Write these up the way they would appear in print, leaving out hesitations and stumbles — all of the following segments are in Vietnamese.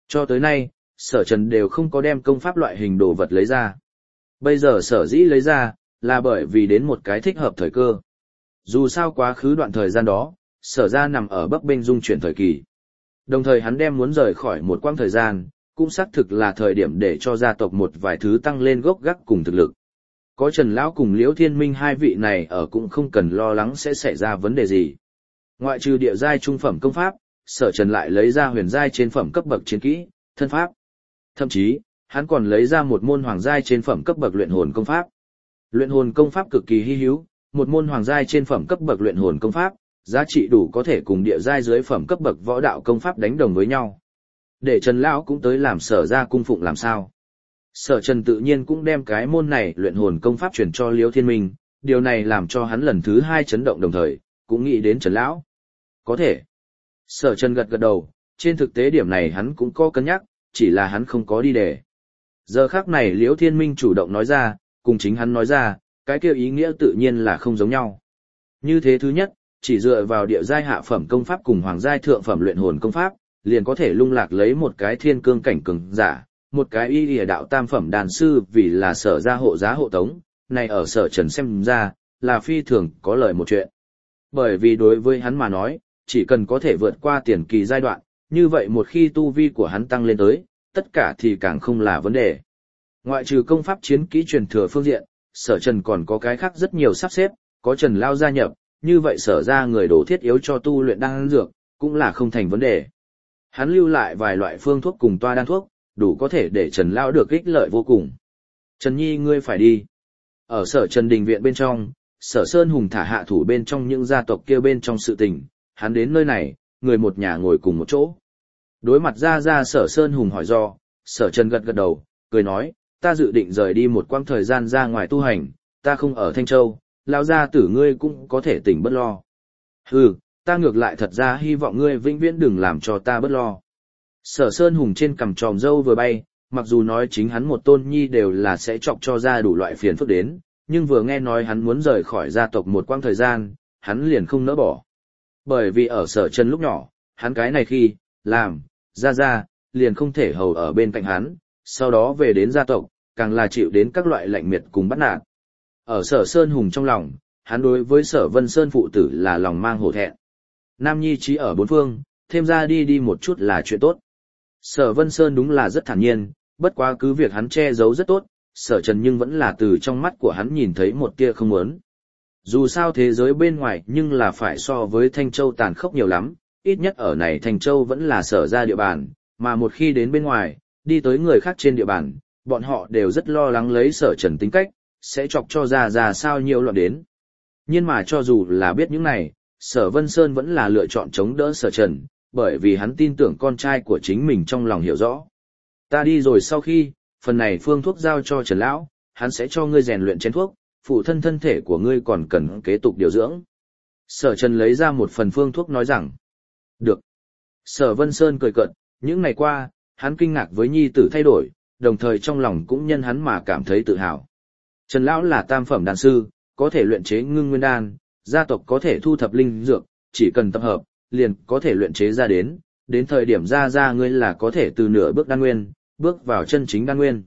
Cho tới nay, Sở Trần đều không có đem công pháp loại hình đồ vật lấy ra. Bây giờ sở dĩ lấy ra, là bởi vì đến một cái thích hợp thời cơ. Dù sao quá khứ đoạn thời gian đó, Sở gia nằm ở bấp bênh dung chuyển thời kỳ. Đồng thời hắn đem muốn rời khỏi một quãng thời gian, cũng xác thực là thời điểm để cho gia tộc một vài thứ tăng lên gốc gác cùng thực lực. Có Trần Lão cùng Liễu Thiên Minh hai vị này ở cũng không cần lo lắng sẽ xảy ra vấn đề gì. Ngoại trừ địa giai trung phẩm công pháp, Sở Trần lại lấy ra huyền giai trên phẩm cấp bậc chiến kỹ, thân pháp. Thậm chí, hắn còn lấy ra một môn hoàng giai trên phẩm cấp bậc luyện hồn công pháp. Luyện hồn công pháp cực kỳ hi hữu, một môn hoàng giai trên phẩm cấp bậc luyện hồn công pháp, giá trị đủ có thể cùng địa giai dưới phẩm cấp bậc võ đạo công pháp đánh đồng với nhau. Để Trần Lão cũng tới làm Sở gia cung phụng làm sao? Sở Trần tự nhiên cũng đem cái môn này luyện hồn công pháp truyền cho Liễu Thiên Minh, điều này làm cho hắn lần thứ hai chấn động đồng thời, cũng nghĩ đến Trần Lão. Có thể. Sở Trần gật gật đầu, trên thực tế điểm này hắn cũng có cân nhắc, chỉ là hắn không có đi để. Giờ khắc này Liễu Thiên Minh chủ động nói ra, cùng chính hắn nói ra, cái kia ý nghĩa tự nhiên là không giống nhau. Như thế thứ nhất, chỉ dựa vào địa giai hạ phẩm công pháp cùng hoàng giai thượng phẩm luyện hồn công pháp, liền có thể lung lạc lấy một cái thiên cương cảnh cường giả, một cái y lìa đạo tam phẩm đàn sư vì là Sở gia hộ giá hộ tống, này ở Sở Trần xem ra, là phi thường có lợi một chuyện. Bởi vì đối với hắn mà nói, chỉ cần có thể vượt qua tiền kỳ giai đoạn, như vậy một khi tu vi của hắn tăng lên tới, tất cả thì càng không là vấn đề. Ngoại trừ công pháp chiến kỹ truyền thừa phương diện, Sở Trần còn có cái khác rất nhiều sắp xếp, có Trần Lao gia nhập, như vậy Sở ra người đổ thiết yếu cho tu luyện đan dược, cũng là không thành vấn đề. Hắn lưu lại vài loại phương thuốc cùng toa đan thuốc, đủ có thể để Trần Lao được ích lợi vô cùng. Trần Nhi ngươi phải đi. Ở Sở Trần đình viện bên trong, Sở Sơn Hùng thả hạ thủ bên trong những gia tộc kia bên trong sự tình, hắn đến nơi này, người một nhà ngồi cùng một chỗ. Đối mặt ra Sở Sơn Hùng hỏi do, Sở Trần gật gật đầu, cười nói, ta dự định rời đi một quãng thời gian ra ngoài tu hành, ta không ở Thanh Châu, lão gia tử ngươi cũng có thể tỉnh bớt lo. Hừ, ta ngược lại thật ra hy vọng ngươi vĩnh viễn đừng làm cho ta bớt lo. Sở Sơn Hùng trên cằm tròm râu vừa bay, mặc dù nói chính hắn một tôn nhi đều là sẽ chọc cho ra đủ loại phiền phức đến, nhưng vừa nghe nói hắn muốn rời khỏi gia tộc một quãng thời gian, hắn liền không nỡ bỏ. Bởi vì ở Sở Trần lúc nhỏ, hắn cái này khi làm ra liền không thể hầu ở bên cạnh hắn, sau đó về đến gia tộc, càng là chịu đến các loại lạnh miệt cùng bắt nạt. Ở Sở Sơn Hùng trong lòng, hắn đối với Sở Vân Sơn phụ tử là lòng mang hổ thẹn. Nam nhi trí ở bốn phương, thêm ra đi một chút là chuyện tốt. Sở Vân Sơn đúng là rất thản nhiên, bất quá cứ việc hắn che giấu rất tốt, Sở Trần nhưng vẫn là từ trong mắt của hắn nhìn thấy một tia không muốn. Dù sao thế giới bên ngoài nhưng là phải so với Thanh Châu tàn khốc nhiều lắm, ít nhất ở này Thanh Châu vẫn là Sở ra địa bàn, mà một khi đến bên ngoài, đi tới người khác trên địa bàn, bọn họ đều rất lo lắng lấy Sở Trần tính cách, sẽ chọc cho ra sao nhiều loạn đến. Nhưng mà cho dù là biết những này, Sở Vân Sơn vẫn là lựa chọn chống đỡ Sở Trần, bởi vì hắn tin tưởng con trai của chính mình trong lòng hiểu rõ. Ta đi rồi sau khi, phần này phương thuốc giao cho Trần Lão, hắn sẽ cho ngươi rèn luyện chén thuốc, phụ thân thân thể của ngươi còn cần kế tục điều dưỡng. Sở Trần lấy ra một phần phương thuốc nói rằng, được. Sở Vân Sơn cười cợt, những ngày qua, hắn kinh ngạc với nhi tử thay đổi, đồng thời trong lòng cũng nhân hắn mà cảm thấy tự hào. Trần Lão là tam phẩm đan sư, có thể luyện chế ngưng nguyên đan, gia tộc có thể thu thập linh dược, chỉ cần tập hợp, liền có thể luyện chế ra đến thời điểm ra ngươi là có thể từ nửa bước đan nguyên, bước vào chân chính đan nguyên.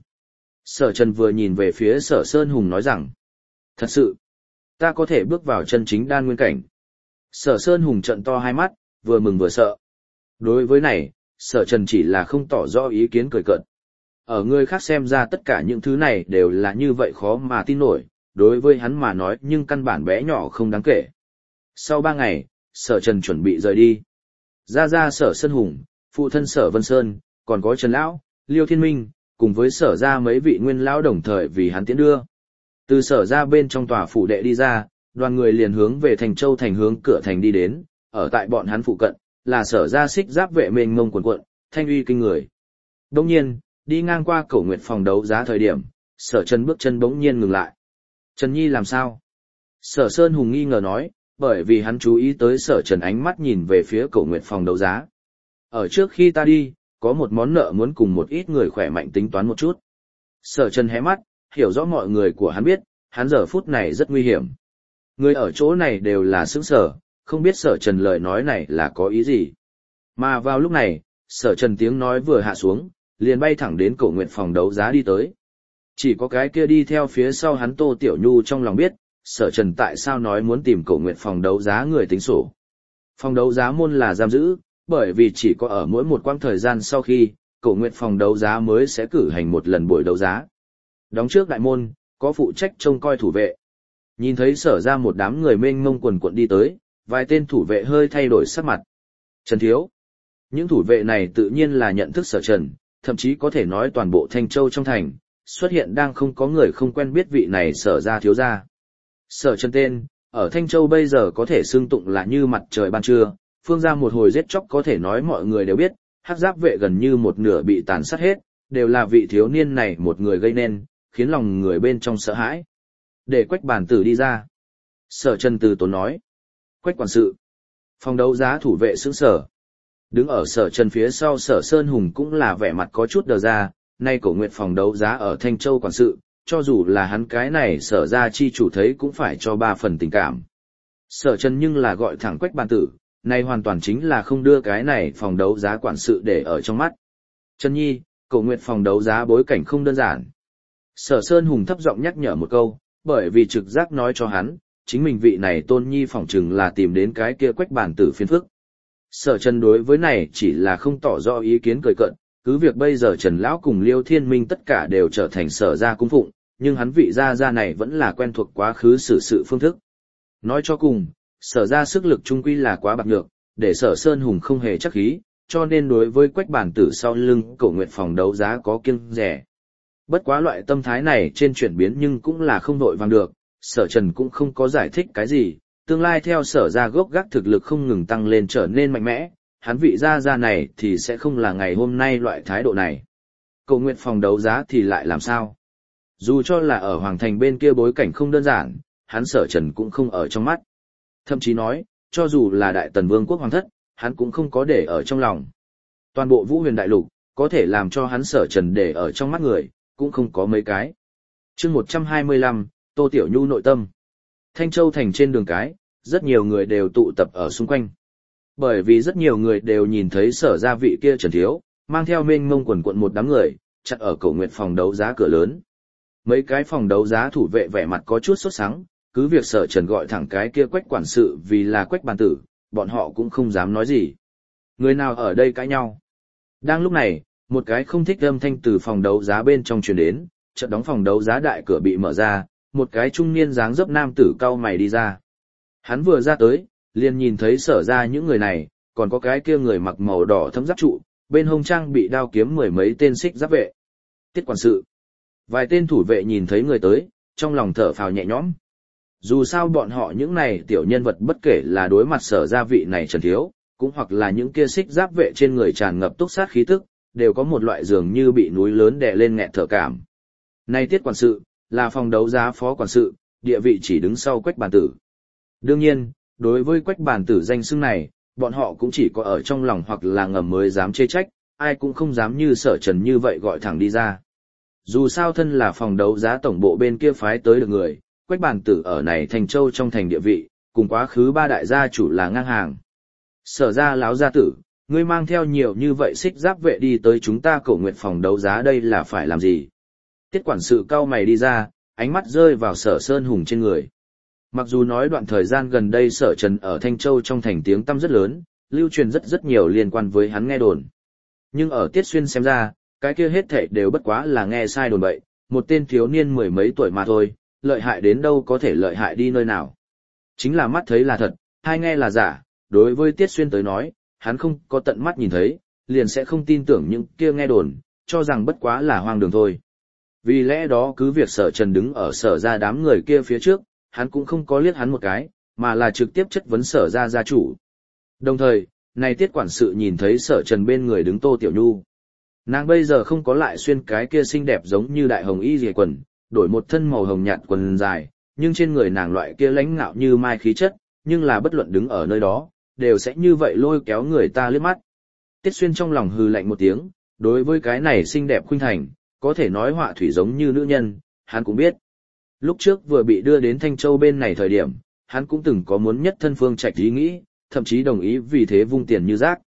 Sở Trần vừa nhìn về phía Sở Sơn Hùng nói rằng, thật sự, ta có thể bước vào chân chính đan nguyên cảnh. Sở Sơn Hùng trợn to hai mắt, vừa mừng vừa sợ. Đối với này, Sở Trần chỉ là không tỏ rõ ý kiến cười cợt. Ở người khác xem ra tất cả những thứ này đều là như vậy khó mà tin nổi, đối với hắn mà nói nhưng căn bản bé nhỏ không đáng kể. Sau 3 ngày, Sở Trần chuẩn bị rời đi. Ra Sở Sơn Hùng, phụ thân Sở Vân Sơn, còn có Trần Lão, Liêu Thiên Minh, cùng với Sở ra mấy vị nguyên lão đồng thời vì hắn tiến đưa. Từ Sở ra bên trong tòa phủ đệ đi ra, đoàn người liền hướng về Thành Châu thành hướng cửa thành đi đến, ở tại bọn hắn phụ cận, là Sở ra xích giáp vệ mênh mông quần quận, thanh uy kinh người. Đồng nhiên, đi ngang qua Cổ Nguyệt phòng đấu giá thời điểm, Sở Trần bước chân bỗng nhiên ngừng lại. Trần Nhi làm sao? Sở Sơn Hùng nghi ngờ nói, bởi vì hắn chú ý tới Sở Trần ánh mắt nhìn về phía Cổ Nguyệt phòng đấu giá. Ở trước khi ta đi, có một món nợ muốn cùng một ít người khỏe mạnh tính toán một chút. Sở Trần hé mắt, hiểu rõ mọi người của hắn biết, hắn giờ phút này rất nguy hiểm. Người ở chỗ này đều là sững sờ, không biết Sở Trần lời nói này là có ý gì. Mà vào lúc này, Sở Trần tiếng nói vừa hạ xuống, liền bay thẳng đến Cổ Nguyệt phòng đấu giá đi tới. Chỉ có cái kia đi theo phía sau hắn Tô Tiểu Nhu trong lòng biết, Sở Trần tại sao nói muốn tìm Cổ Nguyệt phòng đấu giá người tính sổ. Phòng đấu giá môn là giam giữ, bởi vì chỉ có ở mỗi một quãng thời gian sau khi, Cổ Nguyệt phòng đấu giá mới sẽ cử hành một lần buổi đấu giá. Đóng trước đại môn, có phụ trách trông coi thủ vệ. Nhìn thấy Sở ra một đám người mênh mông quần quận đi tới, vài tên thủ vệ hơi thay đổi sắc mặt. Trần Thiếu. Những thủ vệ này tự nhiên là nhận thức Sở Trần, thậm chí có thể nói toàn bộ Thanh Châu trong thành, xuất hiện đang không có người không quen biết vị này Sở ra thiếu gia. Sở Trần tên, ở Thanh Châu bây giờ có thể xưng tụng là như mặt trời ban trưa, phương ra một hồi giết chóc có thể nói mọi người đều biết, hắc giáp vệ gần như một nửa bị tàn sát hết, đều là vị thiếu niên này một người gây nên, khiến lòng người bên trong sợ hãi. Để Quách Bản Tử đi ra. Sở Trần từ tốn nói. Quách quản sự. Phòng đấu giá thủ vệ sững sờ. Đứng ở Sở Trần phía sau Sở Sơn Hùng cũng là vẻ mặt có chút đờ ra, nay Cổ Nguyệt phòng đấu giá ở Thanh Châu quản sự, cho dù là hắn cái này Sở ra chi chủ thấy cũng phải cho 3 phần tình cảm. Sở Trần nhưng là gọi thẳng Quách Bản Tử, nay hoàn toàn chính là không đưa cái này phòng đấu giá quản sự để ở trong mắt. Trần Nhi, Cổ Nguyệt phòng đấu giá bối cảnh không đơn giản. Sở Sơn Hùng thấp giọng nhắc nhở một câu, bởi vì trực giác nói cho hắn, chính mình vị này Tôn Nhi phỏng chừng là tìm đến cái kia Quách Bản Tử phiền phức. Sở Trần đối với này chỉ là không tỏ rõ ý kiến cười cợt, cứ việc bây giờ Trần Lão cùng Liêu Thiên Minh tất cả đều trở thành Sở gia cung phụng, nhưng hắn vị gia này vẫn là quen thuộc quá khứ xử sự phương thức. Nói cho cùng, Sở gia sức lực trung quy là quá bạc nhược, để Sở Sơn Hùng không hề chắc khí, cho nên đối với Quách Bản Tử sau lưng Cổ Nguyệt phòng đấu giá có kiêng dè. Bất quá loại tâm thái này trên chuyển biến nhưng cũng là không vội vàng được, Sở Trần cũng không có giải thích cái gì, tương lai theo Sở gia gốc gác thực lực không ngừng tăng lên trở nên mạnh mẽ, hắn vị gia này thì sẽ không là ngày hôm nay loại thái độ này. Cổ Nguyệt phòng đấu giá thì lại làm sao? Dù cho là ở Hoàng Thành bên kia bối cảnh không đơn giản, hắn Sở Trần cũng không ở trong mắt. Thậm chí nói, cho dù là Đại Tần Vương quốc hoàng thất, hắn cũng không có để ở trong lòng. Toàn bộ Vũ Huyền Đại Lục, có thể làm cho hắn Sở Trần để ở trong mắt người, cũng không có mấy cái. Chương 125, Tô Tiểu Nhu nội tâm. Thanh Châu thành trên đường cái, rất nhiều người đều tụ tập ở xung quanh. Bởi vì rất nhiều người đều nhìn thấy Sở gia vị kia Trần Thiếu, mang theo mênh mông quần quận một đám người, chặn ở Cổ Nguyệt phòng đấu giá cửa lớn. Mấy cái phòng đấu giá thủ vệ vẻ mặt có chút sốt sắng, cứ việc Sở Trần gọi thẳng cái kia Quách quản sự vì là Quách Bản Tử, bọn họ cũng không dám nói gì. Người nào ở đây cãi nhau? Đang lúc này, một cái không thích âm thanh từ phòng đấu giá bên trong truyền đến, chợt đóng phòng đấu giá đại cửa bị mở ra, một cái trung niên dáng dấp nam tử cau mày đi ra. Hắn vừa ra tới, liền nhìn thấy Sở ra những người này, còn có cái kia người mặc màu đỏ thấm giáp trụ, bên hông trang bị đao kiếm 10 mấy tên xích giáp vệ. Tiết quản sự. Vài tên thủ vệ nhìn thấy người tới, trong lòng thở phào nhẹ nhõm. Dù sao bọn họ những này tiểu nhân vật bất kể là đối mặt Sở gia vị này Trần Thiếu, cũng hoặc là những kia xích giáp vệ trên người tràn ngập túc sát khí tức, đều có một loại dường như bị núi lớn đè lên nghẹt thở cảm. Này Tiết quản sự, là phòng đấu giá phó quản sự, địa vị chỉ đứng sau Quách Bản Tử. Đương nhiên, đối với Quách Bản Tử danh xưng này, bọn họ cũng chỉ có ở trong lòng hoặc là ngầm mới dám chê trách, ai cũng không dám như Sở Trần như vậy gọi thẳng đi ra. Dù sao thân là phòng đấu giá tổng bộ bên kia phái tới được người, Quách Bản Tử ở này Thành Châu trong thành địa vị, cùng quá khứ 3 đại gia chủ là ngang hàng. Sở gia láo gia tử, ngươi mang theo nhiều như vậy xích giáp vệ đi tới chúng ta Cổ Nguyệt phòng đấu giá đây là phải làm gì? Tiết quản sự cau mày đi ra, ánh mắt rơi vào Sở Sơn Hùng trên người. Mặc dù nói đoạn thời gian gần đây Sở Trần ở Thanh Châu trong thành tiếng tăm rất lớn, lưu truyền rất nhiều liên quan với hắn nghe đồn. Nhưng ở Tiết Xuyên xem ra, cái kia hết thảy đều bất quá là nghe sai đồn bậy, một tên thiếu niên 10 mấy tuổi mà thôi, lợi hại đến đâu có thể lợi hại đi nơi nào. Chính là mắt thấy là thật, hai nghe là giả, đối với Tiết Xuyên tới nói, hắn không có tận mắt nhìn thấy, liền sẽ không tin tưởng những kia nghe đồn, cho rằng bất quá là hoang đường thôi. Vì lẽ đó cứ việc Sở Trần đứng ở Sở ra đám người kia phía trước, hắn cũng không có liếc hắn một cái, mà là trực tiếp chất vấn Sở ra gia chủ. Đồng thời, này Tiết quản sự nhìn thấy Sở Trần bên người đứng Tô Tiểu Nhu. Nàng bây giờ không có lại xuyên cái kia xinh đẹp giống như đại hồng y dề quần, đổi một thân màu hồng nhạt quần dài, nhưng trên người nàng loại kia lãnh ngạo như mai khí chất, nhưng là bất luận đứng ở nơi đó, đều sẽ như vậy lôi kéo người ta liếc mắt. Tiết Xuyên trong lòng hừ lạnh một tiếng, đối với cái này xinh đẹp khuynh thành, có thể nói họa thủy giống như nữ nhân, hắn cũng biết. Lúc trước vừa bị đưa đến Thanh Châu bên này thời điểm, hắn cũng từng có muốn nhất thân Phương Trạch ý nghĩ, thậm chí đồng ý vì thế vung tiền như rác.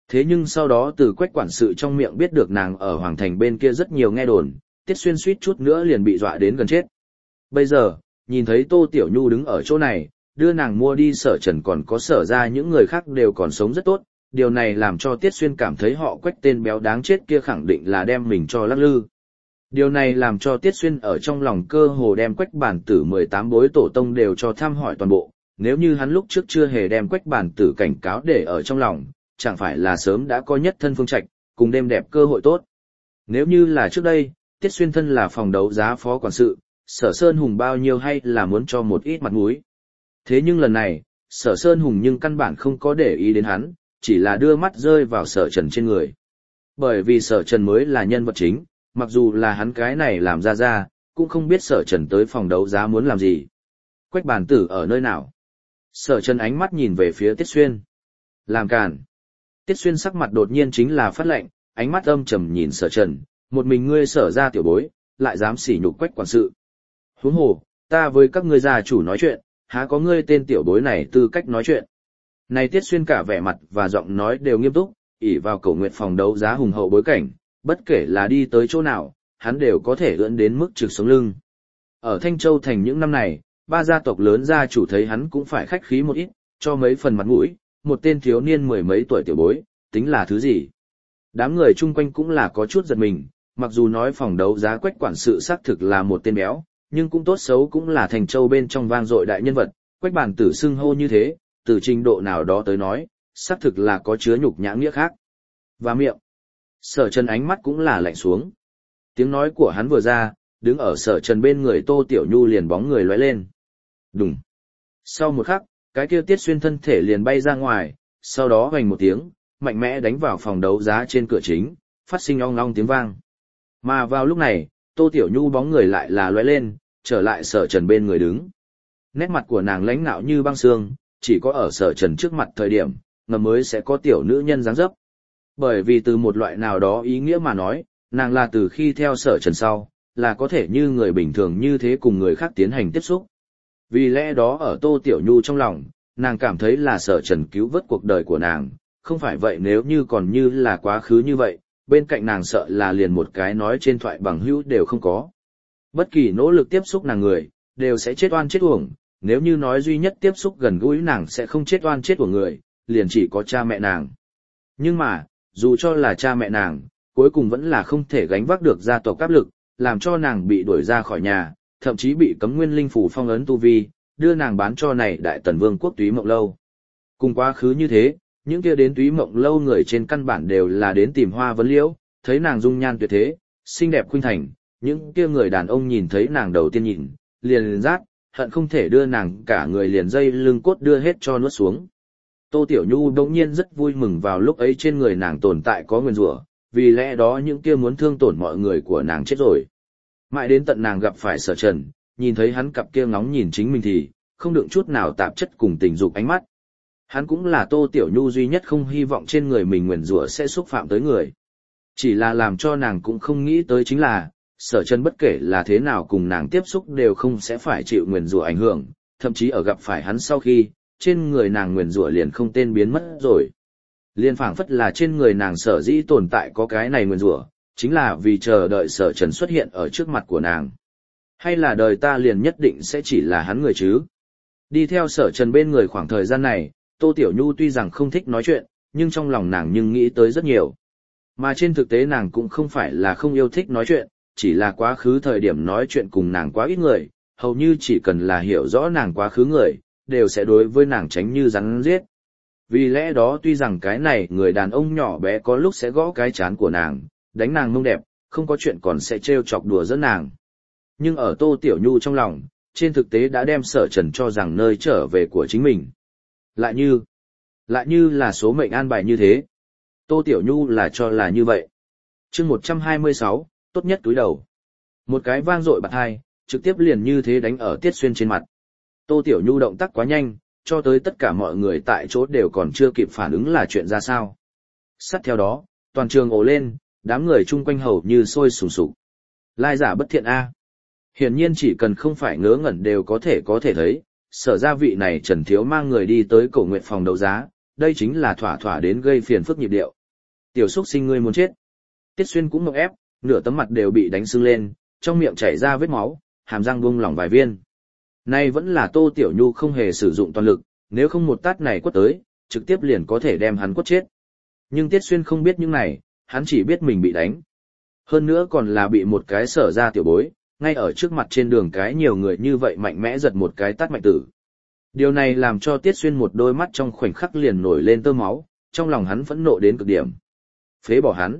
Thế nhưng sau đó từ Quách quản sự trong miệng biết được nàng ở Hoàng Thành bên kia rất nhiều nghe đồn, Tiết Xuyên suýt chút nữa liền bị dọa đến gần chết. Bây giờ, nhìn thấy Tô Tiểu Nhu đứng ở chỗ này, đưa nàng mua đi Sở Trần còn có Sở ra những người khác đều còn sống rất tốt, điều này làm cho Tiết Xuyên cảm thấy họ Quách tên béo đáng chết kia khẳng định là đem mình cho lắc lư. Điều này làm cho Tiết Xuyên ở trong lòng cơ hồ đem Quách Bản Tử 18 bối tổ tông đều cho thăm hỏi toàn bộ, nếu như hắn lúc trước chưa hề đem Quách Bản Tử cảnh cáo để ở trong lòng, chẳng phải là sớm đã có nhất thân phương trạch, cùng đêm đẹp cơ hội tốt. Nếu như là trước đây, Tiết Xuyên thân là phòng đấu giá phó quản sự, Sở Sơn Hùng bao nhiêu hay là muốn cho một ít mặt mũi. Thế nhưng lần này, Sở Sơn Hùng nhưng căn bản không có để ý đến hắn, chỉ là đưa mắt rơi vào Sở Trần trên người. Bởi vì Sở Trần mới là nhân vật chính, mặc dù là hắn cái này làm ra, cũng không biết Sở Trần tới phòng đấu giá muốn làm gì. Quách Bản Tử ở nơi nào? Sở Trần ánh mắt nhìn về phía Tiết Xuyên. Làm càn. Tiết Xuyên sắc mặt đột nhiên chính là phát lệnh, ánh mắt âm trầm nhìn Sở Trần, một mình ngươi Sở ra tiểu bối, lại dám sỉ nhục Quách quản sự. Huống hồ, ta với các ngươi gia chủ nói chuyện, há có ngươi tên tiểu bối này tư cách nói chuyện. Này Tiết Xuyên cả vẻ mặt và giọng nói đều nghiêm túc, ỷ vào Cổ Nguyệt phòng đấu giá hùng hậu bối cảnh, bất kể là đi tới chỗ nào, hắn đều có thể ưỡn đến mức trực sống lưng. Ở Thanh Châu thành những năm này, ba gia tộc lớn gia chủ thấy hắn cũng phải khách khí một ít, cho mấy phần mặt mũi, một tên thiếu niên mười mấy tuổi tiểu bối, tính là thứ gì. Đám người chung quanh cũng là có chút giật mình, mặc dù nói phòng đấu giá Quách quản sự xác thực là một tên béo, nhưng cũng tốt xấu cũng là Thành Châu bên trong vang dội đại nhân vật, Quách Bản Tử xưng hô như thế, từ trình độ nào đó tới nói, xác thực là có chứa nhục nhã nghĩa khác. Và miệng, Sở Trần ánh mắt cũng là lạnh xuống. Tiếng nói của hắn vừa ra, đứng ở Sở Trần bên người Tô Tiểu Nhu liền bóng người lóe lên. Đùng. Sau một khắc, cái kia Tiết Xuyên thân thể liền bay ra ngoài, sau đó hoành một tiếng, mạnh mẽ đánh vào phòng đấu giá trên cửa chính, phát sinh ong ong tiếng vang. Mà vào lúc này, Tô Tiểu Nhu bóng người lại là lóe lên, trở lại Sở Trần bên người đứng. Nét mặt của nàng lãnh nạo như băng xương, chỉ có ở Sở Trần trước mặt thời điểm, ngầm mới sẽ có tiểu nữ nhân dáng dấp. Bởi vì từ một loại nào đó ý nghĩa mà nói, nàng là từ khi theo Sở Trần sau, là có thể như người bình thường như thế cùng người khác tiến hành tiếp xúc. Vì lẽ đó ở Tô Tiểu Nhu trong lòng, nàng cảm thấy là Sở Trần cứu vớt cuộc đời của nàng, không phải vậy nếu như còn như là quá khứ như vậy, bên cạnh nàng sợ là liền một cái nói trên thoại bằng hữu đều không có. Bất kỳ nỗ lực tiếp xúc nàng người, đều sẽ chết oan chết uổng, nếu như nói duy nhất tiếp xúc gần gũi nàng sẽ không chết oan chết uổng người, liền chỉ có cha mẹ nàng. Nhưng mà, dù cho là cha mẹ nàng, cuối cùng vẫn là không thể gánh vác được gia tộc áp lực, làm cho nàng bị đuổi ra khỏi nhà, thậm chí bị cấm nguyên linh phủ phong ấn tu vi, đưa nàng bán cho này Đại Tần Vương quốc Túy Mộng Lâu. Cùng quá khứ như thế, những kia đến Túy Mộng Lâu người trên căn bản đều là đến tìm Hoa Vấn Liễu, thấy nàng dung nhan tuyệt thế, xinh đẹp khuynh thành, những kia người đàn ông nhìn thấy nàng đầu tiên nhìn, liền rát, hận không thể đưa nàng cả người liền dây lưng cốt đưa hết cho nuốt xuống. Tô Tiểu Nhu đột nhiên rất vui mừng vào lúc ấy trên người nàng tồn tại có nguyên rủa, vì lẽ đó những kia muốn thương tổn mọi người của nàng chết rồi. Mãi đến tận nàng gặp phải Sở Trần, nhìn thấy hắn cặp kia ngóng nhìn chính mình thì, không đựng chút nào tạp chất cùng tình dục ánh mắt. Hắn cũng là Tô Tiểu Nhu duy nhất không hy vọng trên người mình nguyền rủa sẽ xúc phạm tới người. Chỉ là làm cho nàng cũng không nghĩ tới chính là, Sở Trần bất kể là thế nào cùng nàng tiếp xúc đều không sẽ phải chịu nguyền rủa ảnh hưởng, thậm chí ở gặp phải hắn sau khi, trên người nàng nguyền rủa liền không tên biến mất rồi. Liên phảng phất là trên người nàng sở dĩ tồn tại có cái này nguyền rủa, chính là vì chờ đợi Sở Trần xuất hiện ở trước mặt của nàng. Hay là đời ta liền nhất định sẽ chỉ là hắn người chứ? Đi theo Sở Trần bên người khoảng thời gian này, Tô Tiểu Nhu tuy rằng không thích nói chuyện, nhưng trong lòng nàng nhưng nghĩ tới rất nhiều. Mà trên thực tế nàng cũng không phải là không yêu thích nói chuyện, chỉ là quá khứ thời điểm nói chuyện cùng nàng quá ít người, hầu như chỉ cần là hiểu rõ nàng quá khứ người, đều sẽ đối với nàng tránh như rắn giết. Vì lẽ đó tuy rằng cái này người đàn ông nhỏ bé có lúc sẽ gõ cái chán của nàng, đánh nàng mông đẹp, không có chuyện còn sẽ trêu chọc đùa giỡn nàng. Nhưng ở Tô Tiểu Nhu trong lòng, trên thực tế đã đem Sở Trần cho rằng nơi trở về của chính mình. Lại như là số mệnh an bài như thế. Tô Tiểu Nhu là cho là như vậy. Chương 126, tốt nhất túi đầu. Một cái vang dội bạt hai, trực tiếp liền như thế đánh ở Tiết Xuyên trên mặt. Tô Tiểu Nhu động tác quá nhanh, cho tới tất cả mọi người tại chỗ đều còn chưa kịp phản ứng là chuyện ra sao. Sát theo đó, toàn trường ồ lên, đám người chung quanh hầu như sôi sùng sục. Lai giả bất thiện a. Hiển nhiên chỉ cần không phải ngớ ngẩn đều có thể thấy, Sở gia vị này Trần Thiếu mang người đi tới Cổ Nguyệt phòng đấu giá, đây chính là thỏa thỏa đến gây phiền phức nhịp điệu. Tiểu xúc sinh ngươi muốn chết. Tiết Xuyên cũng ngộp ép, nửa tấm mặt đều bị đánh sưng lên, trong miệng chảy ra vết máu, hàm răng bung lỏng vài viên. Nay vẫn là Tô Tiểu Nhu không hề sử dụng toàn lực, nếu không một tát này quất tới, trực tiếp liền có thể đem hắn quất chết. Nhưng Tiết Xuyên không biết những này, hắn chỉ biết mình bị đánh. Hơn nữa còn là bị một cái Sở ra tiểu bối, ngay ở trước mặt trên đường cái nhiều người như vậy mạnh mẽ giật một cái tát mạnh tử. Điều này làm cho Tiết Xuyên một đôi mắt trong khoảnh khắc liền nổi lên tơ máu, trong lòng hắn phẫn nộ đến cực điểm. Phế bỏ hắn.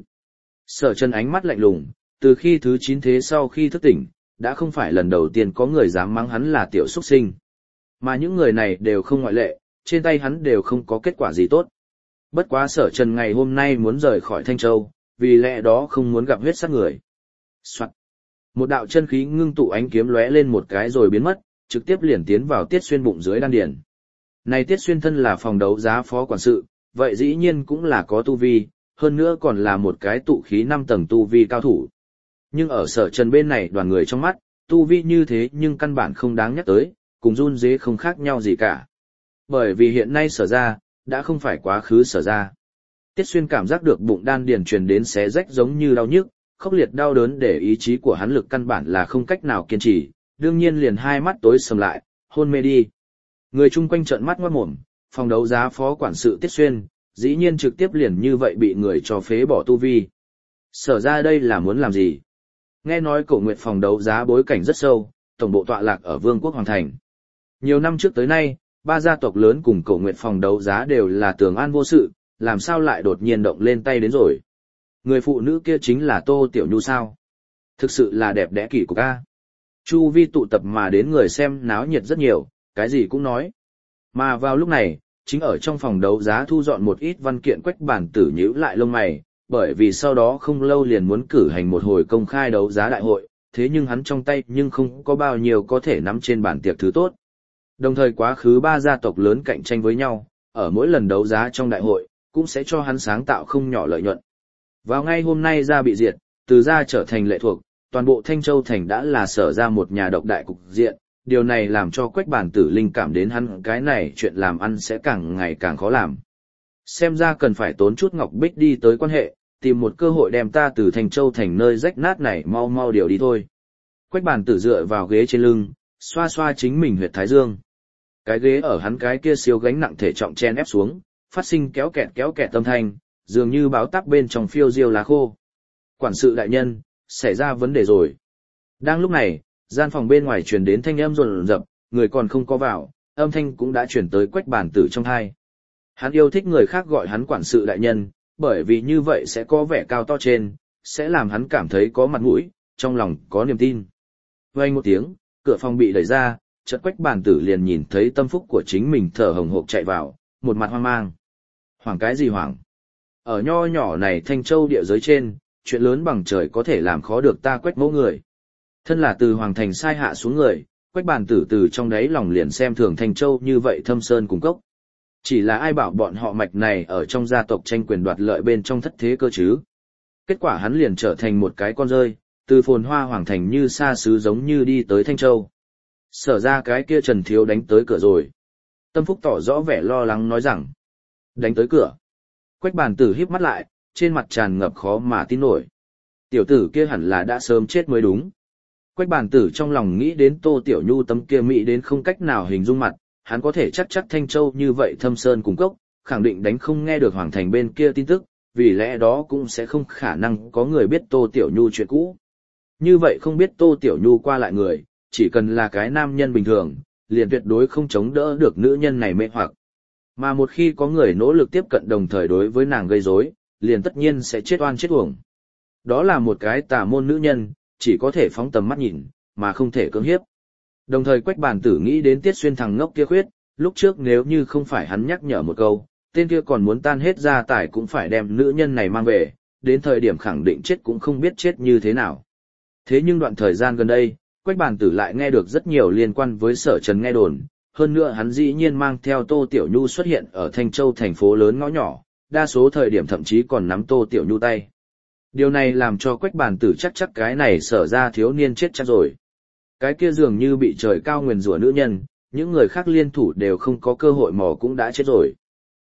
Sở Trần ánh mắt lạnh lùng, từ khi thứ 9 thế sau khi thức tỉnh, đã không phải lần đầu tiên có người dám mắng hắn là tiểu xuất sinh. Mà những người này đều không ngoại lệ, trên tay hắn đều không có kết quả gì tốt. Bất quá Sở Trần ngày hôm nay muốn rời khỏi Thanh Châu, vì lẽ đó không muốn gặp huyết sát người. Soạn. Một đạo chân khí ngưng tụ ánh kiếm lóe lên một cái rồi biến mất, trực tiếp liền tiến vào Tiết Xuyên bụng dưới đan điền. Này Tiết Xuyên thân là phòng đấu giá phó quản sự, vậy dĩ nhiên cũng là có tu vi, hơn nữa còn là một cái tụ khí 5 tầng tu vi cao thủ. Nhưng ở Sở Trần bên này đoàn người trong mắt, tu vi như thế nhưng căn bản không đáng nhắc tới, cùng run dế không khác nhau gì cả. Bởi vì hiện nay Sở ra, đã không phải quá khứ Sở ra. Tiết Xuyên cảm giác được bụng đan điền truyền đến xé rách giống như đau nhức, khốc liệt đau đớn để ý chí của hắn lực căn bản là không cách nào kiên trì, đương nhiên liền hai mắt tối sầm lại, hôn mê đi. Người chung quanh trợn mắt ngoát mồm, phòng đấu giá phó quản sự Tiết Xuyên, dĩ nhiên trực tiếp liền như vậy bị người cho phế bỏ tu vi. Sở ra đây là muốn làm gì? Nghe nói Cổ Nguyệt phòng đấu giá bối cảnh rất sâu, tổng bộ tọa lạc ở Vương quốc Hoàng Thành. Nhiều năm trước tới nay, ba gia tộc lớn cùng Cổ Nguyệt phòng đấu giá đều là tường an vô sự, làm sao lại đột nhiên động lên tay đến rồi? Người phụ nữ kia chính là Tô Tiểu Nhu sao? Thực sự là đẹp đẽ kỳ cục a. Chu vi tụ tập mà đến người xem náo nhiệt rất nhiều, cái gì cũng nói. Mà vào lúc này, chính ở trong phòng đấu giá thu dọn một ít văn kiện Quách Bản Tử nhíu lại lông mày, bởi vì sau đó không lâu liền muốn cử hành một hồi công khai đấu giá đại hội, thế nhưng hắn trong tay nhưng không có bao nhiêu có thể nắm trên bàn tiệc thứ tốt. Đồng thời quá khứ ba gia tộc lớn cạnh tranh với nhau, ở mỗi lần đấu giá trong đại hội, cũng sẽ cho hắn sáng tạo không nhỏ lợi nhuận. Vào ngay hôm nay gia bị diệt, từ gia trở thành lệ thuộc, toàn bộ Thanh Châu thành đã là Sở ra một nhà độc đại cục diện, điều này làm cho Quách Bản Tử linh cảm đến hắn cái này chuyện làm ăn sẽ càng ngày càng khó làm. Xem ra cần phải tốn chút ngọc bích đi tới quan hệ, tìm một cơ hội đem ta từ Thanh Châu thành nơi rách nát này mau mau điều đi thôi. Quách Bản Tử dựa vào ghế trên lưng, xoa xoa chính mình huyệt thái dương. Cái ghế ở hắn cái kia siêu gánh nặng thể trọng chen ép xuống, phát sinh kéo kẹt âm thanh, dường như báo táp bên trong phiêu diêu lá khô. Quản sự đại nhân, xảy ra vấn đề rồi. Đang lúc này, gian phòng bên ngoài truyền đến thanh âm rồn rập, người còn không có vào, âm thanh cũng đã truyền tới Quách Bản Tử trong tai. Hắn yêu thích người khác gọi hắn quản sự đại nhân, bởi vì như vậy sẽ có vẻ cao to trên, sẽ làm hắn cảm thấy có mặt mũi, trong lòng có niềm tin. Vang một tiếng, cửa phòng bị đẩy ra, chợt Quách Bản Tử liền nhìn thấy tâm phúc của chính mình thở hổn hộc chạy vào, một mặt hoang mang. Hoảng cái gì hoảng? Ở nho nhỏ này Thanh Châu địa giới trên, chuyện lớn bằng trời có thể làm khó được ta Quách mẫu người. Thân là từ Hoàng Thành sai hạ xuống người, Quách Bản Tử từ trong đáy lòng liền xem thường Thanh Châu như vậy thâm sơn cùng cốc. Chỉ là ai bảo bọn họ mạch này ở trong gia tộc tranh quyền đoạt lợi bên trong thất thế cơ chứ. Kết quả hắn liền trở thành một cái con rơi, từ phồn hoa Hoàng Thành như xa xứ giống như đi tới Thanh Châu. Sở ra cái kia Trần Thiếu đánh tới cửa rồi. Tâm Phúc tỏ rõ vẻ lo lắng nói rằng, đánh tới cửa. Quách Bản Tử híp mắt lại, trên mặt tràn ngập khó mà tin nổi. Tiểu tử kia hẳn là đã sớm chết mới đúng. Quách Bản Tử trong lòng nghĩ đến Tô Tiểu Nhu tấm kia mỹ đến không cách nào hình dung mặt, hắn có thể chắc Thanh Châu như vậy thâm sơn cùng cốc, khẳng định đánh không nghe được Hoàng Thành bên kia tin tức, vì lẽ đó cũng sẽ không khả năng có người biết Tô Tiểu Nhu chuyện cũ. Như vậy không biết Tô Tiểu Nhu qua lại người, chỉ cần là cái nam nhân bình thường, liền tuyệt đối không chống đỡ được nữ nhân này mê hoặc. Mà một khi có người nỗ lực tiếp cận đồng thời đối với nàng gây rối, liền tất nhiên sẽ chết oan chết uổng. Đó là một cái tà môn nữ nhân, chỉ có thể phóng tầm mắt nhìn, mà không thể cưỡng hiếp. Đồng thời Quách Bản Tử nghĩ đến Tiết Xuyên thằng ngốc kia khuyết, lúc trước nếu như không phải hắn nhắc nhở một câu, tên kia còn muốn tan hết gia tài cũng phải đem nữ nhân này mang về, đến thời điểm khẳng định chết cũng không biết chết như thế nào. Thế nhưng đoạn thời gian gần đây, Quách Bản Tử lại nghe được rất nhiều liên quan với Sở Trần nghe đồn, hơn nữa hắn dĩ nhiên mang theo Tô Tiểu Nhu xuất hiện ở Thanh Châu thành phố lớn ngõ nhỏ, đa số thời điểm thậm chí còn nắm Tô Tiểu Nhu tay. Điều này làm cho Quách Bản Tử chắc cái này Sở ra thiếu niên chết chắc rồi. Cái kia dường như bị trời cao nguyền rủa nữ nhân, những người khác liên thủ đều không có cơ hội mò cũng đã chết rồi.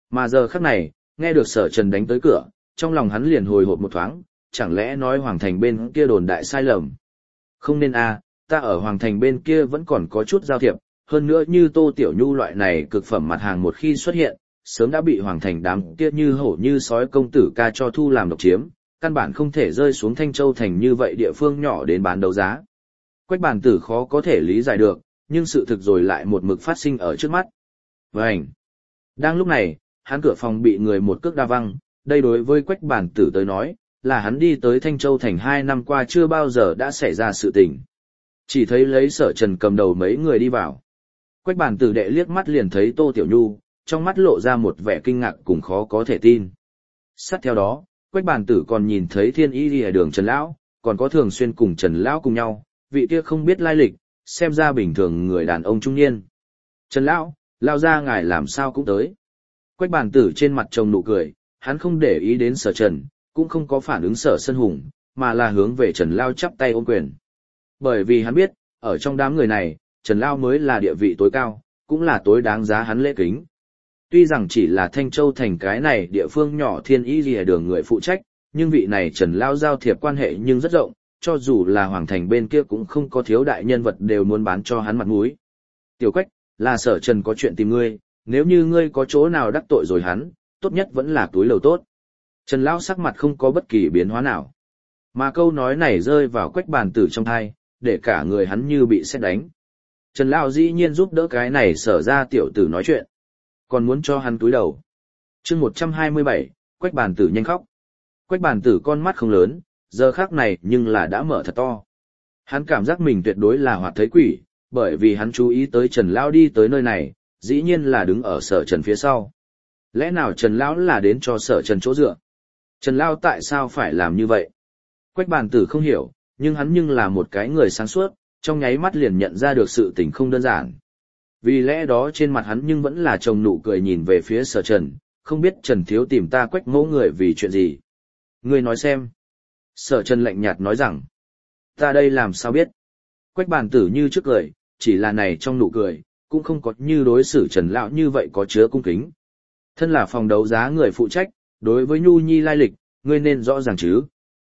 Mà giờ khắc này, nghe được Sở Trần đánh tới cửa, trong lòng hắn liền hồi hộp một thoáng, chẳng lẽ nói Hoàng Thành bên kia đồn đại sai lầm. Không nên ta ở Hoàng Thành bên kia vẫn còn có chút giao thiệp, hơn nữa như Tô Tiểu Nhu loại này cực phẩm mặt hàng một khi xuất hiện, sớm đã bị Hoàng Thành đám kia như hổ như sói công tử ca cho thu làm độc chiếm, căn bản không thể rơi xuống Thanh Châu Thành như vậy địa phương nhỏ đến bán đấu giá. Quách Bản Tử khó có thể lý giải được, nhưng sự thực rồi lại một mực phát sinh ở trước mắt. Vành! Đang lúc này, hắn cửa phòng bị người một cước đa văng, đây đối với Quách Bản Tử tới nói, là hắn đi tới Thanh Châu Thành 2 năm qua chưa bao giờ đã xảy ra sự tình. Chỉ thấy lấy Sở Trần cầm đầu mấy người đi vào. Quách Bản Tử đệ liếc mắt liền thấy Tô Tiểu Nhu, trong mắt lộ ra một vẻ kinh ngạc cùng khó có thể tin. Sát theo đó, Quách Bản Tử còn nhìn thấy Thiên Y Lìa Đường Trần Lão, còn có thường xuyên cùng Trần Lão cùng nhau, vị kia không biết lai lịch, xem ra bình thường người đàn ông trung niên. Trần Lão, lao ra ngài làm sao cũng tới. Quách Bản Tử trên mặt trông nụ cười, hắn không để ý đến Sở Trần, cũng không có phản ứng Sở Sơn Hùng, mà là hướng về Trần Lão chắp tay ôm quyền. Bởi vì hắn biết, ở trong đám người này, Trần Lão mới là địa vị tối cao, cũng là tối đáng giá hắn lễ kính. Tuy rằng chỉ là Thanh Châu Thành cái này địa phương nhỏ Thiên Y Lìa Đường người phụ trách, nhưng vị này Trần Lão giao thiệp quan hệ nhưng rất rộng, cho dù là Hoàng Thành bên kia cũng không có thiếu đại nhân vật đều muốn bán cho hắn mặt mũi. Tiểu Quách, là Sở Trần có chuyện tìm ngươi, nếu như ngươi có chỗ nào đắc tội rồi hắn, tốt nhất vẫn là túi lầu tốt. Trần Lão sắc mặt không có bất kỳ biến hóa nào. Mà câu nói này rơi vào Quách Bản Tử trong tai, để cả người hắn như bị sét đánh. Trần Lão dĩ nhiên giúp đỡ cái này Sở ra tiểu tử nói chuyện, còn muốn cho hắn túi đầu. Chương 127, Quách Bản Tử nhanh khóc. Quách Bản Tử con mắt không lớn, giờ khắc này nhưng là đã mở thật to. Hắn cảm giác mình tuyệt đối là hoạt thấy quỷ, bởi vì hắn chú ý tới Trần Lão đi tới nơi này, dĩ nhiên là đứng ở Sở Trần phía sau. Lẽ nào Trần Lão là đến cho Sở Trần chỗ dựa? Trần Lão tại sao phải làm như vậy? Quách Bản Tử không hiểu, nhưng hắn nhưng là một cái người sáng suốt, trong nháy mắt liền nhận ra được sự tình không đơn giản. Vì lẽ đó trên mặt hắn nhưng vẫn là trông nụ cười nhìn về phía Sở Trần, không biết Trần Thiếu tìm ta Quách mẫu người vì chuyện gì. Ngươi nói xem. Sở Trần lạnh nhạt nói rằng, ta đây làm sao biết. Quách Bản Tử như trước cười, chỉ là này trong nụ cười, cũng không có như đối xử Trần Lão như vậy có chứa cung kính. Thân là phòng đấu giá người phụ trách, đối với Nhu Nhi lai lịch, ngươi nên rõ ràng chứ.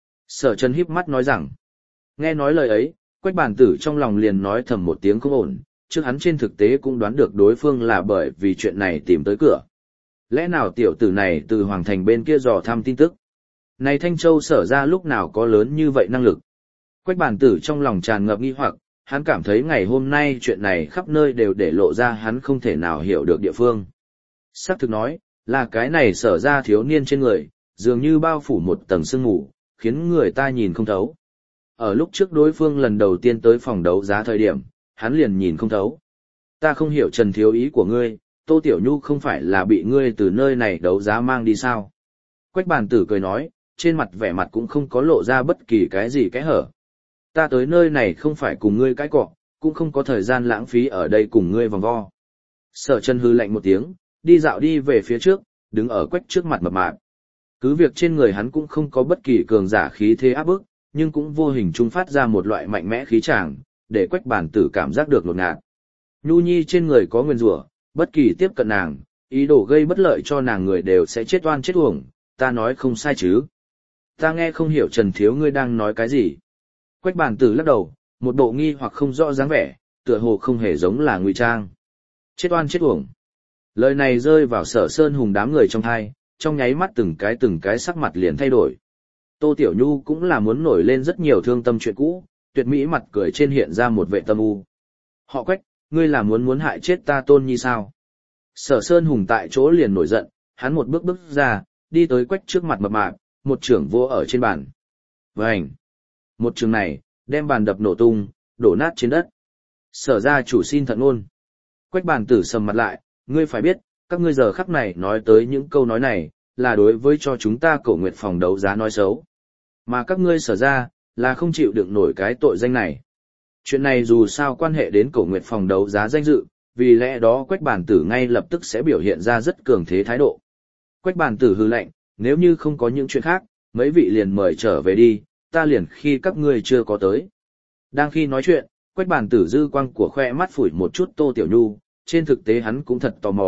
Sở Trần híp mắt nói rằng, nghe nói lời ấy, Quách Bản Tử trong lòng liền nói thầm một tiếng không ổn, trước hắn trên thực tế cũng đoán được đối phương là bởi vì chuyện này tìm tới cửa. Lẽ nào tiểu tử này từ Hoàng Thành bên kia dò thăm tin tức? Này Thanh Châu Sở ra lúc nào có lớn như vậy năng lực? Quách Bản Tử trong lòng tràn ngập nghi hoặc, hắn cảm thấy ngày hôm nay chuyện này khắp nơi đều để lộ ra hắn không thể nào hiểu được địa phương. Xác thực nói, là cái này Sở ra thiếu niên trên người, dường như bao phủ một tầng sương mù, khiến người ta nhìn không thấu. Ở lúc trước đối phương lần đầu tiên tới phòng đấu giá thời điểm, hắn liền nhìn không thấu. Ta không hiểu Trần Thiếu ý của ngươi, Tô Tiểu Nhu không phải là bị ngươi từ nơi này đấu giá mang đi sao? Quách Bản Tử cười nói, trên mặt vẻ mặt cũng không có lộ ra bất kỳ cái gì cái hở. Ta tới nơi này không phải cùng ngươi cãi cọ, cũng không có thời gian lãng phí ở đây cùng ngươi vòng vo. Sở Trần hư lạnh một tiếng, đi dạo đi về phía trước, đứng ở Quách trước mặt mập mạp. Cứ việc trên người hắn cũng không có bất kỳ cường giả khí thế áp bức, nhưng cũng vô hình trung phát ra một loại mạnh mẽ khí tràng, để Quách Bản Tử cảm giác được lột ngạt. Nhu Nhi trên người có nguyên rủa, bất kỳ tiếp cận nàng, ý đồ gây bất lợi cho nàng người đều sẽ chết oan chết uổng, ta nói không sai chứ. Ta nghe không hiểu Trần Thiếu ngươi đang nói cái gì. Quách Bản Tử lắc đầu, một bộ nghi hoặc không rõ dáng vẻ, tựa hồ không hề giống là ngụy trang. Chết oan chết uổng. Lời này rơi vào Sở Sơn Hùng đám người trong thai, trong nháy mắt từng cái sắc mặt liền thay đổi. Tô Tiểu Nhu cũng là muốn nổi lên rất nhiều thương tâm chuyện cũ, tuyệt mỹ mặt cười trên hiện ra một vệ tâm u. Họ Quách, ngươi là muốn hại chết ta Tôn Nhi sao? Sở Sơn Hùng tại chỗ liền nổi giận, hắn một bước ra, đi tới Quách trước mặt mập mạp, một chưởng vô ở trên bàn. Vành! Một trường này, đem bàn đập nổ tung, đổ nát trên đất. Sở gia chủ xin thận ngôn. Quách Bản Tử sầm mặt lại, ngươi phải biết, các ngươi giờ khắc này nói tới những câu nói này, là đối với cho chúng ta Cổ Nguyệt phòng đấu giá nói xấu. Mà các ngươi Sở gia, là không chịu đựng nổi cái tội danh này. Chuyện này dù sao quan hệ đến Cổ Nguyệt phòng đấu giá danh dự, vì lẽ đó Quách Bản Tử ngay lập tức sẽ biểu hiện ra rất cường thế thái độ. Quách Bản Tử hừ lạnh, nếu như không có những chuyện khác, mấy vị liền mời trở về đi, ta liền khi các ngươi chưa có tới. Đang khi nói chuyện, Quách Bản Tử dư quang của khoe mắt phủi một chút Tô Tiểu Nhu, trên thực tế hắn cũng thật tò mò,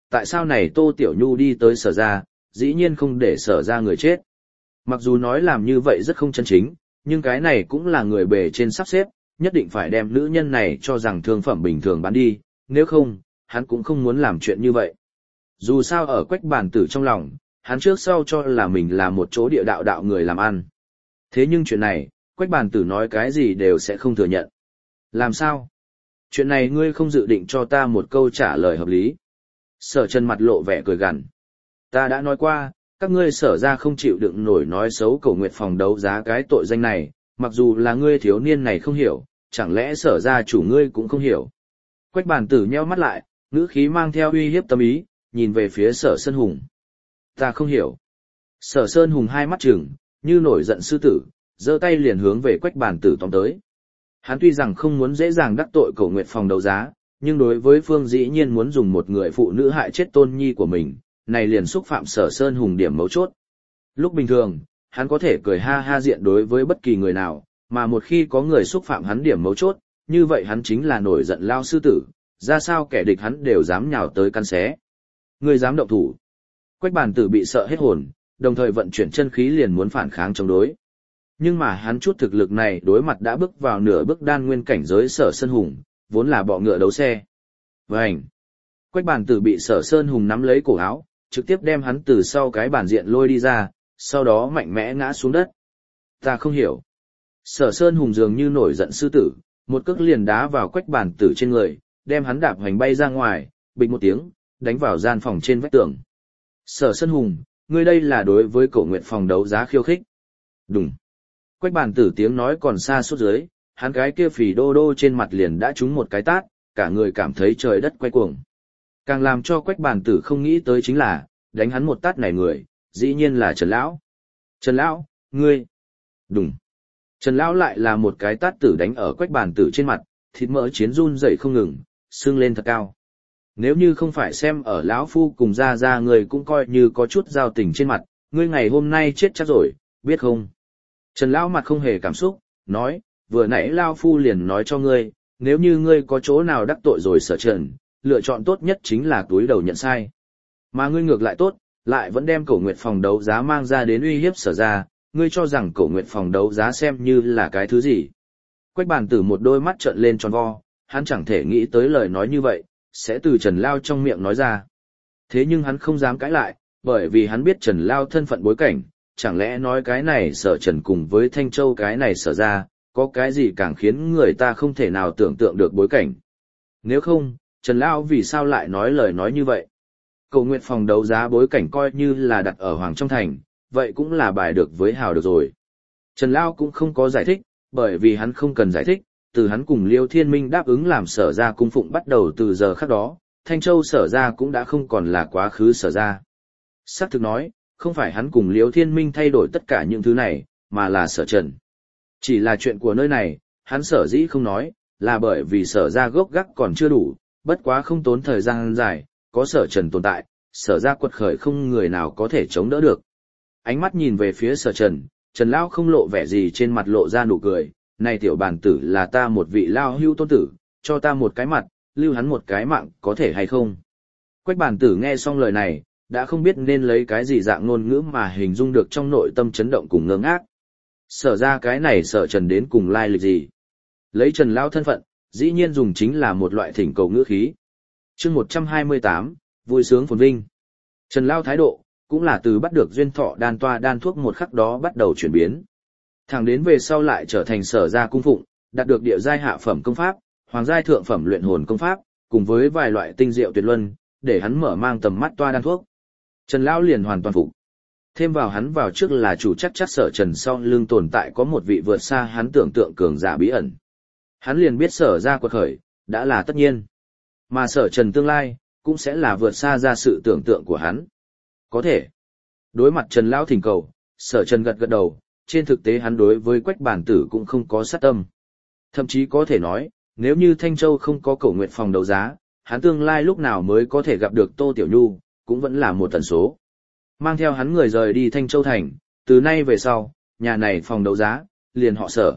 tại sao này Tô Tiểu Nhu đi tới Sở ra, dĩ nhiên không để Sở ra người chết. Mặc dù nói làm như vậy rất không chân chính, nhưng cái này cũng là người bề trên sắp xếp, nhất định phải đem nữ nhân này cho rằng thương phẩm bình thường bán đi, nếu không, hắn cũng không muốn làm chuyện như vậy. Dù sao ở Quách Bản Tử trong lòng, hắn trước sau cho là mình là một chỗ địa đạo đạo người làm ăn. Thế nhưng chuyện này, Quách Bản Tử nói cái gì đều sẽ không thừa nhận. Làm sao? Chuyện này ngươi không dự định cho ta một câu trả lời hợp lý. Sở Trần mặt lộ vẻ cười gằn. Ta đã nói qua, các ngươi Sở ra không chịu đựng nổi nói xấu Cổ Nguyệt phòng đấu giá cái tội danh này, mặc dù là ngươi thiếu niên này không hiểu, chẳng lẽ Sở ra chủ ngươi cũng không hiểu. Quách Bản Tử nheo mắt lại, ngữ khí mang theo uy hiếp tâm ý, nhìn về phía Sở Sơn Hùng. Ta không hiểu. Sở Sơn Hùng hai mắt trừng, như nổi giận sư tử, giơ tay liền hướng về Quách Bản Tử tóm tới. Hắn tuy rằng không muốn dễ dàng đắc tội Cổ Nguyệt phòng đấu giá, nhưng đối với Phương dĩ nhiên muốn dùng một người phụ nữ hại chết tôn nhi của mình, này liền xúc phạm Sở Sơn Hùng điểm mấu chốt. Lúc bình thường, hắn có thể cười ha ha diện đối với bất kỳ người nào, mà một khi có người xúc phạm hắn điểm mấu chốt, như vậy hắn chính là nổi giận lao sư tử, ra sao kẻ địch hắn đều dám nhào tới căn xé. Người dám động thủ. Quách Bản Tử bị sợ hết hồn, đồng thời vận chuyển chân khí liền muốn phản kháng chống đối. Nhưng mà hắn chút thực lực này đối mặt đã bước vào nửa bước đan nguyên cảnh giới Sở Sơn Hùng, vốn là bọ ngựa đấu xe. Vành! Quách Bản Tử bị Sở Sơn Hùng nắm lấy cổ áo, trực tiếp đem hắn từ sau cái bản diện lôi đi ra, sau đó mạnh mẽ ngã xuống đất. Ta không hiểu. Sở Sơn Hùng dường như nổi giận sư tử, một cước liền đá vào Quách Bản Tử trên người, đem hắn đạp hoành bay ra ngoài, bịch một tiếng, đánh vào gian phòng trên vách tường. Sở Sơn Hùng, ngươi đây là đối với Cổ Nguyệt phòng đấu giá khiêu khích. Đúng. Quách Bản Tử tiếng nói còn xa suốt dưới, hắn cái kia phì đô đô trên mặt liền đã trúng một cái tát, cả người cảm thấy trời đất quay cuồng. Càng làm cho Quách Bản Tử không nghĩ tới chính là, đánh hắn một tát này người, dĩ nhiên là Trần Lão. Trần Lão, ngươi. Đúng. Trần Lão lại là một cái tát tử đánh ở Quách Bản Tử trên mặt, thịt mỡ chiến run dậy không ngừng, sưng lên thật cao. Nếu như không phải xem ở lão phu cùng ra người cũng coi như có chút giao tình trên mặt, ngươi ngày hôm nay chết chắc rồi, biết không? Trần Lão mặt không hề cảm xúc, nói, vừa nãy lão phu liền nói cho ngươi, nếu như ngươi có chỗ nào đắc tội rồi Sở Trần, lựa chọn tốt nhất chính là túi đầu nhận sai. Mà ngươi ngược lại tốt, lại vẫn đem Cổ Nguyệt phòng đấu giá mang ra đến uy hiếp Sở ra, ngươi cho rằng Cổ Nguyệt phòng đấu giá xem như là cái thứ gì? Quách Bản Tử một đôi mắt trợn lên tròn vo, hắn chẳng thể nghĩ tới lời nói như vậy sẽ từ Trần Lao trong miệng nói ra. Thế nhưng hắn không dám cãi lại, bởi vì hắn biết Trần Lao thân phận bối cảnh, chẳng lẽ nói cái này Sở Trần cùng với Thanh Châu cái này Sở ra, có cái gì càng khiến người ta không thể nào tưởng tượng được bối cảnh. Nếu không, Trần Lao vì sao lại nói lời nói như vậy? Cổ Nguyệt phòng đấu giá bối cảnh coi như là đặt ở Hoàng trong thành, vậy cũng là bài được với hào được rồi. Trần Lao cũng không có giải thích, bởi vì hắn không cần giải thích, từ hắn cùng Liêu Thiên Minh đáp ứng làm Sở ra cung phụng bắt đầu từ giờ khắc đó, Thanh Châu Sở ra cũng đã không còn là quá khứ Sở ra. Xác thực nói, không phải hắn cùng Liêu Thiên Minh thay đổi tất cả những thứ này, mà là Sở Trần. Chỉ là chuyện của nơi này, hắn sở dĩ không nói, là bởi vì Sở ra gốc gác còn chưa đủ, bất quá không tốn thời gian dài, có Sở Trần tồn tại, Sở ra quật khởi không người nào có thể chống đỡ được. Ánh mắt nhìn về phía Sở Trần, Trần Lão không lộ vẻ gì trên mặt lộ ra nụ cười, này tiểu bản tử là ta một vị lao hưu tôn tử, cho ta một cái mặt, lưu hắn một cái mạng, có thể hay không? Quách bản tử nghe xong lời này, đã không biết nên lấy cái gì dạng ngôn ngữ mà hình dung được trong nội tâm chấn động cùng ngơ ngác. Sở ra cái này Sở Trần đến cùng lai lịch gì? Lấy Trần Lão thân phận, dĩ nhiên dùng chính là một loại thỉnh cầu ngữ khí. Chương 128, vui sướng phồn vinh. Trần Lão thái độ, cũng là từ bắt được duyên thọ đan toa đan thuốc một khắc đó bắt đầu chuyển biến. Thẳng đến về sau lại trở thành Sở gia cung phụng, đạt được địa giai hạ phẩm công pháp, hoàng giai thượng phẩm luyện hồn công pháp, cùng với vài loại tinh diệu tuyệt luân, để hắn mở mang tầm mắt toa đan thuốc. Trần Lão liền hoàn toàn phục. Thêm vào hắn vào trước là chủ chắc Sở Trần sau lưng tồn tại có một vị vượt xa hắn tưởng tượng cường giả bí ẩn. Hắn liền biết Sở gia quật khởi, đã là tất nhiên. Mà Sở Trần tương lai, cũng sẽ là vượt xa ra sự tưởng tượng của hắn. Có thể. Đối mặt Trần Lão thỉnh cầu, Sở Trần gật gật đầu, trên thực tế hắn đối với Quách bản tử cũng không có sát tâm. Thậm chí có thể nói, nếu như Thanh Châu không có Cổ Nguyệt phòng đấu giá, hắn tương lai lúc nào mới có thể gặp được Tô Tiểu Nhu, cũng vẫn là một tần số. Mang theo hắn người rời đi Thanh Châu thành, từ nay về sau, nhà này phòng đấu giá, liền họ Sở.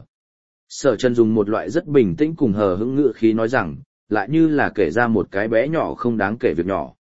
Sở Trần dùng một loại rất bình tĩnh cùng hờ hững ngữ khí nói rằng, lại như là kể ra một cái bé nhỏ không đáng kể việc nhỏ.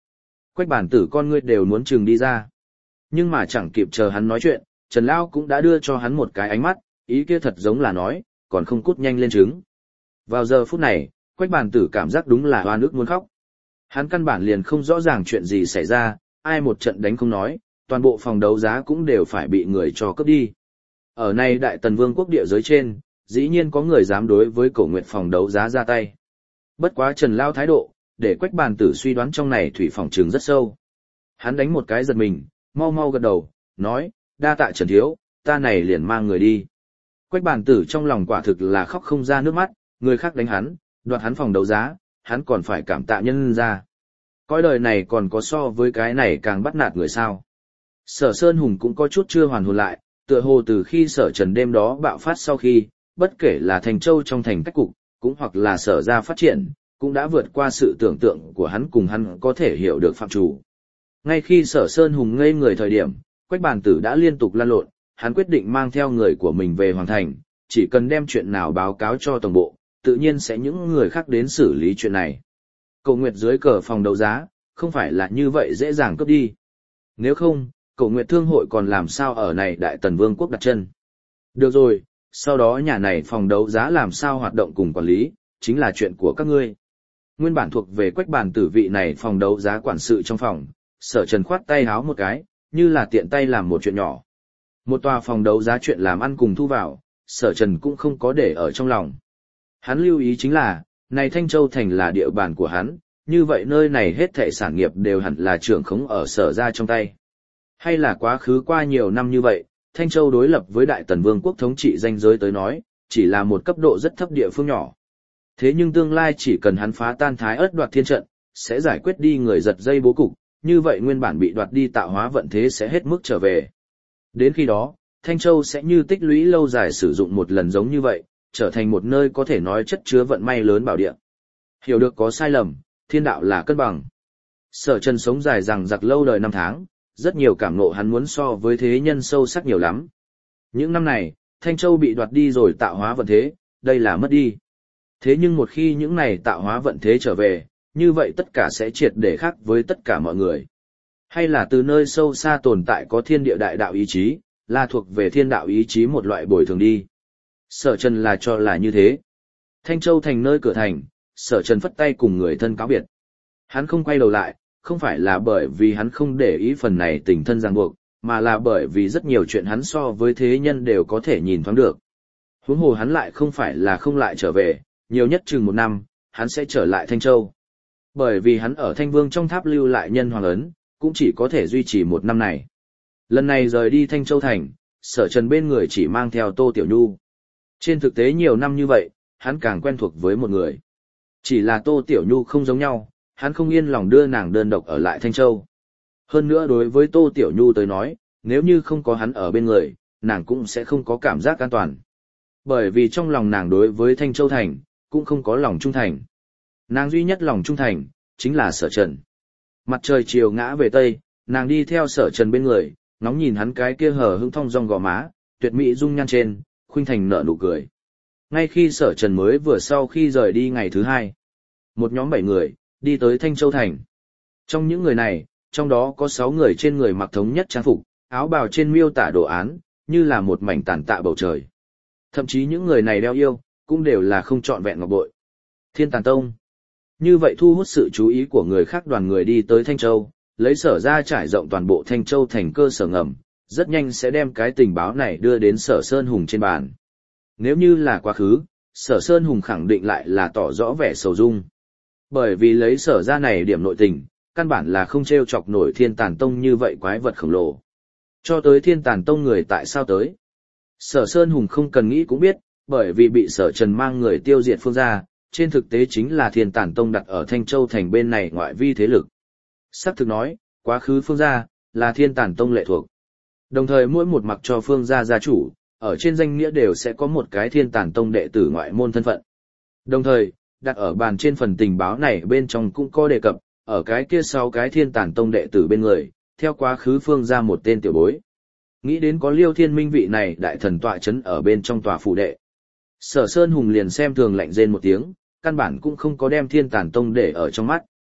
Quách Bản Tử con ngươi đều muốn trừng đi ra. Nhưng mà chẳng kịp chờ hắn nói chuyện, Trần Lão cũng đã đưa cho hắn một cái ánh mắt, ý kia thật giống là nói, còn không cút nhanh lên trứng. Vào giờ phút này, Quách Bản Tử cảm giác đúng là hoa nước muốn khóc. Hắn căn bản liền không rõ ràng chuyện gì xảy ra, ai một trận đánh không nói, toàn bộ phòng đấu giá cũng đều phải bị người cho cướp đi. Ở này Đại Tần Vương quốc địa giới trên, dĩ nhiên có người dám đối với Cổ Nguyệt phòng đấu giá ra tay. Bất quá Trần Lao thái độ, để Quách Bản Tử suy đoán trong này thủy phòng trường rất sâu. Hắn đánh một cái giật mình, mau mau gật đầu, nói, đa tạ Trần Thiếu, ta này liền mang người đi. Quách Bản Tử trong lòng quả thực là khóc không ra nước mắt, người khác đánh hắn, đoạt hắn phòng đấu giá, hắn còn phải cảm tạ nhân ra. Cõi đời này còn có so với cái này càng bắt nạt người sao. Sở Sơn Hùng cũng có chút chưa hoàn hồn lại, tựa hồ từ khi Sở Trần đêm đó bạo phát sau khi, bất kể là Thành Châu trong thành cách cục, cũng hoặc là Sở ra phát triển, cũng đã vượt qua sự tưởng tượng của hắn cùng hắn có thể hiểu được phạm chủ. Ngay khi Sở Sơn Hùng ngây người thời điểm, Quách Bản Tử đã liên tục lăn lộn, hắn quyết định mang theo người của mình về Hoàng Thành, chỉ cần đem chuyện nào báo cáo cho tổng bộ, tự nhiên sẽ những người khác đến xử lý chuyện này. Cổ Nguyệt dưới cờ phòng đấu giá, không phải là như vậy dễ dàng cướp đi. Nếu không, Cổ Nguyệt Thương hội còn làm sao ở này Đại Tần Vương quốc đặt chân. Được rồi, sau đó nhà này phòng đấu giá làm sao hoạt động cùng quản lý, chính là chuyện của các ngươi. Nguyên bản thuộc về Quách Bản Tử vị này phòng đấu giá quản sự trong phòng, Sở Trần khoát tay háo một cái, như là tiện tay làm một chuyện nhỏ. Một tòa phòng đấu giá chuyện làm ăn cùng thu vào, Sở Trần cũng không có để ở trong lòng. Hắn lưu ý chính là, này Thanh Châu thành là địa bàn của hắn, như vậy nơi này hết thảy sản nghiệp đều hẳn là trưởng khống ở Sở ra trong tay. Hay là quá khứ qua nhiều năm như vậy, Thanh Châu đối lập với Đại Tần Vương quốc thống trị danh giới tới nói, chỉ là một cấp độ rất thấp địa phương nhỏ. Thế nhưng tương lai chỉ cần hắn phá tan Thái Ức đoạt thiên trận, sẽ giải quyết đi người giật dây bố cục, như vậy nguyên bản bị đoạt đi tạo hóa vận thế sẽ hết mức trở về. Đến khi đó, Thanh Châu sẽ như tích lũy lâu dài sử dụng một lần giống như vậy, trở thành một nơi có thể nói chất chứa vận may lớn bảo địa. Hiểu được có sai lầm, thiên đạo là cân bằng. Sở Trần sống dài rằng giặc lâu đời năm tháng, rất nhiều cảm ngộ hắn muốn so với thế nhân sâu sắc nhiều lắm. Những năm này, Thanh Châu bị đoạt đi rồi tạo hóa vận thế, đây là mất đi. Thế nhưng một khi những này tạo hóa vận thế trở về, như vậy tất cả sẽ triệt để khác với tất cả mọi người. Hay là từ nơi sâu xa tồn tại có thiên địa đại đạo ý chí, là thuộc về thiên đạo ý chí một loại bồi thường đi. Sở Trần là cho là như thế. Thanh Châu thành nơi cửa thành, Sở Trần phất tay cùng người thân cáo biệt. Hắn không quay đầu lại, không phải là bởi vì hắn không để ý phần này tình thân ràng buộc, mà là bởi vì rất nhiều chuyện hắn so với thế nhân đều có thể nhìn thoáng được. Huống hồ hắn lại không phải là không lại trở về, nhiều nhất chừng một năm, hắn sẽ trở lại Thanh Châu. Bởi vì hắn ở Thanh Vương trong tháp lưu lại nhân hoàng ấn, cũng chỉ có thể duy trì một năm này. Lần này rời đi Thanh Châu thành, Sở Trần bên người chỉ mang theo Tô Tiểu Nhu. Trên thực tế nhiều năm như vậy, hắn càng quen thuộc với một người. Chỉ là Tô Tiểu Nhu không giống nhau, hắn không yên lòng đưa nàng đơn độc ở lại Thanh Châu. Hơn nữa đối với Tô Tiểu Nhu tới nói, nếu như không có hắn ở bên người, nàng cũng sẽ không có cảm giác an toàn. Bởi vì trong lòng nàng đối với Thanh Châu thành, cũng không có lòng trung thành. Nàng duy nhất lòng trung thành, chính là Sở Trần. Mặt trời chiều ngã về Tây, nàng đi theo Sở Trần bên người, ngóng nhìn hắn cái kia hở hững thong dong gò má, tuyệt mỹ dung nhan trên, khuynh thành nở nụ cười. Ngay khi Sở Trần mới vừa sau khi rời đi ngày thứ hai, một nhóm 7 người, đi tới Thanh Châu thành. Trong những người này, trong đó có 6 người trên người mặc thống nhất trang phục, áo bào trên miêu tả đồ án, như là một mảnh tàn tạ bầu trời. Thậm chí những người này đeo yêu, cũng đều là không trọn vẹn ngọc bội. Thiên Tàn Tông. Như vậy thu hút sự chú ý của người khác, đoàn người đi tới Thanh Châu, lấy Sở ra trải rộng toàn bộ Thanh Châu thành cơ sở ngầm, rất nhanh sẽ đem cái tình báo này đưa đến Sở Sơn Hùng trên bàn. Nếu như là quá khứ, Sở Sơn Hùng khẳng định lại là tỏ rõ vẻ sầu dung. Bởi vì lấy Sở ra này điểm nội tình, căn bản là không trêu chọc nổi Thiên Tàn Tông như vậy quái vật khổng lồ. Cho tới Thiên Tàn Tông người tại sao tới? Sở Sơn Hùng không cần nghĩ cũng biết, bởi vì bị Sở Trần mang người tiêu diệt Phương gia, trên thực tế chính là Thiên Tàn Tông đặt ở Thanh Châu thành bên này ngoại vi thế lực. Sắc thực nói, quá khứ Phương gia là Thiên Tàn Tông lệ thuộc. Đồng thời mỗi một mặc cho Phương gia gia chủ, ở trên danh nghĩa đều sẽ có một cái Thiên Tàn Tông đệ tử ngoại môn thân phận. Đồng thời, đặt ở bàn trên phần tình báo này bên trong cũng có đề cập, ở cái kia sau cái Thiên Tàn Tông đệ tử bên người, theo quá khứ Phương gia một tên tiểu bối. Nghĩ đến có Liêu Thiên Minh vị này đại thần tọa chấn ở bên trong tòa phủ đệ. Sở Sơn Hùng liền xem thường lạnh rên một tiếng, căn bản cũng không có đem Thiên Tàn Tông để ở trong mắt.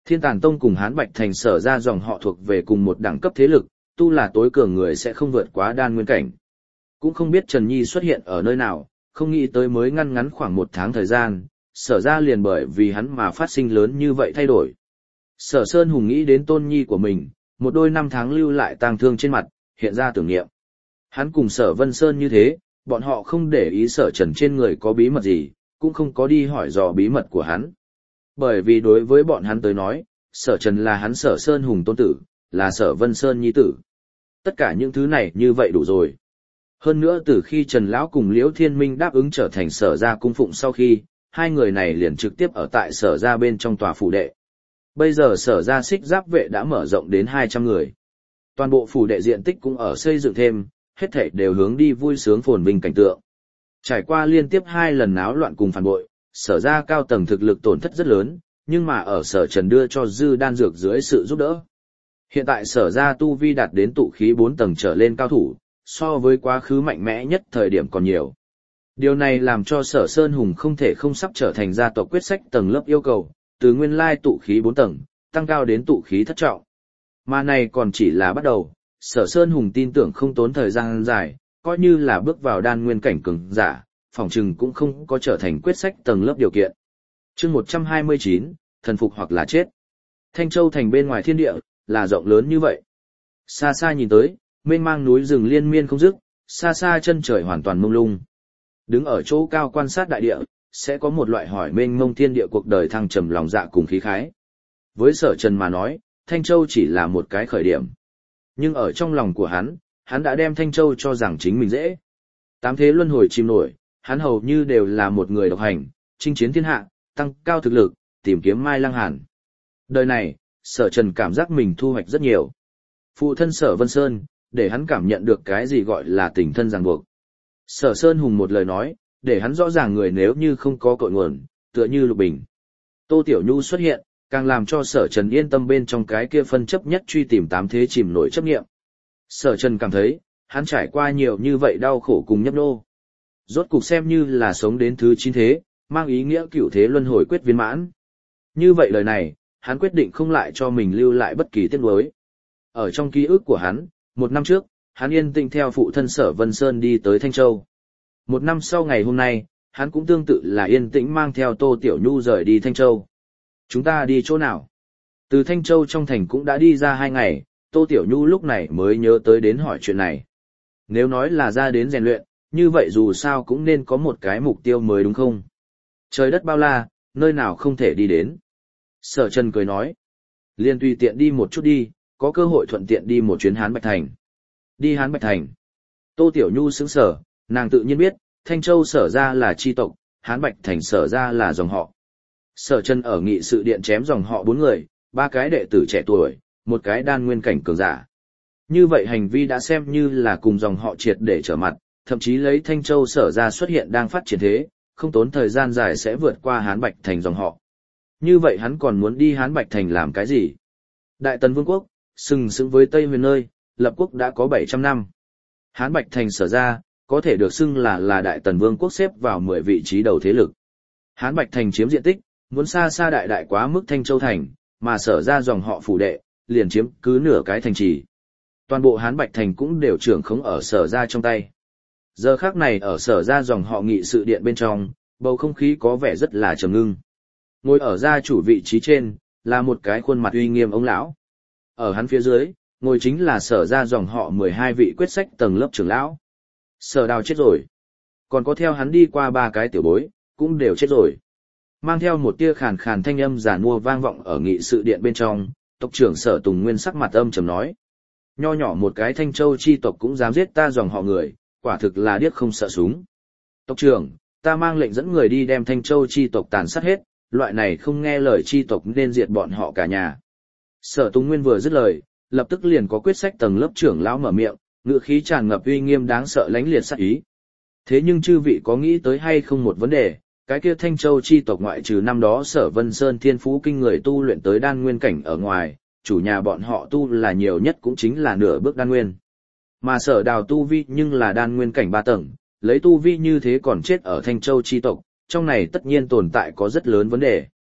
Thiên Tàn Tông cùng Hán Bạch Thành Sở ra dòng họ thuộc về cùng một đẳng cấp thế lực, tu là tối cường người sẽ không vượt quá đan nguyên cảnh. Cũng không biết Trần Nhi xuất hiện ở nơi nào, không nghĩ tới mới ngăn ngắn khoảng 1 tháng thời gian, Sở ra liền bởi vì hắn mà phát sinh lớn như vậy thay đổi. Sở Sơn Hùng nghĩ đến Tôn Nhi của mình, một đôi 5 tháng lưu lại tang thương trên mặt, hiện ra tưởng niệm. Hắn cùng Sở Vân Sơn như thế, bọn họ không để ý Sở Trần trên người có bí mật gì, cũng không có đi hỏi dò bí mật của hắn. Bởi vì đối với bọn hắn tới nói, Sở Trần là hắn Sở Sơn Hùng tôn tử, là Sở Vân Sơn nhi tử. Tất cả những thứ này như vậy đủ rồi. Hơn nữa từ khi Trần Lão cùng Liễu Thiên Minh đáp ứng trở thành Sở gia cung phụng sau khi, hai người này liền trực tiếp ở tại Sở gia bên trong tòa phủ đệ. Bây giờ Sở gia xích giáp vệ đã mở rộng đến 200 người. Toàn bộ phủ đệ diện tích cũng ở xây dựng thêm, hết thảy đều hướng đi vui sướng phồn vinh cảnh tượng. Trải qua liên tiếp 2 lần náo loạn cùng phản bội, Sở gia cao tầng thực lực tổn thất rất lớn, nhưng mà ở Sở Trần đưa cho dư đan dược dưới sự giúp đỡ. Hiện tại Sở gia tu vi đạt đến tụ khí 4 tầng trở lên cao thủ, so với quá khứ mạnh mẽ nhất thời điểm còn nhiều. Điều này làm cho Sở Sơn Hùng không thể không sắp trở thành gia tộc quyết sách tầng lớp yêu cầu, từ nguyên lai tụ khí 4 tầng, tăng cao đến tụ khí thất trọng. Mà này còn chỉ là bắt đầu, Sở Sơn Hùng tin tưởng không tốn thời gian dài, coi như là bước vào đan nguyên cảnh cường giả, phỏng chừng cũng không có trở thành quyết sách tầng lớp điều kiện. Chương 129, thần phục hoặc là chết. Thanh Châu thành bên ngoài thiên địa, là rộng lớn như vậy. Xa xa nhìn tới, mênh mang núi rừng liên miên không dứt, xa xa chân trời hoàn toàn mông lung. Đứng ở chỗ cao quan sát đại địa, sẽ có một loại hỏi mênh mông thiên địa cuộc đời thăng trầm lòng dạ cùng khí khái. Với Sở Trần mà nói, Thanh Châu chỉ là một cái khởi điểm. Nhưng ở trong lòng của hắn đã đem Thanh Châu cho rằng chính mình dễ. 8 thế luân hồi chìm nổi, hắn hầu như đều là một người độc hành, chinh chiến thiên hạ, tăng cao thực lực, tìm kiếm Mai Lăng Hàn. Đời này, Sở Trần cảm giác mình thu hoạch rất nhiều. Phụ thân Sở Vân Sơn, để hắn cảm nhận được cái gì gọi là tình thân ràng buộc. Sở Sơn Hùng một lời nói, để hắn rõ ràng người nếu như không có cội nguồn, tựa như Lục Bình. Tô Tiểu Nhu xuất hiện, càng làm cho Sở Trần yên tâm bên trong cái kia phân chấp nhất truy tìm 8 thế chìm nổi chấp nghiệm. Sở Trần cảm thấy, hắn trải qua nhiều như vậy đau khổ cùng nhấp nô. Rốt cục xem như là sống đến thứ 9 thế, mang ý nghĩa cửu thế luân hồi quyết viên mãn. Như vậy lời này, hắn quyết định không lại cho mình lưu lại bất kỳ tiếc nuối. Ở trong ký ức của hắn, 1 năm trước, hắn yên tĩnh theo phụ thân Sở Vân Sơn đi tới Thanh Châu. 1 năm sau ngày hôm nay, hắn cũng tương tự là yên tĩnh mang theo Tô Tiểu Nhu rời đi Thanh Châu. Chúng ta đi chỗ nào? Từ Thanh Châu trong thành cũng đã đi ra 2 ngày, Tô Tiểu Nhu lúc này mới nhớ tới đến hỏi chuyện này. Nếu nói là ra đến rèn luyện, như vậy dù sao cũng nên có một cái mục tiêu mới đúng không? Trời đất bao la, nơi nào không thể đi đến. Sở Trần cười nói. Liên tùy tiện đi một chút đi, có cơ hội thuận tiện đi một chuyến Hán Bạch Thành. Đi Hán Bạch Thành. Tô Tiểu Nhu sững sờ, nàng tự nhiên biết, Thanh Châu Sở ra là chi tộc, Hán Bạch Thành Sở ra là dòng họ. Sở Trần ở nghị sự điện chém dòng họ 4 người, 3 cái đệ tử trẻ tuổi, 1 cái đan nguyên cảnh cường giả. Như vậy hành vi đã xem như là cùng dòng họ triệt để trở mặt, thậm chí lấy Thanh Châu Sở ra xuất hiện đang phát triển thế, không tốn thời gian dài sẽ vượt qua Hán Bạch Thành dòng họ. Như vậy hắn còn muốn đi Hán Bạch Thành làm cái gì? Đại Tần Vương quốc, sừng sững với Tây Huyền nơi, lập quốc đã có 700 năm. Hán Bạch Thành Sở ra, có thể được xưng là Đại Tần Vương quốc xếp vào 10 vị trí đầu thế lực. Hán Bạch Thành chiếm diện tích, muốn xa xa đại quá mức Thanh Châu Thành, mà Sở ra dòng họ phủ đệ, liền chiếm cứ nửa cái thành trì. Toàn bộ Hán Bạch Thành cũng đều trưởng khống ở Sở ra trong tay. Giờ khắc này ở Sở ra dòng họ nghị sự điện bên trong, bầu không khí có vẻ rất là trầm ngưng. Ngồi ở gia chủ vị trí trên, là một cái khuôn mặt uy nghiêm ông lão. Ở hắn phía dưới, ngồi chính là Sở ra dòng họ 12 vị quyết sách tầng lớp trưởng lão. Sở Đào chết rồi. Còn có theo hắn đi qua 3 cái tiểu bối, cũng đều chết rồi. Mang theo một tia khàn khàn thanh âm giản mua vang vọng ở nghị sự điện bên trong, tộc trưởng Sở Tùng Nguyên sắc mặt âm trầm nói. Nho nhỏ một cái Thanh Châu chi tộc cũng dám giết ta dòng họ người, quả thực là điếc không sợ súng. Tộc trưởng, ta mang lệnh dẫn người đi đem Thanh Châu chi tộc tàn sát hết, loại này không nghe lời chi tộc nên diệt bọn họ cả nhà. Sở Tùng Nguyên vừa dứt lời, lập tức liền có quyết sách tầng lớp trưởng lão mở miệng, ngữ khí tràn ngập uy nghiêm đáng sợ lánh liệt sát ý. Thế nhưng chư vị có nghĩ tới hay không một vấn đề, cái kia Thanh Châu chi tộc ngoại trừ năm đó Sở Vân Sơn thiên phú kinh người tu luyện tới đan nguyên cảnh ở ngoài, chủ nhà bọn họ tu là nhiều nhất cũng chính là nửa bước đan nguyên. Mà Sở Đào tu vi nhưng là đan nguyên cảnh 3 tầng, lấy tu vi như thế còn chết ở Thanh Châu chi tộc, trong này tất nhiên tồn tại có rất lớn vấn đề.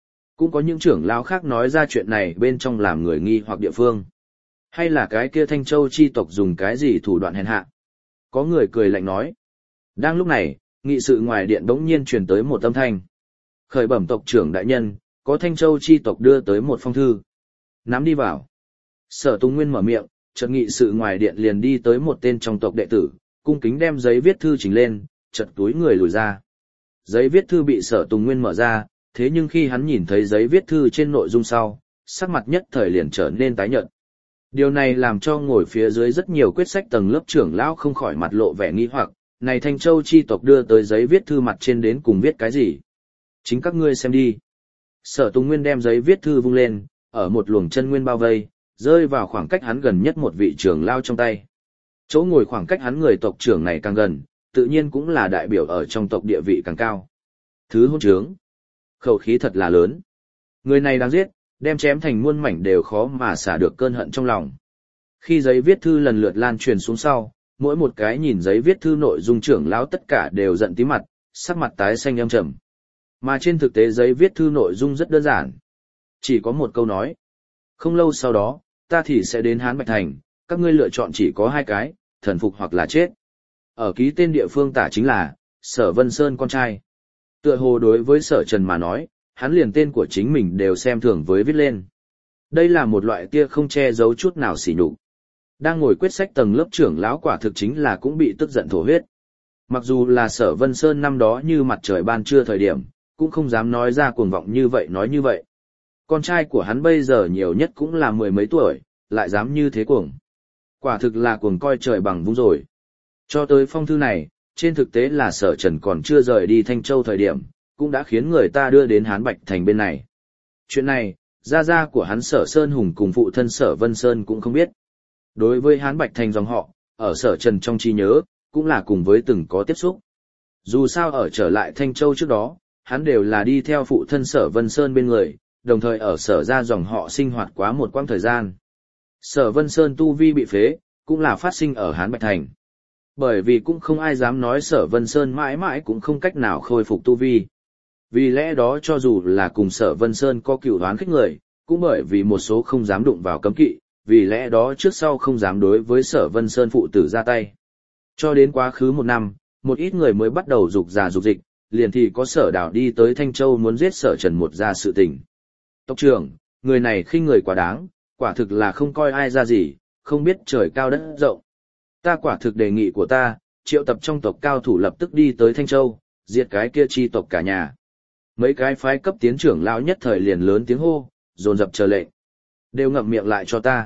cũng có những trưởng lão khác nói ra chuyện này bên trong làm người nghi hoặc địa phương. Hay là cái kia Thanh Châu chi tộc dùng cái gì thủ đoạn hèn hạ? Có người cười lạnh nói. Đang lúc này, nghị sự ngoài điện bỗng nhiên truyền tới một âm thanh. Khởi bẩm tộc trưởng đại nhân, có Thanh Châu chi tộc đưa tới một phong thư. Nắm đi vào. Sở Tùng Nguyên mở miệng, chợt nghị sự ngoài điện liền đi tới một tên trong tộc đệ tử, cung kính đem giấy viết thư chỉnh lên, chợt túi người lùi ra. Giấy viết thư bị Sở Tùng Nguyên mở ra, thế nhưng khi hắn nhìn thấy giấy viết thư trên nội dung sau, sắc mặt nhất thời liền trở nên tái nhợt. Điều này làm cho ngồi phía dưới rất nhiều quyết sách tầng lớp trưởng lão không khỏi mặt lộ vẻ nghi hoặc, này Thanh Châu chi tộc đưa tới giấy viết thư mặt trên đến cùng viết cái gì? Chính các ngươi xem đi. Sở Tùng Nguyên đem giấy viết thư vung lên, ở một luồng chân nguyên bao vây, rơi vào khoảng cách hắn gần nhất một vị trưởng lão trong tay. Chỗ ngồi khoảng cách hắn người tộc trưởng này càng gần, tự nhiên cũng là đại biểu ở trong tộc địa vị càng cao. Thứ hôn trướng. Khẩu khí thật là lớn. Người này đáng giết, đem chém thành muôn mảnh đều khó mà xả được cơn hận trong lòng. Khi giấy viết thư lần lượt lan truyền xuống sau, mỗi một cái nhìn giấy viết thư nội dung trưởng lão tất cả đều giận tím mặt, sắc mặt tái xanh âm trầm. Mà trên thực tế giấy viết thư nội dung rất đơn giản. Chỉ có một câu nói. Không lâu sau đó, ta thì sẽ đến Hán Bạch Thành, các ngươi lựa chọn chỉ có hai cái, thần phục hoặc là chết. Ở ký tên địa phương tả chính là, Sở Vân Sơn con trai. Tựa hồ đối với Sở Trần mà nói, hắn liền tên của chính mình đều xem thường với viết lên. Đây là một loại tia không che giấu chút nào sỉ nhục. Đang ngồi quyết sách tầng lớp trưởng lão quả thực chính là cũng bị tức giận thổ huyết. Mặc dù là Sở Vân Sơn năm đó như mặt trời ban trưa thời điểm, cũng không dám nói ra cuồng vọng như vậy nói như vậy. Con trai của hắn bây giờ nhiều nhất cũng là mười mấy tuổi, lại dám như thế cuồng. Quả thực là cuồng coi trời bằng vung rồi. Cho tới phong thư này, trên thực tế là Sở Trần còn chưa rời đi Thanh Châu thời điểm, cũng đã khiến người ta đưa đến Hán Bạch Thành bên này. Chuyện này, gia của hắn Sở Sơn Hùng cùng phụ thân Sở Vân Sơn cũng không biết. Đối với Hán Bạch Thành dòng họ, ở Sở Trần trong trí nhớ, cũng là cùng với từng có tiếp xúc. Dù sao ở trở lại Thanh Châu trước đó, hắn đều là đi theo phụ thân Sở Vân Sơn bên người, đồng thời ở Sở gia dòng họ sinh hoạt quá một quãng thời gian. Sở Vân Sơn tu vi bị phế, cũng là phát sinh ở Hán Bạch Thành. Bởi vì cũng không ai dám nói Sở Vân Sơn mãi mãi cũng không cách nào khôi phục tu vi. Vì lẽ đó cho dù là cùng Sở Vân Sơn có cựu đoán khích người, cũng bởi vì một số không dám đụng vào cấm kỵ, vì lẽ đó trước sau không dám đối với Sở Vân Sơn phụ tử ra tay. Cho đến quá khứ một năm, một ít người mới bắt đầu dục già dục dịch, liền thì có Sở Đào đi tới Thanh Châu muốn giết Sở Trần một ra sự tình. Tộc trưởng, người này khinh người quá đáng, quả thực là không coi ai ra gì, không biết trời cao đất rộng. Ta quả thực đề nghị của ta, triệu tập trong tộc cao thủ lập tức đi tới Thanh Châu, diệt cái kia chi tộc cả nhà. Mấy cái phái cấp tiến trưởng lão nhất thời liền lớn tiếng hô, dồn dập chờ lệnh. Đều ngậm miệng lại cho ta.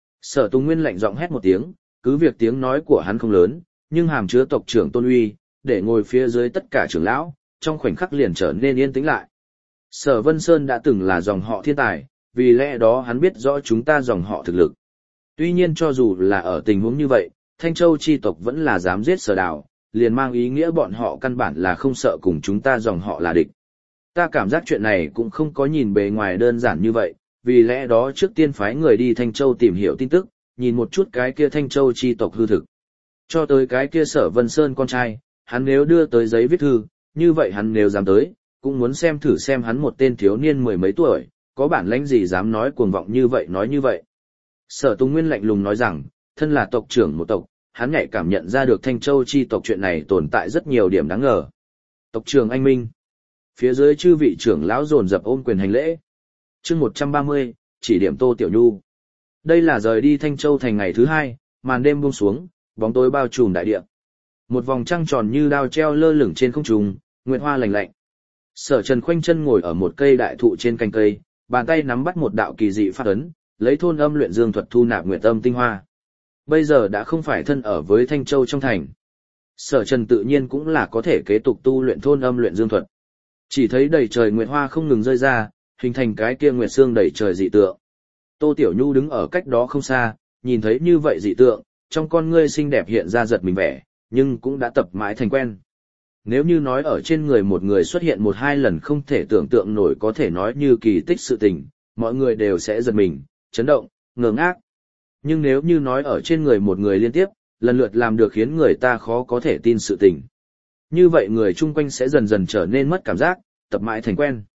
Sở Tùng Nguyên lạnh giọng hét một tiếng, cứ việc tiếng nói của hắn không lớn, nhưng hàm chứa tộc trưởng tôn uy, để ngồi phía dưới tất cả trưởng lão, trong khoảnh khắc liền trở nên yên tĩnh lại. Sở Vân Sơn đã từng là dòng họ thiên tài, vì lẽ đó hắn biết rõ chúng ta dòng họ thực lực. Tuy nhiên cho dù là ở tình huống như vậy, Thanh Châu chi tộc vẫn là dám giết Sở Đào, liền mang ý nghĩa bọn họ căn bản là không sợ cùng chúng ta dòng họ là địch. Ta cảm giác chuyện này cũng không có nhìn bề ngoài đơn giản như vậy, vì lẽ đó trước tiên phái người đi Thanh Châu tìm hiểu tin tức, nhìn một chút cái kia Thanh Châu chi tộc hư thực. Cho tới cái kia Sở Vân Sơn con trai, hắn nếu đưa tới giấy viết thư, như vậy hắn nếu dám tới, cũng muốn xem thử xem hắn một tên thiếu niên mười mấy tuổi, có bản lĩnh gì dám nói cuồng vọng như vậy nói như vậy. Sở Tùng Nguyên lạnh lùng nói rằng, thân là tộc trưởng một tộc, hắn nhạy cảm nhận ra được Thanh Châu chi tộc chuyện này tồn tại rất nhiều điểm đáng ngờ. Tộc trưởng anh minh. Phía dưới chư vị trưởng lão dồn dập ôm quyền hành lễ. Chương 130, chỉ điểm Tô Tiểu Nhu. Đây là rời đi Thanh Châu thành ngày thứ hai, màn đêm buông xuống, bóng tối bao trùm đại địa. Một vòng trăng tròn như đao treo lơ lửng trên không trung, nguyệt hoa lạnh lạnh. Sở Trần khoanh chân ngồi ở một cây đại thụ trên cành cây, bàn tay nắm bắt một đạo kỳ dị pháp ấn, lấy thôn âm luyện dương thuật thu nạp nguyệt âm tinh hoa. Bây giờ đã không phải thân ở với Thanh Châu trong thành. Sở Trần tự nhiên cũng là có thể kế tục tu luyện thôn âm luyện dương thuật. Chỉ thấy đầy trời nguyệt hoa không ngừng rơi ra, hình thành cái kia nguyệt xương đầy trời dị tượng. Tô Tiểu Nhu đứng ở cách đó không xa, nhìn thấy như vậy dị tượng, trong con ngươi xinh đẹp hiện ra giật mình vẻ, nhưng cũng đã tập mãi thành quen. Nếu như nói ở trên người một người xuất hiện một hai lần không thể tưởng tượng nổi có thể nói như kỳ tích sự tình, mọi người đều sẽ giật mình, chấn động, ngơ ngác. Nhưng nếu như nói ở trên người một người liên tiếp, lần lượt làm được khiến người ta khó có thể tin sự tình. Như vậy người chung quanh sẽ dần dần trở nên mất cảm giác, tập mãi thành quen.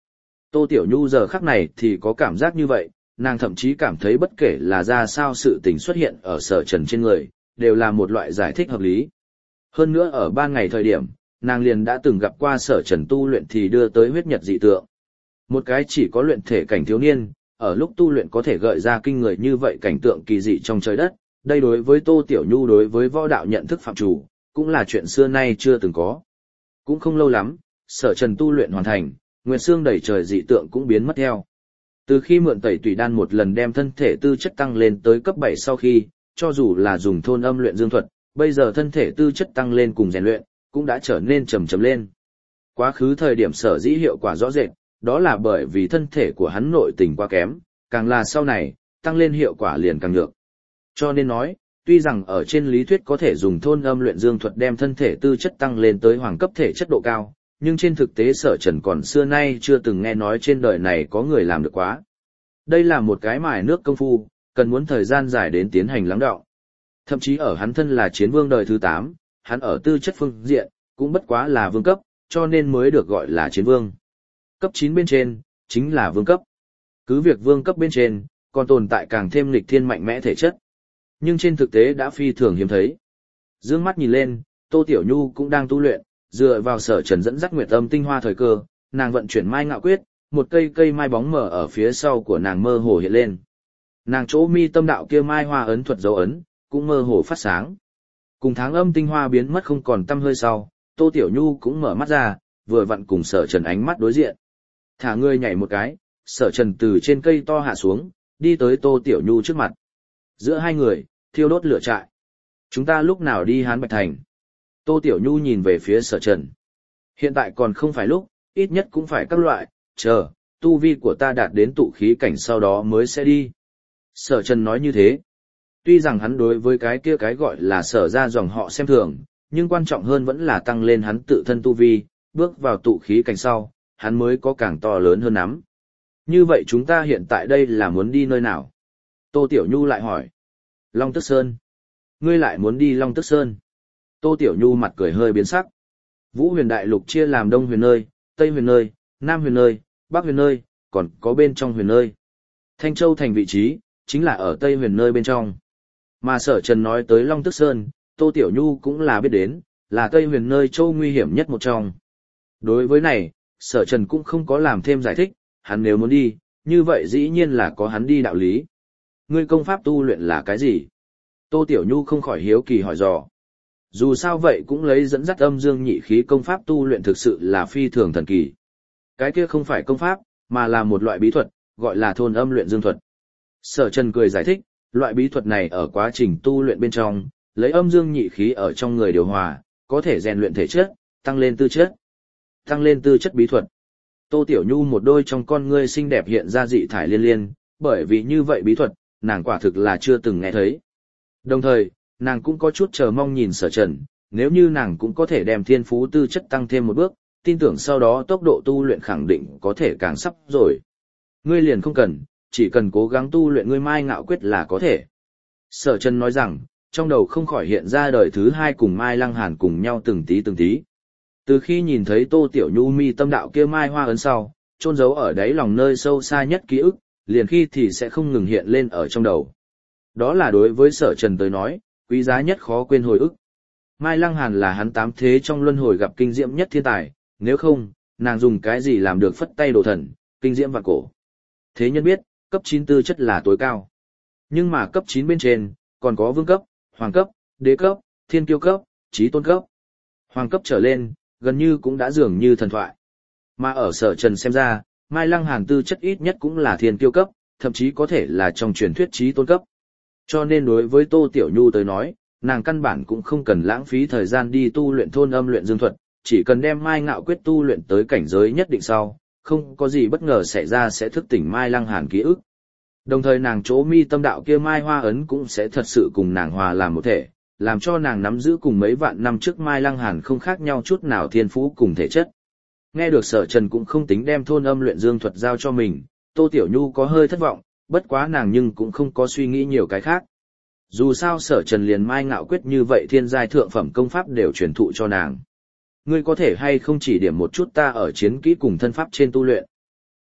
Tô Tiểu Nhu giờ khắc này thì có cảm giác như vậy, nàng thậm chí cảm thấy bất kể là ra sao sự tình xuất hiện ở Sở Trần trên người, đều là một loại giải thích hợp lý. Hơn nữa ở ban ngày thời điểm, nàng liền đã từng gặp qua Sở Trần tu luyện thì đưa tới huyết nhật dị tượng. Một cái chỉ có luyện thể cảnh thiếu niên, ở lúc tu luyện có thể gợi ra kinh người như vậy cảnh tượng kỳ dị trong trời đất, đây đối với Tô Tiểu Nhu đối với võ đạo nhận thức phạm chủ, cũng là chuyện xưa nay chưa từng có. Cũng không lâu lắm, Sở Trần tu luyện hoàn thành, Nguyệt Sương đẩy trời dị tượng cũng biến mất theo. Từ khi mượn tẩy tùy đan một lần đem thân thể tư chất tăng lên tới cấp 7 sau khi, cho dù là dùng thôn âm luyện dương thuật, bây giờ thân thể tư chất tăng lên cùng rèn luyện, cũng đã trở nên trầm trầm lên. Quá khứ thời điểm sở dĩ hiệu quả rõ rệt, đó là bởi vì thân thể của hắn nội tình quá kém, càng là sau này, tăng lên hiệu quả liền càng nhược. Cho nên nói, tuy rằng ở trên lý thuyết có thể dùng thôn âm luyện dương thuật đem thân thể tư chất tăng lên tới hoàng cấp thể chất độ cao, nhưng trên thực tế Sở Trần còn xưa nay chưa từng nghe nói trên đời này có người làm được quá. Đây là một cái mài nước công phu, cần muốn thời gian dài đến tiến hành lắng đọng. Thậm chí ở hắn thân là chiến vương đời thứ 8, hắn ở tư chất phương diện, cũng bất quá là vương cấp, cho nên mới được gọi là chiến vương. Cấp 9 bên trên, chính là vương cấp. Cứ việc vương cấp bên trên, còn tồn tại càng thêm nghịch thiên mạnh mẽ thể chất. Nhưng trên thực tế đã phi thường hiếm thấy. Dương mắt nhìn lên, Tô Tiểu Nhu cũng đang tu luyện, dựa vào Sở Trần dẫn dắt nguyệt âm tinh hoa thời cơ, nàng vận chuyển mai ngạo quyết, một cây mai bóng mở ở phía sau của nàng mơ hồ hiện lên. Nàng chỗ mi tâm đạo kia mai hoa ấn thuật dấu ấn, cũng mơ hồ phát sáng. Cùng tháng âm tinh hoa biến mất không còn tăm hơi sau, Tô Tiểu Nhu cũng mở mắt ra, vừa vặn cùng Sở Trần ánh mắt đối diện. Thả người nhảy một cái, Sở Trần từ trên cây to hạ xuống, đi tới Tô Tiểu Nhu trước mặt. Giữa hai người, thiêu đốt lửa trại. Chúng ta lúc nào đi Hán Bạch Thành? Tô Tiểu Nhu nhìn về phía Sở Trần. Hiện tại còn không phải lúc, ít nhất cũng phải các loại, chờ, tu vi của ta đạt đến tụ khí cảnh sau đó mới sẽ đi. Sở Trần nói như thế. Tuy rằng hắn đối với cái kia cái gọi là Sở ra dòng họ xem thường, nhưng quan trọng hơn vẫn là tăng lên hắn tự thân tu vi, bước vào tụ khí cảnh sau, hắn mới có càng to lớn hơn lắm. Như vậy chúng ta hiện tại đây là muốn đi nơi nào? Tô Tiểu Nhu lại hỏi. Long Tức Sơn. Ngươi lại muốn đi Long Tức Sơn? Tô Tiểu Nhu mặt cười hơi biến sắc. Vũ Huyền Đại Lục chia làm Đông Huyền nơi, Tây Huyền nơi, Nam Huyền nơi, Bắc Huyền nơi, còn có bên trong Huyền nơi. Thanh Châu thành vị trí, chính là ở Tây Huyền nơi bên trong. Mà Sở Trần nói tới Long Tức Sơn, Tô Tiểu Nhu cũng là biết đến, là Tây Huyền nơi châu nguy hiểm nhất một trong. Đối với này, Sở Trần cũng không có làm thêm giải thích, hắn nếu muốn đi, như vậy dĩ nhiên là có hắn đi đạo lý. Ngươi công pháp tu luyện là cái gì? Tô Tiểu Nhu không khỏi hiếu kỳ hỏi dò. Dù sao vậy cũng lấy dẫn dắt âm dương nhị khí công pháp tu luyện thực sự là phi thường thần kỳ. Cái kia không phải công pháp, mà là một loại bí thuật, gọi là thôn âm luyện dương thuật. Sở Trần cười giải thích, loại bí thuật này ở quá trình tu luyện bên trong, lấy âm dương nhị khí ở trong người điều hòa, có thể rèn luyện thể chất, tăng lên tư chất. Tăng lên tư chất bí thuật. Tô Tiểu Nhu một đôi trong con ngươi xinh đẹp hiện ra dị thải liên liên, bởi vì như vậy bí thuật, nàng quả thực là chưa từng nghe thấy. Đồng thời, nàng cũng có chút chờ mong nhìn Sở Trần, nếu như nàng cũng có thể đem thiên phú tư chất tăng thêm một bước, tin tưởng sau đó tốc độ tu luyện khẳng định có thể càng sắp rồi. Ngươi liền không cần, chỉ cần cố gắng tu luyện ngươi mai ngạo quyết là có thể. Sở Trần nói rằng, trong đầu không khỏi hiện ra đời thứ hai cùng Mai Lăng Hàn cùng nhau từng tí từng tí. Từ khi nhìn thấy Tô Tiểu Nhu mi tâm đạo kia mai hoa ấn sau, chôn giấu ở đáy lòng nơi sâu xa nhất ký ức, liền khi thì sẽ không ngừng hiện lên ở trong đầu. Đó là đối với Sở Trần tới nói, quý giá nhất khó quên hồi ức. Mai Lăng Hàn là hắn tám thế trong luân hồi gặp kinh diễm nhất thiên tài, nếu không, nàng dùng cái gì làm được phất tay đồ thần, kinh diễm vạn cổ. Thế nhân biết, cấp 9 tư chất là tối cao. Nhưng mà cấp 9 bên trên, còn có vương cấp, hoàng cấp, đế cấp, thiên kiêu cấp, chí tôn cấp. Hoàng cấp trở lên, gần như cũng đã dường như thần thoại. Mà ở Sở Trần xem ra, Mai Lăng Hàn tư chất ít nhất cũng là thiên kiêu cấp, thậm chí có thể là trong truyền thuyết chí tôn cấp. Cho nên đối với Tô Tiểu Nhu tới nói, nàng căn bản cũng không cần lãng phí thời gian đi tu luyện thôn âm luyện dương thuật, chỉ cần đem Mai Ngạo Quyết tu luyện tới cảnh giới nhất định sau, không có gì bất ngờ xảy ra sẽ thức tỉnh Mai Lăng Hàn ký ức. Đồng thời nàng chỗ mi tâm đạo kia Mai Hoa ấn cũng sẽ thật sự cùng nàng hòa làm một thể, làm cho nàng nắm giữ cùng mấy vạn năm trước Mai Lăng Hàn không khác nhau chút nào thiên phú cùng thể chất. Nghe được Sở Trần cũng không tính đem thôn âm luyện dương thuật giao cho mình, Tô Tiểu Nhu có hơi thất vọng, bất quá nàng nhưng cũng không có suy nghĩ nhiều cái khác. Dù sao Sở Trần liền Mai Ngạo Quyết như vậy thiên giai thượng phẩm công pháp đều truyền thụ cho nàng. Ngươi có thể hay không chỉ điểm một chút ta ở chiến kỹ cùng thân pháp trên tu luyện?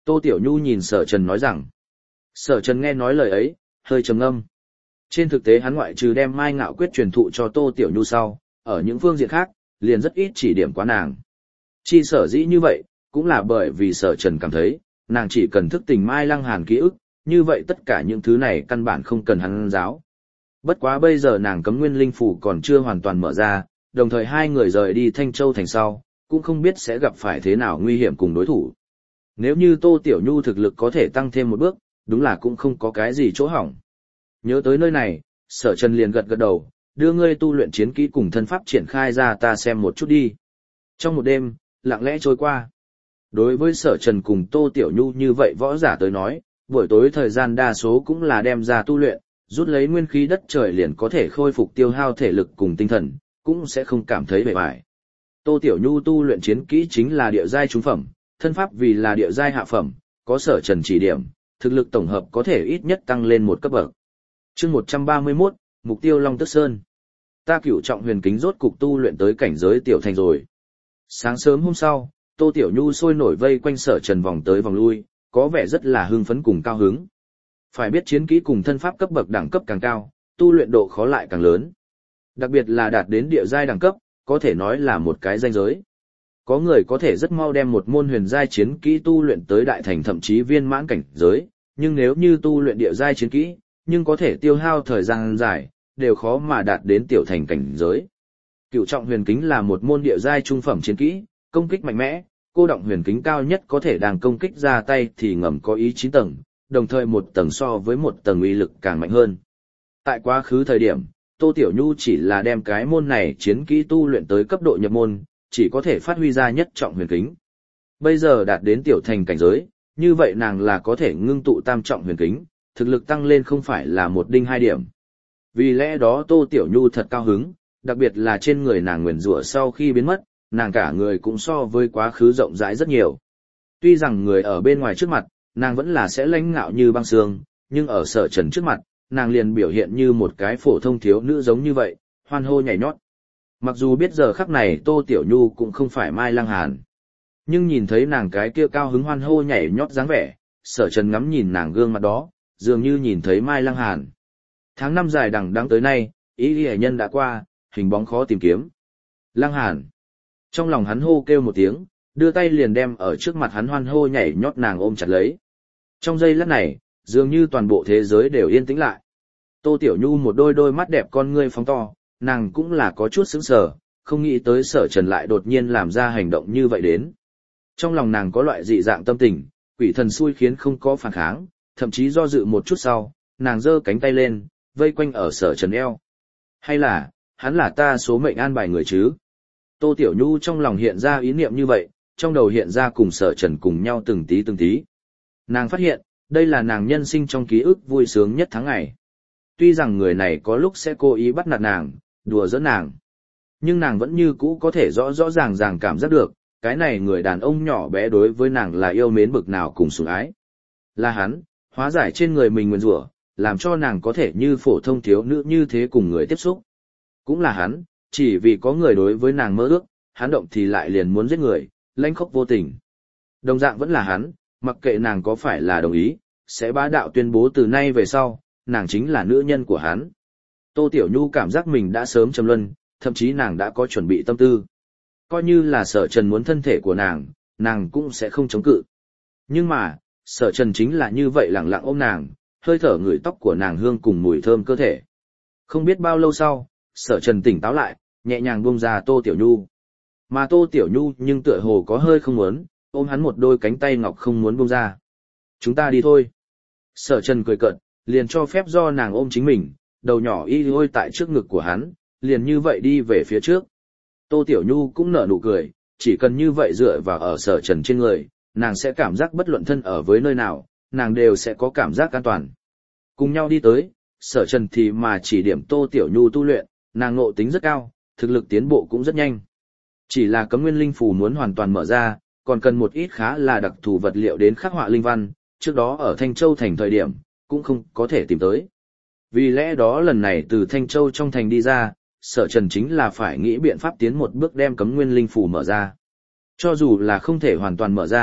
Tô Tiểu Nhu nhìn Sở Trần nói rằng. Sở Trần nghe nói lời ấy, hơi trầm ngâm. Trên thực tế hắn ngoại trừ đem Mai Ngạo Quyết truyền thụ cho Tô Tiểu Nhu sau, ở những phương diện khác, liền rất ít chỉ điểm quá nàng. Chi sở dĩ như vậy, cũng là bởi vì Sở Trần cảm thấy, nàng chỉ cần thức tỉnh Mai Lăng Hàn ký ức, như vậy tất cả những thứ này căn bản không cần hắn giáo. Bất quá bây giờ nàng cấm nguyên linh phủ còn chưa hoàn toàn mở ra, đồng thời hai người rời đi Thanh Châu thành sau, cũng không biết sẽ gặp phải thế nào nguy hiểm cùng đối thủ. Nếu như Tô Tiểu Nhu thực lực có thể tăng thêm một bước, đúng là cũng không có cái gì chỗ hỏng. Nhớ tới nơi này, Sở Trần liền gật gật đầu, đưa ngươi tu luyện chiến kỹ cùng thân pháp triển khai ra ta xem một chút đi. Trong một đêm, lặng lẽ trôi qua. Đối với Sở Trần cùng Tô Tiểu Nhu như vậy võ giả tới nói, buổi tối thời gian đa số cũng là đem ra tu luyện, rút lấy nguyên khí đất trời liền có thể khôi phục tiêu hao thể lực cùng tinh thần, cũng sẽ không cảm thấy bề bại. Tô Tiểu Nhu tu luyện chiến kỹ chính là địa giai trung phẩm, thân pháp vì là địa giai hạ phẩm, có Sở Trần chỉ điểm, thực lực tổng hợp có thể ít nhất tăng lên một cấp bậc. Chương 131, mục tiêu Long Tức Sơn. Ta cửu trọng huyền kính rốt cục tu luyện tới cảnh giới tiểu thành rồi. Sáng sớm hôm sau, Tô Tiểu Nhu sôi nổi vây quanh Sở Trần vòng tới vòng lui, có vẻ rất là hưng phấn cùng cao hứng. Phải biết chiến kỹ cùng thân pháp cấp bậc đẳng cấp càng cao, tu luyện độ khó lại càng lớn. Đặc biệt là đạt đến địa giai đẳng cấp, có thể nói là một cái danh giới. Có người có thể rất mau đem một môn huyền giai chiến kỹ tu luyện tới đại thành thậm chí viên mãn cảnh giới, nhưng nếu như tu luyện địa giai chiến kỹ, nhưng có thể tiêu hao thời gian dài, đều khó mà đạt đến tiểu thành cảnh giới. Cửu trọng huyền kính là một môn địa giai trung phẩm chiến kỹ, công kích mạnh mẽ, cô động huyền kính cao nhất có thể đang công kích ra tay thì ngầm có ý 9 tầng, đồng thời một tầng so với một tầng uy lực càng mạnh hơn. Tại quá khứ thời điểm, Tô Tiểu Nhu chỉ là đem cái môn này chiến kỹ tu luyện tới cấp độ nhập môn, chỉ có thể phát huy ra nhất trọng huyền kính. Bây giờ đạt đến tiểu thành cảnh giới, như vậy nàng là có thể ngưng tụ tam trọng huyền kính, thực lực tăng lên không phải là một đinh hai điểm. Vì lẽ đó Tô Tiểu Nhu thật cao hứng, đặc biệt là trên người nàng nguyền rủa sau khi biến mất, nàng cả người cũng so với quá khứ rộng rãi rất nhiều. Tuy rằng người ở bên ngoài trước mặt, nàng vẫn là sẽ lãnh ngạo như băng sương, nhưng ở Sở Trần trước mặt, nàng liền biểu hiện như một cái phổ thông thiếu nữ giống như vậy, hoan hô nhảy nhót. Mặc dù biết giờ khắc này Tô Tiểu Nhu cũng không phải Mai Lăng Hàn, nhưng nhìn thấy nàng cái kia cao hứng hoan hô nhảy nhót dáng vẻ, Sở Trần ngắm nhìn nàng gương mặt đó, dường như nhìn thấy Mai Lăng Hàn. Tháng năm dài đằng đẵng tới nay, ý hệ nhân đã qua, hình bóng khó tìm kiếm. Lăng Hàn. Trong lòng hắn hô kêu một tiếng, đưa tay liền đem ở trước mặt hắn hoan hô nhảy nhót nàng ôm chặt lấy. Trong giây lát này, dường như toàn bộ thế giới đều yên tĩnh lại. Tô Tiểu Nhu một đôi mắt đẹp con ngươi phóng to, nàng cũng là có chút sững sờ, không nghĩ tới Sở Trần lại đột nhiên làm ra hành động như vậy đến. Trong lòng nàng có loại dị dạng tâm tình, quỷ thần xui khiến không có phản kháng, thậm chí do dự một chút sau, nàng giơ cánh tay lên, vây quanh ở Sở Trần eo. Hay là, hắn là ta số mệnh an bài người chứ? Tô Tiểu Nhu trong lòng hiện ra ý niệm như vậy, trong đầu hiện ra cùng Sở Trần cùng nhau từng tí. Nàng phát hiện, đây là nàng nhân sinh trong ký ức vui sướng nhất tháng ngày. Tuy rằng người này có lúc sẽ cố ý bắt nạt nàng, đùa giỡn nàng, nhưng nàng vẫn như cũ có thể rõ ràng cảm giác được, cái này người đàn ông nhỏ bé đối với nàng là yêu mến bực nào cùng sủng ái. Là hắn, hóa giải trên người mình nguyền rủa, làm cho nàng có thể như phổ thông thiếu nữ như thế cùng người tiếp xúc. Cũng là hắn, chỉ vì có người đối với nàng mơ ước, hắn động thì lại liền muốn giết người, lãnh khốc vô tình. Đồng dạng vẫn là hắn, mặc kệ nàng có phải là đồng ý, sẽ bá đạo tuyên bố từ nay về sau, nàng chính là nữ nhân của hắn. Tô Tiểu Nhu cảm giác mình đã sớm trầm luân, thậm chí nàng đã có chuẩn bị tâm tư. Coi như là Sở Trần muốn thân thể của nàng cũng sẽ không chống cự. Nhưng mà, Sở Trần chính là như vậy lặng lặng ôm nàng, hơi thở ngửi tóc của nàng hương cùng mùi thơm cơ thể. Không biết bao lâu sau, Sở Trần tỉnh táo lại, nhẹ nhàng buông ra Tô Tiểu Nhu. Mà Tô Tiểu Nhu nhưng tựa hồ có hơi không muốn, ôm hắn một đôi cánh tay ngọc không muốn buông ra. Chúng ta đi thôi. Sở Trần cười cợt, liền cho phép do nàng ôm chính mình, đầu nhỏ y ôi tại trước ngực của hắn, liền như vậy đi về phía trước. Tô Tiểu Nhu cũng nở nụ cười, chỉ cần như vậy dựa vào ở Sở Trần trên người, nàng sẽ cảm giác bất luận thân ở với nơi nào, nàng đều sẽ có cảm giác an toàn. Cùng nhau đi tới, Sở Trần thì mà chỉ điểm Tô Tiểu Nhu tu luyện, nàng ngộ tính rất cao, thực lực tiến bộ cũng rất nhanh. Chỉ là cấm nguyên linh phù muốn hoàn toàn mở ra, còn cần một ít khá là đặc thù vật liệu đến khắc họa linh văn, trước đó ở Thanh Châu thành thời điểm, cũng không có thể tìm tới. Vì lẽ đó lần này từ Thanh Châu trong thành đi ra, Sở Trần chính là phải nghĩ biện pháp tiến một bước đem cấm nguyên linh phù mở ra. Cho dù là không thể hoàn toàn mở ra,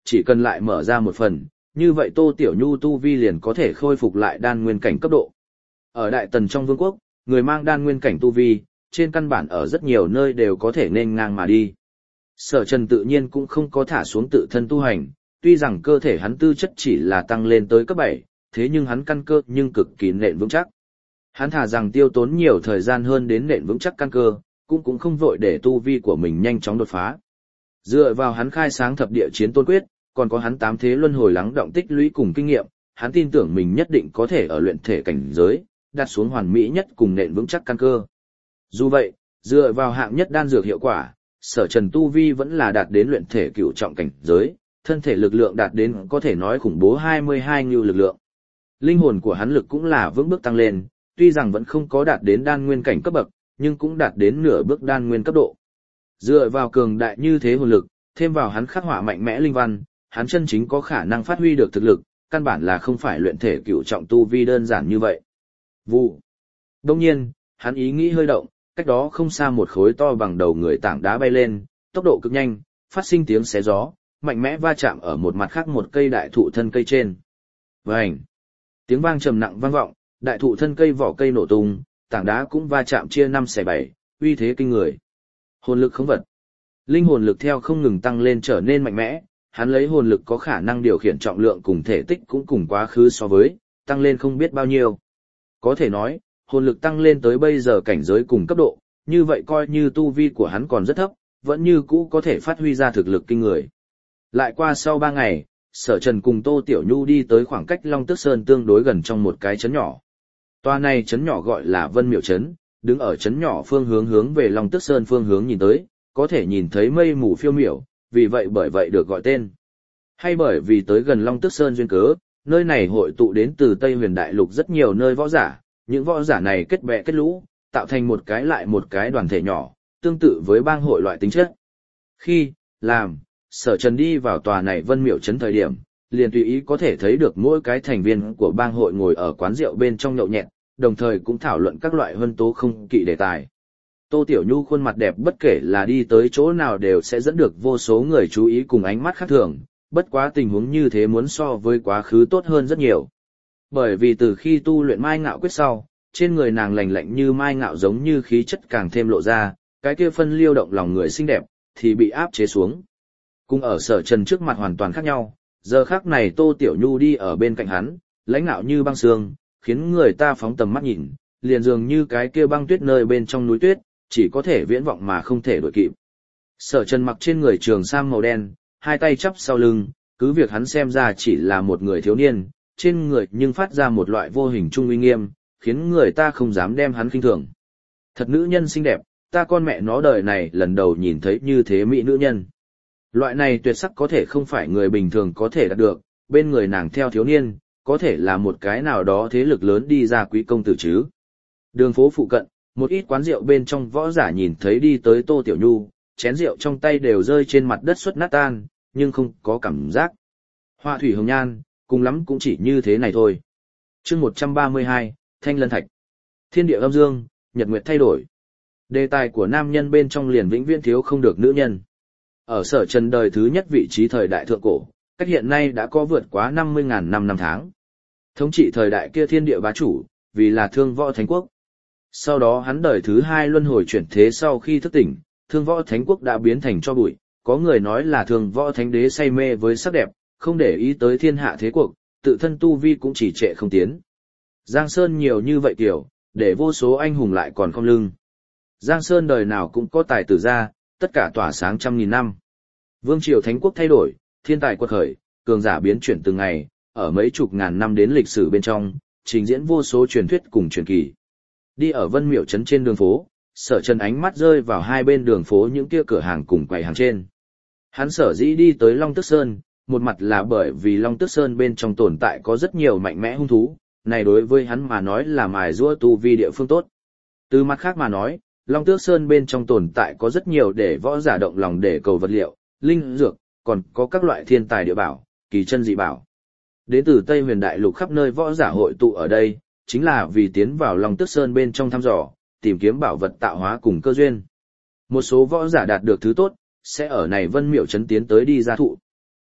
chỉ cần lại mở ra một phần, như vậy Tô Tiểu Nhu tu vi liền có thể khôi phục lại đan nguyên cảnh cấp độ. Ở Đại Tần trong vương quốc, người mang đan nguyên cảnh tu vi, trên căn bản ở rất nhiều nơi đều có thể nên ngang mà đi. Sở Trần tự nhiên cũng không có thả xuống tự thân tu hành, tuy rằng cơ thể hắn tư chất chỉ là tăng lên tới cấp 7, thế nhưng hắn căn cơ nhưng cực kỳ nền vững chắc. Hắn thả rằng tiêu tốn nhiều thời gian hơn đến nền vững chắc căn cơ, cũng không vội để tu vi của mình nhanh chóng đột phá. Dựa vào hắn khai sáng thập địa chiến tôn quyết, còn có hắn 8 thế luân hồi lắng động tích lũy cùng kinh nghiệm, hắn tin tưởng mình nhất định có thể ở luyện thể cảnh giới, đặt xuống hoàn mỹ nhất cùng nền vững chắc căn cơ. Dù vậy, dựa vào hạng nhất đan dược hiệu quả, Sở Trần tu vi vẫn là đạt đến luyện thể cửu trọng cảnh giới, thân thể lực lượng đạt đến có thể nói khủng bố 22 ngưu lực lượng. Linh hồn của hắn lực cũng là vững bước tăng lên, tuy rằng vẫn không có đạt đến đan nguyên cảnh cấp bậc, nhưng cũng đạt đến nửa bước đan nguyên cấp độ. Dựa vào cường đại như thế hồn lực, thêm vào hắn khắc họa mạnh mẽ linh văn, hắn chân chính có khả năng phát huy được thực lực, căn bản là không phải luyện thể cửu trọng tu vi đơn giản như vậy. Vụ. Đông nhiên, hắn ý nghĩ hơi động, cách đó không xa một khối to bằng đầu người tảng đá bay lên, tốc độ cực nhanh, phát sinh tiếng xé gió, mạnh mẽ va chạm ở một mặt khác một cây đại thụ thân cây trên. Vành! Tiếng vang trầm nặng vang vọng, đại thụ thân cây vỏ cây nổ tung, tảng đá cũng va chạm chia 5/7, uy thế kinh người. Hồn lực khống vật. Linh hồn lực theo không ngừng tăng lên trở nên mạnh mẽ, hắn lấy hồn lực có khả năng điều khiển trọng lượng cùng thể tích cũng cùng quá khứ so với, tăng lên không biết bao nhiêu. Có thể nói, hồn lực tăng lên tới bây giờ cảnh giới cùng cấp độ, như vậy coi như tu vi của hắn còn rất thấp, vẫn như cũ có thể phát huy ra thực lực kinh người. Lại qua sau 3 ngày, Sở Trần cùng Tô Tiểu Nhu đi tới khoảng cách Long Tước Sơn tương đối gần trong một cái trấn nhỏ. Tòa này trấn nhỏ gọi là Vân Miểu Trấn, đứng ở trấn nhỏ phương hướng về Long Tước Sơn phương hướng nhìn tới, có thể nhìn thấy mây mù phiêu miểu, vì vậy bởi vậy được gọi tên. Hay bởi vì tới gần Long Tước Sơn duyên cớ, nơi này hội tụ đến từ Tây Huyền Đại Lục rất nhiều nơi võ giả, những võ giả này kết bè kết lũ, tạo thành một cái lại một cái đoàn thể nhỏ, tương tự với bang hội loại tính chất. Khi, làm, Sở Trần đi vào tòa này Vân Miểu Trấn thời điểm, liền tùy ý có thể thấy được mỗi cái thành viên của bang hội ngồi ở quán rượu bên trong nhậu nhẹt, đồng thời cũng thảo luận các loại huân tố không kỵ đề tài. Tô Tiểu Nhu khuôn mặt đẹp bất kể là đi tới chỗ nào đều sẽ dẫn được vô số người chú ý cùng ánh mắt khác thường, bất quá tình huống như thế muốn so với quá khứ tốt hơn rất nhiều. Bởi vì từ khi tu luyện mai ngạo quyết sau, trên người nàng lành lạnh như mai ngạo giống như khí chất càng thêm lộ ra, cái kia phân liêu động lòng người xinh đẹp, thì bị áp chế xuống. Cùng ở Sở Trần trước mặt hoàn toàn khác nhau, giờ khắc này Tô Tiểu Nhu đi ở bên cạnh hắn, lãnh ngạo như băng sương, khiến người ta phóng tầm mắt nhìn, liền dường như cái kia băng tuyết nơi bên trong núi tuyết, chỉ có thể viễn vọng mà không thể đuổi kịp. Sở Trần mặc trên người trường sam màu đen, hai tay chắp sau lưng, cứ việc hắn xem ra chỉ là một người thiếu niên, trên người nhưng phát ra một loại vô hình trung uy nghiêm, khiến người ta không dám đem hắn khinh thường. Thật nữ nhân xinh đẹp, ta con mẹ nó đời này lần đầu nhìn thấy như thế mỹ nữ nhân. Loại này tuyệt sắc có thể không phải người bình thường có thể đạt được, bên người nàng theo thiếu niên, có thể là một cái nào đó thế lực lớn đi ra quý công tử chứ. Đường phố phụ cận, một ít quán rượu bên trong võ giả nhìn thấy đi tới Tô Tiểu Nhu, chén rượu trong tay đều rơi trên mặt đất suất nát tan, nhưng không có cảm giác. Hoa thủy hồng nhan, cùng lắm cũng chỉ như thế này thôi. Chương 132, Thanh Lân Thạch. Thiên địa âm dương, nhật nguyệt thay đổi. Đề tài của nam nhân bên trong liền vĩnh viễn thiếu không được nữ nhân. Ở Sở Trần đời thứ nhất vị trí thời đại thượng cổ, cách hiện nay đã có vượt quá 50.000 năm tháng. Thống trị thời đại kia thiên địa bá chủ, vì là Thương Võ Thánh Quốc. Sau đó hắn đời thứ hai luân hồi chuyển thế sau khi thức tỉnh, Thương Võ Thánh Quốc đã biến thành tro bụi, có người nói là Thương Võ Thánh Đế say mê với sắc đẹp, không để ý tới thiên hạ thế cuộc, tự thân tu vi cũng chỉ trệ không tiến. Giang Sơn nhiều như vậy kiểu, để vô số anh hùng lại còn không lưng. Giang Sơn đời nào cũng có tài tử ra, tất cả tỏa sáng trăm nghìn năm. Vương triều Thánh Quốc thay đổi, thiên tài quật khởi, cường giả biến chuyển từng ngày, ở mấy chục ngàn năm đến lịch sử bên trong, trình diễn vô số truyền thuyết cùng truyền kỳ. Đi ở Vân Miểu Trấn trên đường phố, Sở Trần ánh mắt rơi vào hai bên đường phố những kia cửa hàng cùng quầy hàng trên. Hắn sở dĩ đi tới Long Tước Sơn, một mặt là bởi vì Long Tước Sơn bên trong tồn tại có rất nhiều mạnh mẽ hung thú, này đối với hắn mà nói là mài giũa tu vi địa phương tốt. Từ mặt khác mà nói, Long Tước Sơn bên trong tồn tại có rất nhiều để võ giả động lòng để cầu vật liệu, linh dược, còn có các loại thiên tài địa bảo, kỳ chân dị bảo. Đến từ Tây Huyền Đại Lục khắp nơi võ giả hội tụ ở đây, chính là vì tiến vào Long Tước Sơn bên trong thăm dò, tìm kiếm bảo vật tạo hóa cùng cơ duyên. Một số võ giả đạt được thứ tốt, sẽ ở này Vân Miểu Trấn tiến tới đi gia thụ.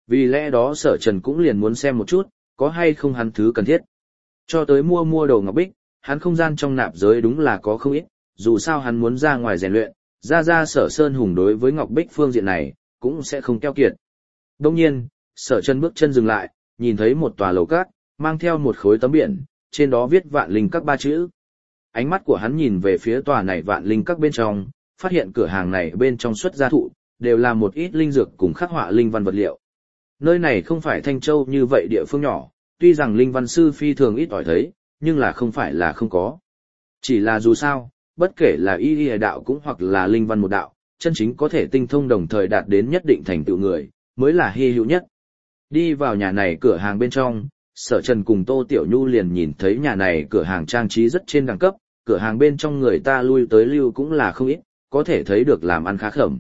Vì lẽ đó Sở Trần cũng liền muốn xem một chút, có hay không hắn thứ cần thiết. Cho tới mua đồ ngọc bích, hắn không gian trong nạp giới đúng là có không ít, dù sao hắn muốn ra ngoài rèn luyện, ra Sở Sơn Hùng đối với ngọc bích phương diện này, cũng sẽ không keo kiệt. Đông nhiên, Sở Trần bước chân dừng lại, nhìn thấy một tòa lầu cát, mang theo một khối tấm biển, trên đó viết Vạn Linh Các 3 chữ. Ánh mắt của hắn nhìn về phía tòa này Vạn Linh Các bên trong, phát hiện cửa hàng này bên trong xuất gia thụ, đều là một ít linh dược cùng khắc họa linh văn vật liệu. Nơi này không phải Thanh Châu như vậy địa phương nhỏ, tuy rằng linh văn sư phi thường ít ỏi thấy, nhưng là không phải là không có. Chỉ là dù sao, bất kể là y đạo cũng hoặc là linh văn một đạo, chân chính có thể tinh thông đồng thời đạt đến nhất định thành tựu người, mới là hy hữu nhất. Đi vào nhà này cửa hàng bên trong, Sở Trần cùng Tô Tiểu Nhu liền nhìn thấy nhà này cửa hàng trang trí rất trên đẳng cấp, cửa hàng bên trong người ta lui tới lưu cũng là không ít, có thể thấy được làm ăn khá khẩm.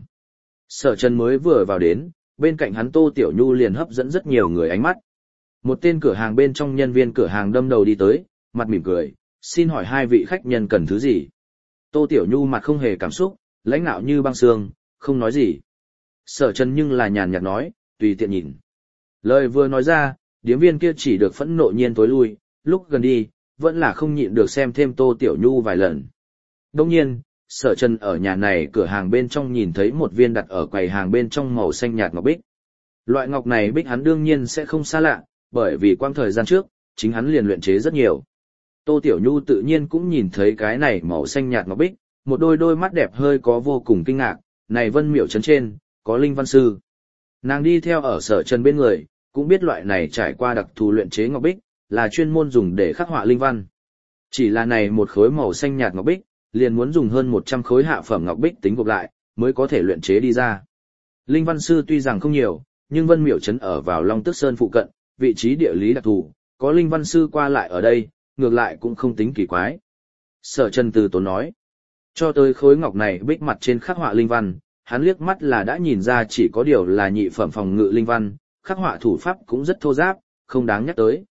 Sở Trần mới vừa vào đến, bên cạnh hắn Tô Tiểu Nhu liền hấp dẫn rất nhiều người ánh mắt. Một tên cửa hàng bên trong nhân viên cửa hàng đâm đầu đi tới, mặt mỉm cười, xin hỏi hai vị khách nhân cần thứ gì? Tô Tiểu Nhu mặt không hề cảm xúc, lãnh nạo như băng xương, không nói gì. Sở Trần nhưng là nhàn nhạt nói, tùy tiện nhìn. Lời vừa nói ra, điếm viên kia chỉ được phẫn nộ nhiên tối lui, lúc gần đi, vẫn là không nhịn được xem thêm Tô Tiểu Nhu vài lần. Đồng nhiên, Sở Trần ở nhà này cửa hàng bên trong nhìn thấy một viên đặt ở quầy hàng bên trong màu xanh nhạt ngọc bích. Loại ngọc này bích hắn đương nhiên sẽ không xa lạ, bởi vì quang thời gian trước, chính hắn liền luyện chế rất nhiều. Tô Tiểu Nhu tự nhiên cũng nhìn thấy cái này màu xanh nhạt ngọc bích, một đôi mắt đẹp hơi có vô cùng kinh ngạc, này Vân Miểu trấn trên, có linh văn sư. Nàng đi theo ở Sở Trần bên người, cũng biết loại này trải qua đặc thù luyện chế ngọc bích, là chuyên môn dùng để khắc họa linh văn. Chỉ là này một khối màu xanh nhạt ngọc bích, liền muốn dùng hơn 100 khối hạ phẩm ngọc bích tính gộp lại, mới có thể luyện chế đi ra. Linh văn sư tuy rằng không nhiều, nhưng Vân Miểu trấn ở vào Long Tước Sơn phụ cận, vị trí địa lý đặc thù, có linh văn sư qua lại ở đây, ngược lại cũng không tính kỳ quái. Sở Trần từ tốn nói, cho tới khối ngọc này bích mặt trên khắc họa linh văn, hắn liếc mắt là đã nhìn ra chỉ có điều là nhị phẩm phòng ngự linh văn, khắc họa thủ pháp cũng rất thô ráp, không đáng nhắc tới.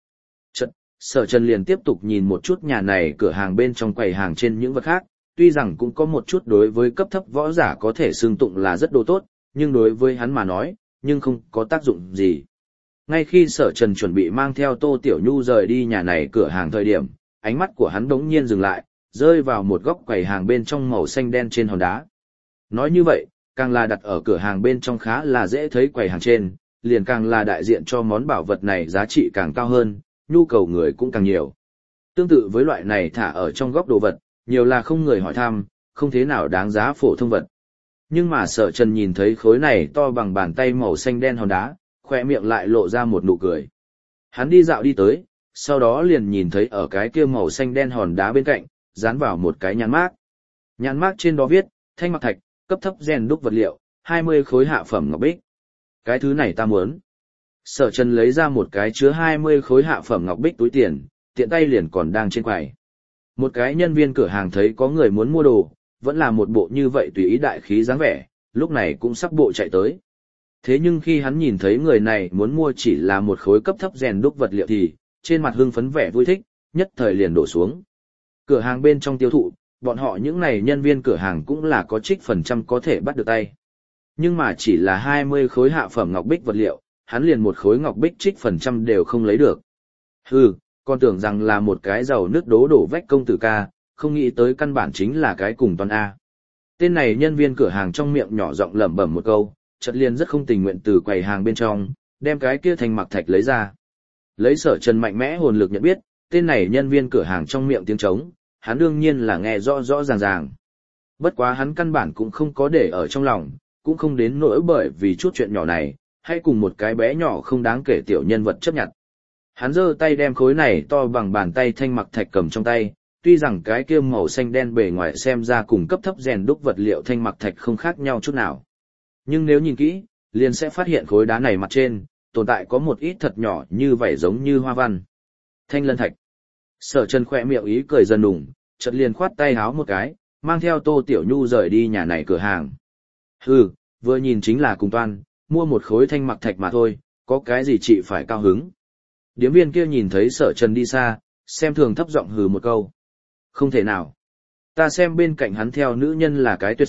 Sở Trần liền tiếp tục nhìn một chút nhà này cửa hàng bên trong quầy hàng trên những vật khác, tuy rằng cũng có một chút đối với cấp thấp võ giả có thể xưng tụng là rất đồ tốt, nhưng đối với hắn mà nói, nhưng không có tác dụng gì. Ngay khi Sở Trần chuẩn bị mang theo Tô Tiểu Nhu rời đi nhà này cửa hàng thời điểm, ánh mắt của hắn đống nhiên dừng lại, rơi vào một góc quầy hàng bên trong màu xanh đen trên hòn đá. Nói như vậy, càng là đặt ở cửa hàng bên trong khá là dễ thấy quầy hàng trên, liền càng là đại diện cho món bảo vật này giá trị càng cao hơn, nhu cầu người cũng càng nhiều. Tương tự với loại này thả ở trong góc đồ vật, nhiều là không người hỏi thăm, không thế nào đáng giá phổ thông vật. Nhưng mà Sở Trần nhìn thấy khối này to bằng bàn tay màu xanh đen hòn đá, khỏe miệng lại lộ ra một nụ cười. Hắn đi dạo đi tới, sau đó liền nhìn thấy ở cái kia màu xanh đen hòn đá bên cạnh, dán vào một cái nhãn mác. Nhãn mác trên đó viết, thanh mặc thạch, cấp thấp rèn đúc vật liệu, 20 khối hạ phẩm ngọc bích. Cái thứ này ta muốn. Sở Trần lấy ra một cái chứa 20 khối hạ phẩm ngọc bích túi tiền, tiện tay liền còn đang trên quầy. Một cái nhân viên cửa hàng thấy có người muốn mua đồ, vẫn là một bộ như vậy tùy ý đại khí dáng vẻ, lúc này cũng sắp bộ chạy tới. Thế nhưng khi hắn nhìn thấy người này muốn mua chỉ là một khối cấp thấp rèn đúc vật liệu thì, trên mặt hưng phấn vẻ vui thích, nhất thời liền đổ xuống. Cửa hàng bên trong tiêu thụ, bọn họ những này nhân viên cửa hàng cũng là có trích phần trăm có thể bắt được tay. Nhưng mà chỉ là 20 khối hạ phẩm ngọc bích vật liệu, hắn liền một khối ngọc bích trích phần trăm đều không lấy được. Hừ, còn tưởng rằng là một cái giàu nước đổ vách công tử ca, không nghĩ tới căn bản chính là cái cùng toàn A. Tên này nhân viên cửa hàng trong miệng nhỏ giọng lẩm bẩm một câu, chợt liền rất không tình nguyện từ quầy hàng bên trong, đem cái kia thanh mặc thạch lấy ra. Lấy Sở Trần mạnh mẽ hồn lực nhận biết, tên này nhân viên cửa hàng trong miệng tiếng trống, hắn đương nhiên là nghe rõ ràng. Bất quá hắn căn bản cũng không có để ở trong lòng, cũng không đến nỗi bởi vì chút chuyện nhỏ này, hay cùng một cái bé nhỏ không đáng kể tiểu nhân vật chấp nhận. Hắn giơ tay đem khối này to bằng bàn tay thanh mặc thạch cầm trong tay, tuy rằng cái kia màu xanh đen bề ngoài xem ra cùng cấp thấp rèn đúc vật liệu thanh mặc thạch không khác nhau chút nào. Nhưng nếu nhìn kỹ, liền sẽ phát hiện khối đá này mặt trên, tồn tại có một ít thật nhỏ như vậy giống như hoa văn. Thanh lân thạch. Sở Trần khỏe miệng ý cười dần đùng, chợt liền khoát tay háo một cái, mang theo Tô Tiểu Nhu rời đi nhà này cửa hàng. Hừ, vừa nhìn chính là cùng toan, mua một khối thanh mặc thạch mà thôi, có cái gì chị phải cao hứng. Điếm viên kia nhìn thấy Sở Trần đi xa, xem thường thấp giọng hừ một câu. Không thể nào. Ta xem bên cạnh hắn theo nữ nhân là cái tuyệt sắc,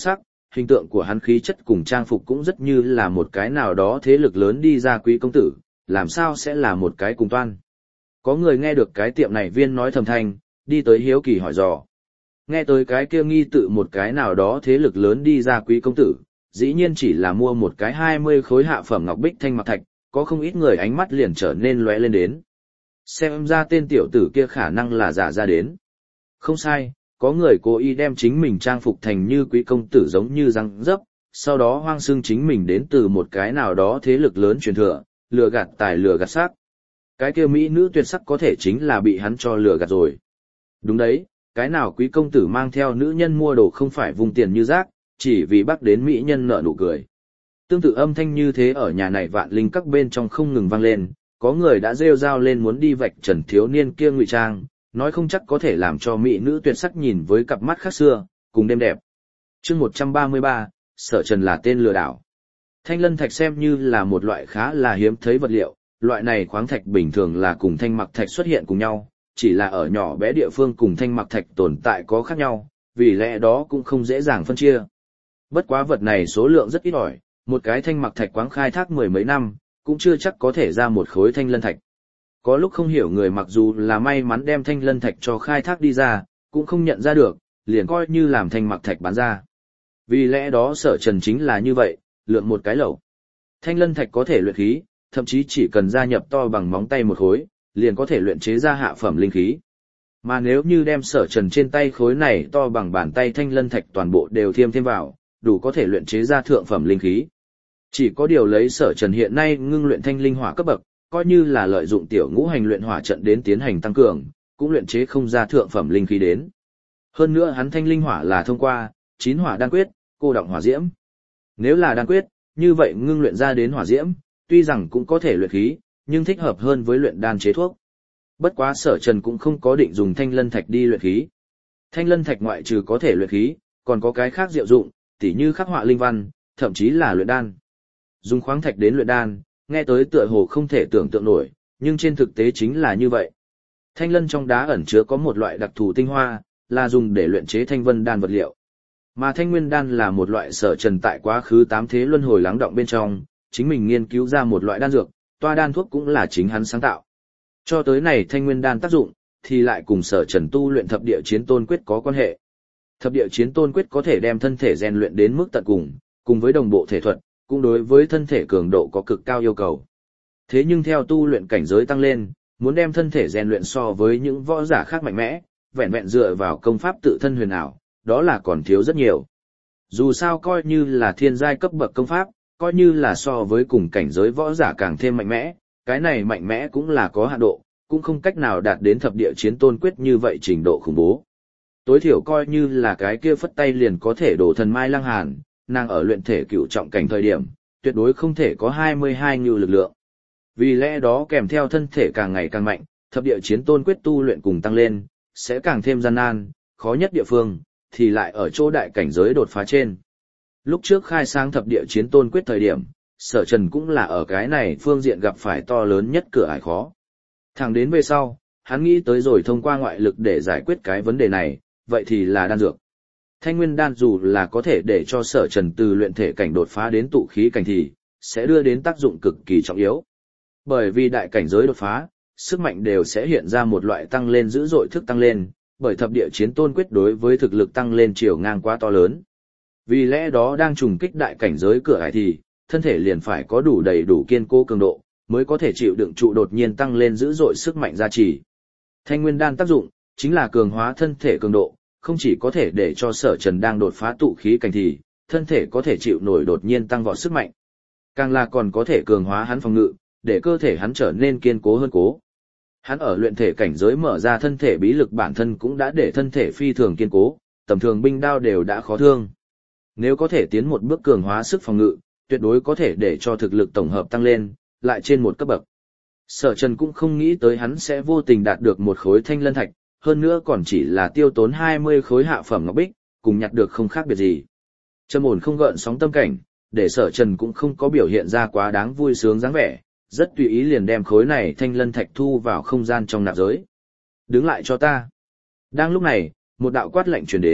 hình tượng của hắn khí chất cùng trang phục cũng rất như là một cái nào đó thế lực lớn đi ra quý công tử, làm sao sẽ là một cái cùng toan. Có người nghe được cái tiệm này viên nói thầm thanh, đi tới hiếu kỳ hỏi dò. Nghe tới cái kia nghi tự một cái nào đó thế lực lớn đi ra quý công tử, dĩ nhiên chỉ là mua một cái 20 khối hạ phẩm ngọc bích thanh mặc thạch, có không ít người ánh mắt liền trở nên lóe lên đến. Xem ra tên tiểu tử kia khả năng là giả ra đến. Không sai, có người cố ý đem chính mình trang phục thành như quý công tử giống như răng dấp, sau đó hoang xưng chính mình đến từ một cái nào đó thế lực lớn truyền thừa, lừa gạt tài lừa gạt xác. Cái kia mỹ nữ tuyệt sắc có thể chính là bị hắn cho lừa gạt rồi. Đúng đấy, cái nào quý công tử mang theo nữ nhân mua đồ không phải vùng tiền như rác, chỉ vì bắt đến mỹ nhân nở nụ cười. Tương tự âm thanh như thế ở nhà này vạn linh các bên trong không ngừng vang lên, có người đã rêu rao lên muốn đi vạch trần thiếu niên kia ngụy trang, nói không chắc có thể làm cho mỹ nữ tuyệt sắc nhìn với cặp mắt khác xưa, cùng đêm đẹp. Chương 133, Sở Trần là tên lừa đảo. Thanh lân thạch xem như là một loại khá là hiếm thấy vật liệu, loại này khoáng thạch bình thường là cùng thanh mặc thạch xuất hiện cùng nhau, chỉ là ở nhỏ bé địa phương cùng thanh mặc thạch tồn tại có khác nhau, vì lẽ đó cũng không dễ dàng phân chia. Bất quá vật này số lượng rất ít ỏi, một cái thanh mặc thạch quáng khai thác mười mấy năm, cũng chưa chắc có thể ra một khối thanh lân thạch. Có lúc không hiểu người mặc dù là may mắn đem thanh lân thạch cho khai thác đi ra, cũng không nhận ra được, liền coi như làm thanh mặc thạch bán ra. Vì lẽ đó Sở Trần chính là như vậy, lượm một cái lẩu. Thanh lân thạch có thể luyện khí, thậm chí chỉ cần gia nhập to bằng móng tay một khối, liền có thể luyện chế ra hạ phẩm linh khí. Mà nếu như đem Sở Trần trên tay khối này to bằng bàn tay thanh lân thạch toàn bộ đều thêm vào, đủ có thể luyện chế ra thượng phẩm linh khí. Chỉ có điều lấy Sở Trần hiện nay ngưng luyện thanh linh hỏa cấp bậc, coi như là lợi dụng tiểu ngũ hành luyện hỏa trận đến tiến hành tăng cường, cũng luyện chế không ra thượng phẩm linh khí đến. Hơn nữa hắn thanh linh hỏa là thông qua 9 hỏa đan quyết, cô động hỏa diễm. Nếu là đan quyết, như vậy ngưng luyện ra đến hỏa diễm, tuy rằng cũng có thể luyện khí, nhưng thích hợp hơn với luyện đan chế thuốc. Bất quá Sở Trần cũng không có định dùng thanh lân thạch đi luyện khí. Thanh lân thạch ngoại trừ có thể luyện khí, còn có cái khác diệu dụng, tỉ như khắc họa linh văn, thậm chí là luyện đan. Dùng khoáng thạch đến luyện đan, nghe tới tựa hồ không thể tưởng tượng nổi, nhưng trên thực tế chính là như vậy. Thanh lân trong đá ẩn chứa có một loại đặc thù tinh hoa, là dùng để luyện chế thanh vân đan vật liệu. Mà thanh nguyên đan là một loại Sở Trần tại quá khứ 8 thế luân hồi lắng động bên trong, chính mình nghiên cứu ra một loại đan dược, toa đan thuốc cũng là chính hắn sáng tạo. Cho tới này thanh nguyên đan tác dụng, thì lại cùng Sở Trần tu luyện thập địa chiến tôn quyết có quan hệ. Thập địa chiến tôn quyết có thể đem thân thể rèn luyện đến mức tận cùng với đồng bộ thể thuật, cũng đối với thân thể cường độ có cực cao yêu cầu. Thế nhưng theo tu luyện cảnh giới tăng lên, muốn đem thân thể rèn luyện so với những võ giả khác mạnh mẽ, vẹn vẹn dựa vào công pháp tự thân huyền ảo, đó là còn thiếu rất nhiều. Dù sao coi như là thiên giai cấp bậc công pháp, coi như là so với cùng cảnh giới võ giả càng thêm mạnh mẽ, cái này mạnh mẽ cũng là có hạn độ, cũng không cách nào đạt đến thập địa chiến tôn quyết như vậy trình độ khủng bố. Tối thiểu coi như là cái kia phất tay liền có thể đổ thần Mai Lăng Hàn, nàng ở luyện thể cửu trọng cảnh thời điểm, tuyệt đối không thể có 22 ngưu lực lượng. Vì lẽ đó kèm theo thân thể càng ngày càng mạnh, thập địa chiến tôn quyết tu luyện cùng tăng lên, sẽ càng thêm gian nan, khó nhất địa phương, thì lại ở chỗ đại cảnh giới đột phá trên. Lúc trước khai sáng thập địa chiến tôn quyết thời điểm, Sở Trần cũng là ở cái này phương diện gặp phải to lớn nhất cửa ải khó. Thẳng đến về sau, hắn nghĩ tới rồi thông qua ngoại lực để giải quyết cái vấn đề này, vậy thì là đan dược. Thanh nguyên đan dù là có thể để cho Sở Trần từ luyện thể cảnh đột phá đến tụ khí cảnh thì, sẽ đưa đến tác dụng cực kỳ trọng yếu. Bởi vì đại cảnh giới đột phá, sức mạnh đều sẽ hiện ra một loại tăng lên dữ dội thức tăng lên, bởi thập địa chiến tôn quyết đối với thực lực tăng lên chiều ngang quá to lớn. Vì lẽ đó đang trùng kích đại cảnh giới cửa ải thì, thân thể liền phải có đủ đầy đủ kiên cố cường độ, mới có thể chịu đựng trụ đột nhiên tăng lên dữ dội sức mạnh gia trì. Thanh nguyên đan tác dụng, chính là cường hóa thân thể cường độ, không chỉ có thể để cho Sở Trần đang đột phá tụ khí cảnh thì, thân thể có thể chịu nổi đột nhiên tăng vọt sức mạnh. Càng là còn có thể cường hóa hắn phòng ngự, để cơ thể hắn trở nên kiên cố hơn cố. Hắn ở luyện thể cảnh giới mở ra thân thể bí lực bản thân cũng đã để thân thể phi thường kiên cố, tầm thường binh đao đều đã khó thương. Nếu có thể tiến một bước cường hóa sức phòng ngự, tuyệt đối có thể để cho thực lực tổng hợp tăng lên, lại trên một cấp bậc. Sở Trần cũng không nghĩ tới hắn sẽ vô tình đạt được một khối thanh lân thạch, hơn nữa còn chỉ là tiêu tốn 20 khối hạ phẩm ngọc bích, cùng nhặt được không khác biệt gì. Trầm ổn không gợn sóng tâm cảnh, để Sở Trần cũng không có biểu hiện ra quá đáng vui sướng dáng vẻ, rất tùy ý liền đem khối này thanh lân thạch thu vào không gian trong nạp giới. Đứng lại cho ta. Đang lúc này, một đạo quát lệnh truyền đến,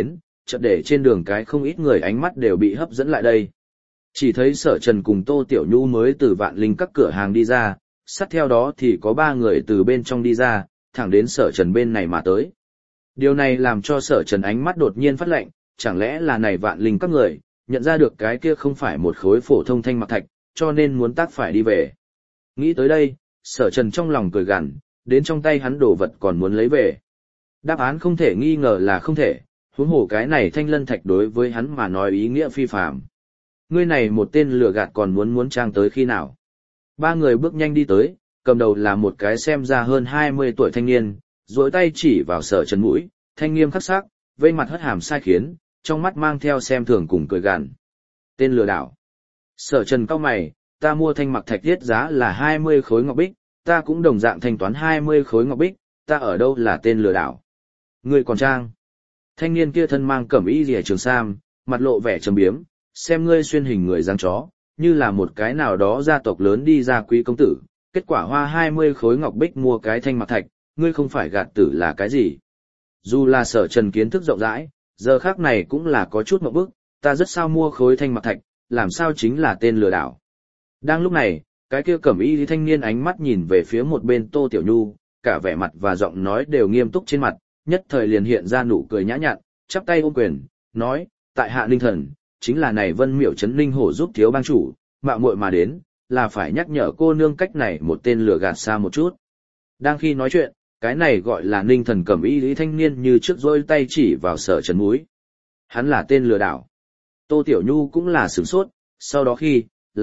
chợt để trên đường cái không ít người ánh mắt đều bị hấp dẫn lại đây. Chỉ thấy Sở Trần cùng Tô Tiểu Nhu mới từ Vạn Linh các cửa hàng đi ra, sát theo đó thì có 3 người từ bên trong đi ra, thẳng đến Sở Trần bên này mà tới. Điều này làm cho Sở Trần ánh mắt đột nhiên phát lạnh, chẳng lẽ là này Vạn Linh các người, nhận ra được cái kia không phải một khối phổ thông thanh mặc thạch, cho nên muốn tác phải đi về. Nghĩ tới đây, Sở Trần trong lòng cười gằn, đến trong tay hắn đồ vật còn muốn lấy về. Đáp án không thể nghi ngờ là không thể, huống hồ cái này thanh lân thạch đối với hắn mà nói ý nghĩa phi phàm. Ngươi này một tên lừa gạt còn muốn trang tới khi nào? 3 người bước nhanh đi tới, cầm đầu là một cái xem ra hơn 20 tuổi thanh niên, duỗi tay chỉ vào Sở Trần mũi, thanh nghiêm khắc sắc, vây mặt hất hàm sai khiến, trong mắt mang theo xem thường cùng cười gằn. Tên lừa đảo. Sở Trần cau mày, ta mua thanh mặc thạch thiết giá là 20 khối ngọc bích, ta cũng đồng dạng thanh toán 20 khối ngọc bích, ta ở đâu là tên lừa đảo? Ngươi còn trang. Thanh niên kia thân mang cẩm y rìa trường sam, mặt lộ vẻ trầm biếm, xem ngươi xuyên hình người dáng chó, như là một cái nào đó gia tộc lớn đi ra quý công tử, kết quả hoa 20 khối ngọc bích mua cái thanh mặc thạch, ngươi không phải gạt tử là cái gì? Dù là Sở Trần kiến thức rộng rãi, giờ khác này cũng là có chút ngộp bức, ta rất sao mua khối thanh mặc thạch, làm sao chính là tên lừa đảo. Đang lúc này, cái kia cẩm y thanh niên ánh mắt nhìn về phía một bên Tô Tiểu Nhu, cả vẻ mặt và giọng nói đều nghiêm túc trên mặt, nhất thời liền hiện ra nụ cười nhã nhặn, chắp tay ôm quyền, nói, tại hạ Ninh Thần, chính là này Vân Miểu trấn Ninh Hổ giúp thiếu bang chủ, mạo muội mà đến, là phải nhắc nhở cô nương cách này một tên lừa gạt xa một chút. Đang khi nói chuyện, cái này gọi là Ninh Thần cẩm y lý thanh niên như trước rôi tay chỉ vào Sở Trần mũi. Hắn là tên lừa đảo. Tô Tiểu Nhu cũng là sửng sốt, sau đó khi,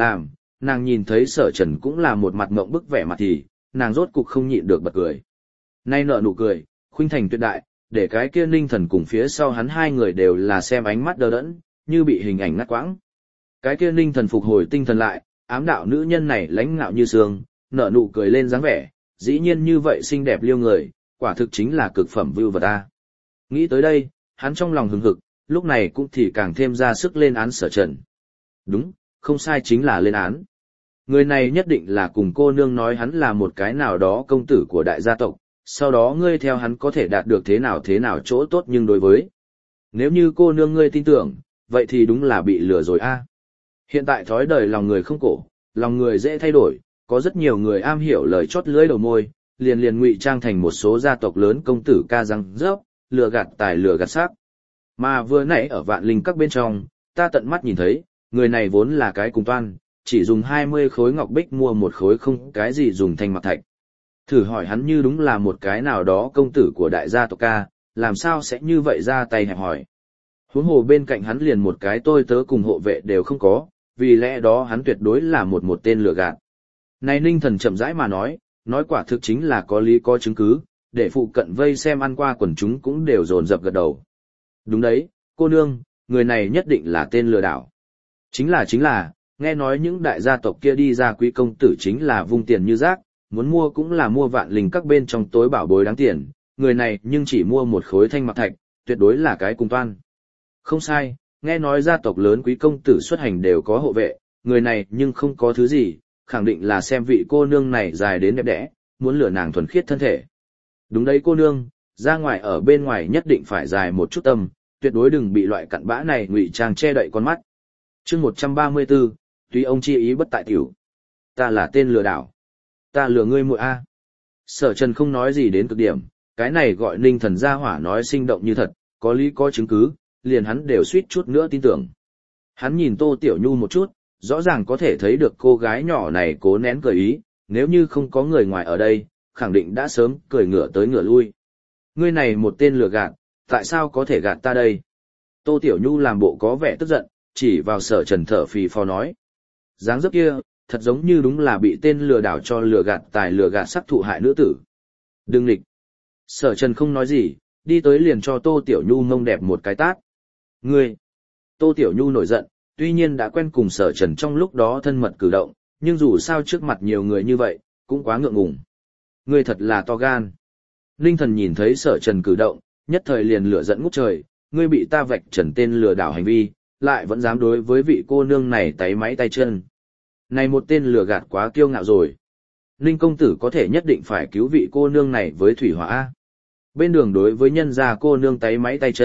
nàng nhìn thấy Sở Trần cũng là một mặt ngộng bức vẻ mặt thì, nàng rốt cục không nhịn được bật cười. Nay nở nụ cười, khuynh thành tuyệt đại, để cái kia Ninh Thần cùng phía sau hắn 2 người đều là xem ánh mắt đờ đẫn, như bị hình ảnh ngắt quãng. Cái kia Ninh Thần phục hồi tinh thần lại, ám đạo nữ nhân này lãnh ngạo như sương, nở nụ cười lên dáng vẻ, dĩ nhiên như vậy xinh đẹp liêu người, quả thực chính là cực phẩm vưu vật ta. Nghĩ tới đây, hắn trong lòng hừng hực, lúc này cũng thì càng thêm ra sức lên án Sở Trần. Đúng, không sai chính là lên án. Người này nhất định là cùng cô nương nói hắn là một cái nào đó công tử của đại gia tộc, sau đó ngươi theo hắn có thể đạt được thế nào chỗ tốt nhưng đối với. Nếu như cô nương ngươi tin tưởng, vậy thì đúng là bị lừa rồi a. Hiện tại thói đời lòng người không cổ, lòng người dễ thay đổi, có rất nhiều người am hiểu lời chót lưỡi đầu môi, liền ngụy trang thành một số gia tộc lớn công tử ca răng rớp, lừa gạt tài lừa gạt xác. Mà vừa nãy ở Vạn Linh các bên trong, ta tận mắt nhìn thấy, người này vốn là cái cùng toan, chỉ dùng 20 khối ngọc bích mua một khối không cái gì dùng thanh mặc thạch. Thử hỏi hắn như đúng là một cái nào đó công tử của đại gia tộc ca, làm sao sẽ như vậy ra tay hẹp hỏi. Huống hồ bên cạnh hắn liền một cái tôi tớ cùng hộ vệ đều không có, vì lẽ đó hắn tuyệt đối là một tên lừa gạt. Này Ninh Thần chậm rãi mà nói quả thực chính là có lý có chứng cứ, để phụ cận vây xem ăn qua quần chúng cũng đều dồn dập gật đầu. Đúng đấy, cô nương, người này nhất định là tên lừa đảo. Chính là, nghe nói những đại gia tộc kia đi ra quý công tử chính là vung tiền như rác, muốn mua cũng là mua Vạn Linh các bên trong tối bảo bối đáng tiền, người này nhưng chỉ mua một khối thanh mặc thạch, tuyệt đối là cái cùng toan. Không sai, nghe nói gia tộc lớn quý công tử xuất hành đều có hộ vệ, người này nhưng không có thứ gì, khẳng định là xem vị cô nương này dài đến đẹp đẽ, muốn lừa nàng thuần khiết thân thể. Đúng đấy cô nương, ra ngoài ở bên ngoài nhất định phải dài một chút tâm, tuyệt đối đừng bị loại cặn bã này ngụy trang che đậy con mắt. Chương 134, tuy ông chi ý bất tại tiểu. Ta là tên lừa đảo. Ta lừa ngươi muội a. Sở Trần không nói gì đến cực điểm, cái này gọi Ninh Thần gia hỏa nói sinh động như thật, có lý có chứng cứ, liền hắn đều suýt chút nữa tin tưởng. Hắn nhìn Tô Tiểu Nhu một chút, rõ ràng có thể thấy được cô gái nhỏ này cố nén cười ý, nếu như không có người ngoài ở đây, khẳng định đã sớm cười ngửa tới ngửa lui. Ngươi này một tên lừa gạt, tại sao có thể gạt ta đây? Tô Tiểu Nhu làm bộ có vẻ tức giận, chỉ vào Sở Trần thở phì phò nói. Dáng dấp kia, thật giống như đúng là bị tên lừa đảo cho lừa gạt tài lừa gạt sắc thụ hại nữ tử. Đừng nghịch. Sở Trần không nói gì, đi tới liền cho Tô Tiểu Nhu mông đẹp một cái tát. Ngươi! Tô Tiểu Nhu nổi giận, tuy nhiên đã quen cùng Sở Trần trong lúc đó thân mật cử động, nhưng dù sao trước mặt nhiều người như vậy, cũng quá ngượng ngùng. Ngươi thật là to gan. Ninh Thần nhìn thấy Sở Trần cử động, nhất thời liền lửa giận ngút trời, ngươi bị ta vạch trần tên lừa đảo hành vi, lại vẫn dám đối với vị cô nương này táy máy tay chân. Này một tên lừa gạt quá kiêu ngạo rồi. Ninh công tử có thể nhất định phải cứu vị cô nương này với thủy hỏa. Bên đường đối với nhân gia cô nương táy máy tay chân,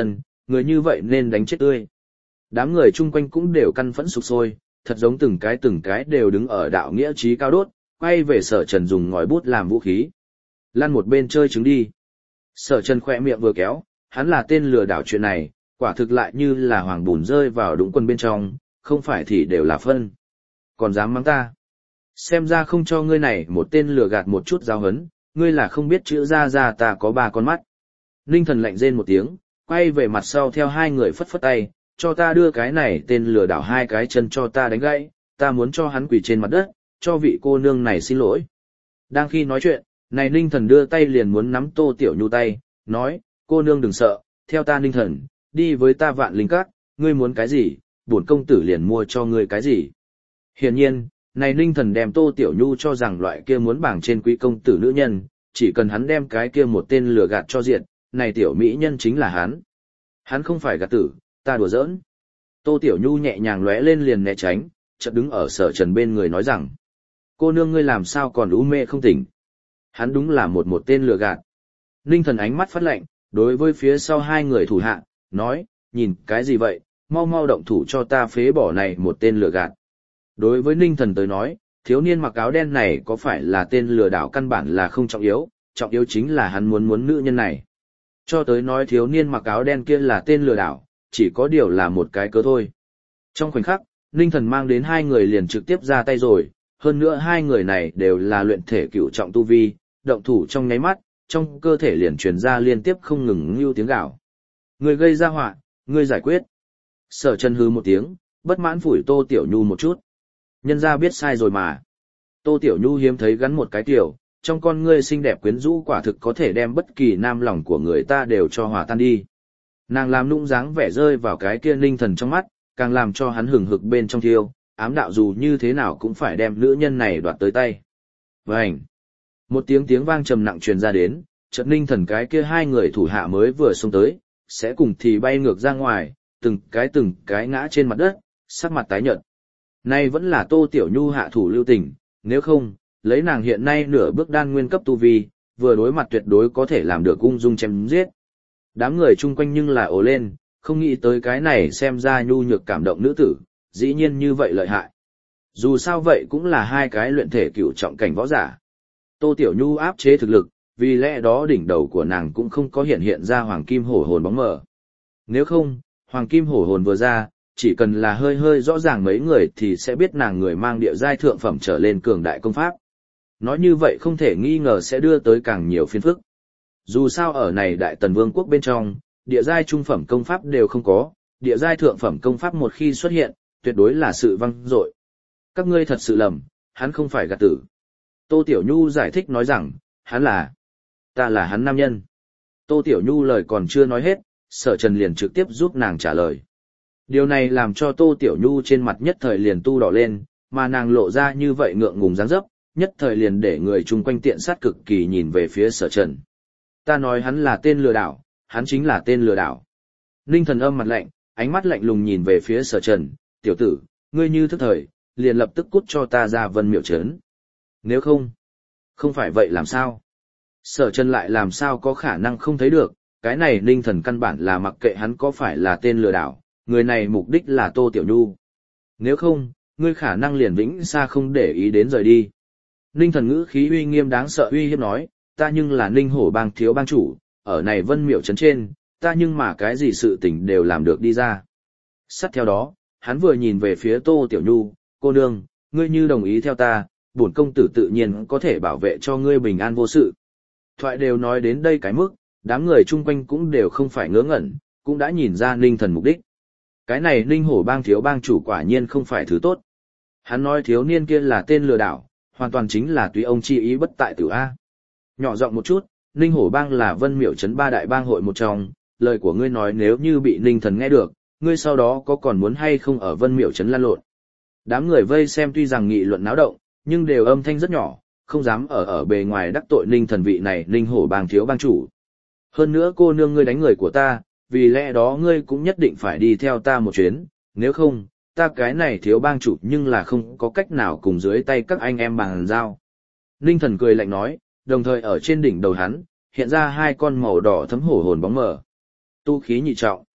người như vậy nên đánh chết tươi. Đám người chung quanh cũng đều căn phẫn sục sôi, thật giống từng cái đều đứng ở đạo nghĩa trí cao đốt, quay về Sở Trần dùng ngòi bút làm vũ khí. Lăn một bên chơi trứng đi. Sở Trần khỏe miệng vừa kéo, hắn là tên lừa đảo chuyện này, quả thực lại như là hoàng bùn rơi vào đũng quân bên trong, không phải thì đều là phân. Còn dám mắng ta. Xem ra không cho ngươi này một tên lừa gạt một chút giáo hấn, ngươi là không biết chữ ra ta có 3 con mắt. Ninh Thần lạnh rên một tiếng, quay về mặt sau theo 2 người phất phất tay, cho ta đưa cái này tên lừa đảo 2 cái chân cho ta đánh gãy, ta muốn cho hắn quỳ trên mặt đất, cho vị cô nương này xin lỗi. Đang khi nói chuyện, này Ninh Thần đưa tay liền muốn nắm Tô Tiểu Nhu tay, nói, cô nương đừng sợ, theo ta Ninh Thần, đi với ta Vạn Linh Các, ngươi muốn cái gì, bổn công tử liền mua cho ngươi cái gì. Hiển nhiên, này Ninh Thần đem Tô Tiểu Nhu cho rằng loại kia muốn bảng trên quý công tử nữ nhân, chỉ cần hắn đem cái kia một tên lừa gạt cho diện, này tiểu mỹ nhân chính là hắn. Hắn không phải gạt tử, ta đùa giỡn. Tô Tiểu Nhu nhẹ nhàng lóe lên liền né tránh, chợt đứng ở Sở Trần bên người nói rằng, cô nương ngươi làm sao còn u mê không tỉnh. Hắn đúng là một tên lừa gạt. Ninh Thần ánh mắt phát lạnh, đối với phía sau 2 người thủ hạ, nói, nhìn cái gì vậy, mau mau động thủ cho ta phế bỏ này một tên lừa gạt. Đối với Ninh Thần tới nói, thiếu niên mặc áo đen này có phải là tên lừa đảo căn bản là không trọng yếu chính là hắn muốn nữ nhân này. Cho tới nói thiếu niên mặc áo đen kia là tên lừa đảo, chỉ có điều là một cái cớ thôi. Trong khoảnh khắc, Ninh Thần mang đến 2 người liền trực tiếp ra tay rồi, hơn nữa 2 người này đều là luyện thể cửu trọng tu vi, động thủ trong nháy mắt, trong cơ thể liền truyền ra liên tiếp không ngừng như tiếng gào. Người gây ra họa, người giải quyết. Sở Trần hừ một tiếng, bất mãn phủi Tô Tiểu Nhu một chút. Nhân ra biết sai rồi mà. Tô Tiểu Nhu hiếm thấy gắn một cái tiểu, trong con ngươi xinh đẹp quyến rũ quả thực có thể đem bất kỳ nam lòng của người ta đều cho hòa tan đi. Nàng làm nũng dáng vẻ rơi vào cái kia Ninh Thần trong mắt, càng làm cho hắn hừng hực bên trong thiêu, ám đạo dù như thế nào cũng phải đem nữ nhân này đoạt tới tay. Vành! Một tiếng vang trầm nặng truyền ra đến, chợt Ninh Thần cái kia 2 người thủ hạ mới vừa xông tới, sẽ cùng thì bay ngược ra ngoài, từng cái ngã trên mặt đất, sắc mặt tái nhợt. Nay vẫn là Tô Tiểu Nhu hạ thủ lưu tình, nếu không, lấy nàng hiện nay nửa bước đan nguyên cấp tu vi, vừa đối mặt tuyệt đối có thể làm được ung dung chém giết. Đám người chung quanh nhưng là ồ lên, không nghĩ tới cái này xem ra nhu nhược cảm động nữ tử, dĩ nhiên như vậy lợi hại. Dù sao vậy cũng là 2 cái luyện thể cửu trọng cảnh võ giả. Tô Tiểu Nhu áp chế thực lực, vì lẽ đó đỉnh đầu của nàng cũng không có hiện ra hoàng kim hổ hồn bóng mờ. Nếu không, hoàng kim hổ hồn vừa ra, chỉ cần là hơi rõ ràng mấy người thì sẽ biết nàng người mang địa giai thượng phẩm trở lên cường đại công pháp. Nói như vậy không thể nghi ngờ sẽ đưa tới càng nhiều phiền phức. Dù sao ở này Đại Tần Vương quốc bên trong, địa giai trung phẩm công pháp đều không có, địa giai thượng phẩm công pháp một khi xuất hiện, tuyệt đối là sự vang dội. Các ngươi thật sự lầm, hắn không phải gạt tử. Tô Tiểu Nhu giải thích nói rằng, ta là hắn nam nhân. Tô Tiểu Nhu lời còn chưa nói hết, Sở Trần liền trực tiếp giúp nàng trả lời. Điều này làm cho Tô Tiểu Nhu trên mặt nhất thời liền tu đỏ lên, mà nàng lộ ra như vậy ngượng ngùng dáng dấp, nhất thời liền để người chung quanh tiện sát cực kỳ nhìn về phía Sở Trần. Ta nói hắn là tên lừa đảo, hắn chính là tên lừa đảo. Ninh Thần âm mặt lạnh, ánh mắt lạnh lùng nhìn về phía Sở Trần, tiểu tử, ngươi như thức thời, liền lập tức cút cho ta ra Vân Miểu Trấn. Nếu không phải vậy làm sao? Sở Trần lại làm sao có khả năng không thấy được, cái này Ninh Thần căn bản là mặc kệ hắn có phải là tên lừa đảo, người này mục đích là Tô Tiểu Nhu. Nếu không, ngươi khả năng liền vĩnh xa không để ý đến rời đi. Ninh Thần ngữ khí uy nghiêm đáng sợ uy hiếp nói, ta nhưng là Ninh Hổ bang thiếu bang chủ, ở này Vân Miểu Trấn trên, ta nhưng mà cái gì sự tình đều làm được đi ra. Sát theo đó, hắn vừa nhìn về phía Tô Tiểu Nhu, cô nương, ngươi như đồng ý theo ta, bổn công tử tự nhiên có thể bảo vệ cho ngươi bình an vô sự. Thoại đều nói đến đây cái mức, đám người chung quanh cũng đều không phải ngớ ngẩn, cũng đã nhìn ra Ninh Thần mục đích. Cái này Ninh Hổ bang thiếu bang chủ quả nhiên không phải thứ tốt. Hắn nói thiếu niên kia là tên lừa đảo, hoàn toàn chính là tùy ông chi ý bất tại tử A. Nhỏ giọng một chút, Ninh Hổ bang là Vân Miểu Trấn 3 đại bang hội một trong, lời của ngươi nói nếu như bị Ninh Thần nghe được, ngươi sau đó có còn muốn hay không ở Vân Miểu Trấn lăn lộn. Đám người vây xem tuy rằng nghị luận náo động, nhưng đều âm thanh rất nhỏ, không dám ở bề ngoài đắc tội Ninh Thần vị này Ninh Hổ bang thiếu bang chủ. Hơn nữa cô nương ngươi đánh người của ta, vì lẽ đó ngươi cũng nhất định phải đi theo ta một chuyến, nếu không, ta cái này thiếu bang chủ nhưng là không có cách nào cùng dưới tay các anh em bàn giao. Ninh Thần cười lạnh nói, đồng thời ở trên đỉnh đầu hắn, hiện ra 2 con màu đỏ thấm hổ hồn bóng mờ. Tu khí nhị trọng.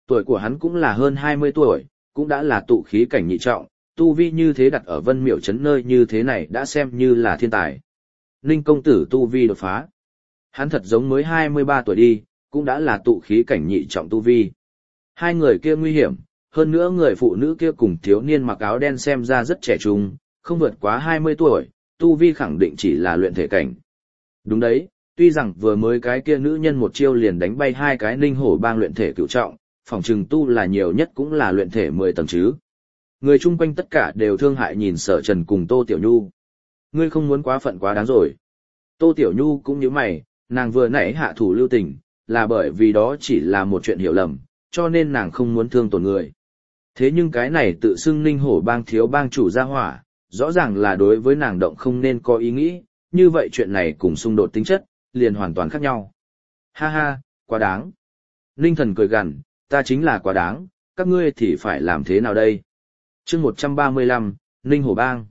Tuổi của hắn cũng là hơn 20 tuổi, cũng đã là tụ khí cảnh nhị trọng, tu vi như thế đặt ở Vân Miểu trấn nơi như thế này đã xem như là thiên tài. Ninh công tử tu vi đột phá. Hắn thật giống mới 23 tuổi đi, cũng đã là tụ khí cảnh nhị trọng tu vi. Hai người kia nguy hiểm, hơn nữa người phụ nữ kia cùng thiếu niên mặc áo đen xem ra rất trẻ trung, không vượt quá 20 tuổi, tu vi khẳng định chỉ là luyện thể cảnh. Đúng đấy, tuy rằng vừa mới cái kia nữ nhân một chiêu liền đánh bay hai cái Ninh Hổ Bang luyện thể cửu trọng, phòng trừng tu là nhiều nhất cũng là luyện thể 10 tầng chứ. Người chung quanh tất cả đều thương hại nhìn Sở Trần cùng Tô Tiểu Nhu. Ngươi không muốn quá phận quá đáng rồi. Tô Tiểu Nhu cũng như mày, nàng vừa nãy hạ thủ lưu tình, là bởi vì đó chỉ là một chuyện hiểu lầm, cho nên nàng không muốn thương tổn người. Thế nhưng cái này tự xưng Ninh Hổ Bang thiếu bang chủ gia hỏa, rõ ràng là đối với nàng động không nên có ý nghĩ, như vậy chuyện này cùng xung đột tính chất, liền hoàn toàn khác nhau. Ha ha, quá đáng. Ninh Thần cười gằn, ta chính là quá đáng, các ngươi thì phải làm thế nào đây? Chương 135, Ninh Hổ Bang.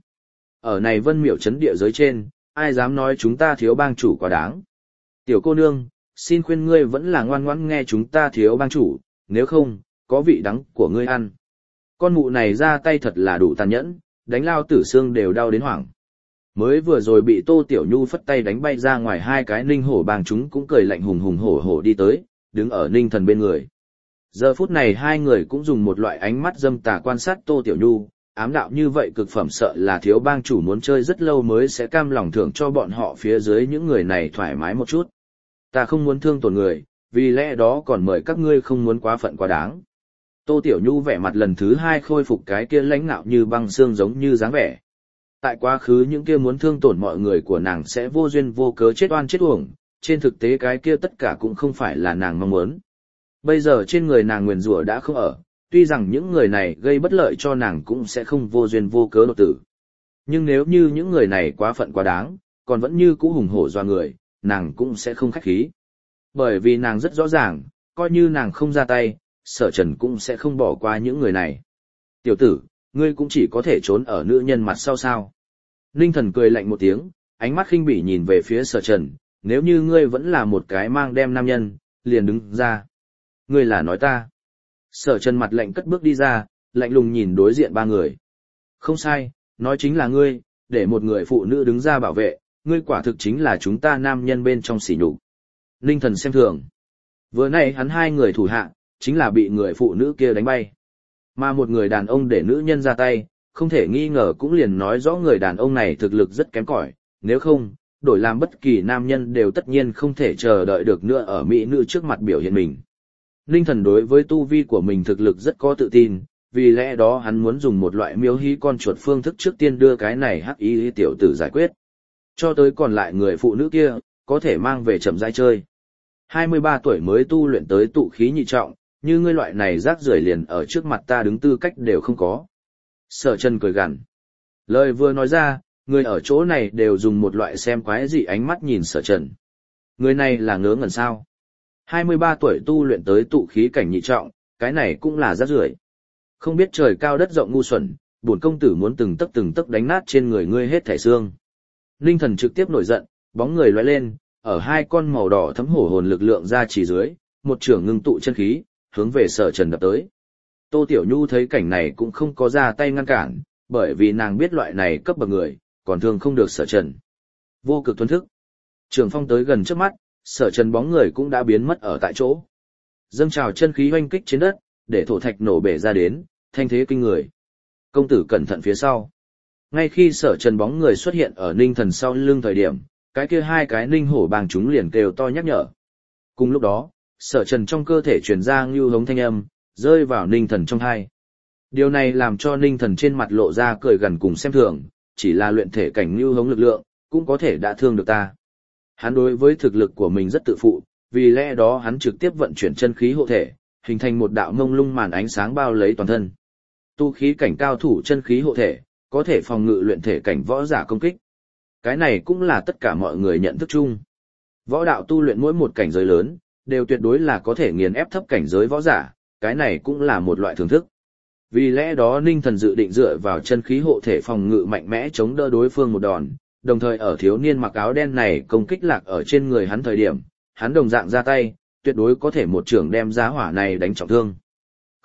Ở này Vân Miểu trấn địa giới trên, ai dám nói chúng ta thiếu bang chủ quá đáng? Tiểu cô nương, xin khuyên ngươi vẫn là ngoan ngoãn nghe chúng ta thiếu bang chủ, nếu không, có vị đắng của ngươi ăn. Con mụ này ra tay thật là đủ tàn nhẫn, đánh lao tử xương đều đau đến hoảng. Mới vừa rồi bị Tô Tiểu Nhu phất tay đánh bay ra ngoài hai cái Ninh Hổ Bang chúng cũng cười lạnh hùng hùng hổ hổ đi tới, đứng ở Ninh Thần bên người. Giờ phút này hai người cũng dùng một loại ánh mắt dâm tà quan sát Tô Tiểu Nhu, ám đạo như vậy cực phẩm sợ là thiếu bang chủ muốn chơi rất lâu mới sẽ cam lòng thưởng cho bọn họ phía dưới những người này thoải mái một chút. Ta không muốn thương tổn người, vì lẽ đó còn mời các ngươi không muốn quá phận quá đáng. Tô Tiểu Nhu vẻ mặt lần thứ hai khôi phục cái kia lãnh ngạo như băng xương giống như dáng vẻ. Tại quá khứ những kia muốn thương tổn mọi người của nàng sẽ vô duyên vô cớ chết oan chết uổng, trên thực tế cái kia tất cả cũng không phải là nàng mong muốn. Bây giờ trên người nàng nguyền rủa đã không ở, tuy rằng những người này gây bất lợi cho nàng cũng sẽ không vô duyên vô cớ đột tử. Nhưng nếu như những người này quá phận quá đáng, còn vẫn như cũ hùng hổ doa người, nàng cũng sẽ không khách khí. Bởi vì nàng rất rõ ràng, coi như nàng không ra tay, Sở Trần cũng sẽ không bỏ qua những người này. Tiểu tử, ngươi cũng chỉ có thể trốn ở nữ nhân mặt sau sao. Ninh Thần cười lạnh một tiếng, ánh mắt khinh bỉ nhìn về phía Sở Trần, nếu như ngươi vẫn là một cái mang đem nam nhân, liền đứng ra. Ngươi là nói ta. Sở Trần mặt lạnh cất bước đi ra, lạnh lùng nhìn đối diện ba người. Không sai, nói chính là ngươi, để một người phụ nữ đứng ra bảo vệ, ngươi quả thực chính là chúng ta nam nhân bên trong sỉ nhục. Ninh Thần xem thường. Vừa nãy hắn hai người thủ hạ, chính là bị người phụ nữ kia đánh bay. Mà một người đàn ông để nữ nhân ra tay, không thể nghi ngờ cũng liền nói rõ người đàn ông này thực lực rất kém cỏi, nếu không, đổi làm bất kỳ nam nhân đều tất nhiên không thể chờ đợi được nữa ở mỹ nữ trước mặt biểu hiện mình. Ninh Thần đối với tu vi của mình thực lực rất có tự tin, vì lẽ đó hắn muốn dùng một loại miêu hí con chuột phương thức trước tiên đưa cái này hắc y tiểu tử giải quyết. Cho tới còn lại người phụ nữ kia, có thể mang về chậm rãi chơi. 23 tuổi mới tu luyện tới tụ khí nhị trọng, như ngươi loại này rác rưởi liền ở trước mặt ta đứng tư cách đều không có. Sở Trần cười gằn. Lời vừa nói ra, người ở chỗ này đều dùng một loại xem quái dị ánh mắt nhìn Sở Trần. Người này là ngớ ngẩn sao? 23 tuổi tu luyện tới tụ khí cảnh nhị trọng, cái này cũng là rác rưởi. Không biết trời cao đất rộng ngu xuẩn, bổn công tử muốn từng tấc đánh nát trên người ngươi hết thảy xương. Ninh Thần trực tiếp nổi giận, bóng người lóe lên, ở hai con màu đỏ thấm hổ hồn lực lượng ra chỉ dưới, một trường ngưng tụ chân khí, hướng về Sở Trần đập tới. Tô Tiểu Nhu thấy cảnh này cũng không có ra tay ngăn cản, bởi vì nàng biết loại này cấp bậc người, còn thương không được Sở Trần. Vô cực thuần thức. Trường phong tới gần trước mắt, Sở Trần bóng người cũng đã biến mất ở tại chỗ. Dâng trào chân khí oanh kích trên đất, để thổ thạch nổ bể ra đến, thanh thế kinh người. Công tử cẩn thận phía sau. Ngay khi Sở Trần bóng người xuất hiện ở Ninh Thần sau lưng thời điểm, cái kia hai cái Ninh Hổ Bang chúng liền kêu to nhắc nhở. Cùng lúc đó, Sở Trần trong cơ thể truyền ra ngưu hống thanh âm, rơi vào Ninh Thần trong tai. Điều này làm cho Ninh Thần trên mặt lộ ra cười gần cùng xem thường, chỉ là luyện thể cảnh ngưu hống lực lượng, cũng có thể đã thương được ta. Hắn đối với thực lực của mình rất tự phụ, vì lẽ đó hắn trực tiếp vận chuyển chân khí hộ thể, hình thành một đạo mông lung màn ánh sáng bao lấy toàn thân. Tu khí cảnh cao thủ chân khí hộ thể, có thể phòng ngự luyện thể cảnh võ giả công kích. Cái này cũng là tất cả mọi người nhận thức chung. Võ đạo tu luyện mỗi một cảnh giới lớn, đều tuyệt đối là có thể nghiền ép thấp cảnh giới võ giả, cái này cũng là một loại thưởng thức. Vì lẽ đó Ninh Thần dự định dựa vào chân khí hộ thể phòng ngự mạnh mẽ chống đỡ đối phương một đòn, đồng thời ở thiếu niên mặc áo đen này công kích lạc ở trên người hắn thời điểm, hắn đồng dạng ra tay, tuyệt đối có thể một trưởng đem giá hỏa này đánh trọng thương.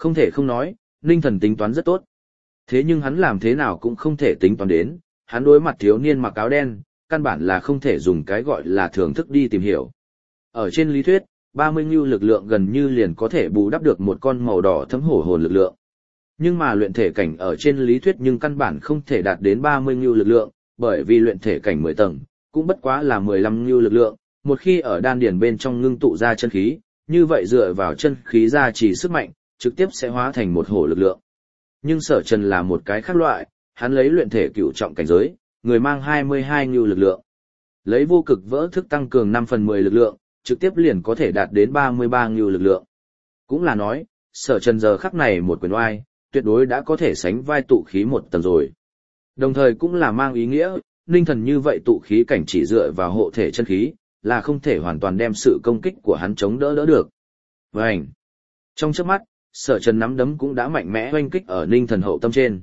Không thể không nói, Ninh Thần tính toán rất tốt. Thế nhưng hắn làm thế nào cũng không thể tính toán đến, hắn đối mặt thiếu niên mặc áo đen, căn bản là không thể dùng cái gọi là thưởng thức đi tìm hiểu. Ở trên lý thuyết, 30 ngưu lực lượng gần như liền có thể bù đắp được một con màu đỏ thấm hổ hồn lực lượng. Nhưng mà luyện thể cảnh ở trên lý thuyết nhưng căn bản không thể đạt đến 30 ngưu lực lượng, bởi vì luyện thể cảnh 10 tầng, cũng bất quá là 15 ngưu lực lượng, một khi ở đan điền bên trong ngưng tụ ra chân khí, như vậy dựa vào chân khí ra chỉ sức mạnh, trực tiếp sẽ hóa thành một hổ lực lượng. Nhưng Sở Trần là một cái khác loại, hắn lấy luyện thể cửu trọng cảnh giới, người mang 22 ngưu lực lượng. Lấy vô cực vỡ thức tăng cường 5 phần 10 lực lượng, trực tiếp liền có thể đạt đến 33 ngưu lực lượng. Cũng là nói, Sở Trần giờ khắc này một quyền oai, tuyệt đối đã có thể sánh vai tụ khí một tầng rồi. Đồng thời cũng là mang ý nghĩa, Ninh Thần như vậy tụ khí cảnh chỉ dựa vào hộ thể chân khí, là không thể hoàn toàn đem sự công kích của hắn chống đỡ được. Vành! Trong chớp mắt, Sở Trần nắm đấm cũng đã mạnh mẽ oanh kích ở Ninh Thần hậu tâm trên.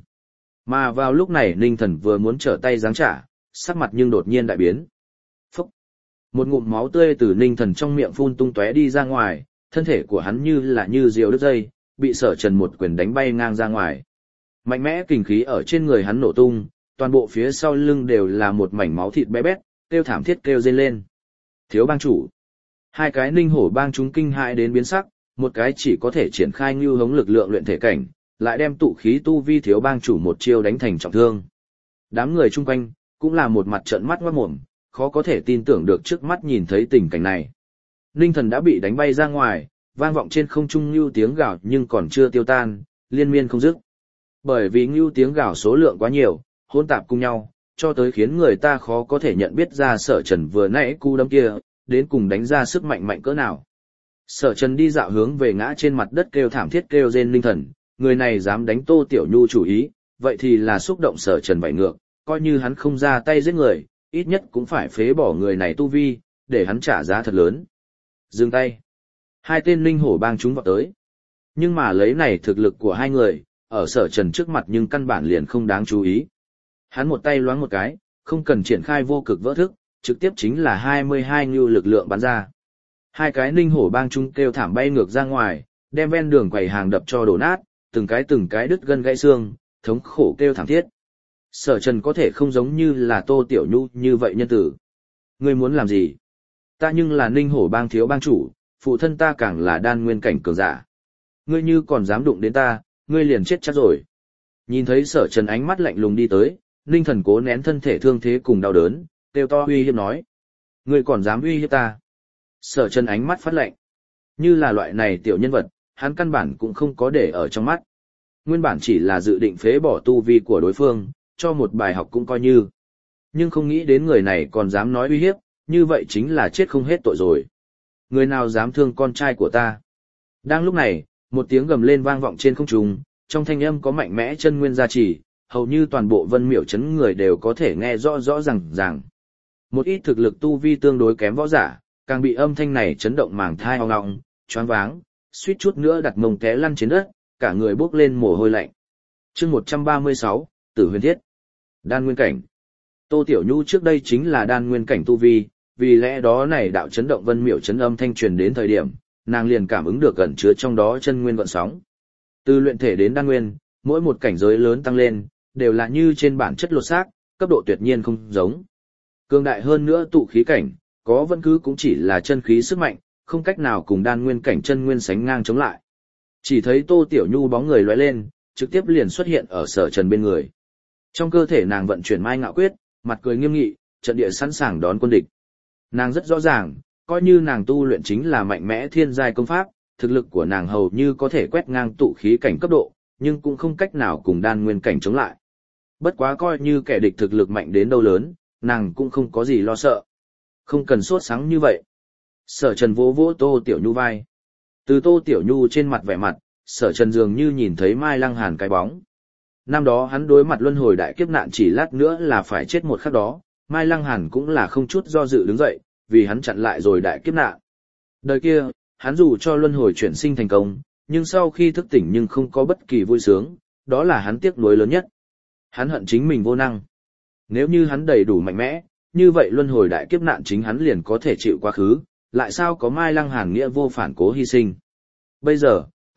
Mà vào lúc này Ninh Thần vừa muốn trở tay giáng trả, sắc mặt nhưng đột nhiên đại biến. Phúc! Một ngụm máu tươi từ Ninh Thần trong miệng phun tung tóe đi ra ngoài, thân thể của hắn như diều đứt dây, bị Sở Trần một quyền đánh bay ngang ra ngoài. Mạnh mẽ kình khí ở trên người hắn nổ tung, toàn bộ phía sau lưng đều là một mảnh máu thịt bé bét, kêu thảm thiết kêu rên lên. Thiếu bang chủ! Hai cái Ninh Hổ bang chúng kinh hãi đến biến sắc, một cái chỉ có thể triển khai ngưu hống lực lượng luyện thể cảnh, lại đem tụ khí tu vi thiếu bang chủ một chiêu đánh thành trọng thương. Đám người chung quanh, cũng là một mặt trợn mắt ngoát mồm, khó có thể tin tưởng được trước mắt nhìn thấy tình cảnh này. Ninh Thần đã bị đánh bay ra ngoài, vang vọng trên không trung ngưu tiếng gào nhưng còn chưa tiêu tan, liên miên không dứt. Bởi vì ngưu tiếng gào số lượng quá nhiều, hỗn tạp cùng nhau, cho tới khiến người ta khó có thể nhận biết ra Sở Trần vừa nãy cú đấm kia, đến cùng đánh ra sức mạnh mạnh cỡ nào. Sở Trần đi dạo hướng về ngã trên mặt đất kêu thảm thiết kêu rên Ninh Thần, người này dám đánh Tô Tiểu Nhu chủ ý, vậy thì là xúc động Sở Trần vậy ngược, coi như hắn không ra tay giết người, ít nhất cũng phải phế bỏ người này tu vi, để hắn trả giá thật lớn. Dừng tay. Hai tên Ninh Hổ bang chúng vọt tới. Nhưng mà lấy này thực lực của hai người, ở Sở Trần trước mặt nhưng căn bản liền không đáng chú ý. Hắn một tay loáng một cái, không cần triển khai vô cực vỡ thức, trực tiếp chính là 22 ngưu lực lượng bắn ra. Hai cái Ninh Hổ bang chúng kêu thảm bay ngược ra ngoài, đem ven đường quầy hàng đập cho đổ nát, từng cái đứt gân gãy xương, thống khổ kêu thảm thiết. Sở Trần có thể không giống như là Tô Tiểu Nhu như vậy nhân tử. Ngươi muốn làm gì? Ta nhưng là Ninh Hổ bang thiếu bang chủ, phụ thân ta càng là đan nguyên cảnh cường giả. Ngươi như còn dám đụng đến ta, ngươi liền chết chắc rồi. Nhìn thấy Sở Trần ánh mắt lạnh lùng đi tới, Ninh Thần cố nén thân thể thương thế cùng đau đớn, kêu to uy hiếp nói. Ngươi còn dám uy hiếp ta? Sở Trần ánh mắt phát lạnh. Như là loại này tiểu nhân vật, hắn căn bản cũng không có để ở trong mắt. Nguyên bản chỉ là dự định phế bỏ tu vi của đối phương, cho một bài học cũng coi như. Nhưng không nghĩ đến người này còn dám nói uy hiếp, như vậy chính là chết không hết tội rồi. Người nào dám thương con trai của ta? Đang lúc này, một tiếng gầm lên vang vọng trên không trung, trong thanh âm có mạnh mẽ chân nguyên gia trì, hầu như toàn bộ Vân Miểu trấn người đều có thể nghe rõ rõ ràng. Một ít thực lực tu vi tương đối kém võ giả, càng bị âm thanh này chấn động màng thai ong ong, choáng váng, suýt chút nữa đặt mông té lăn trên đất, cả người bốc lên mồ hôi lạnh. Chương 136, Tử Huyền Thiết. Đan nguyên cảnh. Tô Tiểu Nhu trước đây chính là đan nguyên cảnh tu vi, vì lẽ đó này đạo chấn động Vân Miểu trấn âm thanh truyền đến thời điểm, nàng liền cảm ứng được ẩn chứa trong đó chân nguyên vận sóng. Từ luyện thể đến đan nguyên, mỗi một cảnh giới lớn tăng lên, đều là như trên bản chất lột xác, cấp độ tuyệt nhiên không giống. Cường đại hơn nữa tụ khí cảnh, có vẫn cứ cũng chỉ là chân khí sức mạnh, không cách nào cùng đan nguyên cảnh chân nguyên sánh ngang chống lại. Chỉ thấy Tô Tiểu Nhu bóng người lóe lên, trực tiếp liền xuất hiện ở Sở Trần bên người. Trong cơ thể nàng vận chuyển Mai Ngạo Quyết, mặt cười nghiêm nghị, trận địa sẵn sàng đón quân địch. Nàng rất rõ ràng, coi như nàng tu luyện chính là mạnh mẽ thiên giai công pháp, thực lực của nàng hầu như có thể quét ngang tụ khí cảnh cấp độ, nhưng cũng không cách nào cùng đan nguyên cảnh chống lại. Bất quá coi như kẻ địch thực lực mạnh đến đâu lớn, nàng cũng không có gì lo sợ. Không cần sốt sắng như vậy. Sở Trần vỗ vỗ Tô Tiểu Nhu vai. Từ Tô Tiểu Nhu trên mặt vẻ mặt, Sở Trần dường như nhìn thấy Mai Lăng Hàn cái bóng. Năm đó hắn đối mặt luân hồi đại kiếp nạn chỉ lát nữa là phải chết một khắc đó, Mai Lăng Hàn cũng là không chút do dự đứng dậy, vì hắn chặn lại rồi đại kiếp nạn. Đời kia, hắn dù cho luân hồi chuyển sinh thành công, nhưng sau khi thức tỉnh nhưng không có bất kỳ vui sướng, đó là hắn tiếc nuối lớn nhất. Hắn hận chính mình vô năng. Nếu như hắn đầy đủ mạnh mẽ, như vậy luân hồi đại kiếp nạn chính hắn liền có thể chịu quá khứ, lại sao có Mai Lăng Hàn nghĩa vô phản cố hy sinh. Bây giờ,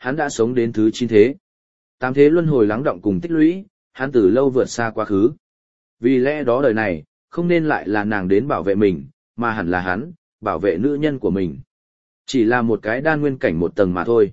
hắn đã sống đến thứ 9 thế. 8 thế luân hồi lắng đọng cùng tích lũy, hắn từ lâu vượt xa quá khứ. Vì lẽ đó đời này, không nên lại là nàng đến bảo vệ mình, mà hẳn là hắn, bảo vệ nữ nhân của mình. Chỉ là một cái đan nguyên cảnh một tầng mà thôi.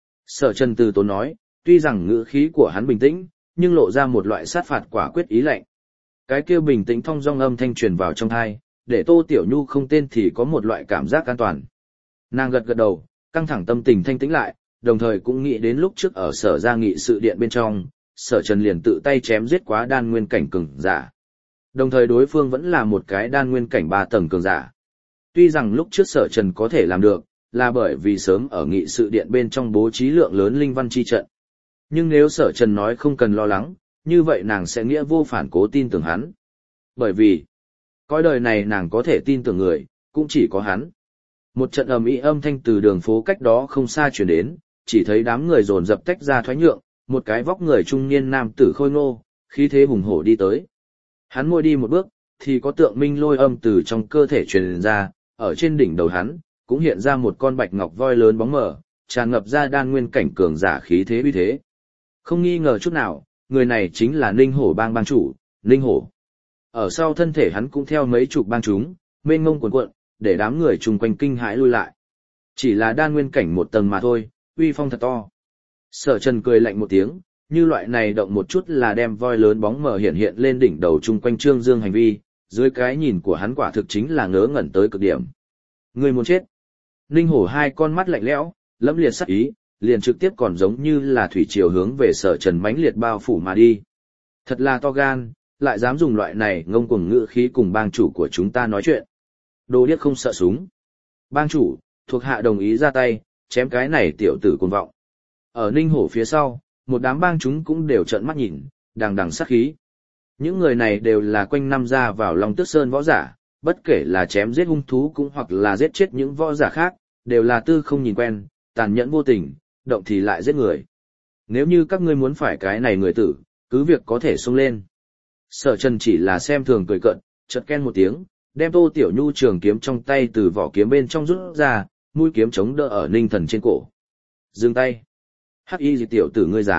Sở Trần từ tốn nói, tuy rằng ngữ khí của hắn bình tĩnh, nhưng lộ ra một loại sát phạt quả quyết ý lạnh. Cái kia bình tĩnh thong dong âm thanh truyền vào trong tai, để Tô Tiểu Nhu không tên thì có một loại cảm giác an toàn. Nàng gật gật đầu, căng thẳng tâm tình thanh tĩnh lại, đồng thời cũng nghĩ đến lúc trước ở Sở Gia nghị sự điện bên trong, Sở Trần liền tự tay chém giết quá đan nguyên cảnh cường giả. Đồng thời đối phương vẫn là một cái đan nguyên cảnh 3 tầng cường giả. Tuy rằng lúc trước Sở Trần có thể làm được, là bởi vì sớm ở nghị sự điện bên trong bố trí lượng lớn linh văn chi trận. Nhưng nếu Sở Trần nói không cần lo lắng, như vậy nàng sẽ nghĩa vô phản cố tin tưởng hắn. Bởi vì, cõi đời này nàng có thể tin tưởng người, cũng chỉ có hắn. Một trận ầm ĩ âm thanh từ đường phố cách đó không xa truyền đến, chỉ thấy đám người dồn dập tách ra thoái nhượng, một cái vóc người trung niên nam tử khôi ngô, khí thế hùng hổ đi tới. Hắn môi đi một bước, thì có tượng minh lôi âm từ trong cơ thể truyền ra, ở trên đỉnh đầu hắn, cũng hiện ra một con bạch ngọc voi lớn bóng mờ, tràn ngập ra đan nguyên cảnh cường giả khí thế uy thế. Không nghi ngờ chút nào, người này chính là Ninh Hổ bang bang chủ, Ninh Hổ. Ở sau thân thể hắn cũng theo mấy chục bang chúng, mênh ngông cuồn cuộn, để đám người chung quanh kinh hãi lui lại. Chỉ là đan nguyên cảnh một tầng mà thôi, uy phong thật to. Sở Trần cười lạnh một tiếng, như loại này động một chút là đem voi lớn bóng mờ hiện hiện lên đỉnh đầu chung quanh Trương Dương hành vi, dưới cái nhìn của hắn quả thực chính là ngớ ngẩn tới cực điểm. Người muốn chết. Ninh Hổ hai con mắt lạnh lẽo, lẫm liệt sắc ý, liền trực tiếp còn giống như là thủy triều hướng về Sở Trần mãnh liệt bao phủ mà đi. Thật là to gan, lại dám dùng loại này ngông cuồng ngữ khí cùng bang chủ của chúng ta nói chuyện. Đồ điếc không sợ súng. Bang chủ, thuộc hạ đồng ý ra tay, chém cái này tiểu tử cuồng vọng. Ở Ninh Hổ phía sau, một đám bang chúng cũng đều trợn mắt nhìn, đằng đằng sát khí. Những người này đều là quanh năm ra vào Long Tước Sơn võ giả, bất kể là chém giết hung thú cũng hoặc là giết chết những võ giả khác, đều là tư không nhìn quen, tàn nhẫn vô tình, động thì lại giết người. Nếu như các ngươi muốn phải cái này người tử, cứ việc có thể xông lên. Sở Trần chỉ là xem thường cười cợt, chợt ken một tiếng, đem Tô Tiểu Nhu trường kiếm trong tay từ vỏ kiếm bên trong rút ra, mũi kiếm chống đỡ ở Ninh Thần trên cổ. Dừng tay. Hắc y gì tiểu tử ngươi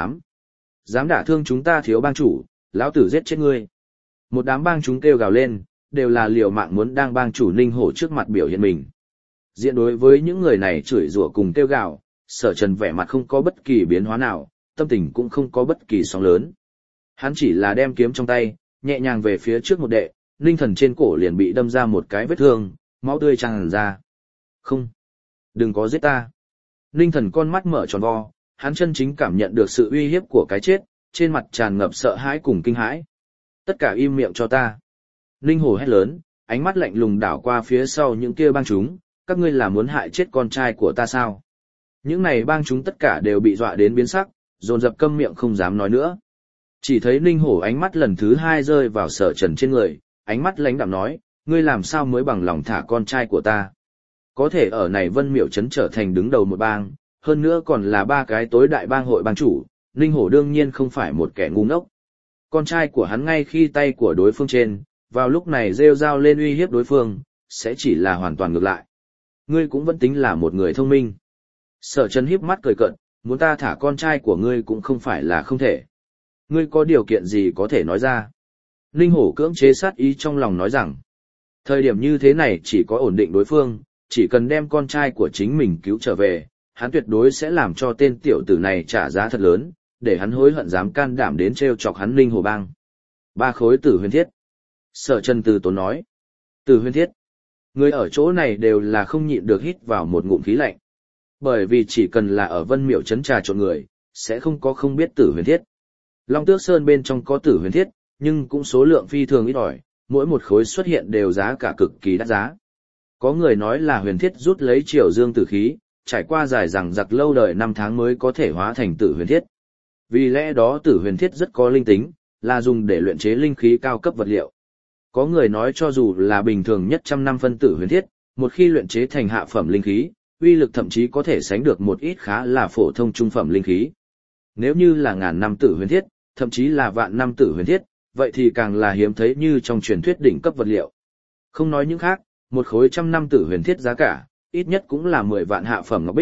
dám đả thương chúng ta thiếu bang chủ, lão tử giết chết ngươi. Một đám bang chúng kêu gào lên, đều là liều mạng muốn đang bang chủ Ninh Hổ trước mặt biểu hiện mình. Diện đối với những người này chửi rủa cùng kêu gào, Sở Trần vẻ mặt không có bất kỳ biến hóa nào, tâm tình cũng không có bất kỳ sóng lớn. Hắn chỉ là đem kiếm trong tay, nhẹ nhàng về phía trước một đệ, Ninh Thần trên cổ liền bị đâm ra một cái vết thương, máu tươi tràn ra. Không, đừng có giết ta. Ninh Thần con mắt mở tròn vo, hắn chân chính cảm nhận được sự uy hiếp của cái chết, trên mặt tràn ngập sợ hãi cùng kinh hãi. Tất cả im miệng cho ta. Ninh Hổ hét lớn, ánh mắt lạnh lùng đảo qua phía sau những kia bang chúng, các ngươi là muốn hại chết con trai của ta sao? Những này bang chúng tất cả đều bị dọa đến biến sắc, dồn dập câm miệng không dám nói nữa. Chỉ thấy Ninh Hổ ánh mắt lần thứ 2 rơi vào Sở Trần trên người, ánh mắt lãnh đạm nói, ngươi làm sao mới bằng lòng thả con trai của ta? Có thể ở này Vân Miểu trấn trở thành đứng đầu một bang, hơn nữa còn là 3 cái tối đại bang hội bang chủ, Ninh Hổ đương nhiên không phải một kẻ ngu ngốc. Con trai của hắn ngay khi tay của đối phương trên, vào lúc này rêu rao lên uy hiếp đối phương, sẽ chỉ là hoàn toàn ngược lại. Ngươi cũng vẫn tính là một người thông minh. Sở Trần híp mắt cười cợt, muốn ta thả con trai của ngươi cũng không phải là không thể. Ngươi có điều kiện gì có thể nói ra? Ninh Hổ cưỡng chế sát ý trong lòng nói rằng, thời điểm như thế này chỉ có ổn định đối phương, chỉ cần đem con trai của chính mình cứu trở về, hắn tuyệt đối sẽ làm cho tên tiểu tử này trả giá thật lớn, để hắn hối hận dám can đảm đến trêu chọc hắn Ninh Hổ bang. 3 khối tử huyền thiết. Sở Trần từ tốn nói, tử huyền thiết. Người ở chỗ này đều là không nhịn được hít vào một ngụm khí lạnh. Bởi vì chỉ cần là ở Vân Miểu trấn trà trộn người, sẽ không có không biết tử huyền thiết. Long Tước Sơn bên trong có tử huyền thiết, nhưng cũng số lượng phi thường ít ỏi, mỗi một khối xuất hiện đều giá cả cực kỳ đắt giá. Có người nói là huyền thiết rút lấy triều dương tử khí, trải qua dài dằng dặc lâu đời 5 tháng mới có thể hóa thành tử huyền thiết. Vì lẽ đó tử huyền thiết rất có linh tính, là dùng để luyện chế linh khí cao cấp vật liệu. Có người nói cho dù là bình thường nhất trăm năm phân tử huyền thiết, một khi luyện chế thành hạ phẩm linh khí, uy lực thậm chí có thể sánh được một ít khá là phổ thông trung phẩm linh khí. Nếu như là ngàn năm tử huyền thiết, thậm chí là vạn năm tử huyền thiết, vậy thì càng là hiếm thấy như trong truyền thuyết đỉnh cấp vật liệu. Không nói những khác, một khối trăm năm tử huyền thiết giá cả, ít nhất cũng là 10 vạn hạ phẩm ngọc bích,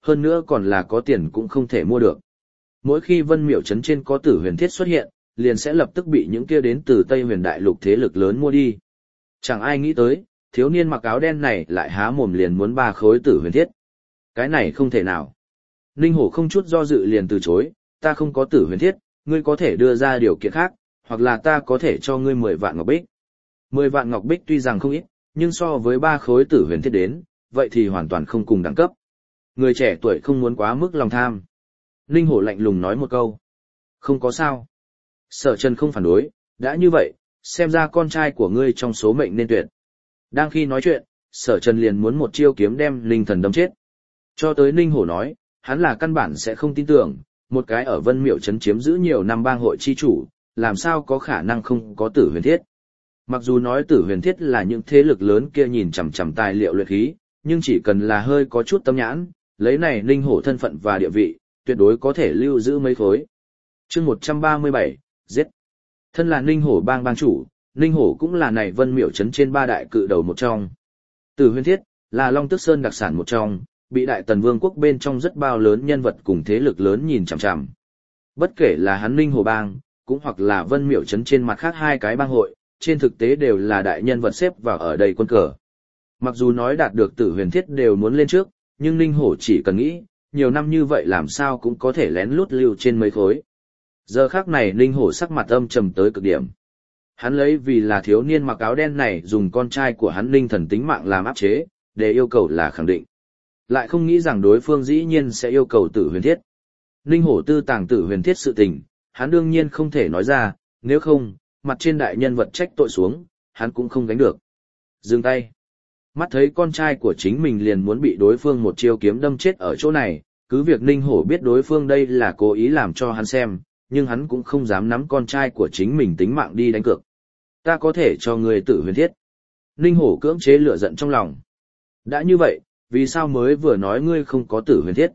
hơn nữa còn là có tiền cũng không thể mua được. Mỗi khi Vân Miểu trấn trên có tử huyền thiết xuất hiện, liền sẽ lập tức bị những kia đến từ Tây Huyền Đại Lục thế lực lớn mua đi. Chẳng ai nghĩ tới, thiếu niên mặc áo đen này lại há mồm liền muốn 3 khối tử huyền thiết. Cái này không thể nào. Ninh Hổ không chút do dự liền từ chối, ta không có tử huyền thiết, ngươi có thể đưa ra điều kiện khác, hoặc là ta có thể cho ngươi 10 vạn ngọc bích. 10 vạn ngọc bích tuy rằng không ít, nhưng so với 3 khối tử huyền thiết đến, vậy thì hoàn toàn không cùng đẳng cấp. Người trẻ tuổi không muốn quá mức lòng tham. Ninh Hổ lạnh lùng nói một câu. Không có sao. Sở Trần không phản đối, đã như vậy, xem ra con trai của ngươi trong số mệnh nên tuyệt. Đang khi nói chuyện, Sở Trần liền muốn một chiêu kiếm đem Ninh Thần đâm chết. Cho tới Ninh Hổ nói, hắn là căn bản sẽ không tin tưởng, một cái ở Vân Miểu trấn chiếm giữ nhiều năm bang hội chi chủ, làm sao có khả năng không có tử huyền thiết. Mặc dù nói tử huyền thiết là những thế lực lớn kia nhìn chằm chằm tài liệu luyện khí, nhưng chỉ cần là hơi có chút tâm nhãn, lấy này Ninh Hổ thân phận và địa vị, tuyệt đối có thể lưu giữ mấy khối. Chương 137, giết. Thân là Ninh Hổ bang bang chủ, Ninh Hổ cũng là này Vân Miểu trấn trên 3 đại cự đầu một trong. Tử huyền thiết là Long Tước Sơn đặc sản một trong, bị Đại Tần Vương quốc bên trong rất bao lớn nhân vật cùng thế lực lớn nhìn chằm chằm. Bất kể là hắn Ninh Hổ bang, cũng hoặc là Vân Miểu trấn trên mặt khác 2 cái bang hội, trên thực tế đều là đại nhân vật xếp vào ở đây quân cờ. Mặc dù nói đạt được tử huyền thiết đều muốn lên trước, nhưng Ninh Hổ chỉ cần nghĩ, nhiều năm như vậy làm sao cũng có thể lén lút lưu trên mấy khối. Giờ khác này Ninh Hổ sắc mặt âm trầm tới cực điểm. Hắn lấy vì là thiếu niên mặc áo đen này dùng con trai của hắn Ninh Thần tính mạng làm áp chế, để yêu cầu là khẳng định. Lại không nghĩ rằng đối phương dĩ nhiên sẽ yêu cầu tử huyền thiết. Ninh Hổ tư tàng tử huyền thiết sự tình, hắn đương nhiên không thể nói ra, nếu không, mặt trên đại nhân vật trách tội xuống, hắn cũng không gánh được. Dừng tay. Mắt thấy con trai của chính mình liền muốn bị đối phương một chiêu kiếm đâm chết ở chỗ này, cứ việc Ninh Hổ biết đối phương đây là cố ý làm cho hắn xem, nhưng hắn cũng không dám nắm con trai của chính mình tính mạng đi đánh cược. Ta có thể cho người tử huyền thiết. Ninh Hổ cưỡng chế lửa giận trong lòng. Đã như vậy, vì sao mới vừa nói ngươi không có tử huyền thiết?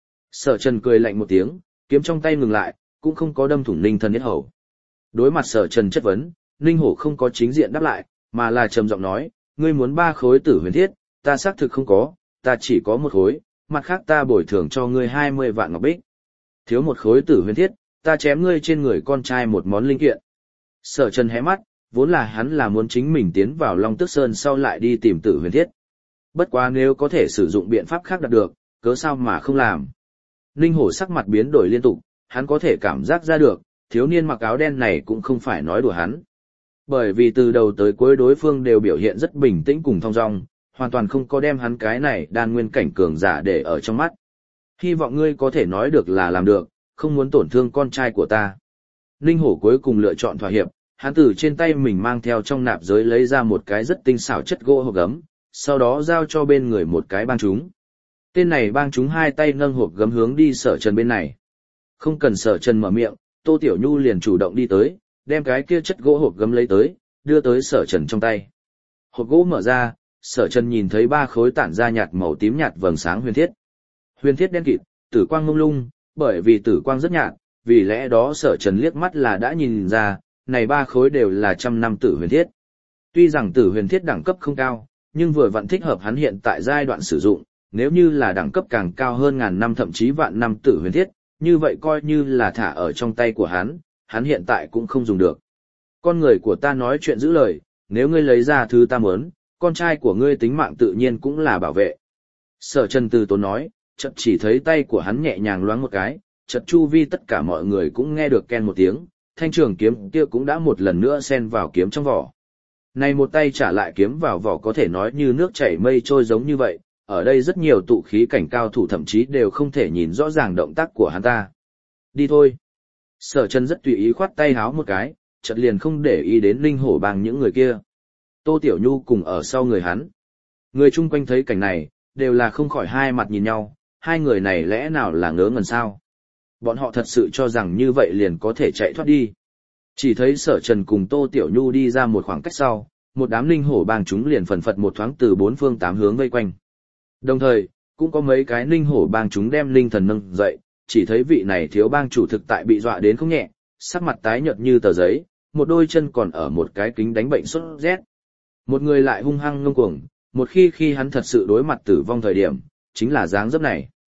Sở Trần cười lạnh một tiếng, kiếm trong tay ngừng lại, cũng không có đâm thủng Ninh Thần yết hầu. Đối mặt Sở Trần chất vấn, Ninh Hổ không có chính diện đáp lại, mà là trầm giọng nói, ngươi muốn 3 khối tử huyền thiết, ta xác thực không có, ta chỉ có 1 khối, mặt khác ta bồi thường cho ngươi 20 vạn ngọc bích. Thiếu 1 khối tử huyền thiết, ta chém ngươi trên người con trai một món linh kiện. Sở Trần hé mắt, vốn là hắn là muốn chính mình tiến vào Long Tước Sơn sau lại đi tìm tử huyền thiết. Bất quá nếu có thể sử dụng biện pháp khác đạt được, cớ sao mà không làm. Ninh Hổ sắc mặt biến đổi liên tục, hắn có thể cảm giác ra được, thiếu niên mặc áo đen này cũng không phải nói đùa hắn. Bởi vì từ đầu tới cuối đối phương đều biểu hiện rất bình tĩnh cùng thong dong, hoàn toàn không có đem hắn cái này đan nguyên cảnh cường giả để ở trong mắt. Hy vọng ngươi có thể nói được là làm được, không muốn tổn thương con trai của ta. Ninh Hổ cuối cùng lựa chọn thỏa hiệp, hắn từ trên tay mình mang theo trong nạp giới lấy ra một cái rất tinh xảo chất gỗ hộp gấm, sau đó giao cho bên người một cái bang chúng. Tên này bang chúng 2 tay nâng hộp gấm hướng đi Sở Trần bên này. Không cần Sở Trần mở miệng, Tô Tiểu Nhu liền chủ động đi tới, đem cái kia chất gỗ hộp gấm lấy tới, đưa tới Sở Trần trong tay. Hộp gỗ mở ra, Sở Trần nhìn thấy 3 khối tản ra nhạt màu tím nhạt vầng sáng huyền thiết. Huyền thiết đen kịt, tử quang mông lung, bởi vì tử quang rất nhạt, vì lẽ đó Sở Trần liếc mắt là đã nhìn ra, này 3 khối đều là 100 năm tử huyền thiết. Tuy rằng tử huyền thiết đẳng cấp không cao, nhưng vừa vặn thích hợp hắn hiện tại giai đoạn sử dụng, nếu như là đẳng cấp càng cao hơn ngàn năm thậm chí vạn năm tử huyền thiết, như vậy coi như là thả ở trong tay của hắn hiện tại cũng không dùng được. Con người của ta nói chuyện giữ lời, nếu ngươi lấy ra thứ ta muốn, con trai của ngươi tính mạng tự nhiên cũng là bảo vệ. Sở Trần từ tốn nói, chợt chỉ thấy tay của hắn nhẹ nhàng loáng một cái, chợt chu vi tất cả mọi người cũng nghe được ken một tiếng, thanh trường kiếm kia cũng đã một lần nữa xen vào kiếm trong vỏ. Này một tay trả lại kiếm vào vỏ có thể nói như nước chảy mây trôi giống như vậy, ở đây rất nhiều tụ khí cảnh cao thủ thậm chí đều không thể nhìn rõ ràng động tác của hắn ta. Đi thôi. Sở Trần rất tùy ý khoát tay háo một cái, chợt liền không để ý đến Ninh Hổ bang những người kia. Tô Tiểu Nhu cùng ở sau người hắn. Người chung quanh thấy cảnh này, đều là không khỏi hai mặt nhìn nhau, 2 người này lẽ nào là ngớ ngẩn sao? Bọn họ thật sự cho rằng như vậy liền có thể chạy thoát đi. Chỉ thấy Sở Trần cùng Tô Tiểu Nhu đi ra một khoảng cách sau, một đám Ninh Hổ bang chúng liền phần phật một thoáng từ 4 phương 8 hướng vây quanh. Đồng thời, cũng có mấy cái Ninh Hổ bang chúng đem Linh Thần nâng dậy, chỉ thấy vị này thiếu bang chủ thực tại bị dọa đến không nhẹ, sắc mặt tái nhợt như tờ giấy, một đôi chân còn ở một cái kính đánh bệnh sốt rét. Một người lại hung hăng ngông cuồng, một khi hắn thật sự đối mặt tử vong thời điểm, chính là dáng dấp này.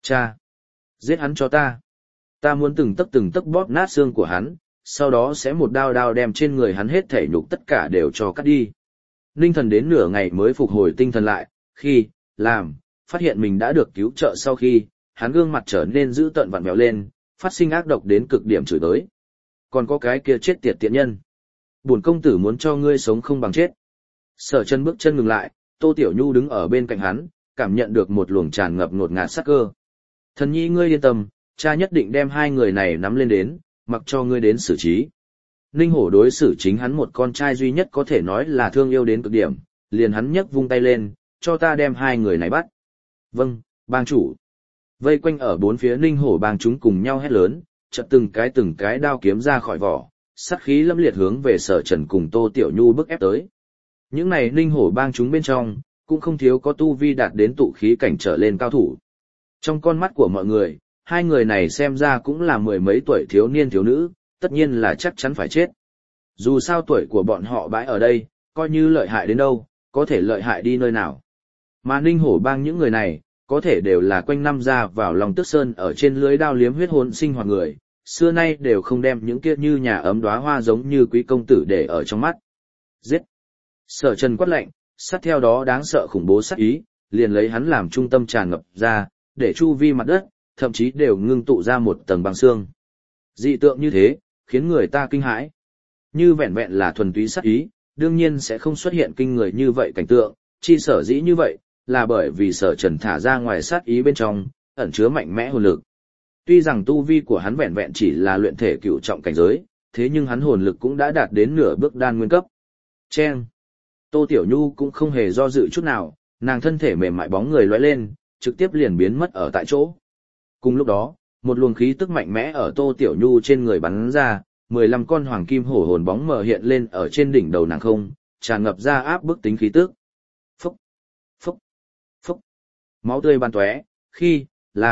Cha! Giết hắn cho ta! Ta muốn từng tấc bóp nát xương của hắn, sau đó sẽ một đao đao đem trên người hắn hết thể nhục tất cả đều cho cắt đi. Ninh Thần đến nửa ngày mới phục hồi tinh thần lại, khi, phát hiện mình đã được cứu trợ sau khi, hắn gương mặt trở nên dữ tợn vặn vẹo lên, phát sinh ác độc đến cực điểm chửi tới. Còn có cái kia chết tiệt tiện nhân. Bổn công tử muốn cho ngươi sống không bằng chết. Sở Chân bước chân ngừng lại, Tô Tiểu Nhu đứng ở bên cạnh hắn, cảm nhận được một luồng tràn ngập ngột ngạt sát cơ. Thần nhi ngươi yên tâm, cha nhất định đem hai người này nắm lên đến, mặc cho ngươi đến xử trí. Ninh Hổ đối xử chính hắn một con trai duy nhất có thể nói là thương yêu đến cực điểm, liền hắn nhấc vung tay lên, cho ta đem hai người này bắt. Vâng, bang chủ. Vây quanh ở bốn phía Ninh Hổ bang chúng cùng nhau hét lớn, chợt từng cái đao kiếm ra khỏi vỏ, sát khí lâm liệt hướng về Sở Trần cùng Tô Tiểu Nhu bức ép tới. Những này Ninh Hổ bang chúng bên trong, cũng không thiếu có tu vi đạt đến tụ khí cảnh trở lên cao thủ. Trong con mắt của mọi người, hai người này xem ra cũng là mười mấy tuổi thiếu niên thiếu nữ, tất nhiên là chắc chắn phải chết. Dù sao tuổi của bọn họ bãi ở đây, coi như lợi hại đến đâu, có thể lợi hại đi nơi nào. Mà Ninh Hổ bang những người này, có thể đều là quanh năm ra vào lòng Tước Sơn ở trên lưới đao liếm huyết hồn sinh hoạt người, xưa nay đều không đem những kia như nhà ấm đóa hoa giống như quý công tử để ở trong mắt. Giết! Sở Trần quát lệnh, sát theo đó đáng sợ khủng bố sát ý, liền lấy hắn làm trung tâm tràn ngập ra, để chu vi mặt đất, thậm chí đều ngưng tụ ra một tầng băng xương. Dị tượng như thế, khiến người ta kinh hãi. Như vẹn vẹn là thuần túy sát ý, đương nhiên sẽ không xuất hiện kinh người như vậy cảnh tượng, chi sở dĩ như vậy, là bởi vì Sở Trần thả ra ngoài sát ý bên trong, ẩn chứa mạnh mẽ hồn lực. Tuy rằng tu vi của hắn vẹn vẹn chỉ là luyện thể cửu trọng cảnh giới, thế nhưng hắn hồn lực cũng đã đạt đến nửa bước đan nguyên cấp. Chen! Tô Tiểu Nhu cũng không hề do dự chút nào, nàng thân thể mềm mại bóng người lóe lên, trực tiếp liền biến mất ở tại chỗ. Cùng lúc đó, một luồng khí tức mạnh mẽ ở Tô Tiểu Nhu trên người bắn ra, 15 con hoàng kim hổ hồn bóng mờ hiện lên ở trên đỉnh đầu nàng không, tràn ngập ra áp bức tính khí tức. Phúc, phúc, phúc. Máu tươi bắn tóe, khi,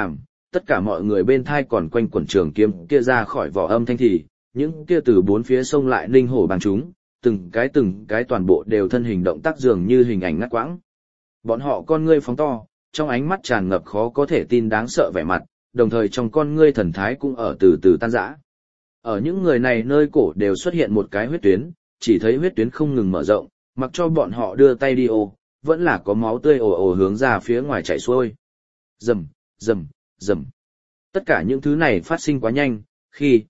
tất cả mọi người bên thai còn quanh quần trường kiếm kia ra khỏi vỏ âm thanh thì, những kia từ bốn phía sông lại Ninh Hổ bang chúng, từng cái toàn bộ đều thân hình động tác dường như hình ảnh ngắt quãng. Bọn họ con ngươi phóng to, trong ánh mắt tràn ngập khó có thể tin đáng sợ vẻ mặt, đồng thời trong con ngươi thần thái cũng ở từ từ tan rã. Ở những người này nơi cổ đều xuất hiện một cái huyết tuyến, chỉ thấy huyết tuyến không ngừng mở rộng, mặc cho bọn họ đưa tay đi ô, vẫn là có máu tươi ồ ồ hướng ra phía ngoài chảy xuôi. Rầm, rầm, rầm. Tất cả những thứ này phát sinh quá nhanh, khi,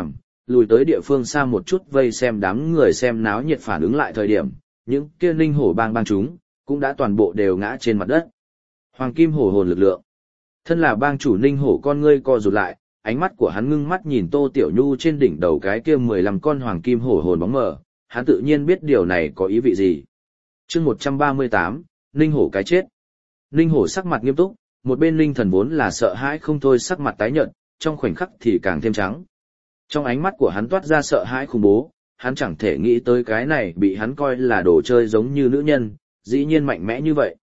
lùi tới địa phương xa một chút vây xem đám người xem náo nhiệt phản ứng lại thời điểm, những kia Ninh Hổ bang chúng, cũng đã toàn bộ đều ngã trên mặt đất. Hoàng kim hổ hồn lực lượng. Thân là bang chủ Ninh Hổ con ngươi co rụt lại, ánh mắt của hắn ngưng mắt nhìn Tô Tiểu Nhu trên đỉnh đầu cái kia 15 con hoàng kim hổ hồn bóng mờ, hắn tự nhiên biết điều này có ý vị gì. Chương 138, Ninh Hổ cái chết. Ninh Hổ sắc mặt nghiêm túc, một bên Ninh Thần vốn là sợ hãi không thôi sắc mặt tái nhợt, trong khoảnh khắc thì càng thêm trắng. Trong ánh mắt của hắn toát ra sợ hãi khủng bố, hắn chẳng thể nghĩ tới cái này bị hắn coi là đồ chơi giống như nữ nhân, dĩ nhiên mạnh mẽ như vậy.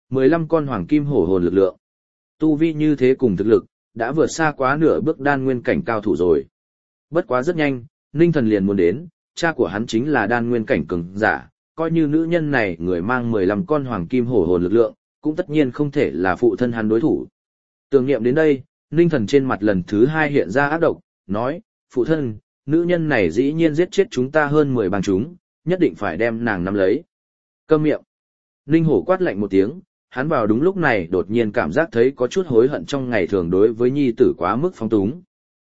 15 con hoàng kim hổ hồn lực lượng. Tu vi như thế cùng thực lực, đã vượt xa quá nửa bước đan nguyên cảnh cao thủ rồi. Bất quá rất nhanh, Ninh Thần liền muốn đến, cha của hắn chính là đan nguyên cảnh cường giả, coi như nữ nhân này người mang 15 con hoàng kim hổ hồn lực lượng, cũng tất nhiên không thể là phụ thân hắn đối thủ. Tưởng niệm đến đây, Ninh Thần trên mặt lần thứ 2 hiện ra ác độc, nói, phụ thân, nữ nhân này dĩ nhiên giết chết chúng ta hơn 10 bang chúng, nhất định phải đem nàng nắm lấy. Câm miệng. Ninh Hổ quát lạnh một tiếng, hắn vào đúng lúc này đột nhiên cảm giác thấy có chút hối hận trong ngày thường đối với nhi tử quá mức phóng túng.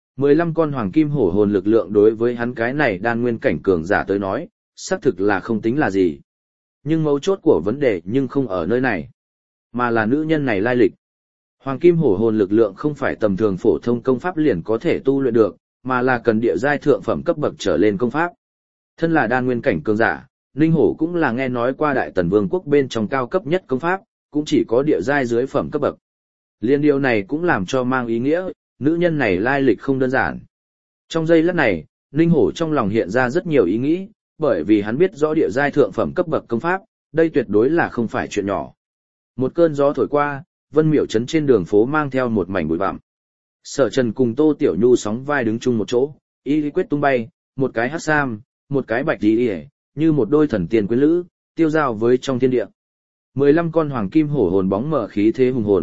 15 con hoàng kim hổ hồn lực lượng đối với hắn cái này đan nguyên cảnh cường giả tới nói, xác thực là không tính là gì. Nhưng mấu chốt của vấn đề nhưng không ở nơi này, mà là nữ nhân này lai lịch. Hoàng kim hổ hồn lực lượng không phải tầm thường phổ thông công pháp liền có thể tu luyện được, mà là cần địa giai thượng phẩm cấp bậc trở lên công pháp. Thân là đan nguyên cảnh cường giả, Ninh Hổ cũng là nghe nói qua Đại Tần Vương quốc bên trong cao cấp nhất công pháp, cũng chỉ có địa giai dưới phẩm cấp bậc. Liên điều này cũng làm cho mang ý nghĩa, nữ nhân này lai lịch không đơn giản. Trong giây lát này, Ninh Hổ trong lòng hiện ra rất nhiều ý nghĩ, bởi vì hắn biết rõ địa giai thượng phẩm cấp bậc công pháp, đây tuyệt đối là không phải chuyện nhỏ. Một cơn gió thổi qua, Vân Miểu trấn trên đường phố mang theo một mảnh bụi bặm. Sở Trần cùng Tô Tiểu Nhu sóng vai đứng chung một chỗ, y quyết tung bay, một cái hắc sam, một cái bạch y, như một đôi thần tiên quyến lữ, tiêu dao với trong thiên địa. 15 con hoàng kim hổ hồn bóng mở khí thế hùng hồn,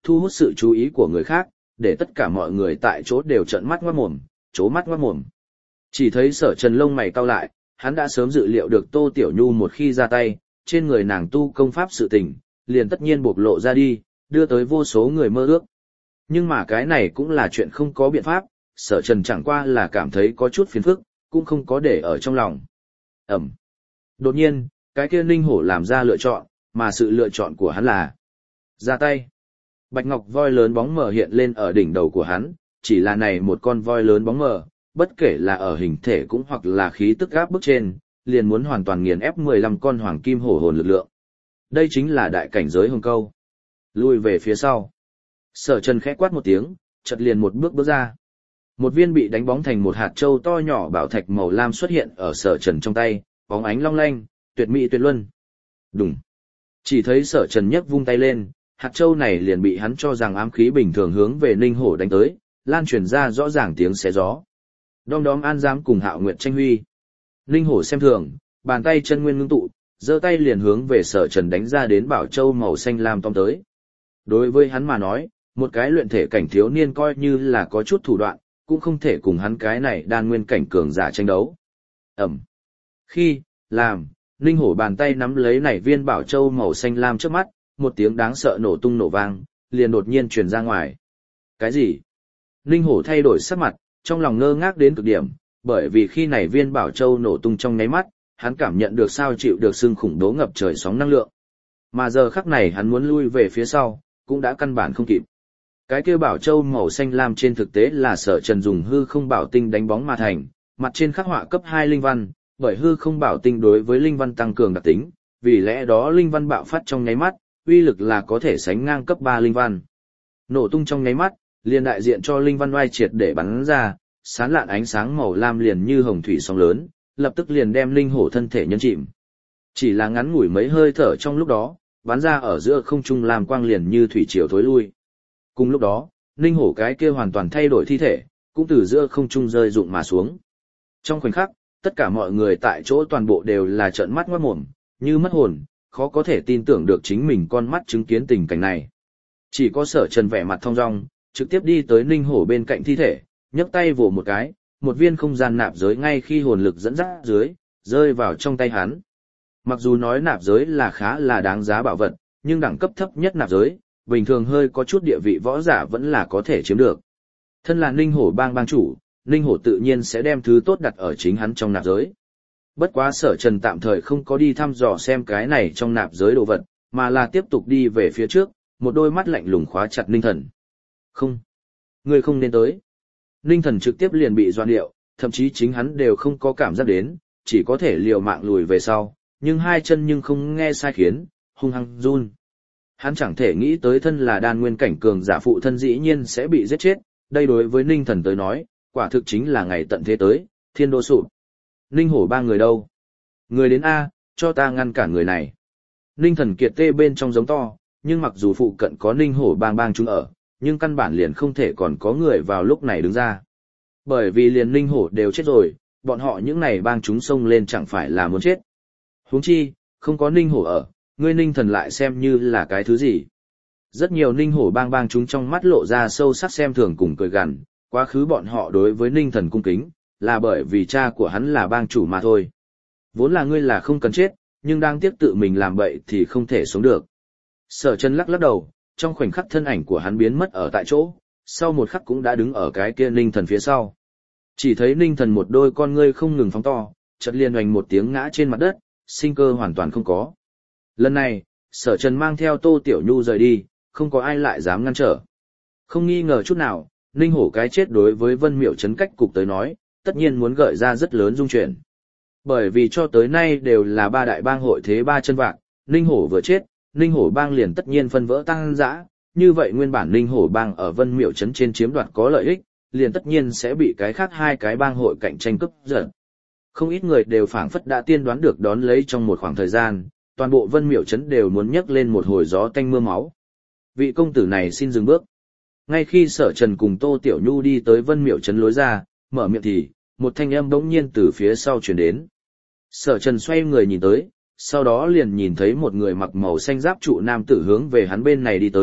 thu hút sự chú ý của người khác, để tất cả mọi người tại chỗ đều trợn mắt ngoác mồm, trố mắt ngoác mồm. Chỉ thấy Sở Trần lông mày cau lại, hắn đã sớm dự liệu được Tô Tiểu Nhu một khi ra tay, trên người nàng tu công pháp sự tình, liền tất nhiên bộc lộ ra đi, đưa tới vô số người mơ ước. Nhưng mà cái này cũng là chuyện không có biện pháp, Sở Trần chẳng qua là cảm thấy có chút phiền phức, cũng không có để ở trong lòng. Ẩm. Đột nhiên, cái kia Ninh Hổ làm ra lựa chọn, mà sự lựa chọn của hắn là ra tay. Bạch ngọc voi lớn bóng mờ hiện lên ở đỉnh đầu của hắn, chỉ là này một con voi lớn bóng mờ, bất kể là ở hình thể cũng hoặc là khí tức áp bức trên, liền muốn hoàn toàn nghiền ép 15 con hoàng kim hổ hồn lực lượng. Đây chính là đại cảnh giới hồng câu. Lui về phía sau. Sở Trần khẽ quát một tiếng, chợt liền một bước bước ra. Một viên bị đánh bóng thành một hạt châu to nhỏ bảo thạch màu lam xuất hiện ở Sở Trần trong tay, bóng ánh long lanh, tuyệt mỹ tuyệt luân. Đùng. Chỉ thấy Sở Trần nhấc vung tay lên, hạt châu này liền bị hắn cho rằng ám khí bình thường hướng về Ninh Hổ đánh tới, lan truyền ra rõ ràng tiếng xé gió. Đom đóm An Giám cùng Hạo Nguyệt tranh huy. Ninh Hổ xem thường, bàn tay chân nguyên ngưng tụ, giơ tay liền hướng về Sở Trần đánh ra đến bảo châu màu xanh lam tóm tới. Đối với hắn mà nói, một cái luyện thể cảnh thiếu niên coi như là có chút thủ đoạn, cũng không thể cùng hắn cái này đan nguyên cảnh cường giả tranh đấu. Ẩm. Khi, làm, Ninh Hổ bàn tay nắm lấy nảy viên bảo châu màu xanh lam trước mắt, một tiếng đáng sợ nổ tung nổ vang, liền đột nhiên truyền ra ngoài. Cái gì? Ninh Hổ thay đổi sắc mặt, trong lòng ngơ ngác đến cực điểm, bởi vì khi nảy viên bảo châu nổ tung trong nháy mắt, hắn cảm nhận được sao chịu được sưng khủng bố ngập trời sóng năng lượng. Mà giờ khắc này hắn muốn lui về phía sau, cũng đã căn bản không kịp. Cái kia bảo châu màu xanh lam trên thực tế là Sở Trần dùng hư không bảo tinh đánh bóng mà thành, mặt trên khắc họa cấp 2 linh văn, bởi hư không bảo tinh đối với linh văn tăng cường đặc tính, vì lẽ đó linh văn bạo phát trong nháy mắt, uy lực là có thể sánh ngang cấp 3 linh văn. Nổ tung trong nháy mắt, liền đại diện cho linh văn oai triệt để bắn ra, sáng lạn ánh sáng màu lam liền như hồng thủy sóng lớn, lập tức liền đem Linh Hổ thân thể nhấn chìm. Chỉ là ngắn ngủi mấy hơi thở trong lúc đó, bắn ra ở giữa không trung làm quang liền như thủy triều thối lui. Cùng lúc đó, Linh Hổ cái kia hoàn toàn thay đổi thi thể, cũng từ giữa không trung rơi rụng mà xuống. Trong khoảnh khắc, tất cả mọi người tại chỗ toàn bộ đều là trợn mắt ngoác mồm, như mất hồn, khó có thể tin tưởng được chính mình con mắt chứng kiến tình cảnh này. Chỉ có Sở Trần vẻ mặt thong dong, trực tiếp đi tới Ninh Hổ bên cạnh thi thể, nhấc tay vỗ một cái, một viên không gian nạp giới ngay khi hồn lực dẫn dắt dưới, rơi vào trong tay hắn. Mặc dù nói nạp giới là khá là đáng giá bảo vật, nhưng đẳng cấp thấp nhất nạp giới, bình thường hơi có chút địa vị võ giả vẫn là có thể chiếm được. Thân là Ninh Hổ bang chủ, Ninh Hổ tự nhiên sẽ đem thứ tốt đặt ở chính hắn trong nạp giới. Bất quá Sở Trần tạm thời không có đi thăm dò xem cái này trong nạp giới đồ vật, mà là tiếp tục đi về phía trước, một đôi mắt lạnh lùng khóa chặt Ninh Thần. Không, ngươi không nên tới. Ninh Thần trực tiếp liền bị doan điệu, thậm chí chính hắn đều không có cảm giác đến, chỉ có thể liều mạng lùi về sau, nhưng hai chân nhưng không nghe sai khiến, hung hăng run. Hắn chẳng thể nghĩ tới thân là đan nguyên cảnh cường giả phụ thân dĩ nhiên sẽ bị giết chết, đây đối với Ninh Thần tới nói, quả thực chính là ngày tận thế tới, thiên đô sụp. Ninh Hổ ba người đâu? Người đến A, cho ta ngăn cản người này. Ninh Thần kiệt tê bên trong giống to, nhưng mặc dù phụ cận có Ninh Hổ bang chúng ở, nhưng căn bản liền không thể còn có người vào lúc này đứng ra. Bởi vì liền Ninh Hổ đều chết rồi, bọn họ những này bang chúng xông lên chẳng phải là muốn chết. Huống chi, không có Ninh Hổ ở, ngươi Ninh Thần lại xem như là cái thứ gì. Rất nhiều Ninh Hổ bang chúng trong mắt lộ ra sâu sắc xem thường cùng cười gằn, quá khứ bọn họ đối với Ninh Thần cung kính, là bởi vì cha của hắn là bang chủ mà thôi. Vốn là ngươi là không cần chết, nhưng đang tiếc tự mình làm bậy thì không thể sống được. Sở Trần lắc lắc đầu, trong khoảnh khắc thân ảnh của hắn biến mất ở tại chỗ, sau một khắc cũng đã đứng ở cái kia Ninh Thần phía sau. Chỉ thấy Ninh Thần một đôi con ngươi không ngừng phóng to, chợt liền oành một tiếng ngã trên mặt đất, sinh cơ hoàn toàn không có. Lần này, Sở Trần mang theo Tô Tiểu Nhu rời đi, không có ai lại dám ngăn trở. Không nghi ngờ chút nào, Ninh Hổ cái chết đối với Vân Miểu trấn cách cục tới nói, tất nhiên muốn gợi ra rất lớn dung chuyển. Bởi vì cho tới nay đều là ba đại bang hội thế ba chân vạc, Ninh Hổ vừa chết, Ninh Hổ bang liền tất nhiên phân vỡ tăng dã, như vậy nguyên bản Ninh Hổ bang ở Vân Miểu trấn trên chiếm đoạt có lợi ích, liền tất nhiên sẽ bị cái khác hai cái bang hội cạnh tranh cướp giật. Không ít người đều phảng phất đã tiên đoán được đón lấy trong một khoảng thời gian, toàn bộ Vân Miểu trấn đều muốn nhấc lên một hồi gió tanh mưa máu. Vị công tử này xin dừng bước. Ngay khi Sở Trần cùng Tô Tiểu Nhu đi tới Vân Miểu trấn lối ra, mở miệng thì một thanh âm bỗng nhiên từ phía sau truyền đến. Sở Trần xoay người nhìn tới, sau đó liền nhìn thấy một người mặc màu xanh giáp trụ nam tử hướng về hắn bên này đi tới,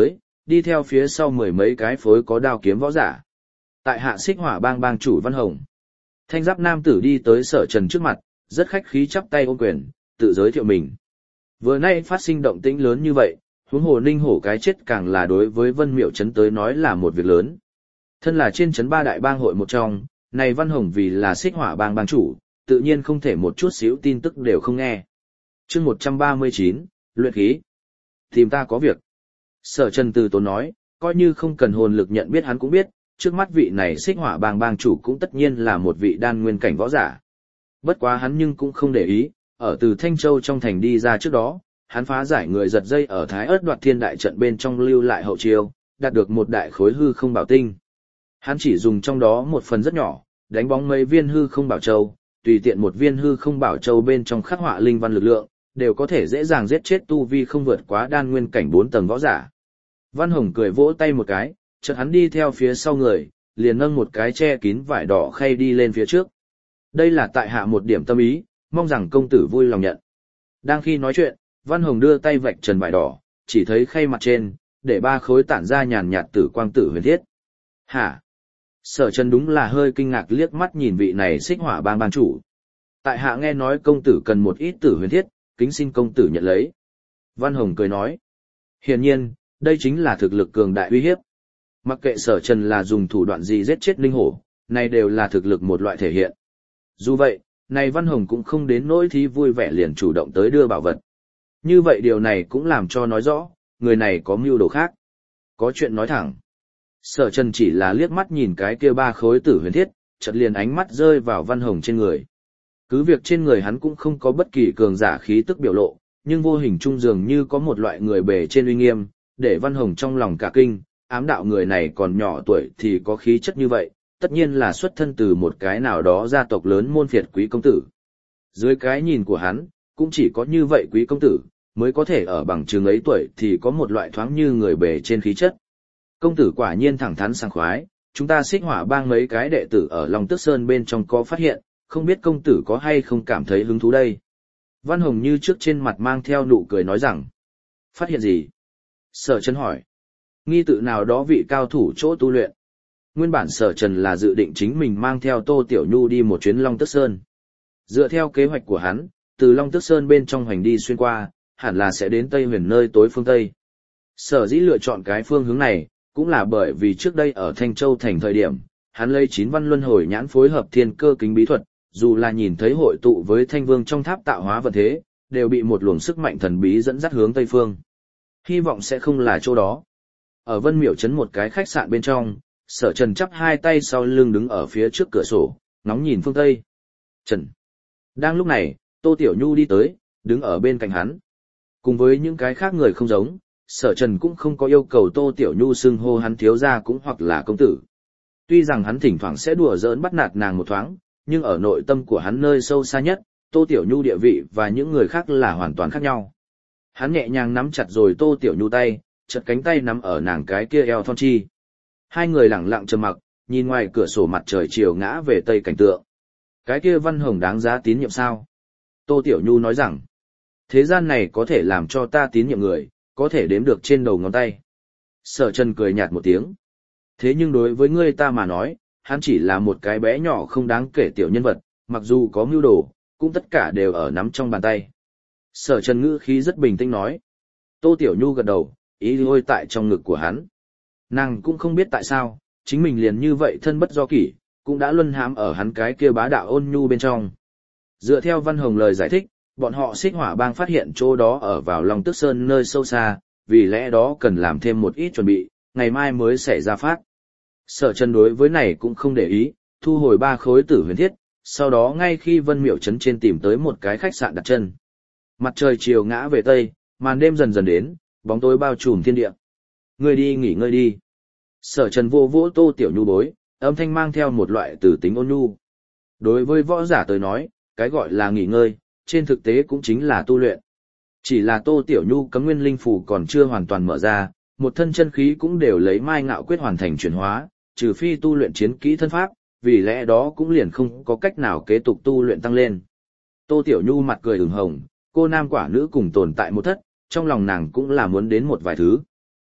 đi theo phía sau mười mấy cái phối có đao kiếm võ giả. Tại hạ Xích Hỏa bang bang chủ Văn Hồng. Thanh giáp nam tử đi tới Sở Trần trước mặt, rất khách khí chắp tay ôm quyền, tự giới thiệu mình. Vừa nay phát sinh động tĩnh lớn như vậy, huống hồ Ninh Hổ cái chết càng là đối với Vân Miệu trấn tới nói là một việc lớn. Thân là trên trấn ba đại bang hội một trong, này Văn Hồng vì là Xích Hỏa bang bang chủ, tự nhiên không thể một chút xíu tin tức đều không nghe. Chương 139, luyện khí. Tìm ta có việc. Sở Trần từ tốn nói, coi như không cần hồn lực nhận biết hắn cũng biết, trước mắt vị này Xích Hỏa bang bang chủ cũng tất nhiên là một vị đan nguyên cảnh võ giả. Bất quá hắn nhưng cũng không để ý, ở từ Thanh Châu trong thành đi ra trước đó, hắn phá giải người giật dây ở Thái Ức Đoạt Thiên đại trận bên trong lưu lại hậu chiêu, đạt được một đại khối hư không bảo tinh. Hắn chỉ dùng trong đó một phần rất nhỏ, đánh bóng mấy viên hư không bảo châu, tùy tiện một viên hư không bảo châu bên trong khắc họa linh văn lực lượng, đều có thể dễ dàng giết chết tu vi không vượt quá đan nguyên cảnh 4 tầng võ giả. Văn Hồng cười vỗ tay một cái, chợt hắn đi theo phía sau người, liền nâng một cái che kín vải đỏ khay đi lên phía trước. Đây là tại hạ một điểm tâm ý, mong rằng công tử vui lòng nhận. Đang khi nói chuyện, Văn Hồng đưa tay vạch trần vải đỏ, chỉ thấy khay mặt trên, để 3 khối tản ra nhàn nhạt tử quang tử huyền thiết. Hả? Sở Trần đúng là hơi kinh ngạc liếc mắt nhìn vị này Xích Hỏa bang bang chủ. Tại hạ nghe nói công tử cần một ít tử huyền thiết, kính xin công tử nhận lấy. Văn Hồng cười nói. Hiển nhiên, đây chính là thực lực cường đại uy hiếp. Mặc kệ Sở Trần là dùng thủ đoạn gì giết chết linh hổ, này đều là thực lực một loại thể hiện. Dù vậy, này Văn Hồng cũng không đến nỗi thi vui vẻ liền chủ động tới đưa bảo vật. Như vậy điều này cũng làm cho nói rõ, người này có mưu đồ khác. Có chuyện nói thẳng. Sở Trần chỉ là liếc mắt nhìn cái kia 3 khối tử huyền thiết, chợt liền ánh mắt rơi vào Văn Hồng trên người. Cứ việc trên người hắn cũng không có bất kỳ cường giả khí tức biểu lộ, nhưng vô hình trung dường như có một loại người bề trên uy nghiêm, để Văn Hồng trong lòng cả kinh, ám đạo người này còn nhỏ tuổi thì có khí chất như vậy, tất nhiên là xuất thân từ một cái nào đó gia tộc lớn môn phiệt quý công tử. Dưới cái nhìn của hắn, cũng chỉ có như vậy quý công tử, mới có thể ở bằng chừng ấy tuổi thì có một loại thoáng như người bề trên khí chất. Công tử quả nhiên thẳng thắn sảng khoái, chúng ta Xích Hỏa bang mấy cái đệ tử ở Long Tước Sơn bên trong có phát hiện, không biết công tử có hay không cảm thấy hứng thú đây. Văn Hồng như trước trên mặt mang theo nụ cười nói rằng, phát hiện gì? Sở Trần hỏi. Nghi tự nào đó vị cao thủ chỗ tu luyện. Nguyên bản Sở Trần là dự định chính mình mang theo Tô Tiểu Nhu đi một chuyến Long Tước Sơn. Dựa theo kế hoạch của hắn, từ Long Tước Sơn bên trong hành đi xuyên qua, hẳn là sẽ đến Tây Huyền nơi tối phương Tây. Sở dĩ lựa chọn cái phương hướng này, cũng là bởi vì trước đây ở Thanh Châu thành thời điểm, hắn lấy 9 văn luân hồi nhãn phối hợp thiên cơ kính bí thuật, dù là nhìn thấy hội tụ với Thanh Vương trong tháp tạo hóa vận thế, đều bị một luồng sức mạnh thần bí dẫn dắt hướng Tây phương. Hy vọng sẽ không là chỗ đó. Ở Vân Miểu trấn một cái khách sạn bên trong, Sở Trần chắp hai tay sau lưng đứng ở phía trước cửa sổ, ngóng nhìn phương Tây. Trần. Đang lúc này, Tô Tiểu Nhu đi tới, đứng ở bên cạnh hắn. Cùng với những cái khác người không giống, Sở Trần cũng không có yêu cầu Tô Tiểu Nhu xưng hô hắn thiếu gia cũng hoặc là công tử. Tuy rằng hắn thỉnh thoảng sẽ đùa giỡn bắt nạt nàng một thoáng, nhưng ở nội tâm của hắn nơi sâu xa nhất, Tô Tiểu Nhu địa vị và những người khác là hoàn toàn khác nhau. Hắn nhẹ nhàng nắm chặt rồi Tô Tiểu Nhu tay, chợt cánh tay nắm ở nàng cái kia eo thon chi. Hai người lặng lặng trầm mặc, nhìn ngoài cửa sổ mặt trời chiều ngã về tây cảnh tượng. Cái kia Văn Hồng đáng giá tín nhiệm sao? Tô Tiểu Nhu nói rằng, thế gian này có thể làm cho ta tín nhiệm người, có thể đếm được trên đầu ngón tay. Sở Trần cười nhạt một tiếng. Thế nhưng đối với ngươi ta mà nói, hắn chỉ là một cái bé nhỏ không đáng kể tiểu nhân vật, mặc dù có mưu đồ, cũng tất cả đều ở nắm trong bàn tay. Sở Trần ngữ khí rất bình tĩnh nói. Tô Tiểu Nhu gật đầu, ý hôi tại trong ngực của hắn. Nàng cũng không biết tại sao, chính mình liền như vậy thân bất do kỷ, cũng đã luân hãm ở hắn cái kia bá đạo ôn nhu bên trong. Dựa theo Văn Hồng lời giải thích, bọn họ Xích Hỏa bang phát hiện chỗ đó ở vào Long Tước Sơn nơi sâu xa, vì lẽ đó cần làm thêm một ít chuẩn bị, ngày mai mới sẽ ra phát. Sở Trần đối với này cũng không để ý, thu hồi 3 khối tử huyền thiết, sau đó ngay khi Vân Miểu trấn trên tìm tới một cái khách sạn đặt chân. Mặt trời chiều ngã về tây, màn đêm dần dần đến, bóng tối bao trùm thiên địa. Ngươi đi nghỉ ngơi đi. Sở Trần vô vỗ Tô Tiểu Nhu bối, âm thanh mang theo một loại từ tính ôn nhu. Đối với võ giả tới nói, cái gọi là nghỉ ngơi, trên thực tế cũng chính là tu luyện. Chỉ là Tô Tiểu Nhu cấm nguyên linh phù còn chưa hoàn toàn mở ra, một thân chân khí cũng đều lấy Mai Ngạo quyết hoàn thành chuyển hóa, trừ phi tu luyện chiến kỹ thân pháp, vì lẽ đó cũng liền không có cách nào kế tục tu luyện tăng lên. Tô Tiểu Nhu mặt cười ửng hồng, cô nam quả nữ cùng tồn tại một thất, trong lòng nàng cũng là muốn đến một vài thứ.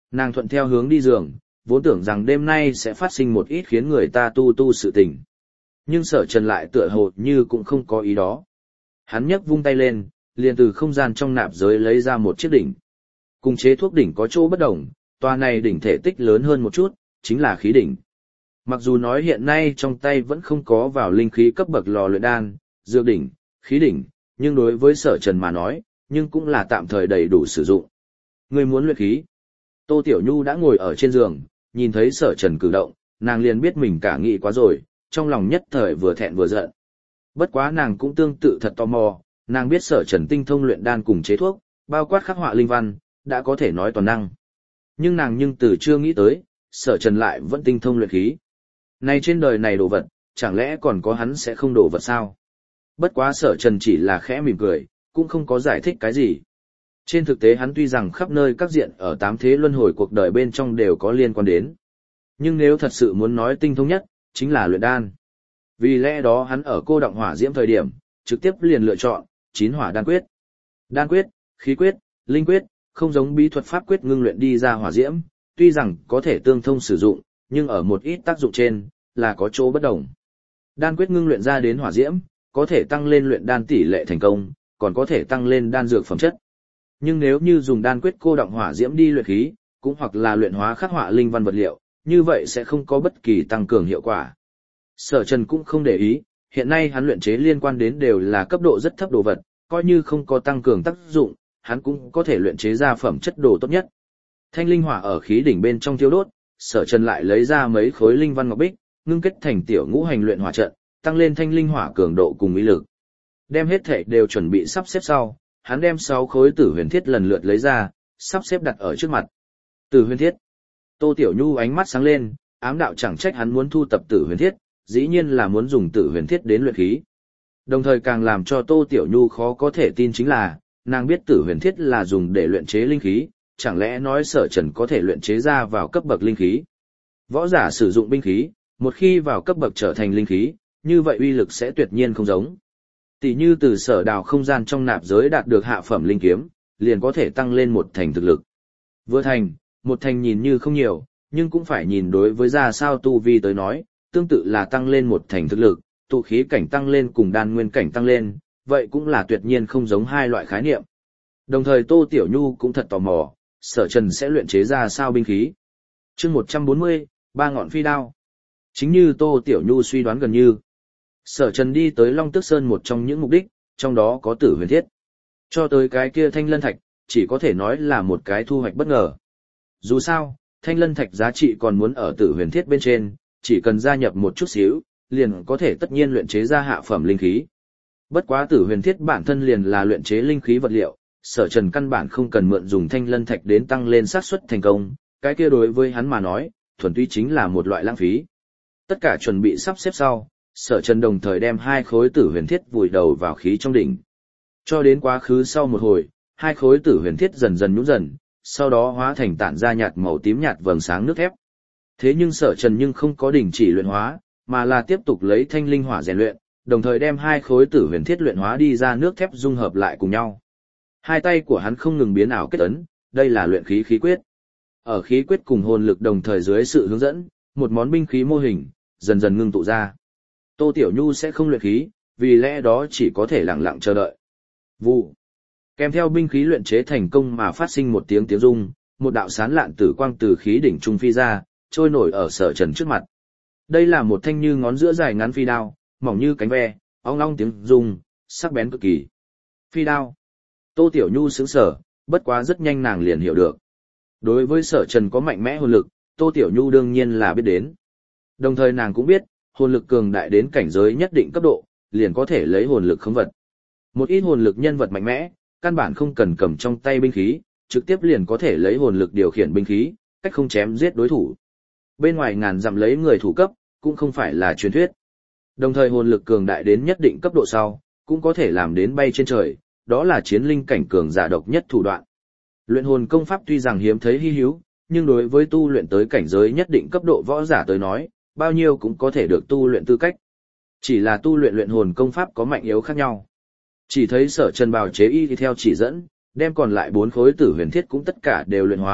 Nàng thuận theo hướng đi giường, vốn tưởng rằng đêm nay sẽ phát sinh một ít khiến người ta tu sự tình. Nhưng Sở Trần lại tựa hồ như cũng không có ý đó. Hắn nhấc vung tay lên, liền từ không gian trong nạp giới lấy ra một chiếc đỉnh. Cùng chế thuốc đỉnh có chỗ bất đồng, tòa này đỉnh thể tích lớn hơn một chút, chính là khí đỉnh. Mặc dù nói hiện nay trong tay vẫn không có vào linh khí cấp bậc lò luyện đan, dược đỉnh, khí đỉnh, nhưng đối với Sở Trần mà nói, nhưng cũng là tạm thời đầy đủ sử dụng. Người muốn luyện khí. Tô Tiểu Nhu đã ngồi ở trên giường, nhìn thấy Sở Trần cử động, nàng liền biết mình cả nghĩ quá rồi, trong lòng nhất thời vừa thẹn vừa giận. Bất quá nàng cũng tương tự thật tò mò, nàng biết Sở Trần tinh thông luyện đan cùng chế thuốc, bao quát khắc họa linh văn, đã có thể nói toàn năng. Nhưng nàng từ chưa nghĩ tới, Sở Trần lại vẫn tinh thông luyện khí. Này trên đời này đồ vật, chẳng lẽ còn có hắn sẽ không đồ vật sao? Bất quá Sở Trần chỉ là khẽ mỉm cười, cũng không có giải thích cái gì. Trên thực tế hắn tuy rằng khắp nơi các diện ở tám thế luân hồi cuộc đời bên trong đều có liên quan đến. Nhưng nếu thật sự muốn nói tinh thông nhất, chính là luyện đan. Vì lẽ đó hắn ở cô động hỏa diễm thời điểm, trực tiếp liền lựa chọn chín hỏa đan quyết. Đan quyết, khí quyết, linh quyết, không giống bí thuật pháp quyết ngưng luyện đi ra hỏa diễm, tuy rằng có thể tương thông sử dụng, nhưng ở một ít tác dụng trên, là có chỗ bất đồng. Đan quyết ngưng luyện ra đến hỏa diễm, có thể tăng lên luyện đan tỷ lệ thành công, còn có thể tăng lên đan dược phẩm chất. Nhưng nếu như dùng đan quyết cô động hỏa diễm đi luyện khí, cũng hoặc là luyện hóa khắc họa linh văn vật liệu, như vậy sẽ không có bất kỳ tăng cường hiệu quả. Sở Trần cũng không để ý, hiện nay hắn luyện chế liên quan đến đều là cấp độ rất thấp đồ vật, coi như không có tăng cường tác dụng, hắn cũng có thể luyện chế ra phẩm chất đồ tốt nhất. Thanh linh hỏa ở khí đỉnh bên trong thiêu đốt, Sở Trần lại lấy ra mấy khối linh văn ngọc bích, ngưng kết thành tiểu ngũ hành luyện hỏa trận, tăng lên thanh linh hỏa cường độ cùng uy lực. Đem hết thể đều chuẩn bị sắp xếp sau, hắn đem 6 khối tử huyền thiết lần lượt lấy ra, sắp xếp đặt ở trước mặt. Tử huyền thiết. Tô Tiểu Nhu ánh mắt sáng lên, ám đạo chẳng trách hắn muốn thu tập tử huyền thiết, dĩ nhiên là muốn dùng tử huyền thiết đến luyện khí. Đồng thời càng làm cho Tô Tiểu Nhu khó có thể tin chính là, nàng biết tử huyền thiết là dùng để luyện chế linh khí, chẳng lẽ nói Sở Trần có thể luyện chế ra vào cấp bậc linh khí. Võ giả sử dụng binh khí, một khi vào cấp bậc trở thành linh khí, như vậy uy lực sẽ tuyệt nhiên không giống. Tỷ như từ Sở đào không gian trong nạp giới đạt được hạ phẩm linh kiếm, liền có thể tăng lên một thành thực lực. Vừa thành, một thành nhìn như không nhiều, nhưng cũng phải nhìn đối với ra sao tu vi tới nói, tương tự là tăng lên một thành thực lực, tụ khí cảnh tăng lên cùng đan nguyên cảnh tăng lên, vậy cũng là tuyệt nhiên không giống hai loại khái niệm. Đồng thời Tô Tiểu Nhu cũng thật tò mò, Sở Trần sẽ luyện chế ra sao binh khí. Chương 140, ba ngọn phi đao. Chính như Tô Tiểu Nhu suy đoán gần như, Sở Trần đi tới Long Tước Sơn một trong những mục đích, trong đó có tử huyền thiết. Cho tới cái kia thanh lân thạch, chỉ có thể nói là một cái thu hoạch bất ngờ. Dù sao, thanh lân thạch giá trị còn muốn ở tử huyền thiết bên trên, chỉ cần gia nhập một chút xíu, liền có thể tất nhiên luyện chế ra hạ phẩm linh khí. Bất quá tử huyền thiết bản thân liền là luyện chế linh khí vật liệu, Sở Trần căn bản không cần mượn dùng thanh lân thạch đến tăng lên xác suất thành công, cái kia đối với hắn mà nói, thuần túy chính là một loại lãng phí. Tất cả chuẩn bị sắp xếp sau, Sở Trần đồng thời đem 2 khối tử huyền thiết vùi đầu vào khí trong đỉnh. Cho đến quá khứ sau một hồi, 2 khối tử huyền thiết dần dần nhũ dần, sau đó hóa thành tản ra nhạt màu tím nhạt vầng sáng nước thép. Thế nhưng Sở Trần không có đình chỉ luyện hóa, mà là tiếp tục lấy thanh linh hỏa rèn luyện, đồng thời đem 2 khối tử huyền thiết luyện hóa đi ra nước thép dung hợp lại cùng nhau. Hai tay của hắn không ngừng biến ảo kết ấn, đây là luyện khí khí quyết. Ở khí quyết cùng hồn lực đồng thời dưới sự hướng dẫn, một món binh khí mô hình dần dần ngưng tụ ra. Tô Tiểu Nhu sẽ không luyện khí, vì lẽ đó chỉ có thể lặng lặng chờ đợi. Vụ. Kèm theo binh khí luyện chế thành công mà phát sinh một tiếng tiếng rung, một đạo sán lạn tử quang từ khí đỉnh trung phi ra, trôi nổi ở Sở Trần trước mặt. Đây là một thanh như ngón giữa dài ngắn phi đao, mỏng như cánh ve, ong ong tiếng rung, sắc bén cực kỳ. Phi đao. Tô Tiểu Nhu sững sờ, bất quá rất nhanh nàng liền hiểu được. Đối với Sở Trần có mạnh mẽ hồn lực, Tô Tiểu Nhu đương nhiên là biết đến. Đồng thời nàng cũng biết, hồn lực cường đại đến cảnh giới nhất định cấp độ, liền có thể lấy hồn lực khống vật. Một ít hồn lực nhân vật mạnh mẽ, căn bản không cần cầm trong tay binh khí, trực tiếp liền có thể lấy hồn lực điều khiển binh khí, cách không chém giết đối thủ. Bên ngoài ngàn dặm lấy người thủ cấp, cũng không phải là truyền thuyết. Đồng thời hồn lực cường đại đến nhất định cấp độ sau, cũng có thể làm đến bay trên trời, đó là chiến linh cảnh cường giả độc nhất thủ đoạn. Luyện hồn công pháp tuy rằng hiếm thấy hi hữu, nhưng đối với tu luyện tới cảnh giới nhất định cấp độ võ giả tới nói, bao nhiêu cũng có thể được tu luyện tư cách. Chỉ là tu luyện luyện hồn công pháp có mạnh yếu khác nhau. Chỉ thấy Sở Trần bào chế y theo chỉ dẫn, đem còn lại 4 khối tử huyền thiết cũng tất cả đều luyện hóa,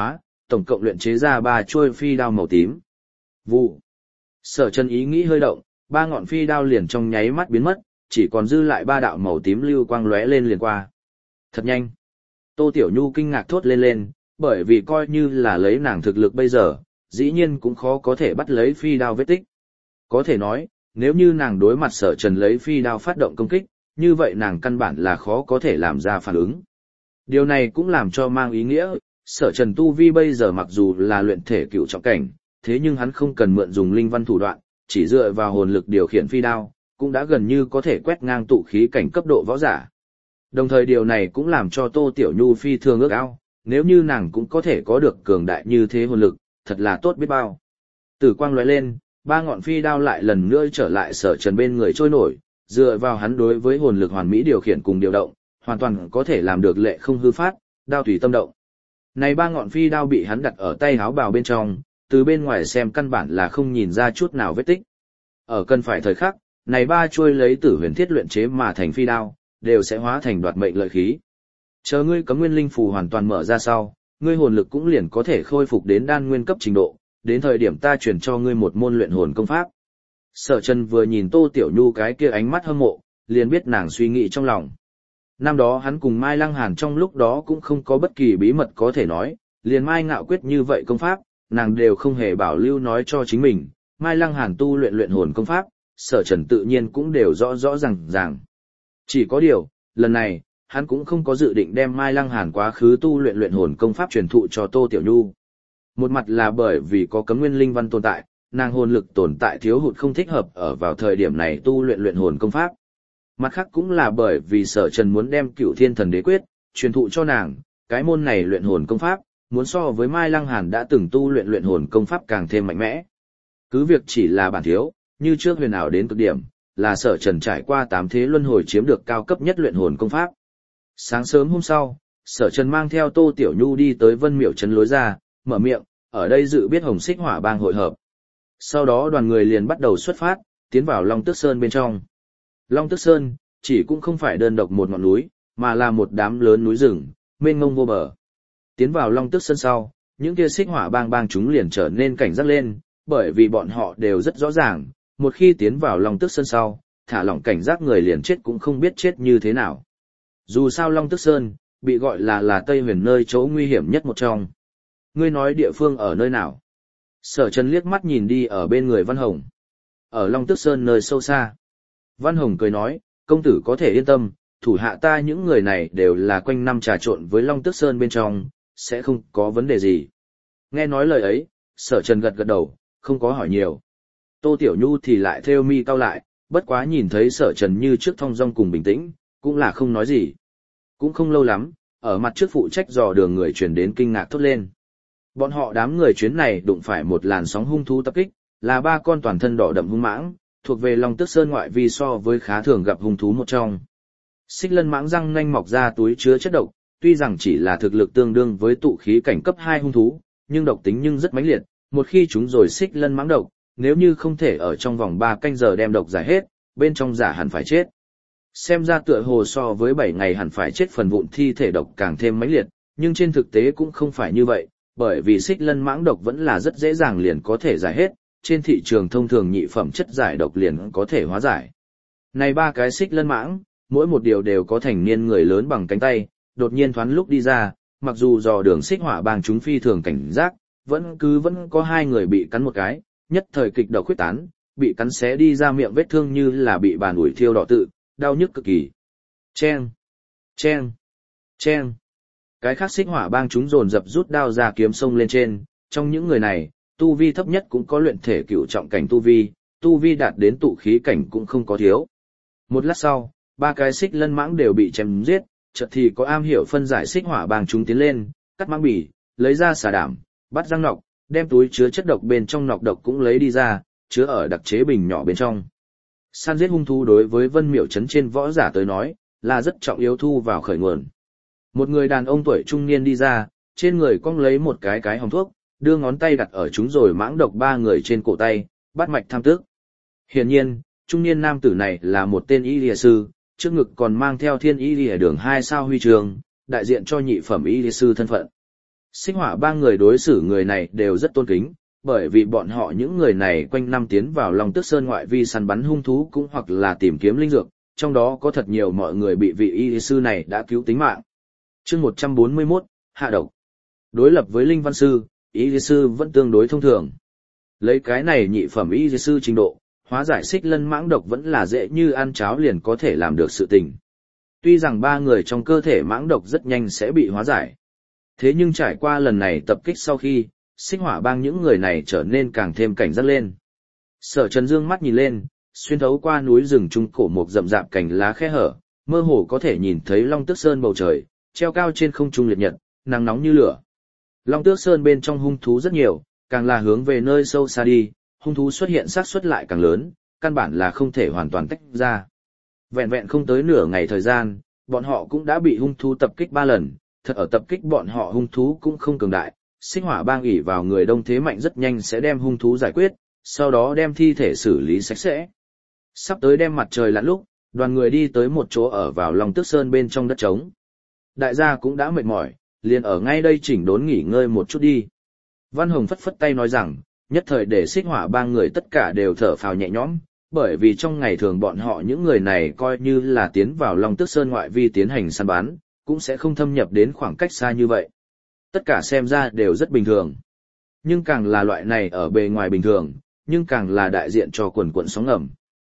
tổng cộng luyện chế ra 3 chuôi phi đao màu tím. Vụ. Sở Trần ý nghĩ hơi động, 3 ngọn phi đao liền trong nháy mắt biến mất, chỉ còn dư lại 3 đạo màu tím lưu quang lóe lên liền qua. Thật nhanh. Tô Tiểu Nhu kinh ngạc thốt lên, bởi vì coi như là lấy nàng thực lực bây giờ, dĩ nhiên cũng khó có thể bắt lấy phi đao vết tích. Có thể nói, nếu như nàng đối mặt Sở Trần lấy phi đao phát động công kích, như vậy nàng căn bản là khó có thể làm ra phản ứng. Điều này cũng làm cho mang ý nghĩa, Sở Trần tu vi bây giờ mặc dù là luyện thể cựu trọng cảnh, thế nhưng hắn không cần mượn dùng linh văn thủ đoạn, chỉ dựa vào hồn lực điều khiển phi đao, cũng đã gần như có thể quét ngang tụ khí cảnh cấp độ võ giả. Đồng thời điều này cũng làm cho Tô Tiểu Nhu phi thường ước ao, nếu như nàng cũng có thể có được cường đại như thế hồn lực, thật là tốt biết bao. Tử quang lóe lên, 3 ngọn phi đao lại lần nữa trở lại Sở Trần bên người trôi nổi, dựa vào hắn đối với hồn lực hoàn mỹ điều khiển cùng điều động, hoàn toàn có thể làm được lệ không hư phát, đao tùy tâm động. Này 3 ngọn phi đao bị hắn đặt ở tay áo bào bên trong, từ bên ngoài xem căn bản là không nhìn ra chút nào vết tích. Ở cần phải thời khắc, này 3 chuôi lấy Tử Huyền Thiết luyện chế mà thành phi đao, đều sẽ hóa thành đoạt mệnh lợi khí. Chờ ngươi cấm nguyên linh phù hoàn toàn mở ra sau, ngươi hồn lực cũng liền có thể khôi phục đến đan nguyên cấp trình độ, đến thời điểm ta truyền cho ngươi một môn luyện hồn công pháp. Sở Trần vừa nhìn Tô Tiểu Nhu cái kia ánh mắt hâm mộ, liền biết nàng suy nghĩ trong lòng. Năm đó hắn cùng Mai Lăng Hàn trong lúc đó cũng không có bất kỳ bí mật có thể nói, liền Mai Ngạo Quyết như vậy công pháp, nàng đều không hề bảo lưu nói cho chính mình. Mai Lăng Hàn tu luyện hồn công pháp, Sở Trần tự nhiên cũng đều rõ ràng. Chỉ có điều, lần này, hắn cũng không có dự định đem Mai Lăng Hàn quá khứ tu luyện hồn công pháp truyền thụ cho Tô Tiểu Nhu. Một mặt là bởi vì có cấm nguyên linh văn tồn tại, nàng hồn lực tồn tại thiếu hụt không thích hợp ở vào thời điểm này tu luyện hồn công pháp. Mặt khác cũng là bởi vì Sở Trần muốn đem Cửu Thiên Thần Đế Quyết truyền thụ cho nàng, cái môn này luyện hồn công pháp, muốn so với Mai Lăng Hàn đã từng tu luyện hồn công pháp càng thêm mạnh mẽ. Cứ việc chỉ là bản thiếu, như trước huyền ảo đến cực điểm, là Sở Trần trải qua 8 thế luân hồi chiếm được cao cấp nhất luyện hồn công pháp. Sáng sớm hôm sau, Sở Trần mang theo Tô Tiểu Nhu đi tới Vân Miểu trấn lối ra, mở miệng, ở đây dự biết Hồng Xích Hỏa bang hội hợp. Sau đó đoàn người liền bắt đầu xuất phát, tiến vào Long Tước Sơn bên trong. Long Tước Sơn, chỉ cũng không phải đơn độc một ngọn núi, mà là một đám lớn núi rừng, mênh mông vô bờ. Tiến vào Long Tước Sơn sau, những kia Xích Hỏa bang chúng liền trở nên cảnh giác lên, bởi vì bọn họ đều rất rõ ràng, một khi tiến vào Long Tước Sơn sau, thả lỏng cảnh giác người liền chết cũng không biết chết như thế nào. Dù sao Long Tước Sơn, bị gọi là Tây Huyền nơi chỗ nguy hiểm nhất một trong. Ngươi nói địa phương ở nơi nào? Sở Trần liếc mắt nhìn đi ở bên người Văn Hồng. Ở Long Tước Sơn nơi sâu xa. Văn Hồng cười nói, công tử có thể yên tâm, thủ hạ ta những người này đều là quanh năm trà trộn với Long Tước Sơn bên trong, sẽ không có vấn đề gì. Nghe nói lời ấy, Sở Trần gật đầu, không có hỏi nhiều. Tô Tiểu Nhu thì lại thêu mi cau lại, bất quá nhìn thấy Sở Trần như trước thong dong cùng bình tĩnh, cũng là không nói gì. Cũng không lâu lắm, ở mặt trước phụ trách dò đường người truyền đến kinh ngạc thốt lên. Bọn họ đám người chuyến này đụng phải một làn sóng hung thú tập kích, là 3 con toàn thân đỏ đậm hung mãng, thuộc về Long Tước Sơn ngoại vi so với khá thường gặp hung thú một trong. Xích Lân mãng răng nanh mọc ra túi chứa chất độc, tuy rằng chỉ là thực lực tương đương với tụ khí cảnh cấp 2 hung thú, nhưng độc tính nhưng rất mãnh liệt, một khi chúng rồi Xích Lân mãng độc, nếu như không thể ở trong vòng 3 canh giờ đem độc giải hết, bên trong giả hẳn phải chết. Xem ra tựa hồ so với 7 ngày hẳn phải chết phần vụn thi thể độc càng thêm mãnh liệt, nhưng trên thực tế cũng không phải như vậy, bởi vì Xích Lân mãng độc vẫn là rất dễ dàng liền có thể giải hết, trên thị trường thông thường nhị phẩm chất giải độc liền có thể hóa giải. Này 3 cái Xích Lân mãng, mỗi một điều đều có thành niên người lớn bằng cánh tay, đột nhiên thoáng lúc đi ra, mặc dù dò đường Xích Hỏa bang chúng phi thường cảnh giác, vẫn có 2 người bị cắn một cái, nhất thời kịch độc khuyết tán, bị cắn xé đi ra miệng vết thương như là bị bàn ủi thiêu đỏ tự, đau nhức cực kỳ. Chen, chen, chen. Cái khác Xích Hỏa bang chúng dồn dập rút đao ra kiếm sông lên trên, trong những người này, tu vi thấp nhất cũng có luyện thể cửu trọng cảnh tu vi đạt đến tụ khí cảnh cũng không có thiếu. Một lát sau, 3 cái Xích Lân mãng đều bị chém giết, chợt thì có am hiểu phân giải Xích Hỏa bang chúng tiến lên, cắt mãng bỉ, lấy ra xà đảm, bắt răng nọc, đem túi chứa chất độc bên trong nọc độc cũng lấy đi ra, chứa ở đặc chế bình nhỏ bên trong. Săn giết hung thú đối với Vân Miểu trấn trên võ giả tới nói, là rất trọng yếu thu vào khởi nguồn. Một người đàn ông tuổi trung niên đi ra, trên người cong lấy một cái hồng thuốc, đưa ngón tay đặt ở chúng rồi mãng độc 3 người trên cổ tay, bắt mạch tham tước. Hiển nhiên, trung niên nam tử này là một tên y lìa sư, trước ngực còn mang theo thiên y lìa đường 2 sao huy chương, đại diện cho nhị phẩm y lìa sư thân phận. Xích hỏa ba người đối xử người này đều rất tôn kính, bởi vì bọn họ những người này quanh năm tiến vào Long Tước Sơn ngoại vi săn bắn hung thú cũng hoặc là tìm kiếm linh dược, trong đó có thật nhiều mọi người bị vị y sư này đã cứu tính mạng. Chương 141, hạ độc. Đối lập với linh văn sư, y sư vẫn tương đối thông thường. Lấy cái này nhị phẩm y sư trình độ, hóa giải xích lân mãng độc vẫn là dễ như ăn cháo liền có thể làm được sự tình. Tuy rằng ba người trong cơ thể mãng độc rất nhanh sẽ bị hóa giải. Thế nhưng trải qua lần này tập kích sau khi, xích hỏa bang những người này trở nên càng thêm cảnh giác lên. Sở Trần dương mắt nhìn lên, xuyên thấu qua núi rừng trung cổ một rậm rạp cành lá khe hở, mơ hồ có thể nhìn thấy Long Tước Sơn bầu trời, treo cao trên không trung liệt nhật, nắng nóng như lửa. Long Tước Sơn bên trong hung thú rất nhiều, càng là hướng về nơi sâu xa đi, hung thú xuất hiện xác suất lại càng lớn, căn bản là không thể hoàn toàn tách ra. Vẹn vẹn không tới nửa ngày thời gian, bọn họ cũng đã bị hung thú tập kích 3 lần, thật ở tập kích bọn họ hung thú cũng không cường đại, xích hỏa bang ỷ vào người đông thế mạnh rất nhanh sẽ đem hung thú giải quyết, sau đó đem thi thể xử lý sạch sẽ. Sắp tới đem mặt trời lặn lúc, đoàn người đi tới một chỗ ở vào Long Tước Sơn bên trong đất trống. Đại gia cũng đã mệt mỏi, liền ở ngay đây chỉnh đốn nghỉ ngơi một chút đi. Văn Hồng phất phất tay nói rằng, nhất thời để xích hỏa bang người tất cả đều thở phào nhẹ nhõm, bởi vì trong ngày thường bọn họ những người này coi như là tiến vào Long Tước Sơn ngoại vi tiến hành săn bắn, cũng sẽ không thâm nhập đến khoảng cách xa như vậy. Tất cả xem ra đều rất bình thường. Nhưng càng là loại này ở bề ngoài bình thường, nhưng càng là đại diện cho quần quần sóng ngầm.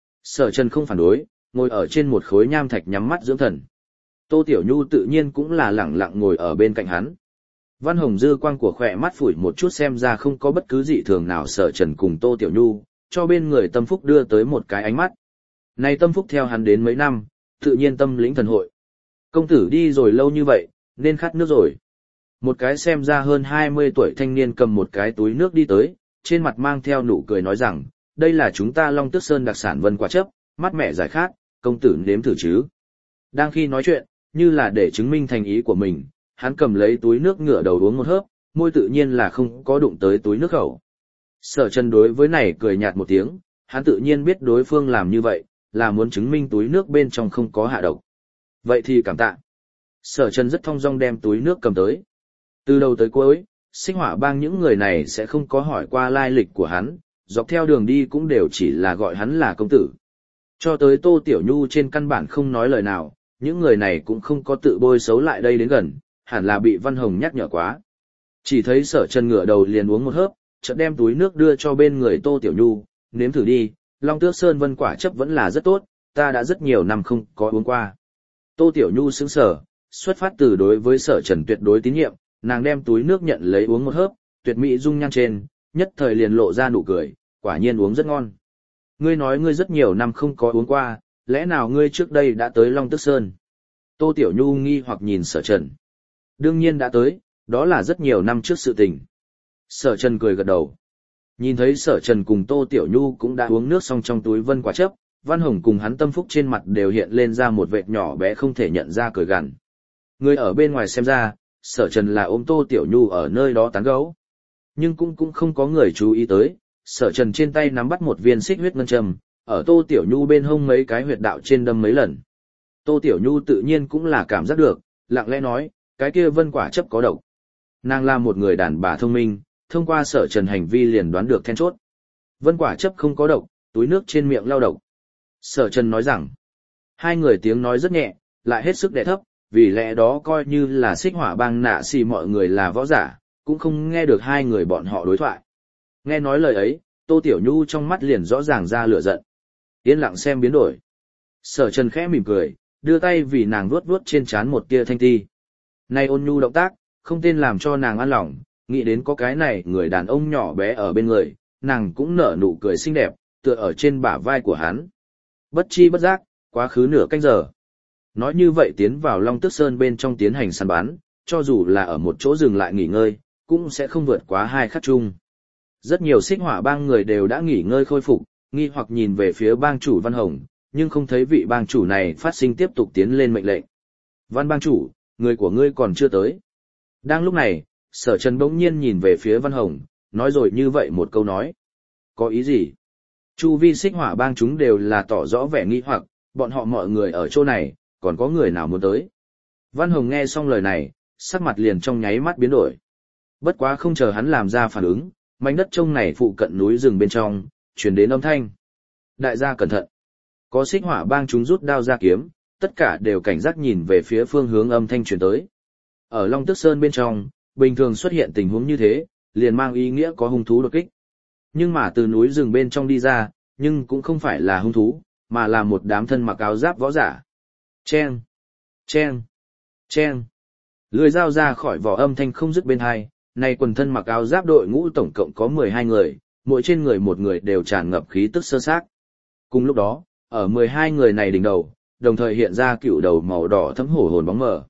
Sở Trần không phản đối, ngồi ở trên một khối nham thạch nhắm mắt dưỡng thần. Tô Tiểu Nhu tự nhiên cũng là lẳng lặng ngồi ở bên cạnh hắn. Văn Hồng dư quang của khỏe mắt phủi một chút xem ra không có bất cứ dị thường nào. Sở Trần cùng Tô Tiểu Nhu, cho bên người Tâm Phúc đưa tới một cái ánh mắt. Này Tâm Phúc theo hắn đến mấy năm, tự nhiên tâm lĩnh thần hội. Công tử đi rồi lâu như vậy, nên khát nước rồi. Một cái xem ra hơn 20 tuổi thanh niên cầm một cái túi nước đi tới, trên mặt mang theo nụ cười nói rằng, đây là chúng ta Long Tước Sơn đặc sản vân quả chấp, mát mẻ giải khát, công tử nếm thử chứ. Đang khi nói chuyện, như là để chứng minh thành ý của mình, hắn cầm lấy túi nước ngửa đầu uống một hớp, môi tự nhiên là không có đụng tới túi nước khẩu. Sở Trần đối với này cười nhạt một tiếng, hắn tự nhiên biết đối phương làm như vậy, là muốn chứng minh túi nước bên trong không có hạ độc. Vậy thì cảm tạ. Sở Trần rất thong dong đem túi nước cầm tới. Từ đầu tới cuối, xích hỏa bang những người này sẽ không có hỏi qua lai lịch của hắn, dọc theo đường đi cũng đều chỉ là gọi hắn là công tử. Cho tới Tô Tiểu Nhu trên căn bản không nói lời nào, những người này cũng không có tự bôi xấu lại đây đến gần, hẳn là bị Văn Hồng nhắc nhở quá. Chỉ thấy Sở Trần ngửa đầu liền uống một hớp, chợt đem túi nước đưa cho bên người Tô Tiểu Nhu, nếm thử đi, Long Tước Sơn vân quả chấp vẫn là rất tốt, ta đã rất nhiều năm không có uống qua. Tô Tiểu Nhu sững sờ, xuất phát từ đối với Sở Trần tuyệt đối tín nhiệm, nàng đem túi nước nhận lấy uống một hớp, tuyệt mỹ dung nhan trên, nhất thời liền lộ ra nụ cười, quả nhiên uống rất ngon. Ngươi nói ngươi rất nhiều năm không có uống qua, lẽ nào ngươi trước đây đã tới Long Tước Sơn? Tô Tiểu Nhu nghi hoặc nhìn Sở Trần. Đương nhiên đã tới, đó là rất nhiều năm trước sự tình. Sở Trần cười gật đầu. Nhìn thấy Sở Trần cùng Tô Tiểu Nhu cũng đã uống nước xong trong túi vân quả chấp, Văn Hồng cùng hắn Tâm Phúc trên mặt đều hiện lên ra một vệt nhỏ bé không thể nhận ra cười gằn. Người ở bên ngoài xem ra, Sở Trần là ôm Tô Tiểu Nhu ở nơi đó tán gẫu. Nhưng cũng không có người chú ý tới, Sở Trần trên tay nắm bắt một viên xích huyết ngân châm, ở Tô Tiểu Nhu bên hông mấy cái huyệt đạo trên đâm mấy lần. Tô Tiểu Nhu tự nhiên cũng là cảm giác được, lặng lẽ nói, cái kia vân quả chấp có độc. Nàng là một người đàn bà thông minh, thông qua Sở Trần hành vi liền đoán được then chốt. Vân quả chấp không có độc, túi nước trên miệng lao độc. Sở Trần nói rằng, hai người tiếng nói rất nhẹ, lại hết sức đè thấp, vì lẽ đó coi như là xích hỏa bang nạ xì mọi người là võ giả, cũng không nghe được hai người bọn họ đối thoại. Nghe nói lời ấy, Tô Tiểu Nhu trong mắt liền rõ ràng ra lửa giận. Yên lặng xem biến đổi. Sở Trần khẽ mỉm cười, đưa tay vì nàng vuốt vuốt trên trán một tia thanh ti. Này ôn nhu động tác, không tên làm cho nàng an lòng, nghĩ đến có cái này người đàn ông nhỏ bé ở bên người, nàng cũng nở nụ cười xinh đẹp, tựa ở trên bả vai của hắn. Bất chi bất giác, quá khứ nửa canh giờ. Nói như vậy tiến vào Long Tước Sơn bên trong tiến hành săn bắn, cho dù là ở một chỗ dừng lại nghỉ ngơi, cũng sẽ không vượt quá 2 khắc chung. Rất nhiều xích hỏa bang người đều đã nghỉ ngơi khôi phục, nghi hoặc nhìn về phía bang chủ Văn Hồng, nhưng không thấy vị bang chủ này phát sinh tiếp tục tiến lên mệnh lệnh. Văn bang chủ, người của ngươi còn chưa tới. Đang lúc này, Sở Trần bỗng nhiên nhìn về phía Văn Hồng, nói rồi như vậy một câu nói. Có ý gì? Chu vi xích hỏa bang chúng đều là tỏ rõ vẻ nghi hoặc, bọn họ mọi người ở chỗ này, còn có người nào muốn tới. Văn Hồng nghe xong lời này, sắc mặt liền trong nháy mắt biến đổi. Bất quá không chờ hắn làm ra phản ứng, mảnh đất trông này phụ cận núi rừng bên trong, truyền đến âm thanh. Đại gia cẩn thận. Có xích hỏa bang chúng rút đao ra kiếm, tất cả đều cảnh giác nhìn về phía phương hướng âm thanh truyền tới. Ở Long Tước Sơn bên trong, bình thường xuất hiện tình huống như thế, liền mang ý nghĩa có hung thú đột kích. Nhưng mà từ núi rừng bên trong đi ra, nhưng cũng không phải là hung thú, mà là một đám thân mặc áo giáp võ giả. Chen, chen, chen. Lưỡi dao ra khỏi vỏ âm thanh không dứt bên hai, nay quần thân mặc áo giáp đội ngũ tổng cộng có 12 người, mỗi trên người một người đều tràn ngập khí tức sơ xác. Cùng lúc đó, ở 12 người này đỉnh đầu, đồng thời hiện ra cựu đầu màu đỏ thấm hổ hồn bóng mờ.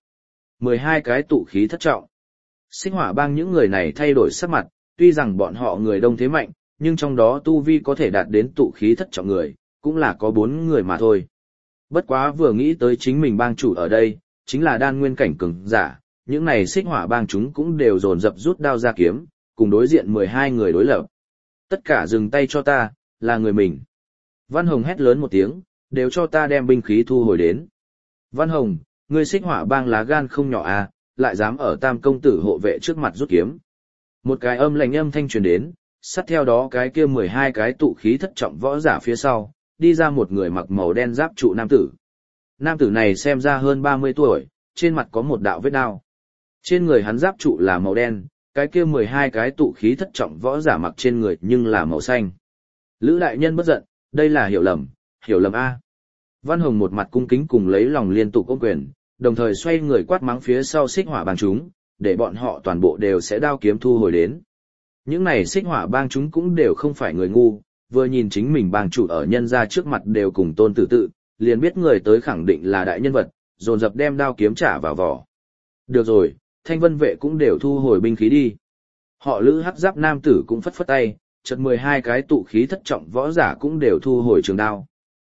12 cái tụ khí thất trọng. Xích hỏa bang những người này thay đổi sắc mặt, tuy rằng bọn họ người đông thế mạnh, nhưng trong đó tu vi có thể đạt đến tụ khí thất trọng người, cũng là có 4 người mà thôi. Bất quá vừa nghĩ tới chính mình bang chủ ở đây, chính là đan nguyên cảnh cường giả, những này xích hỏa bang chúng cũng đều dồn dập rút đao ra kiếm, cùng đối diện 12 người đối lập. Tất cả dừng tay cho ta, là người mình. Văn Hồng hét lớn một tiếng, đều cho ta đem binh khí thu hồi đến. Văn Hồng, ngươi xích hỏa bang lá gan không nhỏ à, lại dám ở tam công tử hộ vệ trước mặt rút kiếm. Một cái âm lạnh âm thanh truyền đến, sát theo đó cái kia 12 cái tụ khí thất trọng võ giả phía sau, đi ra một người mặc màu đen giáp trụ nam tử. Nam tử này xem ra hơn 30 tuổi, trên mặt có một đạo vết đao. Trên người hắn giáp trụ là màu đen, cái kia 12 cái tụ khí thất trọng võ giả mặc trên người nhưng là màu xanh. Lữ đại nhân bất giận, đây là hiểu lầm a. Văn Hồng một mặt cung kính cùng lấy lòng liên tục ôm quyền, đồng thời xoay người quát mắng phía sau xích hỏa bang chúng, để bọn họ toàn bộ đều sẽ đao kiếm thu hồi đến. Những này xích hỏa bang chúng cũng đều không phải người ngu, vừa nhìn chính mình bang chủ ở nhân ra trước mặt đều cùng tôn tử tự, liền biết người tới khẳng định là đại nhân vật, dồn dập đem đao kiếm trả vào vỏ. Được rồi, Thanh Vân vệ cũng đều thu hồi binh khí đi. Họ Lữ hắc giáp nam tử cũng phất phất tay, chợt 12 cái tụ khí thất trọng võ giả cũng đều thu hồi trường đao.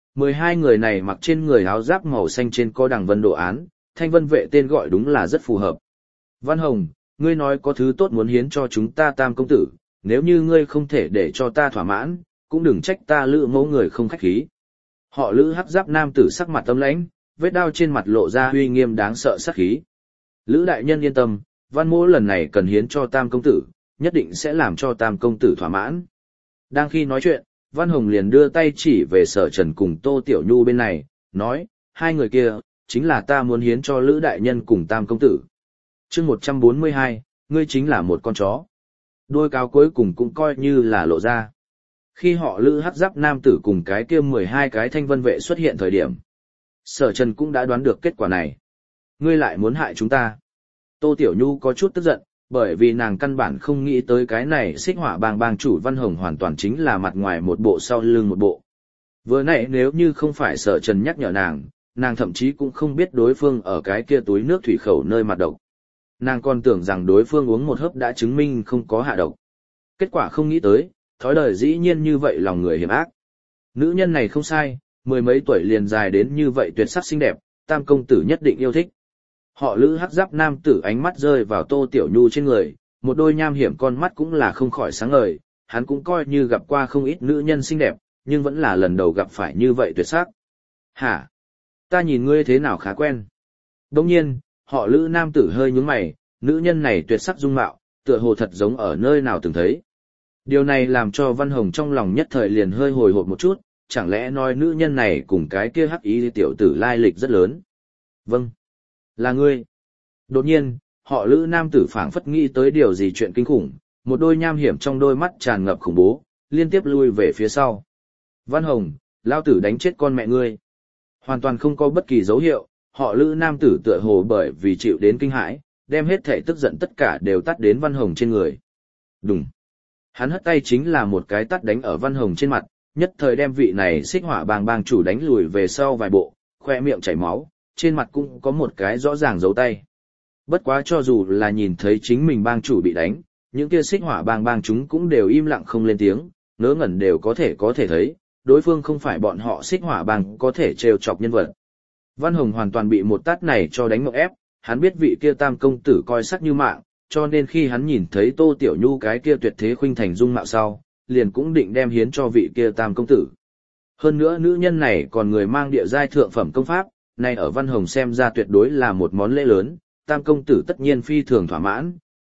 12 người này mặc trên người áo giáp màu xanh trên có đằng vân đồ án, Thanh Vân vệ tên gọi đúng là rất phù hợp. Văn Hồng, ngươi nói có thứ tốt muốn hiến cho chúng ta tam công tử, nếu như ngươi không thể để cho ta thỏa mãn, cũng đừng trách ta Lữ mẫu người không khách khí. Họ Lữ hắc giáp nam tử sắc mặt tâm lãnh, vết đao trên mặt lộ ra uy nghiêm đáng sợ sát khí. Lữ đại nhân yên tâm, Văn mỗ lần này cần hiến cho tam công tử, nhất định sẽ làm cho tam công tử thỏa mãn. Đang khi nói chuyện, Văn Hồng liền đưa tay chỉ về Sở Trần cùng Tô Tiểu Nhu bên này, nói, hai người kia, chính là ta muốn hiến cho Lữ đại nhân cùng tam công tử. Chương 142, ngươi chính là một con chó. Đôi cáo cuối cùng cũng coi như là lộ ra. Khi họ Lữ hắc giáp nam tử cùng cái kia 12 cái thanh vân vệ xuất hiện thời điểm, Sở Trần cũng đã đoán được kết quả này. Ngươi lại muốn hại chúng ta. Tô Tiểu Nhu có chút tức giận, bởi vì nàng căn bản không nghĩ tới cái này xích hỏa bang bang chủ Văn Hồng hoàn toàn chính là mặt ngoài một bộ sau lưng một bộ. Vừa nãy nếu như không phải Sở Trần nhắc nhở nàng thậm chí cũng không biết đối phương ở cái kia túi nước thủy khẩu nơi mặt độc. Nàng còn tưởng rằng đối phương uống một hớp đã chứng minh không có hạ độc. Kết quả không nghĩ tới, thói đời dĩ nhiên như vậy lòng người hiểm ác. Nữ nhân này không sai, 10 mấy tuổi liền dài đến như vậy tuyệt sắc xinh đẹp, tam công tử nhất định yêu thích. Họ Lữ hắc giáp nam tử ánh mắt rơi vào Tô Tiểu Nhu trên người, một đôi nham hiểm con mắt cũng là không khỏi sáng ngời, hắn cũng coi như gặp qua không ít nữ nhân xinh đẹp, nhưng vẫn là lần đầu gặp phải như vậy tuyệt sắc. Hả? Ta nhìn ngươi thế nào khá quen. Đồng nhiên, họ Lữ nam tử hơi nhướng mày, nữ nhân này tuyệt sắc dung mạo, tựa hồ thật giống ở nơi nào từng thấy. Điều này làm cho Văn Hồng trong lòng nhất thời liền hơi hồi hộp một chút, chẳng lẽ nói nữ nhân này cùng cái kia hắc ý tiểu tử lai lịch rất lớn. Vâng. Là ngươi. Đột nhiên, họ Lữ nam tử phảng phất nghĩ tới điều gì chuyện kinh khủng, một đôi nham hiểm trong đôi mắt tràn ngập khủng bố, liên tiếp lui về phía sau. Văn Hồng, lao tử đánh chết con mẹ ngươi. Hoàn toàn không có bất kỳ dấu hiệu, họ Lữ nam tử tựa hồ bởi vì chịu đến kinh hãi, đem hết thể tức giận tất cả đều tắt đến Văn Hồng trên người. Đùng. Hắn hất tay chính là một cái tắt đánh ở Văn Hồng trên mặt, nhất thời đem vị này xích hỏa bang bang chủ đánh lùi về sau vài bộ, khoe miệng chảy máu, trên mặt cũng có một cái rõ ràng dấu tay. Bất quá cho dù là nhìn thấy chính mình bang chủ bị đánh, những kia xích hỏa bang bang chúng cũng đều im lặng không lên tiếng, ngớ ngẩn đều có thể thấy, đối phương không phải bọn họ xích hỏa bang có thể trêu chọc nhân vật. Văn Hồng hoàn toàn bị một tát này cho đánh ngộp ép, hắn biết vị kia tam công tử coi sắc như mạng, cho nên khi hắn nhìn thấy Tô Tiểu Nhu cái kia tuyệt thế khuynh thành dung mạo sau, liền cũng định đem hiến cho vị kia tam công tử. Hơn nữa nữ nhân này còn người mang địa giai thượng phẩm công pháp, này ở Văn Hồng xem ra tuyệt đối là một món lễ lớn, tam công tử tất nhiên phi thường thỏa mãn,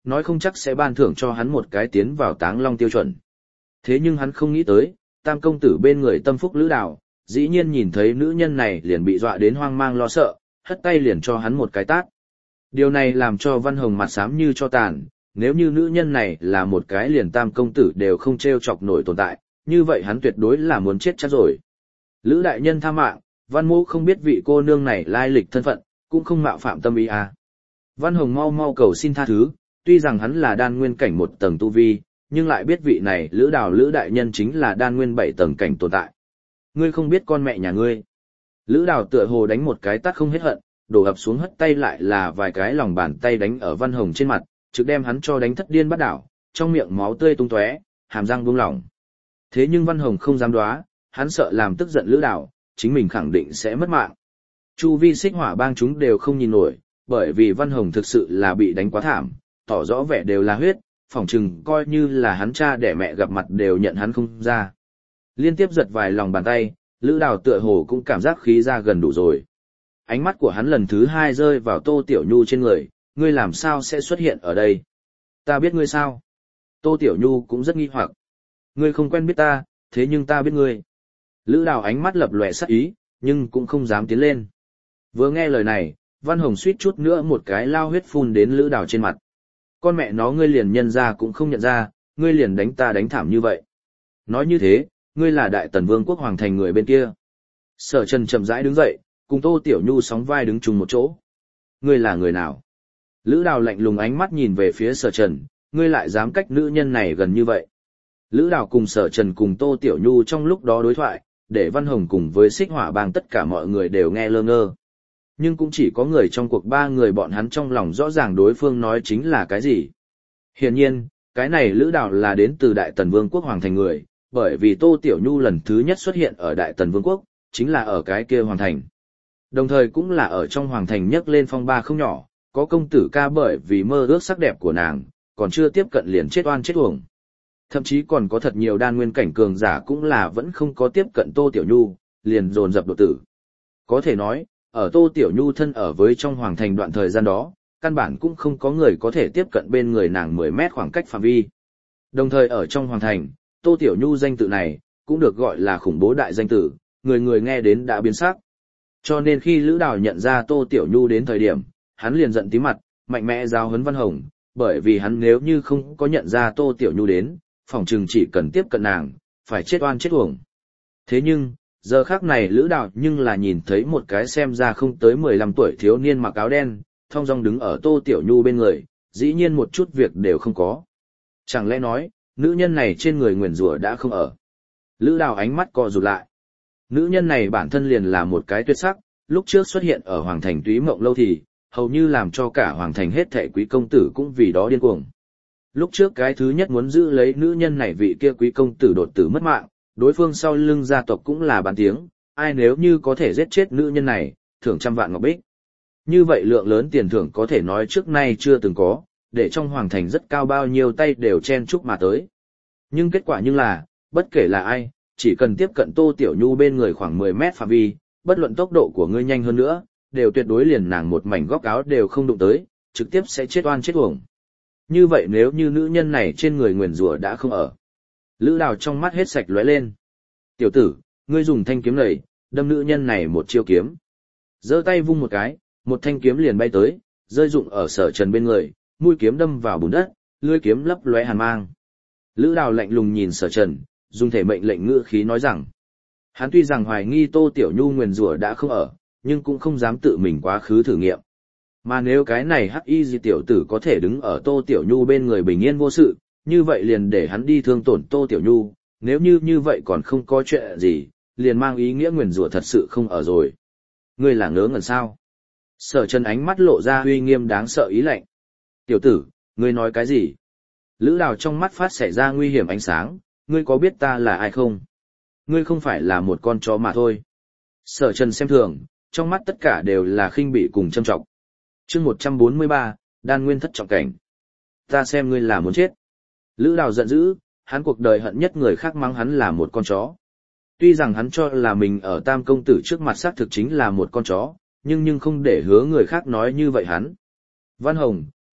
nói không chắc sẽ ban thưởng cho hắn một cái tiến vào Táng Long tiêu chuẩn. Thế nhưng hắn không nghĩ tới, tam công tử bên người tâm phúc Lữ Đào, dĩ nhiên nhìn thấy nữ nhân này liền bị dọa đến hoang mang lo sợ, hất tay liền cho hắn một cái tát. Điều này làm cho Văn Hồng mặt xám như cho tàn, nếu như nữ nhân này là một cái liền tam công tử đều không treo chọc nổi tồn tại, như vậy hắn tuyệt đối là muốn chết chắc rồi. Lữ đại nhân tha mạng, Văn Mỗ không biết vị cô nương này lai lịch thân phận, cũng không mạo phạm tâm ý à. Văn Hồng mau mau cầu xin tha thứ, tuy rằng hắn là đan nguyên cảnh một tầng tu vi, nhưng lại biết vị này Lữ Đào Lữ đại nhân chính là đan nguyên 7 tầng cảnh tồn tại. Ngươi không biết con mẹ nhà ngươi. Lữ Đào tựa hồ đánh một cái tát không hết hận, đổ ập xuống hất tay lại là vài cái lòng bàn tay đánh ở Văn Hồng trên mặt, trực đem hắn cho đánh thất điên bắt đảo, trong miệng máu tươi tung tóe, hàm răng buông lỏng. Thế nhưng Văn Hồng không dám đoá, hắn sợ làm tức giận Lữ Đào, chính mình khẳng định sẽ mất mạng. Chu vi Xích Hỏa bang chúng đều không nhìn nổi, bởi vì Văn Hồng thực sự là bị đánh quá thảm, tỏ rõ vẻ đều là huyết, phỏng chừng coi như là hắn cha đẻ mẹ gặp mặt đều nhận hắn không ra. Liên tiếp giật vài lòng bàn tay, Lữ Đào tựa hồ cũng cảm giác khí ra gần đủ rồi. Ánh mắt của hắn lần thứ hai rơi vào Tô Tiểu Nhu trên người, ngươi làm sao sẽ xuất hiện ở đây? Ta biết ngươi sao? Tô Tiểu Nhu cũng rất nghi hoặc. Ngươi không quen biết ta, thế nhưng ta biết ngươi. Lữ Đào ánh mắt lập lòe sắc ý, nhưng cũng không dám tiến lên. Vừa nghe lời này, Văn Hồng suýt chút nữa một cái lao huyết phun đến Lữ Đào trên mặt. Con mẹ nó ngươi liền nhân ra cũng không nhận ra, ngươi liền đánh ta đánh thảm như vậy. Nói như thế, ngươi là Đại Tần Vương quốc hoàng thành người bên kia. Sở Trần chậm rãi đứng dậy, cùng Tô Tiểu Nhu sóng vai đứng chung một chỗ. Ngươi là người nào? Lữ Đào lạnh lùng ánh mắt nhìn về phía Sở Trần, ngươi lại dám cách nữ nhân này gần như vậy. Lữ Đào cùng Sở Trần cùng Tô Tiểu Nhu trong lúc đó đối thoại, để Văn Hồng cùng với Xích Hỏa bang tất cả mọi người đều nghe lơ ngơ. Nhưng cũng chỉ có người trong cuộc ba người bọn hắn trong lòng rõ ràng đối phương nói chính là cái gì. Hiển nhiên, cái này Lữ Đào là đến từ Đại Tần Vương quốc hoàng thành người, bởi vì Tô Tiểu Nhu lần thứ nhất xuất hiện ở Đại Tần Vương quốc, chính là ở cái kia hoàng thành. Đồng thời cũng là ở trong hoàng thành nhấc lên phong ba không nhỏ, có công tử ca bởi vì mơ ước sắc đẹp của nàng, còn chưa tiếp cận liền chết oan chết uổng. Thậm chí còn có thật nhiều đan nguyên cảnh cường giả cũng là vẫn không có tiếp cận Tô Tiểu Nhu, liền dồn dập đột tử. Có thể nói, ở Tô Tiểu Nhu thân ở với trong hoàng thành đoạn thời gian đó, căn bản cũng không có người có thể tiếp cận bên người nàng 10 mét khoảng cách phạm vi. Đồng thời ở trong hoàng thành, Tô Tiểu Nhu danh tự này, cũng được gọi là khủng bố đại danh tử, người người nghe đến đã biến sắc. Cho nên khi Lữ Đào nhận ra Tô Tiểu Nhu đến thời điểm, hắn liền giận tím mặt, mạnh mẽ giáo huấn Văn Hồng, bởi vì hắn nếu như không có nhận ra Tô Tiểu Nhu đến, phỏng chừng chỉ cần tiếp cận nàng, phải chết oan chết uổng. Thế nhưng, giờ khác này Lữ Đào nhưng là nhìn thấy một cái xem ra không tới 15 tuổi thiếu niên mặc áo đen, thong dong đứng ở Tô Tiểu Nhu bên người, dĩ nhiên một chút việc đều không có. Chẳng lẽ nói, nữ nhân này trên người nguyền rủa đã không ở. Lữ Đào ánh mắt co rụt lại. Nữ nhân này bản thân liền là một cái tuyệt sắc, lúc trước xuất hiện ở Hoàng Thành Túy Mộng Lâu thì, hầu như làm cho cả Hoàng Thành hết thảy quý công tử cũng vì đó điên cuồng. Lúc trước cái thứ nhất muốn giữ lấy nữ nhân này vị kia quý công tử đột tử mất mạng, đối phương sau lưng gia tộc cũng là bàn tiếng, ai nếu như có thể giết chết nữ nhân này, thưởng 100 vạn ngọc bích. Như vậy lượng lớn tiền thưởng có thể nói trước nay chưa từng có, để trong Hoàng Thành rất cao bao nhiêu tay đều chen chúc mà tới. Nhưng kết quả là, bất kể là ai, chỉ cần tiếp cận Tô Tiểu Nhu bên người khoảng 10 mét phạm vi, bất luận tốc độ của ngươi nhanh hơn nữa, đều tuyệt đối liền nàng một mảnh góc áo đều không đụng tới, trực tiếp sẽ chết oan chết uổng. Như vậy nếu như nữ nhân này trên người nguyền rủa đã không ở. Lữ Đào trong mắt hết sạch lóe lên. Tiểu tử, ngươi dùng thanh kiếm này, đâm nữ nhân này một chiêu kiếm. Giơ tay vung một cái, một thanh kiếm liền bay tới, rơi rụng ở Sở Trần bên người, mũi kiếm đâm vào bùn đất, lưỡi kiếm lấp lóe hàn mang. Lữ Đào lạnh lùng nhìn Sở Trần, dùng thể mệnh lệnh ngữ khí nói rằng, hắn tuy rằng hoài nghi Tô Tiểu Nhu nguyền rủa đã không ở, nhưng cũng không dám tự mình quá khứ thử nghiệm. Mà nếu cái này hắc y gì tiểu tử có thể đứng ở Tô Tiểu Nhu bên người bình yên vô sự, như vậy liền để hắn đi thương tổn Tô Tiểu Nhu, nếu như vậy còn không có chuyện gì, liền mang ý nghĩa nguyền rủa thật sự không ở rồi. Ngươi là ngớ ngẩn sao? Sở Trần ánh mắt lộ ra uy nghiêm đáng sợ ý lạnh. Tiểu tử, ngươi nói cái gì? Lữ Đào trong mắt phát xảy ra nguy hiểm ánh sáng, ngươi có biết ta là ai không? Ngươi không phải là một con chó mà thôi. Sở Trần xem thường, trong mắt tất cả đều là khinh bỉ cùng châm trọng. Chương 143, Đan Nguyên thất trọng cảnh. Ta xem ngươi là muốn chết. Lữ Đào giận dữ, hắn cuộc đời hận nhất người khác mắng hắn là một con chó. Tuy rằng hắn cho là mình ở Tam công tử trước mặt xác thực chính là một con chó, nhưng không để hứa người khác nói như vậy hắn. Văn Hồng,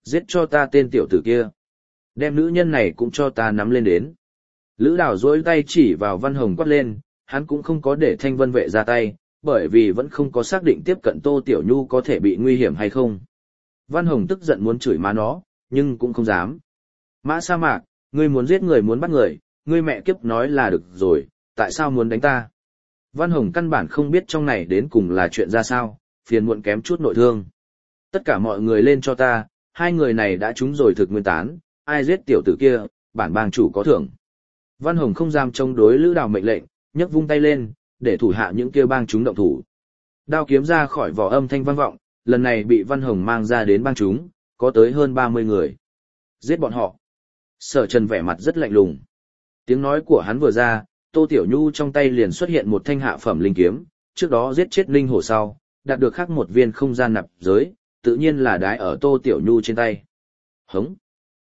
giết cho ta tên tiểu tử kia. Đem nữ nhân này cũng cho ta nắm lên đến. Lữ Đào duỗi tay chỉ vào Văn Hồng quát lên, hắn cũng không có để Thanh Vân vệ ra tay, bởi vì vẫn không có xác định tiếp cận Tô Tiểu Nhu có thể bị nguy hiểm hay không. Văn Hồng tức giận muốn chửi má nó, nhưng cũng không dám. Mã Sa Mạc, ngươi muốn giết người muốn bắt người, ngươi mẹ kiếp nói là được rồi, tại sao muốn đánh ta? Văn Hồng căn bản không biết trong này đến cùng là chuyện ra sao, phiền muộn kém chút nội thương. Tất cả mọi người lên cho ta, hai người này đã trúng rồi thực nguyên tán, ai giết tiểu tử kia, bản bang chủ có thưởng. Văn Hồng không dám chống đối Lữ Đào mệnh lệnh, nhấc vung tay lên, để thủ hạ những kia bang chúng động thủ. Đao kiếm ra khỏi vỏ âm thanh vang vọng, lần này bị Văn Hồng mang ra đến bang chúng, có tới hơn 30 người. Giết bọn họ. Sở Trần vẻ mặt rất lạnh lùng. Tiếng nói của hắn vừa ra, Tô Tiểu Nhu trong tay liền xuất hiện một thanh hạ phẩm linh kiếm, trước đó giết chết linh hổ sau, đạt được khắc một viên không gian nạp giới, tự nhiên là đái ở Tô Tiểu Nhu trên tay. Hống.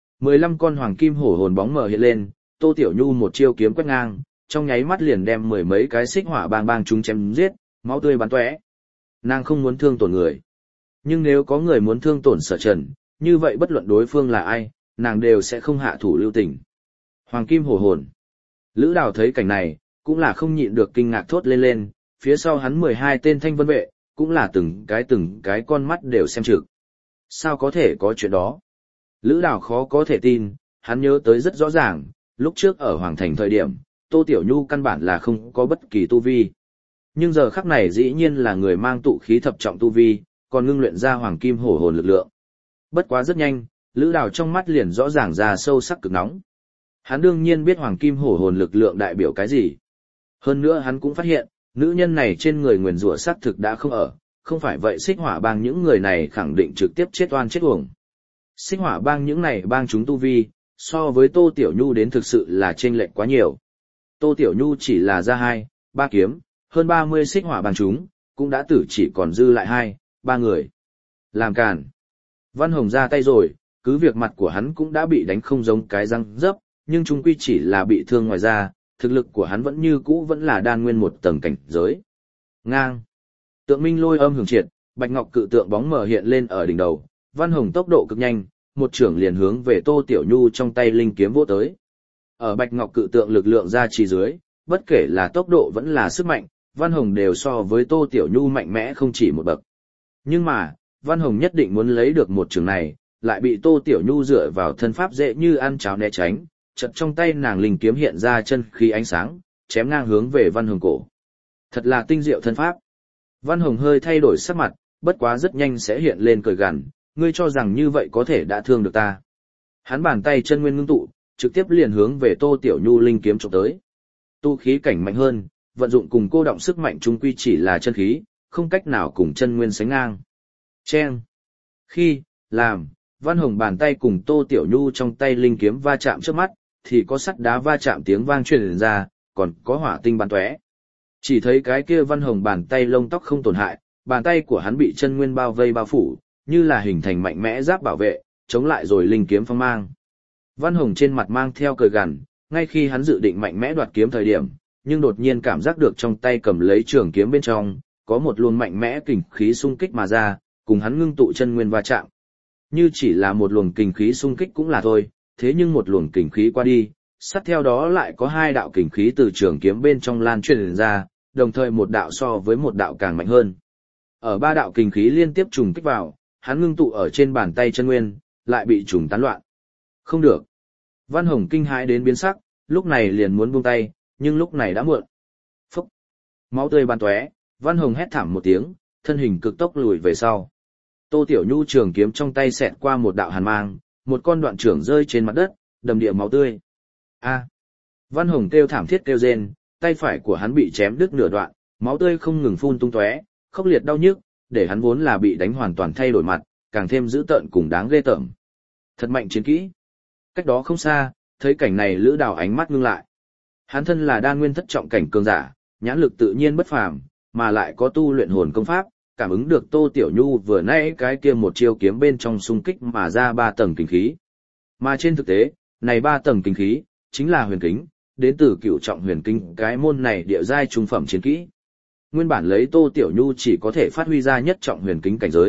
15 con hoàng kim hổ hồn bóng mờ hiện lên, Tô Tiểu Nhu một chiêu kiếm quét ngang, trong nháy mắt liền đem mười mấy cái xích hỏa bang chúng chém giết, máu tươi bắn tóe. Nàng không muốn thương tổn người. Nhưng nếu có người muốn thương tổn Sở Trần, như vậy bất luận đối phương là ai, nàng đều sẽ không hạ thủ lưu tình. Hoàng kim hổ hồn. Lữ Đào thấy cảnh này, cũng là không nhịn được kinh ngạc thốt lên, phía sau hắn 12 tên thanh vân vệ, cũng là từng cái con mắt đều xem trực. Sao có thể có chuyện đó? Lữ Đào khó có thể tin, hắn nhớ tới rất rõ ràng, lúc trước ở Hoàng Thành thời điểm, Tô Tiểu Nhu căn bản là không có bất kỳ tu vi. Nhưng giờ khắc này dĩ nhiên là người mang tụ khí thập trọng tu vi, còn ngưng luyện ra hoàng kim hổ hồn lực lượng. Bất quá rất nhanh, Lữ Đào trong mắt liền rõ ràng ra sâu sắc cực nóng. Hắn đương nhiên biết hoàng kim hổ hồn lực lượng đại biểu cái gì. Hơn nữa hắn cũng phát hiện, nữ nhân này trên người nguyền rủa xác thực đã không ở, không phải vậy xích hỏa bang những người này khẳng định trực tiếp chết oan chết uổng. Xích hỏa bang những này bang chúng tu vi, so với Tô Tiểu Nhu đến thực sự là chênh lệch quá nhiều. Tô Tiểu Nhu chỉ là ra 2-3 kiếm, hơn 30 xích hỏa bang chúng, cũng đã tử chỉ còn dư lại 2-3 người. Làm càn. Văn Hồng ra tay rồi, cứ việc mặt của hắn cũng đã bị đánh không giống cái răng dấp, nhưng chung quy chỉ là bị thương ngoài da, thực lực của hắn vẫn như cũ vẫn là đan nguyên một tầng cảnh giới. Ngang. Tượng minh lôi âm hưởng triệt, bạch ngọc cự tượng bóng mờ hiện lên ở đỉnh đầu, Văn Hồng tốc độ cực nhanh, một trưởng liền hướng về Tô Tiểu Nhu trong tay linh kiếm vỗ tới. Ở bạch ngọc cự tượng lực lượng ra chỉ dưới, bất kể là tốc độ vẫn là sức mạnh, Văn Hồng đều so với Tô Tiểu Nhu mạnh mẽ không chỉ một bậc. Nhưng mà, Văn Hồng nhất định muốn lấy được một trường này, lại bị Tô Tiểu Nhu dựa vào thân pháp dễ như ăn cháo né tránh, chợt trong tay nàng linh kiếm hiện ra chân khí ánh sáng, chém ngang hướng về Văn Hồng cổ. Thật là tinh diệu thân pháp. Văn Hồng hơi thay đổi sắc mặt, bất quá rất nhanh sẽ hiện lên cười gằn, ngươi cho rằng như vậy có thể đã thương được ta. Hắn bàn tay chân nguyên ngưng tụ, trực tiếp liền hướng về Tô Tiểu Nhu linh kiếm chụp tới. Tu khí cảnh mạnh hơn, vận dụng cùng cô động sức mạnh chung quy chỉ là chân khí, không cách nào cùng chân nguyên sánh ngang. Chen. Khi, làm, Văn Hồng bàn tay cùng Tô Tiểu Nhu trong tay linh kiếm va chạm trước mắt, thì có sắt đá va chạm tiếng vang truyền ra, còn có hỏa tinh bắn tóe. Chỉ thấy cái kia Văn Hồng bàn tay lông tóc không tổn hại, bàn tay của hắn bị chân nguyên bao vây bao phủ, như là hình thành mạnh mẽ giáp bảo vệ, chống lại rồi linh kiếm phong mang. Văn Hồng trên mặt mang theo cười gằn, ngay khi hắn dự định mạnh mẽ đoạt kiếm thời điểm, nhưng đột nhiên cảm giác được trong tay cầm lấy trường kiếm bên trong, có một luồng mạnh mẽ kình khí xung kích mà ra, cùng hắn ngưng tụ chân nguyên va chạm. Như chỉ là một luồng kình khí xung kích cũng là thôi, thế nhưng một luồng kình khí qua đi, sát theo đó lại có 2 đạo kình khí từ trường kiếm bên trong lan truyền ra, đồng thời một đạo so với một đạo càng mạnh hơn. Ở 3 đạo kình khí liên tiếp trùng kích vào, hắn ngưng tụ ở trên bàn tay chân nguyên, lại bị trùng tán loạn. Không được. Văn Hồng kinh hãi đến biến sắc, lúc này liền muốn buông tay, nhưng lúc này đã muộn. Phúc. Máu tươi bắn tóe, Văn Hồng hét thảm một tiếng, thân hình cực tốc lùi về sau. Tô Tiểu Nhu trường kiếm trong tay xẹt qua một đạo hàn mang, một con đoạn trưởng rơi trên mặt đất, đầm địa máu tươi. A. Văn Hồng kêu thảm thiết kêu rên, tay phải của hắn bị chém đứt nửa đoạn, máu tươi không ngừng phun tung tóe, khốc liệt đau nhức, để hắn vốn là bị đánh hoàn toàn thay đổi mặt, càng thêm dữ tợn cùng đáng ghê tởm. Thật mạnh chiến kỹ. Cách đó không xa, thấy cảnh này Lữ Đào ánh mắt ngưng lại. Hắn thân là đan nguyên thất trọng cảnh cường giả, nhãn lực tự nhiên bất phàm, mà lại có tu luyện hồn công pháp, cảm ứng được Tô Tiểu Nhu vừa nãy cái kia một chiêu kiếm bên trong xung kích mà ra 3 tầng kình khí. Mà trên thực tế, này 3 tầng kình khí chính là huyền kính, đến từ cửu trọng huyền kinh, cái môn này địa giai trung phẩm chiến kỹ. Nguyên bản lấy Tô Tiểu Nhu chỉ có thể phát huy ra nhất trọng huyền kính cảnh giới,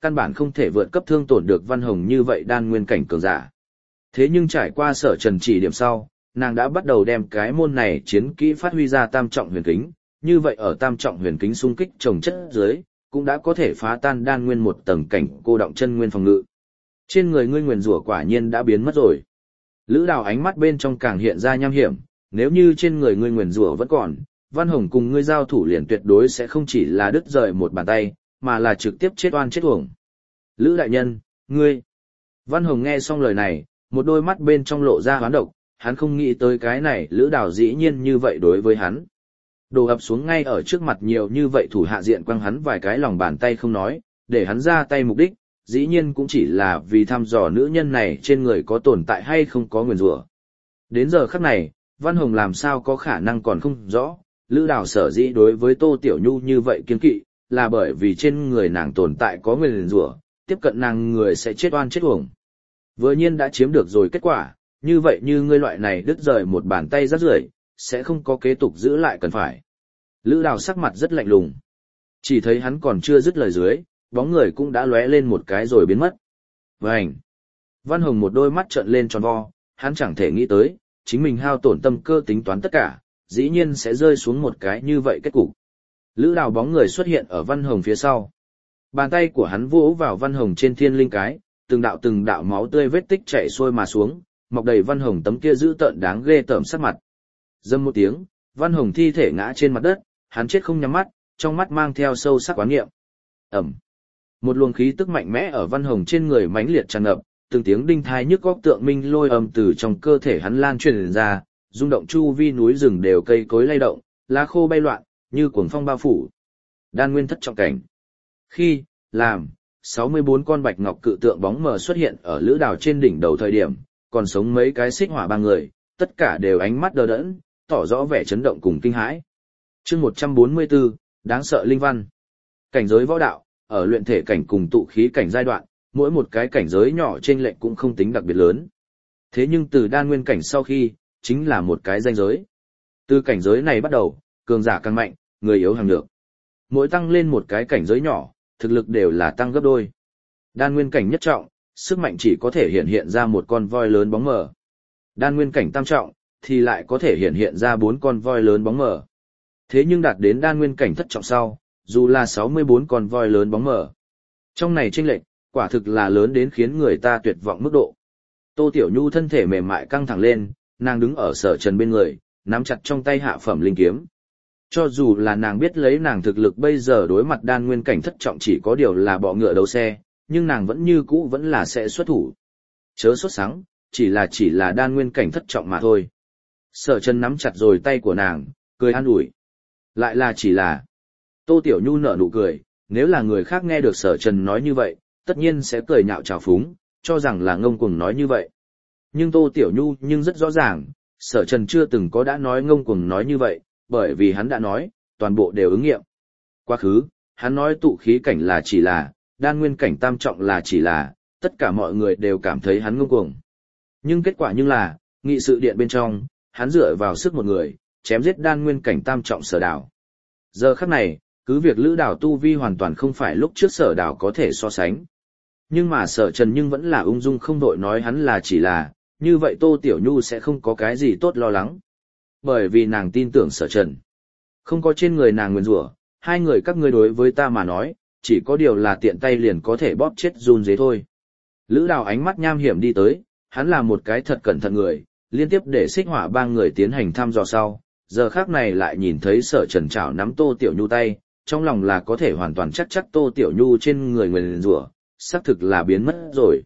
căn bản không thể vượt cấp thương tổn được Văn Hồng như vậy đan nguyên cảnh cường giả. Thế nhưng trải qua Sở Trần chỉ điểm sau, nàng đã bắt đầu đem cái môn này chiến kỹ phát huy ra tam trọng huyền kính, như vậy ở tam trọng huyền kính xung kích trồng chất dưới, cũng đã có thể phá tan đan nguyên một tầng cảnh cô động chân nguyên phòng ngự. Trên người ngươi nguyền rủa quả nhiên đã biến mất rồi. Lữ Đào ánh mắt bên trong càng hiện ra nham hiểm, nếu như trên người ngươi nguyền rủa vẫn còn, Văn Hồng cùng ngươi giao thủ liền tuyệt đối sẽ không chỉ là đứt rời một bàn tay, mà là trực tiếp chết oan chết uổng. Lữ đại nhân, ngươi. Văn Hồng nghe xong lời này, một đôi mắt bên trong lộ ra hoán độc, hắn không nghĩ tới cái này Lữ Đào dĩ nhiên như vậy đối với hắn. Đổ ập xuống ngay ở trước mặt nhiều như vậy thủ hạ diện quăng hắn vài cái lòng bàn tay không nói, để hắn ra tay mục đích, dĩ nhiên cũng chỉ là vì thăm dò nữ nhân này trên người có tồn tại hay không có nguyền rủa. Đến giờ khắc này, Văn Hồng làm sao có khả năng còn không rõ, Lữ Đào sở dĩ đối với Tô Tiểu Nhu như vậy kiên kỵ, là bởi vì trên người nàng tồn tại có nguyền rủa, tiếp cận nàng người sẽ chết oan chết uổng. Vừa nhiên đã chiếm được rồi kết quả, như vậy như ngươi loại này đứt rời một bàn tay rác rưởi, sẽ không có kế tục giữ lại cần phải. Lữ Đào sắc mặt rất lạnh lùng. Chỉ thấy hắn còn chưa dứt lời dưới, bóng người cũng đã lóe lên một cái rồi biến mất. Vành! Văn Hồng một đôi mắt trợn lên tròn vo, hắn chẳng thể nghĩ tới, chính mình hao tổn tâm cơ tính toán tất cả, dĩ nhiên sẽ rơi xuống một cái như vậy kết cục. Lữ Đào bóng người xuất hiện ở Văn Hồng phía sau. Bàn tay của hắn vỗ vào Văn Hồng trên thiên linh cái, từng đạo máu tươi vết tích chảy xuôi mà xuống, mọc đầy Văn Hồng tấm kia dữ tợn đáng ghê tởm sắc mặt. Dâm một tiếng, Văn Hồng thi thể ngã trên mặt đất, hắn chết không nhắm mắt, trong mắt mang theo sâu sắc oán nghiệm. Ẩm. Một luồng khí tức mạnh mẽ ở Văn Hồng trên người mãnh liệt tràn ngập, từng tiếng đinh thai nhức óc tượng minh lôi âm từ trong cơ thể hắn lan truyền ra, rung động chu vi núi rừng đều cây cối lay động, lá khô bay loạn, như cuồng phong bao phủ. Đan nguyên thất trọng cảnh. Khi, làm, 64 con bạch ngọc cự tượng bóng mờ xuất hiện ở Lữ Đào trên đỉnh đầu thời điểm, còn sống mấy cái xích hỏa ba người, tất cả đều ánh mắt đờ đẫn, tỏ rõ vẻ chấn động cùng kinh hãi. Chương 144, đáng sợ linh văn. Cảnh giới võ đạo, ở luyện thể cảnh cùng tụ khí cảnh giai đoạn, mỗi một cái cảnh giới nhỏ trên lệnh cũng không tính đặc biệt lớn. Thế nhưng từ đan nguyên cảnh sau khi, chính là một cái danh giới. Từ cảnh giới này bắt đầu, cường giả càng mạnh, người yếu hàng được. Mỗi tăng lên một cái cảnh giới nhỏ, thực lực đều là tăng gấp đôi. Đan nguyên cảnh nhất trọng, sức mạnh chỉ có thể hiện ra một con voi lớn bóng mờ. Đan nguyên cảnh tam trọng, thì lại có thể hiện ra 4 con voi lớn bóng mờ. Thế nhưng đạt đến đan nguyên cảnh thất trọng sau, dù là 64 con voi lớn bóng mờ. Trong này chênh lệch, quả thực là lớn đến khiến người ta tuyệt vọng mức độ. Tô Tiểu Nhu thân thể mềm mại căng thẳng lên, nàng đứng ở Sở Trần bên người, nắm chặt trong tay hạ phẩm linh kiếm. Cho dù là nàng biết lấy nàng thực lực bây giờ đối mặt đan nguyên cảnh thất trọng chỉ có điều là bọ ngựa đấu xe, nhưng nàng vẫn như cũ vẫn là sẽ xuất thủ. Chớ sốt sắng, chỉ là đan nguyên cảnh thất trọng mà thôi. Sở Trần nắm chặt rồi tay của nàng, cười an ủi. Lại là chỉ là. Tô Tiểu Nhu nở nụ cười, nếu là người khác nghe được Sở Trần nói như vậy, tất nhiên sẽ cười nhạo trào phúng, cho rằng là ngông cuồng nói như vậy. Nhưng Tô Tiểu Nhu nhưng rất rõ ràng, Sở Trần chưa từng có đã nói ngông cuồng nói như vậy, bởi vì hắn đã nói, toàn bộ đều ứng nghiệm. Quá khứ, hắn nói tụ khí cảnh là chỉ là, đan nguyên cảnh tam trọng là chỉ là, tất cả mọi người đều cảm thấy hắn ngông cuồng. Nhưng kết quả nhưng là, nghị sự điện bên trong, hắn dựa vào sức một người, chém giết đan nguyên cảnh tam trọng Sở Đào. Giờ khắc này, cứ việc Lữ Đào tu vi hoàn toàn không phải lúc trước Sở Đào có thể so sánh. Nhưng mà Sở Trần nhưng vẫn là ung dung không đội nói hắn là chỉ là, như vậy Tô Tiểu Nhu sẽ không có cái gì tốt lo lắng. Bởi vì nàng tin tưởng Sở Trần. Không có trên người nàng nguyền rủa, hai người các ngươi đối với ta mà nói, chỉ có điều là tiện tay liền có thể bóp chết run dế thôi. Lữ Đào ánh mắt nham hiểm đi tới, hắn là một cái thật cẩn thận người, liên tiếp để xích hỏa ba người tiến hành thăm dò sau, giờ khác này lại nhìn thấy Sở Trần chảo nắm Tô Tiểu Nhu tay, trong lòng là có thể hoàn toàn chắc Tô Tiểu Nhu trên người nguyền rủa, xác thực là biến mất rồi.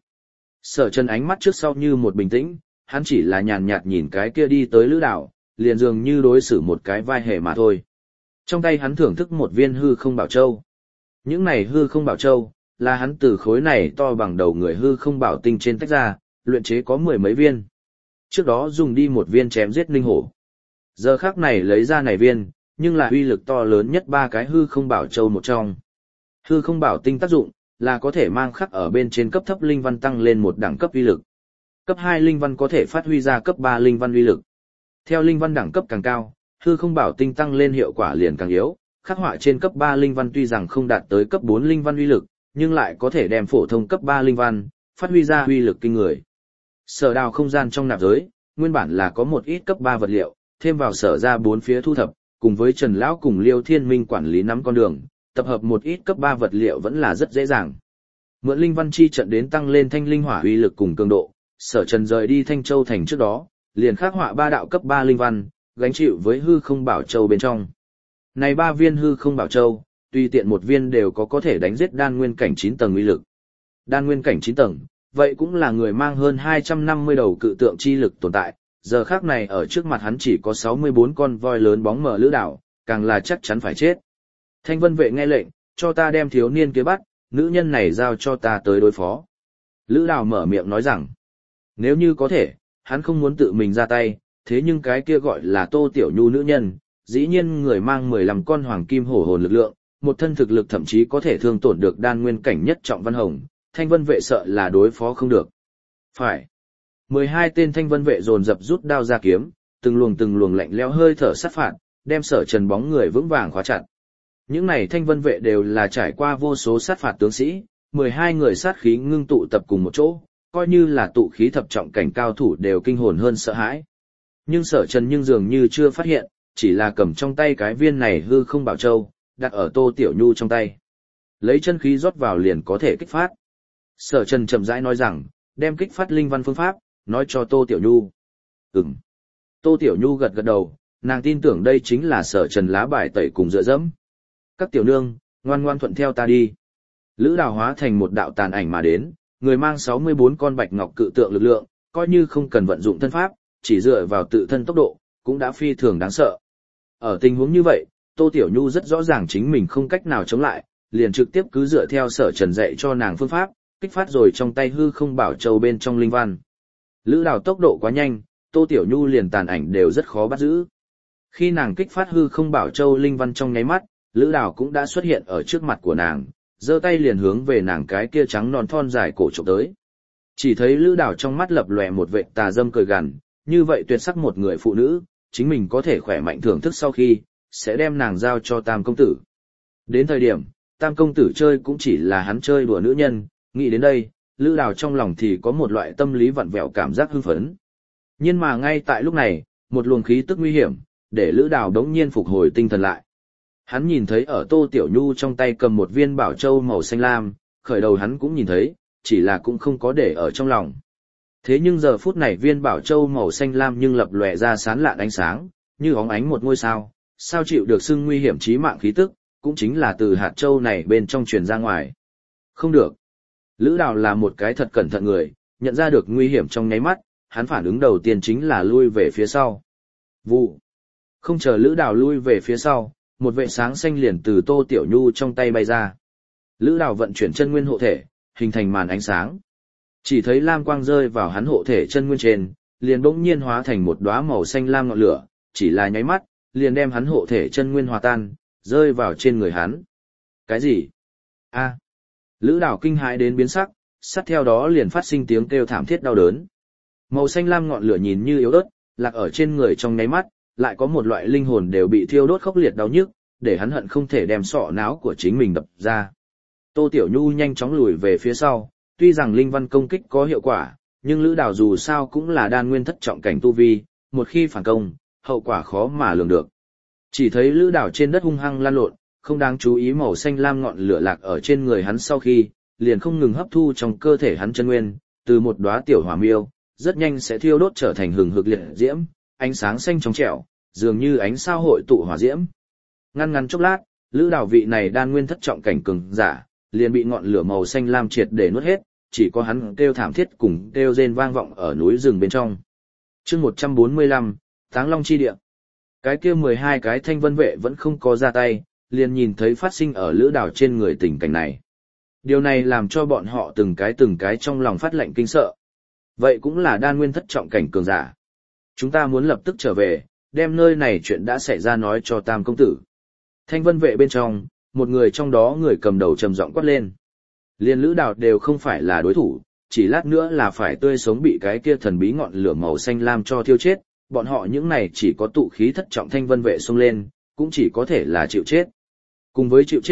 Sở Trần ánh mắt trước sau như một bình tĩnh, hắn chỉ là nhàn nhạt nhìn cái kia đi tới Lữ Đào, liền dường như đối xử một cái vai hề mà thôi. Trong tay hắn thưởng thức một viên hư không bảo châu. Những này hư không bảo châu, là hắn từ khối này to bằng đầu người hư không bảo tinh trên tách ra, luyện chế có 10 mấy viên. Trước đó dùng đi một viên chém giết linh hổ. Giờ khắc này lấy ra này viên, nhưng là uy lực to lớn nhất 3 cái hư không bảo châu một trong. Hư không bảo tinh tác dụng, là có thể mang khắc ở bên trên cấp thấp linh văn tăng lên một đẳng cấp uy lực. Cấp 2 linh văn có thể phát huy ra cấp 3 linh văn uy lực. Theo linh văn đẳng cấp càng cao, hư không bảo tinh tăng lên hiệu quả liền càng yếu, khắc họa trên cấp 3 linh văn tuy rằng không đạt tới cấp 4 linh văn uy lực, nhưng lại có thể đem phổ thông cấp 3 linh văn, phát huy ra uy lực kinh người. Sở đào không gian trong nạp giới, nguyên bản là có một ít cấp 3 vật liệu, thêm vào sở ra bốn phía thu thập, cùng với Trần Lão cùng Liêu Thiên Minh quản lý nắm con đường, tập hợp một ít cấp 3 vật liệu vẫn là rất dễ dàng. Mượn linh văn chi trận đến tăng lên thanh linh hỏa uy lực cùng cường độ, Sở Trần rời đi Thanh Châu thành trước đó, liền khắc họa 3 đạo cấp 3 linh văn, gánh chịu với hư không bảo châu bên trong. Này 3 viên hư không bảo châu, tùy tiện một viên đều có thể đánh giết đan nguyên cảnh 9 tầng uy lực. Đan nguyên cảnh 9 tầng, vậy cũng là người mang hơn 250 đầu cự tượng chi lực tồn tại, giờ khác này ở trước mặt hắn chỉ có 64 con voi lớn bóng mờ lữ đảo, càng là chắc chắn phải chết. Thanh vân vệ nghe lệnh, cho ta đem thiếu niên kia bắt, nữ nhân này giao cho ta tới đối phó. Lữ đảo mở miệng nói rằng, nếu như có thể, hắn không muốn tự mình ra tay, thế nhưng cái kia gọi là Tô Tiểu Nhu nữ nhân, dĩ nhiên người mang 15 con hoàng kim hổ hồn lực lượng, một thân thực lực thậm chí có thể thương tổn được đan nguyên cảnh nhất trọng văn hồng, thanh vân vệ sợ là đối phó không được. Phải. 12 tên thanh vân vệ dồn dập rút đao ra kiếm, từng luồng lạnh lẽo hơi thở sát phạt, đem Sở Trần bóng người vững vàng khóa chặt. Những này thanh vân vệ đều là trải qua vô số sát phạt tướng sĩ, 12 người sát khí ngưng tụ tập cùng một chỗ, coi như là tụ khí thập trọng cảnh cao thủ đều kinh hồn hơn sợ hãi. Nhưng Sở Trần dường như chưa phát hiện, chỉ là cầm trong tay cái viên này hư không bảo châu, đặt ở Tô Tiểu Nhu trong tay. Lấy chân khí rót vào liền có thể kích phát. Sở Trần chậm rãi nói rằng, đem kích phát linh văn phương pháp, nói cho Tô Tiểu Nhu. Tô Tiểu Nhu gật gật đầu, nàng tin tưởng đây chính là Sở Trần lá bài tẩy cùng dựa dẫm. Các tiểu nương, ngoan ngoan thuận theo ta đi. Lữ đào hóa thành một đạo tàn ảnh mà đến, người mang 64 con bạch ngọc cự tượng lực lượng, coi như không cần vận dụng thân pháp, chỉ dựa vào tự thân tốc độ, cũng đã phi thường đáng sợ. Ở tình huống như vậy, Tô Tiểu Nhu rất rõ ràng chính mình không cách nào chống lại, liền trực tiếp cứ dựa theo Sở Trần dạy cho nàng phương pháp, kích phát rồi trong tay hư không bảo châu bên trong linh văn. Lữ đào tốc độ quá nhanh, Tô Tiểu Nhu liền tàn ảnh đều rất khó bắt giữ. Khi nàng kích phát hư không bảo châu linh văn trong nháy mắt, Lữ đào cũng đã xuất hiện ở trước mặt của nàng, giơ tay liền hướng về nàng cái kia trắng non thon dài cổ trộm tới. Chỉ thấy Lữ đào trong mắt lập lòe một vệt tà dâm cười gằn, như vậy tuyệt sắc một người phụ nữ, chính mình có thể khỏe mạnh thưởng thức sau khi, sẽ đem nàng giao cho Tam công tử. Đến thời điểm, Tam công tử chơi cũng chỉ là hắn chơi đùa nữ nhân, nghĩ đến đây, Lữ đào trong lòng thì có một loại tâm lý vặn vẹo cảm giác hưng phấn. Nhưng mà ngay tại lúc này, một luồng khí tức nguy hiểm, để Lữ đào đống nhiên phục hồi tinh thần lại. Hắn nhìn thấy ở Tô Tiểu Nhu trong tay cầm một viên bảo châu màu xanh lam, khởi đầu hắn cũng nhìn thấy, chỉ là cũng không có để ở trong lòng. Thế nhưng giờ phút này viên bảo châu màu xanh lam nhưng lập lòe ra sáng lạn ánh sáng, như óng ánh một ngôi sao, sao chịu được xưng nguy hiểm chí mạng khí tức, cũng chính là từ hạt châu này bên trong truyền ra ngoài. Không được. Lữ đào là một cái thật cẩn thận người, nhận ra được nguy hiểm trong nháy mắt, hắn phản ứng đầu tiên chính là lui về phía sau. Vụ. Không chờ Lữ đào lui về phía sau, một vệ sáng xanh liền từ Tô Tiểu Nhu trong tay bay ra. Lữ đào vận chuyển chân nguyên hộ thể, hình thành màn ánh sáng. Chỉ thấy lam quang rơi vào hắn hộ thể chân nguyên trên, liền bỗng nhiên hóa thành một đóa màu xanh lam ngọn lửa, chỉ là nháy mắt, liền đem hắn hộ thể chân nguyên hòa tan, rơi vào trên người hắn. Cái gì? A. Lữ đào kinh hãi đến biến sắc, sát theo đó liền phát sinh tiếng kêu thảm thiết đau đớn. Màu xanh lam ngọn lửa nhìn như yếu ớt, lạc ở trên người trong nháy mắt, lại có một loại linh hồn đều bị thiêu đốt khốc liệt đau nhức, để hắn hận không thể đem sọ não của chính mình đập ra. Tô Tiểu Nhu nhanh chóng lùi về phía sau, tuy rằng linh văn công kích có hiệu quả, nhưng Lữ đào dù sao cũng là đan nguyên thất trọng cảnh tu vi, một khi phản công, hậu quả khó mà lường được. Chỉ thấy Lữ đào trên đất hung hăng lăn lộn, không đáng chú ý màu xanh lam ngọn lửa lạc ở trên người hắn sau khi, liền không ngừng hấp thu trong cơ thể hắn chân nguyên, từ một đóa tiểu hỏa miêu, rất nhanh sẽ thiêu đốt trở thành hừng hực liệt diễm, ánh sáng xanh trong trẻo, dường như ánh sao hội tụ hỏa diễm. Ngăn chốc lát, Lữ đào vị này đan nguyên thất trọng cảnh cường giả, liền bị ngọn lửa màu xanh lam triệt để nuốt hết, chỉ có hắn kêu thảm thiết cùng kêu rên vang vọng ở núi rừng bên trong. Chương 145, Táng Long chi địa. Cái kia 12 cái thanh vân vệ vẫn không có ra tay, liền nhìn thấy phát sinh ở Lữ đào trên người tình cảnh này. Điều này làm cho bọn họ từng cái trong lòng phát lạnh kinh sợ. Vậy cũng là đan nguyên thất trọng cảnh cường giả. Chúng ta muốn lập tức trở về, đem nơi này chuyện đã xảy ra nói cho Tam công tử. Thanh vân vệ bên trong, một người trong đó người cầm đầu trầm giọng quát lên. Liên Lữ đào đều không phải là đối thủ, chỉ lát nữa là phải tươi sống bị cái kia thần bí ngọn lửa màu xanh lam cho thiêu chết, bọn họ những này chỉ có tụ khí thất trọng thanh vân vệ xông lên, cũng chỉ có thể là chịu chết. Cùng với chịu chết,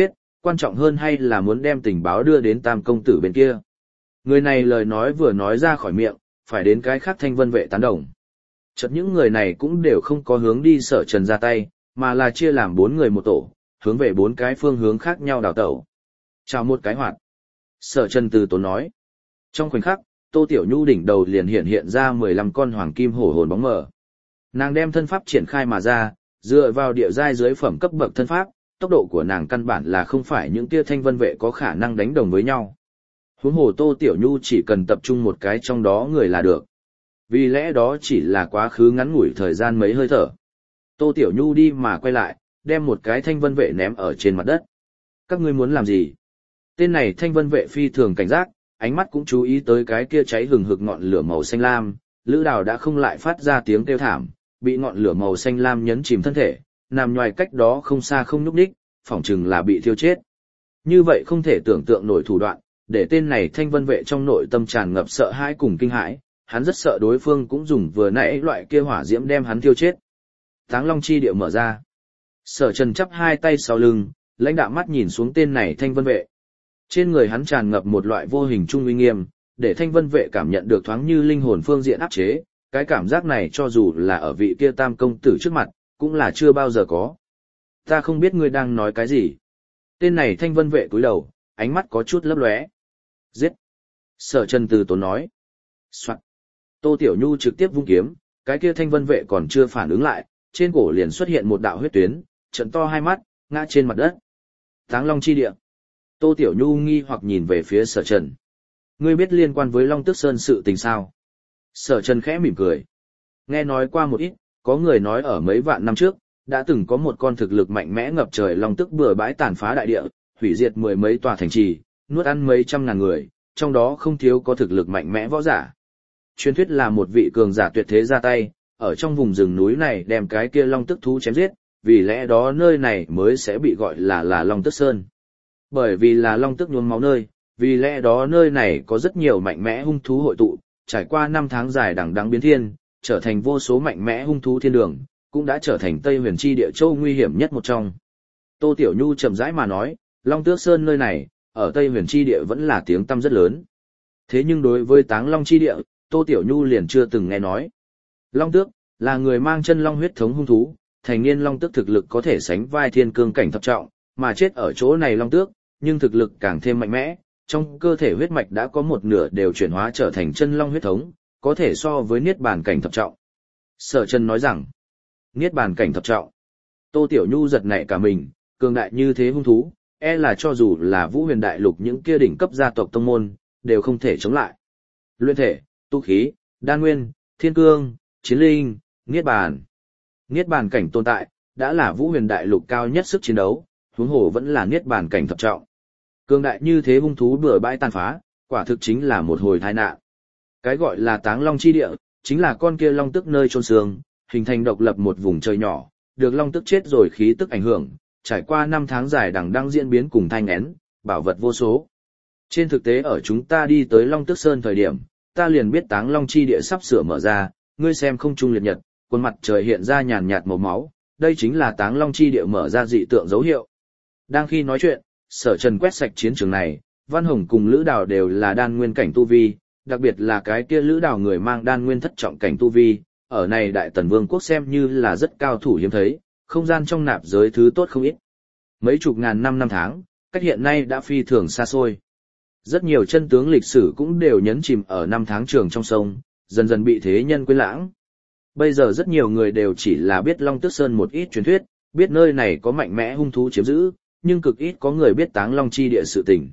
quan trọng hơn hay là muốn đem tình báo đưa đến Tam công tử bên kia. Người này lời nói vừa nói ra khỏi miệng, phải đến cái khác Thanh Vân vệ tán đồng. Chợt những người này cũng đều không có hướng đi Sở Trần ra tay, mà là chia làm 4 người một tổ, hướng về 4 cái phương hướng khác nhau đào tẩu. Chào một cái hoạt. Sở Trần từ tốn nói. Trong khoảnh khắc, Tô Tiểu Nhu đỉnh đầu liền hiện ra 15 con hoàng kim hổ hồn bóng mờ. Nàng đem thân pháp triển khai mà ra, dựa vào địa giai dưới phẩm cấp bậc thân pháp, tốc độ của nàng căn bản là không phải những tia Thanh Vân vệ có khả năng đánh đồng với nhau. Huống hồ Tô Tiểu Nhu chỉ cần tập trung một cái trong đó người là được. Vì lẽ đó chỉ là quá khứ ngắn ngủi thời gian mấy hơi thở. Tô Tiểu Nhu đi mà quay lại, đem một cái Thanh Vân vệ ném ở trên mặt đất. Các ngươi muốn làm gì? Tên này Thanh Vân vệ phi thường cảnh giác, ánh mắt cũng chú ý tới cái kia cháy hừng hực ngọn lửa màu xanh lam. Lữ Đào đã không lại phát ra tiếng kêu thảm, bị ngọn lửa màu xanh lam nhấn chìm thân thể, nằm ngoài cách đó không xa không nhúc nhích, phỏng chừng là bị thiêu chết. Như vậy không thể tưởng tượng nổi thủ đoạn, để tên này Thanh Vân vệ trong nội tâm tràn ngập sợ hãi cùng kinh hãi, hắn rất sợ đối phương cũng dùng vừa nãy loại kia hỏa diễm đem hắn thiêu chết. Táng Long chi địa mở ra. Sở Trần chắp hai tay sau lưng, lãnh đạm mắt nhìn xuống tên này Thanh Vân vệ. Trên người hắn tràn ngập một loại vô hình trung uy nghiêm, để Thanh Vân vệ cảm nhận được thoáng như linh hồn phương diện áp chế, cái cảm giác này cho dù là ở vị kia Tam công tử trước mặt, cũng là chưa bao giờ có. Ta không biết ngươi đang nói cái gì. Tên này Thanh Vân vệ cúi đầu, ánh mắt có chút lấp lóe. Giết. Sở Trần từ tốn nói. Soạn. Tô Tiểu Nhu trực tiếp vung kiếm, cái kia Thanh Vân vệ còn chưa phản ứng lại, trên cổ liền xuất hiện một đạo huyết tuyến, trợn to hai mắt, ngã trên mặt đất. Táng Long chi địa. Tô Tiểu Nhu nghi hoặc nhìn về phía Sở Trần. Ngươi biết liên quan với Long Tước Sơn sự tình sao? Sở Trần khẽ mỉm cười. Nghe nói qua một ít, có người nói ở mấy vạn năm trước, đã từng có một con thực lực mạnh mẽ ngập trời long tức bừa bãi tàn phá đại địa, hủy diệt mười mấy tòa thành trì, nuốt ăn mấy trăm ngàn người, trong đó không thiếu có thực lực mạnh mẽ võ giả. Truyền thuyết là một vị cường giả tuyệt thế ra tay, ở trong vùng rừng núi này đem cái kia long tức thú chém giết, vì lẽ đó nơi này mới sẽ bị gọi là Long Tước Sơn. Bởi vì là long tức nhuốm máu nơi, vì lẽ đó nơi này có rất nhiều mạnh mẽ hung thú hội tụ, trải qua 5 tháng dài đằng đẵng biến thiên, trở thành vô số mạnh mẽ hung thú thiên đường, cũng đã trở thành Tây Huyền Chi địa châu nguy hiểm nhất một trong. Tô Tiểu Nhu chậm rãi mà nói, Long Tước Sơn nơi này, ở Tây Huyền Chi địa vẫn là tiếng tăm rất lớn. Thế nhưng đối với Táng Long Chi địa, Tô Tiểu Nhu liền chưa từng nghe nói. Long Tước, là người mang chân long huyết thống hung thú, thành niên Long Tước thực lực có thể sánh vai thiên cương cảnh thập trọng, mà chết ở chỗ này Long Tước, nhưng thực lực càng thêm mạnh mẽ, trong cơ thể huyết mạch đã có một nửa đều chuyển hóa trở thành chân long huyết thống, có thể so với niết bàn cảnh thập trọng. Sở Trần nói rằng, niết bàn cảnh thập trọng. Tô Tiểu Nhu giật nảy cả mình, cường đại như thế hung thú, là cho dù là Vũ Huyền Đại Lục những kia đỉnh cấp gia tộc tông môn, đều không thể chống lại. Luyện thể, tu khí, đan nguyên, thiên cương, chiến linh, niết bàn. Niết bàn cảnh tồn tại, đã là Vũ Huyền Đại Lục cao nhất sức chiến đấu, huống hồ vẫn là niết bàn cảnh thập trọng. Cường đại như thế hung thú bừa bãi tàn phá, quả thực chính là một hồi tai nạn. Cái gọi là Táng Long chi địa, chính là con kia long tức nơi chôn xương, hình thành độc lập một vùng trời nhỏ, được long tức chết rồi khí tức ảnh hưởng, trải qua 5 tháng dài đằng đang diễn biến cùng thanh én, bảo vật vô số. Trên thực tế ở chúng ta đi tới Long Tước Sơn thời điểm, ta liền biết Táng Long chi địa sắp sửa mở ra, ngươi xem không trung liệt nhật, khuôn mặt trời hiện ra nhàn nhạt màu máu, đây chính là Táng Long chi địa mở ra dị tượng dấu hiệu. Đang khi nói chuyện, Sở Trần quét sạch chiến trường này, Văn Hồng cùng Lữ Đào đều là đan nguyên cảnh tu vi, đặc biệt là cái kia Lữ Đào người mang đan nguyên thất trọng cảnh tu vi, ở này Đại Tần Vương quốc xem như là rất cao thủ hiếm thấy, không gian trong nạp giới thứ tốt không ít. Mấy chục ngàn năm tháng, cách hiện nay đã phi thường xa xôi. Rất nhiều chân tướng lịch sử cũng đều nhấn chìm ở 5 tháng trường trong sông, dần dần bị thế nhân quên lãng. Bây giờ rất nhiều người đều chỉ là biết Long Tước Sơn một ít truyền thuyết, biết nơi này có mạnh mẽ hung thú chiếm giữ, nhưng cực ít có người biết Táng Long chi địa sự tình.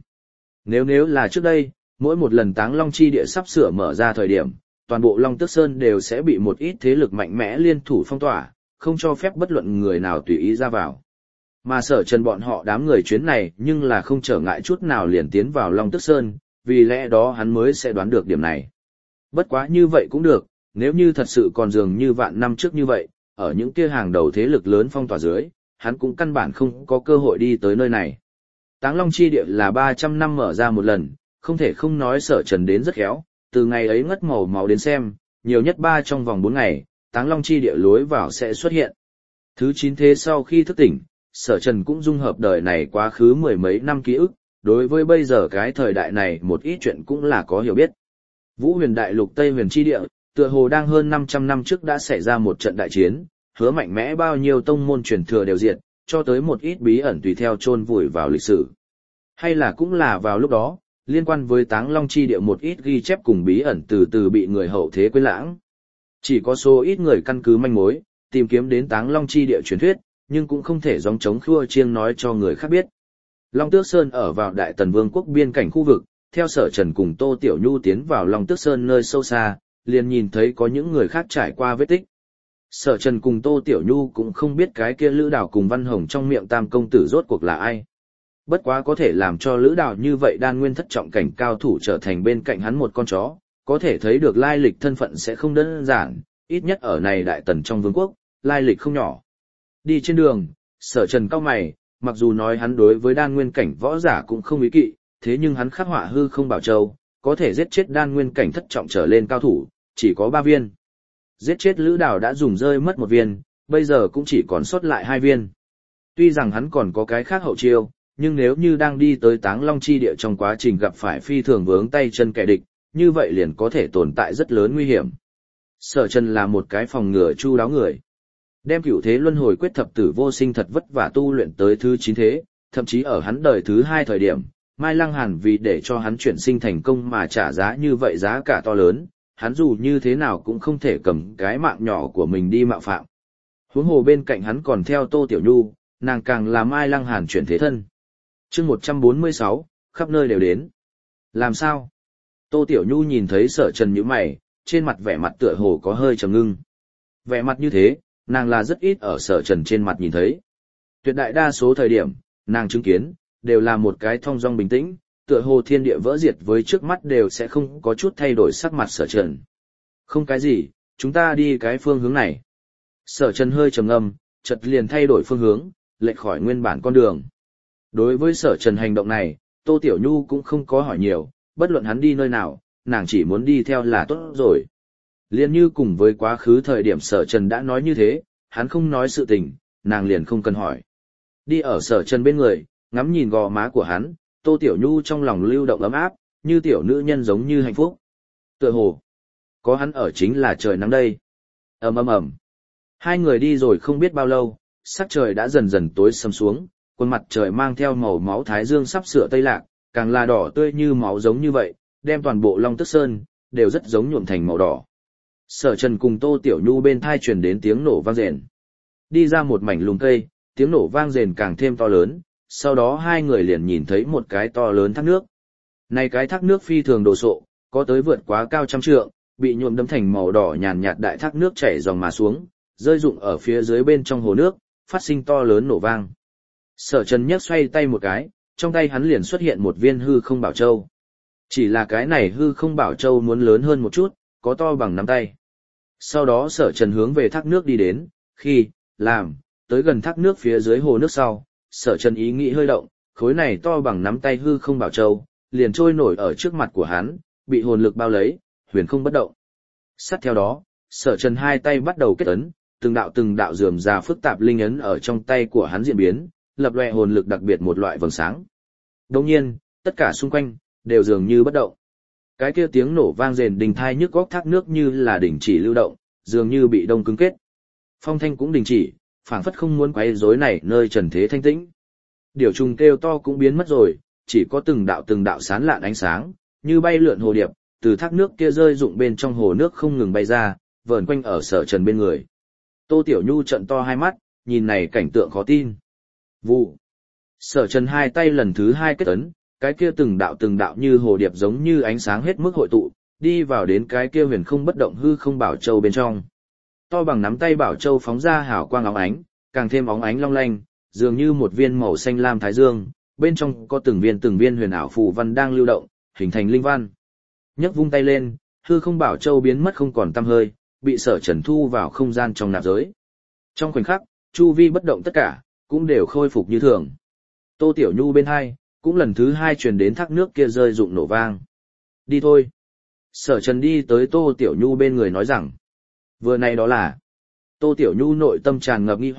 Nếu là trước đây, mỗi một lần Táng Long chi địa sắp sửa mở ra thời điểm, toàn bộ Long Tước Sơn đều sẽ bị một ít thế lực mạnh mẽ liên thủ phong tỏa, không cho phép bất luận người nào tùy ý ra vào. Mà Sở Trần bọn họ đám người chuyến này nhưng là không trở ngại chút nào liền tiến vào Long Tước Sơn, vì lẽ đó hắn mới sẽ đoán được điểm này. Bất quá như vậy cũng được, nếu như thật sự còn dường như vạn năm trước như vậy, ở những kia hàng đầu thế lực lớn phong tỏa dưới, hắn cũng căn bản không có cơ hội đi tới nơi này. Táng Long chi địa là 300 năm mở ra một lần, không thể không nói Sở Trần đến rất khéo, từ ngày ấy ngất màu máu đến xem, nhiều nhất 3 trong vòng 4 ngày, Táng Long chi địa lối vào sẽ xuất hiện. Thứ 9 thế sau khi thức tỉnh, Sở Trần cũng dung hợp đời này quá khứ mười mấy năm ký ức, đối với bây giờ cái thời đại này một ít chuyện cũng là có hiểu biết. Vũ Huyền Đại Lục Tây Huyền Chi Địa, tựa hồ đang hơn 500 năm trước đã xảy ra một trận đại chiến, hứa mạnh mẽ bao nhiêu tông môn truyền thừa đều diệt, cho tới một ít bí ẩn tùy theo chôn vùi vào lịch sử. Hay là cũng là vào lúc đó, liên quan với Táng Long Chi Địa một ít ghi chép cùng bí ẩn từ từ bị người hậu thế quên lãng. Chỉ có số ít người căn cứ manh mối, tìm kiếm đến Táng Long Chi Địa truyền thuyết, nhưng cũng không thể gióng trống khua chiêng nói cho người khác biết. Long Tước Sơn ở vào Đại Tần Vương quốc biên cảnh khu vực, theo Sở Trần cùng Tô Tiểu Nhu tiến vào Long Tước Sơn nơi sâu xa, liền nhìn thấy có những người khác trải qua vết tích. Sở Trần cùng Tô Tiểu Nhu cũng không biết cái kia Lữ Đào cùng Văn Hồng trong miệng Tam công tử rốt cuộc là ai. Bất quá có thể làm cho Lữ Đào như vậy đan nguyên thất trọng cảnh cao thủ trở thành bên cạnh hắn một con chó, có thể thấy được lai lịch thân phận sẽ không đơn giản, ít nhất ở này Đại Tần trong vương quốc, lai lịch không nhỏ. Đi trên đường, Sở Trần cau mày, mặc dù nói hắn đối với đan nguyên cảnh võ giả cũng không ý kỵ, thế nhưng hắn khắc họa hư không bảo châu, có thể giết chết đan nguyên cảnh thất trọng trở lên cao thủ, chỉ có 3 viên. Giết chết Lữ Đào đã dùng rơi mất 1 viên, bây giờ cũng chỉ còn sót lại 2 viên. Tuy rằng hắn còn có cái khác hậu chiêu, nhưng nếu như đang đi tới Táng Long Chi Địa trong quá trình gặp phải phi thường vướng tay chân kẻ địch, như vậy liền có thể tồn tại rất lớn nguy hiểm. Sở Trần là một cái phòng ngừa chu đáo người. Đem Cửu Thế Luân Hồi Quyết thập tử vô sinh thật vất vả tu luyện tới thứ 9 thế, thậm chí ở hắn đời thứ 2 thời điểm, Mai Lăng Hàn vì để cho hắn chuyển sinh thành công mà trả giá như vậy giá cả to lớn, hắn dù như thế nào cũng không thể cầm cái mạng nhỏ của mình đi mạo phạm. Huống hồ bên cạnh hắn còn theo Tô Tiểu Nhu, nàng càng là Mai Lăng Hàn chuyển thế thân. Chương 146, khắp nơi đều đến. Làm sao? Tô Tiểu Nhu nhìn thấy Sở Trần nhíu mày, trên mặt vẻ mặt tựa hồ có hơi trầm ngưng. Vẻ mặt như thế, nàng là rất ít ở Sở Trần trên mặt nhìn thấy. Tuyệt đại đa số thời điểm, nàng chứng kiến, đều là một cái thong dong bình tĩnh, tựa hồ thiên địa vỡ diệt với trước mắt đều sẽ không có chút thay đổi sắc mặt Sở Trần. Không cái gì, chúng ta đi cái phương hướng này. Sở Trần hơi trầm ngâm, chợt liền thay đổi phương hướng, lệch khỏi nguyên bản con đường. Đối với Sở Trần hành động này, Tô Tiểu Nhu cũng không có hỏi nhiều, bất luận hắn đi nơi nào, nàng chỉ muốn đi theo là tốt rồi. Liên như cùng với quá khứ thời điểm Sở Trần đã nói như thế, hắn không nói sự tình, nàng liền không cần hỏi. Đi ở Sở Trần bên người, ngắm nhìn gò má của hắn, Tô Tiểu Nhu trong lòng lưu động ấm áp, như tiểu nữ nhân giống như hạnh phúc. Tựa hồ, có hắn ở chính là trời nắng đây. Ầm ầm ầm. Hai người đi rồi không biết bao lâu, sắc trời đã dần dần tối sầm xuống, khuôn mặt trời mang theo màu máu thái dương sắp sửa tây lạc, càng là đỏ tươi như máu giống như vậy, đem toàn bộ Long Tước Sơn đều rất giống nhuộm thành màu đỏ. Sở Trần cùng Tô Tiểu Nhu bên thai truyền đến tiếng nổ vang rền. Đi ra một mảnh lùm cây, tiếng nổ vang rền càng thêm to lớn, sau đó hai người liền nhìn thấy một cái to lớn thác nước. Này cái thác nước phi thường đồ sộ, có tới vượt quá cao 100 trượng, bị nhuộm đẫm thành màu đỏ nhàn nhạt đại thác nước chảy dòng mà xuống, rơi rụng ở phía dưới bên trong hồ nước, phát sinh to lớn nổ vang. Sở Trần nhấc xoay tay một cái, trong tay hắn liền xuất hiện một viên hư không bảo châu. Chỉ là cái này hư không bảo châu muốn lớn hơn một chút, có to bằng nắm tay. Sau đó Sở Trần hướng về thác nước đi đến, tới gần thác nước phía dưới hồ nước sau, Sở Trần ý nghĩ hơi động, khối này to bằng nắm tay hư không bảo châu, liền trôi nổi ở trước mặt của hắn, bị hồn lực bao lấy, huyền không bất động. Sát theo đó, Sở Trần hai tay bắt đầu kết ấn, từng đạo rườm rà phức tạp linh ấn ở trong tay của hắn diễn biến, lập lòe hồn lực đặc biệt một loại vầng sáng. Đồng nhiên, tất cả xung quanh đều dường như bất động. Cái kia tiếng nổ vang rền đình thai nhức góc thác nước như là đình chỉ lưu động, dường như bị đông cứng kết. Phong thanh cũng đình chỉ, phảng phất không muốn quấy rối này nơi trần thế thanh tĩnh. Điều trùng kêu to cũng biến mất rồi, chỉ có từng đạo sáng lạn ánh sáng, như bay lượn hồ điệp, từ thác nước kia rơi rụng bên trong hồ nước không ngừng bay ra, vờn quanh ở Sở Trần bên người. Tô Tiểu Nhu trợn to hai mắt, nhìn này cảnh tượng khó tin. Vụ. Sở Trần hai tay lần thứ 2 kết ấn, cái kia từng đạo như hồ điệp giống như ánh sáng hết mức hội tụ, đi vào đến cái kia huyền không bất động hư không bảo châu bên trong. To bằng nắm tay bảo châu phóng ra hào quang óng ánh, càng thêm óng ánh long lanh, dường như một viên màu xanh lam thái dương, bên trong có từng viên huyền ảo phù văn đang lưu động, hình thành linh văn. Nhấc vung tay lên, hư không bảo châu biến mất không còn tăm hơi, bị Sở Trần thu vào không gian trong nạp giới. Trong khoảnh khắc, chu vi bất động tất cả, cũng đều khôi phục như thường. Tô Tiểu Nhu bên hai, cũng lần thứ 2 truyền đến thác nước kia rơi rụng nổ vang. Đi thôi. Sở Trần đi tới Tô Tiểu Nhu bên người nói rằng. Vừa này đó là. Tô Tiểu Nhu nội tâm tràn ngập nghi hoặc,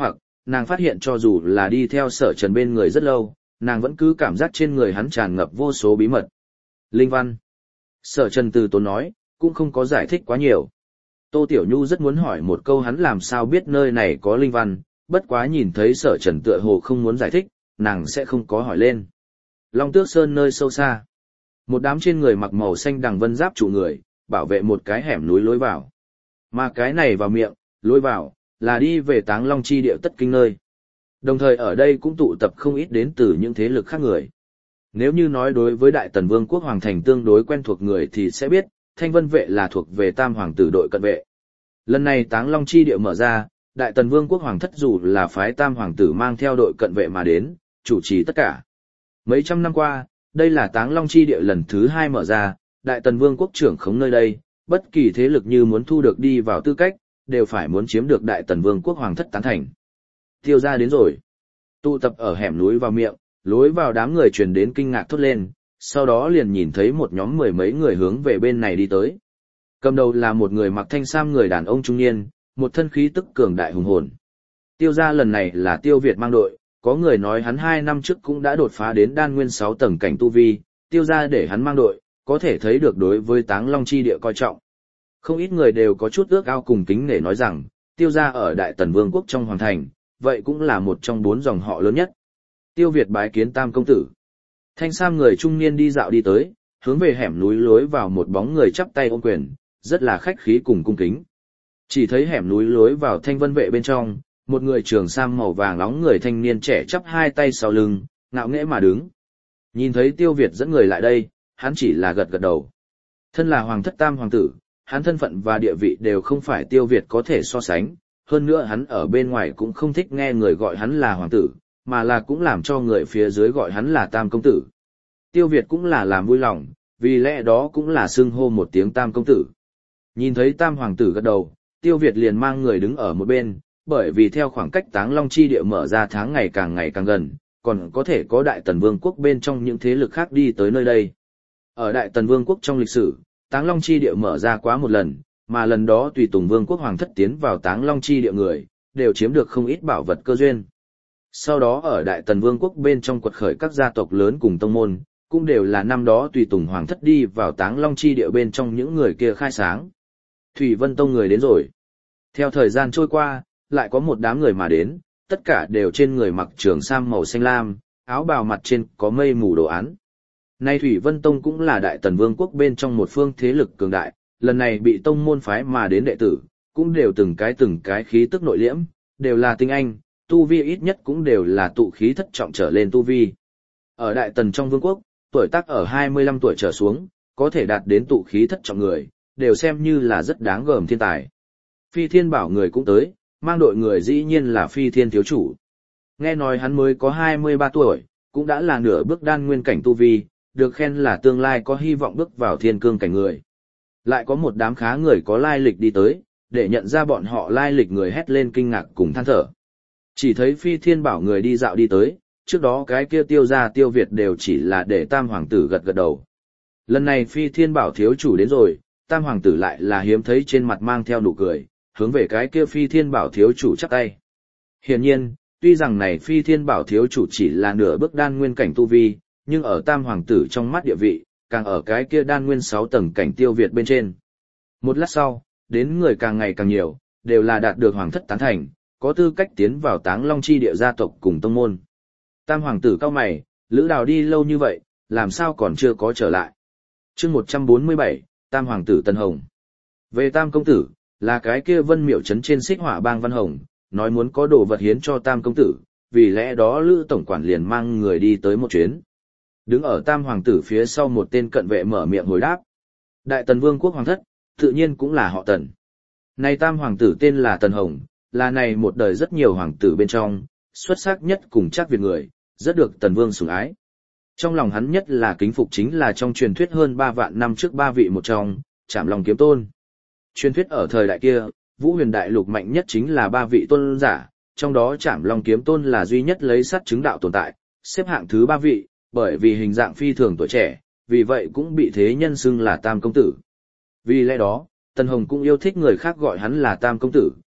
nàng phát hiện cho dù là đi theo Sở Trần bên người rất lâu, nàng vẫn cứ cảm giác trên người hắn tràn ngập vô số bí mật. Linh văn. Sở Trần từ tốn nói, cũng không có giải thích quá nhiều. Tô Tiểu Nhu rất muốn hỏi một câu hắn làm sao biết nơi này có linh văn, bất quá nhìn thấy Sở Trần tựa hồ không muốn giải thích, nàng sẽ không có hỏi lên. Long Tước Sơn nơi sâu xa. Một đám trên người mặc màu xanh đằng vân giáp trụ người, bảo vệ một cái hẻm núi lối vào. Mà cái này vào miệng, lối vào, là đi về Táng Long chi địa tất kinh nơi. Đồng thời ở đây cũng tụ tập không ít đến từ những thế lực khác người. Nếu như nói đối với Đại Tần Vương quốc Hoàng Thành tương đối quen thuộc người thì sẽ biết, Thanh Vân vệ là thuộc về Tam Hoàng tử đội cận vệ. Lần này Táng Long chi địa mở ra, Đại Tần Vương quốc Hoàng thất dù là phái Tam Hoàng tử mang theo đội cận vệ mà đến, chủ trì tất cả. Mấy trăm năm qua, đây là Táng Long chi địa lần thứ 2 mở ra, Đại Tần Vương quốc trưởng khống nơi đây, bất kỳ thế lực như muốn thu được đi vào tư cách, đều phải muốn chiếm được Đại Tần Vương quốc Hoàng thất tán thành. Tiêu gia đến rồi. Tụ tập ở hẻm núi vào miệng, lối vào đám người truyền đến kinh ngạc thốt lên, sau đó liền nhìn thấy một nhóm mười mấy người hướng về bên này đi tới. Cầm đầu là một người mặc thanh sam người đàn ông trung niên, một thân khí tức cường đại hùng hồn. Tiêu gia lần này là Tiêu Việt mang đội, có người nói hắn 2 năm trước cũng đã đột phá đến đan nguyên 6 tầng cảnh tu vi, Tiêu gia để hắn mang đội, có thể thấy được đối với Táng Long chi địa coi trọng. Không ít người đều có chút ước ao cùng kính nể nói rằng, Tiêu gia ở Đại Tần Vương quốc trong hoàng thành, vậy cũng là một trong 4 dòng họ lớn nhất. Tiêu Việt bái kiến Tam công tử. Thanh sam người trung niên đi dạo đi tới, hướng về hẻm núi lối vào một bóng người chắp tay ôm quyền, rất là khách khí cùng cung kính. Chỉ thấy hẻm núi lối vào Thanh Vân vệ bên trong, một người trường sam màu vàng nóng người thanh niên trẻ chắp hai tay sau lưng, ngạo nghễ mà đứng. Nhìn thấy Tiêu Việt dẫn người lại đây, hắn chỉ là gật gật đầu. Thân là hoàng thất Tam hoàng tử, hắn thân phận và địa vị đều không phải Tiêu Việt có thể so sánh, hơn nữa hắn ở bên ngoài cũng không thích nghe người gọi hắn là hoàng tử, mà là cũng làm cho người phía dưới gọi hắn là Tam công tử. Tiêu Việt cũng là làm vui lòng, vì lẽ đó cũng là xưng hô một tiếng Tam công tử. Nhìn thấy Tam hoàng tử gật đầu, Tiêu Việt liền mang người đứng ở một bên, bởi vì theo khoảng cách Táng Long chi địa mở ra tháng ngày càng gần, còn có thể có Đại Tần Vương quốc bên trong những thế lực khác đi tới nơi đây. Ở Đại Tần Vương quốc trong lịch sử, Táng Long chi địa mở ra quá một lần, mà lần đó tùy tùng Vương quốc hoàng thất tiến vào Táng Long chi địa người, đều chiếm được không ít bảo vật cơ duyên. Sau đó ở Đại Tần Vương quốc bên trong quật khởi các gia tộc lớn cùng tông môn, cũng đều là năm đó tùy tùng hoàng thất đi vào Táng Long chi địa bên trong những người kia khai sáng. Thủy Vân Tông người đến rồi. Theo thời gian trôi qua, lại có một đám người mà đến, tất cả đều trên người mặc trường sam màu xanh lam, áo bào mặt trên có mây mù đồ án. Nay Thủy Vân Tông cũng là Đại Tần Vương quốc bên trong một phương thế lực cường đại, lần này bị tông môn phái mà đến đệ tử, cũng đều từng cái khí tức nội liễm, đều là tinh anh, tu vi ít nhất cũng đều là tụ khí thất trọng trở lên tu vi. Ở Đại Tần trong vương quốc, tuổi tác ở 25 tuổi trở xuống, có thể đạt đến tụ khí thất trọng người, đều xem như là rất đáng gờm thiên tài. Phi Thiên Bảo người cũng tới, mang đội người dĩ nhiên là Phi Thiên thiếu chủ. Nghe nói hắn mới có 23 tuổi, cũng đã là nửa bước đan nguyên cảnh tu vi, được khen là tương lai có hy vọng bước vào thiên cương cảnh người. Lại có một đám khá người có lai lịch đi tới, để nhận ra bọn họ lai lịch người hét lên kinh ngạc cùng than thở. Chỉ thấy Phi Thiên Bảo người đi dạo đi tới, trước đó cái kia Tiêu gia Tiêu Việt đều chỉ là để Tam hoàng tử gật gật đầu. Lần này Phi Thiên Bảo thiếu chủ đến rồi, Tam hoàng tử lại là hiếm thấy trên mặt mang theo nụ cười, hướng về cái kia Phi Thiên Bảo thiếu chủ chắp tay. Hiển nhiên, tuy rằng này Phi Thiên Bảo thiếu chủ chỉ là nửa bước đan nguyên cảnh tu vi, nhưng ở Tam hoàng tử trong mắt địa vị, càng ở cái kia đan nguyên 6 tầng cảnh Tiêu Việt bên trên. Một lát sau, đến người càng ngày càng nhiều, đều là đạt được hoàng thất tán thành, có tư cách tiến vào Táng Long chi địa gia tộc cùng tông môn. Tam hoàng tử cao mày, Lữ Đào đi lâu như vậy, làm sao còn chưa có trở lại. Chương 147, Tam hoàng tử Tân Hồng. Về Tam công tử, là cái kia Vân Miệu trấn trên Xích Hỏa bang Văn Hồng, nói muốn có đồ vật hiến cho Tam công tử, vì lẽ đó Lữ tổng quản liền mang người đi tới một chuyến. Đứng ở Tam hoàng tử phía sau một tên cận vệ mở miệng hồi đáp. Đại Tần Vương quốc hoàng thất, tự nhiên cũng là họ Tần. Này Tam hoàng tử tên là Tần Hồng, là này một đời rất nhiều hoàng tử bên trong, xuất sắc nhất cùng chắc Việt người, rất được Tần Vương sủng ái. Trong lòng hắn nhất là kính phục chính là trong truyền thuyết hơn 3 vạn năm trước 3 vị một trong, Trảm Long Kiếm Tôn. Truyền thuyết ở thời đại kia, Vũ Huyền Đại Lục mạnh nhất chính là 3 vị tôn giả, trong đó Trảm Long Kiếm Tôn là duy nhất lấy sắt chứng đạo tồn tại, xếp hạng thứ 3 vị, bởi vì hình dạng phi thường tuổi trẻ, vì vậy cũng bị thế nhân xưng là Tam công tử. Vì lẽ đó, Tần Hồng cũng yêu thích người khác gọi hắn là Tam công tử,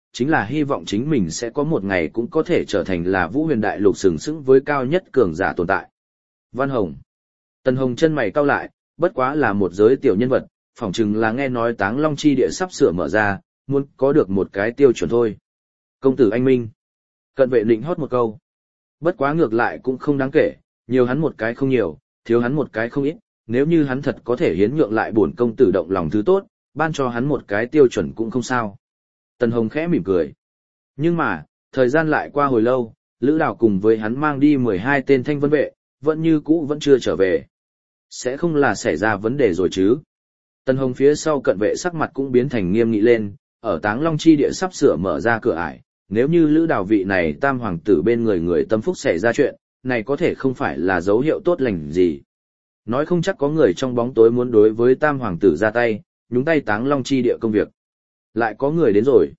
chính là hy vọng chính mình sẽ có một ngày cũng có thể trở thành là Vũ Huyền Đại Lục sừng sững với cao nhất cường giả tồn tại. Văn Hồng. Tần Hồng chân mày cau lại, bất quá là một giới tiểu nhân vật, phỏng chừng là nghe nói Táng Long chi địa sắp sửa mở ra, muốn có được một cái tiêu chuẩn thôi. Công tử anh minh. Cận vệ định hót một câu. Bất quá ngược lại cũng không đáng kể, nhiều hắn một cái không nhiều, thiếu hắn một cái không ít, nếu như hắn thật có thể hiến nhượng lại bổn công tử động lòng thứ tốt, ban cho hắn một cái tiêu chuẩn cũng không sao. Tần Hồng khẽ mỉm cười. Nhưng mà, thời gian lại qua hồi lâu, Lữ Đào cùng với hắn mang đi 12 tên thanh vân vệ, vẫn như cũ vẫn chưa trở về. Sẽ không là xảy ra vấn đề rồi chứ? Tần Hồng phía sau cận vệ sắc mặt cũng biến thành nghiêm nghị lên, ở Táng Long chi địa sắp sửa mở ra cửa ải, nếu như Lữ Đào vị này tam hoàng tử bên người người tâm phúc xảy ra chuyện, này có thể không phải là dấu hiệu tốt lành gì. Nói không chắc có người trong bóng tối muốn đối với tam hoàng tử ra tay, nhúng tay Táng Long chi địa công việc. Lại có người đến rồi.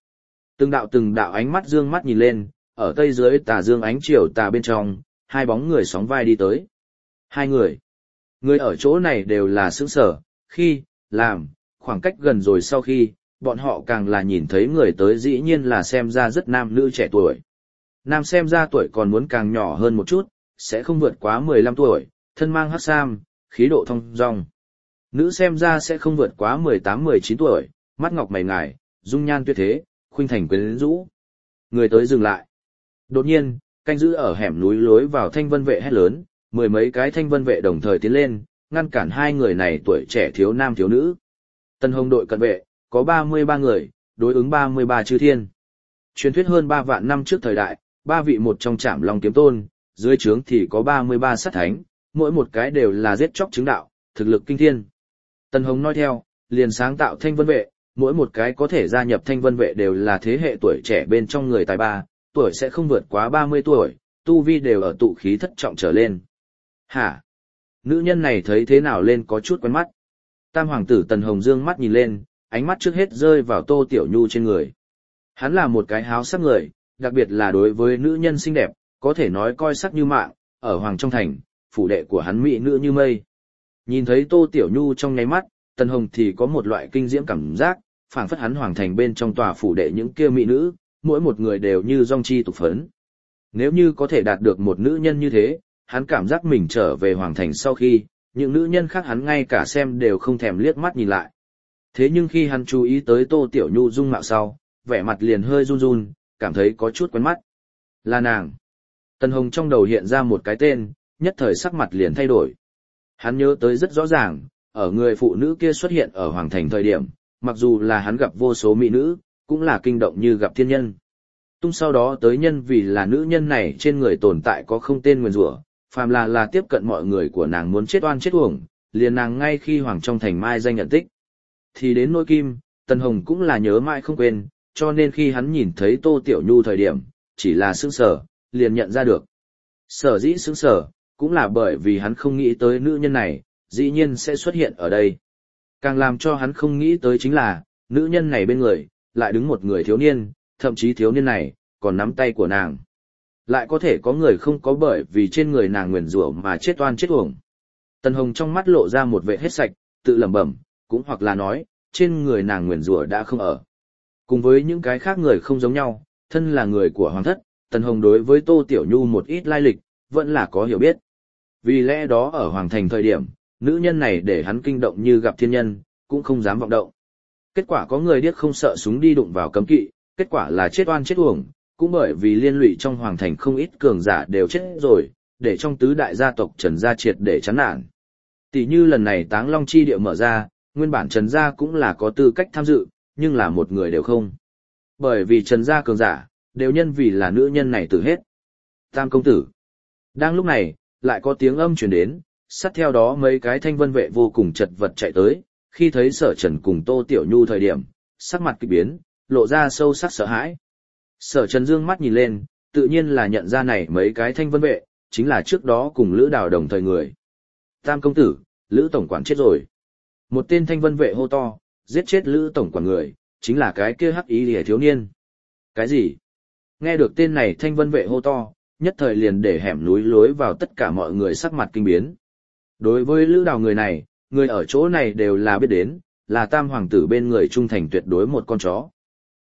Từng đạo ánh mắt dương mắt nhìn lên, ở tây dưới tà dương ánh chiều tà bên trong, hai bóng người sóng vai đi tới. Hai người. Người ở chỗ này đều là sững sở, khi, làm, khoảng cách gần rồi sau khi, bọn họ càng là nhìn thấy người tới dĩ nhiên là xem ra rất nam nữ trẻ tuổi. Nam xem ra tuổi còn muốn càng nhỏ hơn một chút, sẽ không vượt quá 15 tuổi, thân mang hắc sam, khí độ thong dong. Nữ xem ra sẽ không vượt quá 18-19 tuổi, mắt ngọc mày ngài, dung nhan tuyệt thế, khuynh thành quyến rũ. Người tới dừng lại. Đột nhiên, canh giữ ở hẻm núi lối vào thanh vân vệ hét lớn, mười mấy cái thanh vân vệ đồng thời tiến lên, ngăn cản hai người này tuổi trẻ thiếu nam thiếu nữ. Tân Hồng đội cận vệ, có 33 người, đối ứng 33 chư thiên. Truyền thuyết hơn 3 vạn năm trước thời đại, ba vị một trong Trảm Long kiếm tôn, dưới trướng thì có 33 sát thánh, mỗi một cái đều là giết chóc chứng đạo, thực lực kinh thiên. Tân Hồng nói theo, liền sáng tạo thanh vân vệ, mỗi một cái có thể gia nhập thanh vân vệ đều là thế hệ tuổi trẻ bên trong người tài ba, tuổi sẽ không vượt quá 30 tuổi, tu vi đều ở tụ khí thất trọng trở lên. Hả? Nữ nhân này thấy thế nào lên có chút quen mắt. Tam hoàng tử Tần Hồng dương mắt nhìn lên, ánh mắt trước hết rơi vào Tô Tiểu Nhu trên người. Hắn là một cái háo sắc người, đặc biệt là đối với nữ nhân xinh đẹp, có thể nói coi sắc như mạng, ở Hoàng trong thành, phủ đệ của hắn mỹ nữ như mây. Nhìn thấy Tô Tiểu Nhu trong nháy mắt, Tần Hồng thì có một loại kinh diễm cảm giác, phảng phất hắn Hoàng thành bên trong tòa phủ đệ những kia mỹ nữ, mỗi một người đều như dong chi tục phấn. Nếu như có thể đạt được một nữ nhân như thế, hắn cảm giác mình trở về Hoàng thành sau khi, những nữ nhân khác hắn ngay cả xem đều không thèm liếc mắt nhìn lại. Thế nhưng khi hắn chú ý tới Tô Tiểu Nhu dung mạo sau, vẻ mặt liền hơi run run, cảm thấy có chút quen mắt. Là nàng. Tần Hồng trong đầu hiện ra một cái tên, nhất thời sắc mặt liền thay đổi. Hắn nhớ tới rất rõ ràng, ở người phụ nữ kia xuất hiện ở Hoàng thành thời điểm, mặc dù là hắn gặp vô số mỹ nữ, cũng là kinh động như gặp thiên nhân. Tung sau đó tới nhân vì là nữ nhân này trên người tồn tại có không tên nguyền rủa, phàm là tiếp cận mọi người của nàng muốn chết oan chết uổng, liền nàng ngay khi Hoàng trong thành mai danh nhận tích. Thì đến nỗi kim, Tần Hồng cũng là nhớ mãi không quên, cho nên khi hắn nhìn thấy Tô Tiểu Nhu thời điểm, chỉ là sững sờ, liền nhận ra được. Sở dĩ sững sờ, cũng là bởi vì hắn không nghĩ tới nữ nhân này, dĩ nhiên sẽ xuất hiện ở đây. Càng làm cho hắn không nghĩ tới chính là, nữ nhân này bên người, lại đứng một người thiếu niên, thậm chí thiếu niên này, còn nắm tay của nàng. Lại có thể có người không có bởi vì trên người nàng nguyền rủa mà chết oan chết uổng. Tần Hồng trong mắt lộ ra một vẻ hết sạch, tự lẩm bẩm, cũng hoặc là nói, trên người nàng nguyền rủa đã không ở. Cùng với những cái khác người không giống nhau, thân là người của hoàng thất, Tần Hồng đối với Tô Tiểu Nhu một ít lai lịch, vẫn là có hiểu biết. Vì lẽ đó ở Hoàng thành thời điểm, nữ nhân này để hắn kinh động như gặp thiên nhân, cũng không dám vọng động. Kết quả có người điếc không sợ súng đi đụng vào cấm kỵ, kết quả là chết oan chết uổng, cũng bởi vì liên lụy trong Hoàng thành không ít cường giả đều chết rồi, để trong tứ đại gia tộc Trần gia triệt để chán nản. Tỷ như lần này Táng Long chi địa mở ra, nguyên bản Trần gia cũng là có tư cách tham dự, nhưng là một người đều không. Bởi vì Trần gia cường giả, đều nhân vì là nữ nhân này tử hết. Tam công tử. Đang lúc này, lại có tiếng âm truyền đến, sát theo đó mấy cái thanh vân vệ vô cùng chật vật chạy tới, khi thấy Sở Trần cùng Tô Tiểu Nhu thời điểm, sắc mặt kỳ biến, lộ ra sâu sắc sợ hãi. Sở Trần dương mắt nhìn lên, tự nhiên là nhận ra này mấy cái thanh vân vệ, chính là trước đó cùng Lữ Đào đồng thời người. Tam công tử, Lữ tổng quản chết rồi. Một tên thanh vân vệ hô to, giết chết Lữ tổng quản người, chính là cái kia hắc ý lìa thiếu niên. Cái gì? Nghe được tên này thanh vân vệ hô to, nhất thời liền để hẻm núi lối vào tất cả mọi người sắc mặt kinh biến. Đối với Lữ Đào người này, người ở chỗ này đều là biết đến, là tam hoàng tử bên người trung thành tuyệt đối một con chó.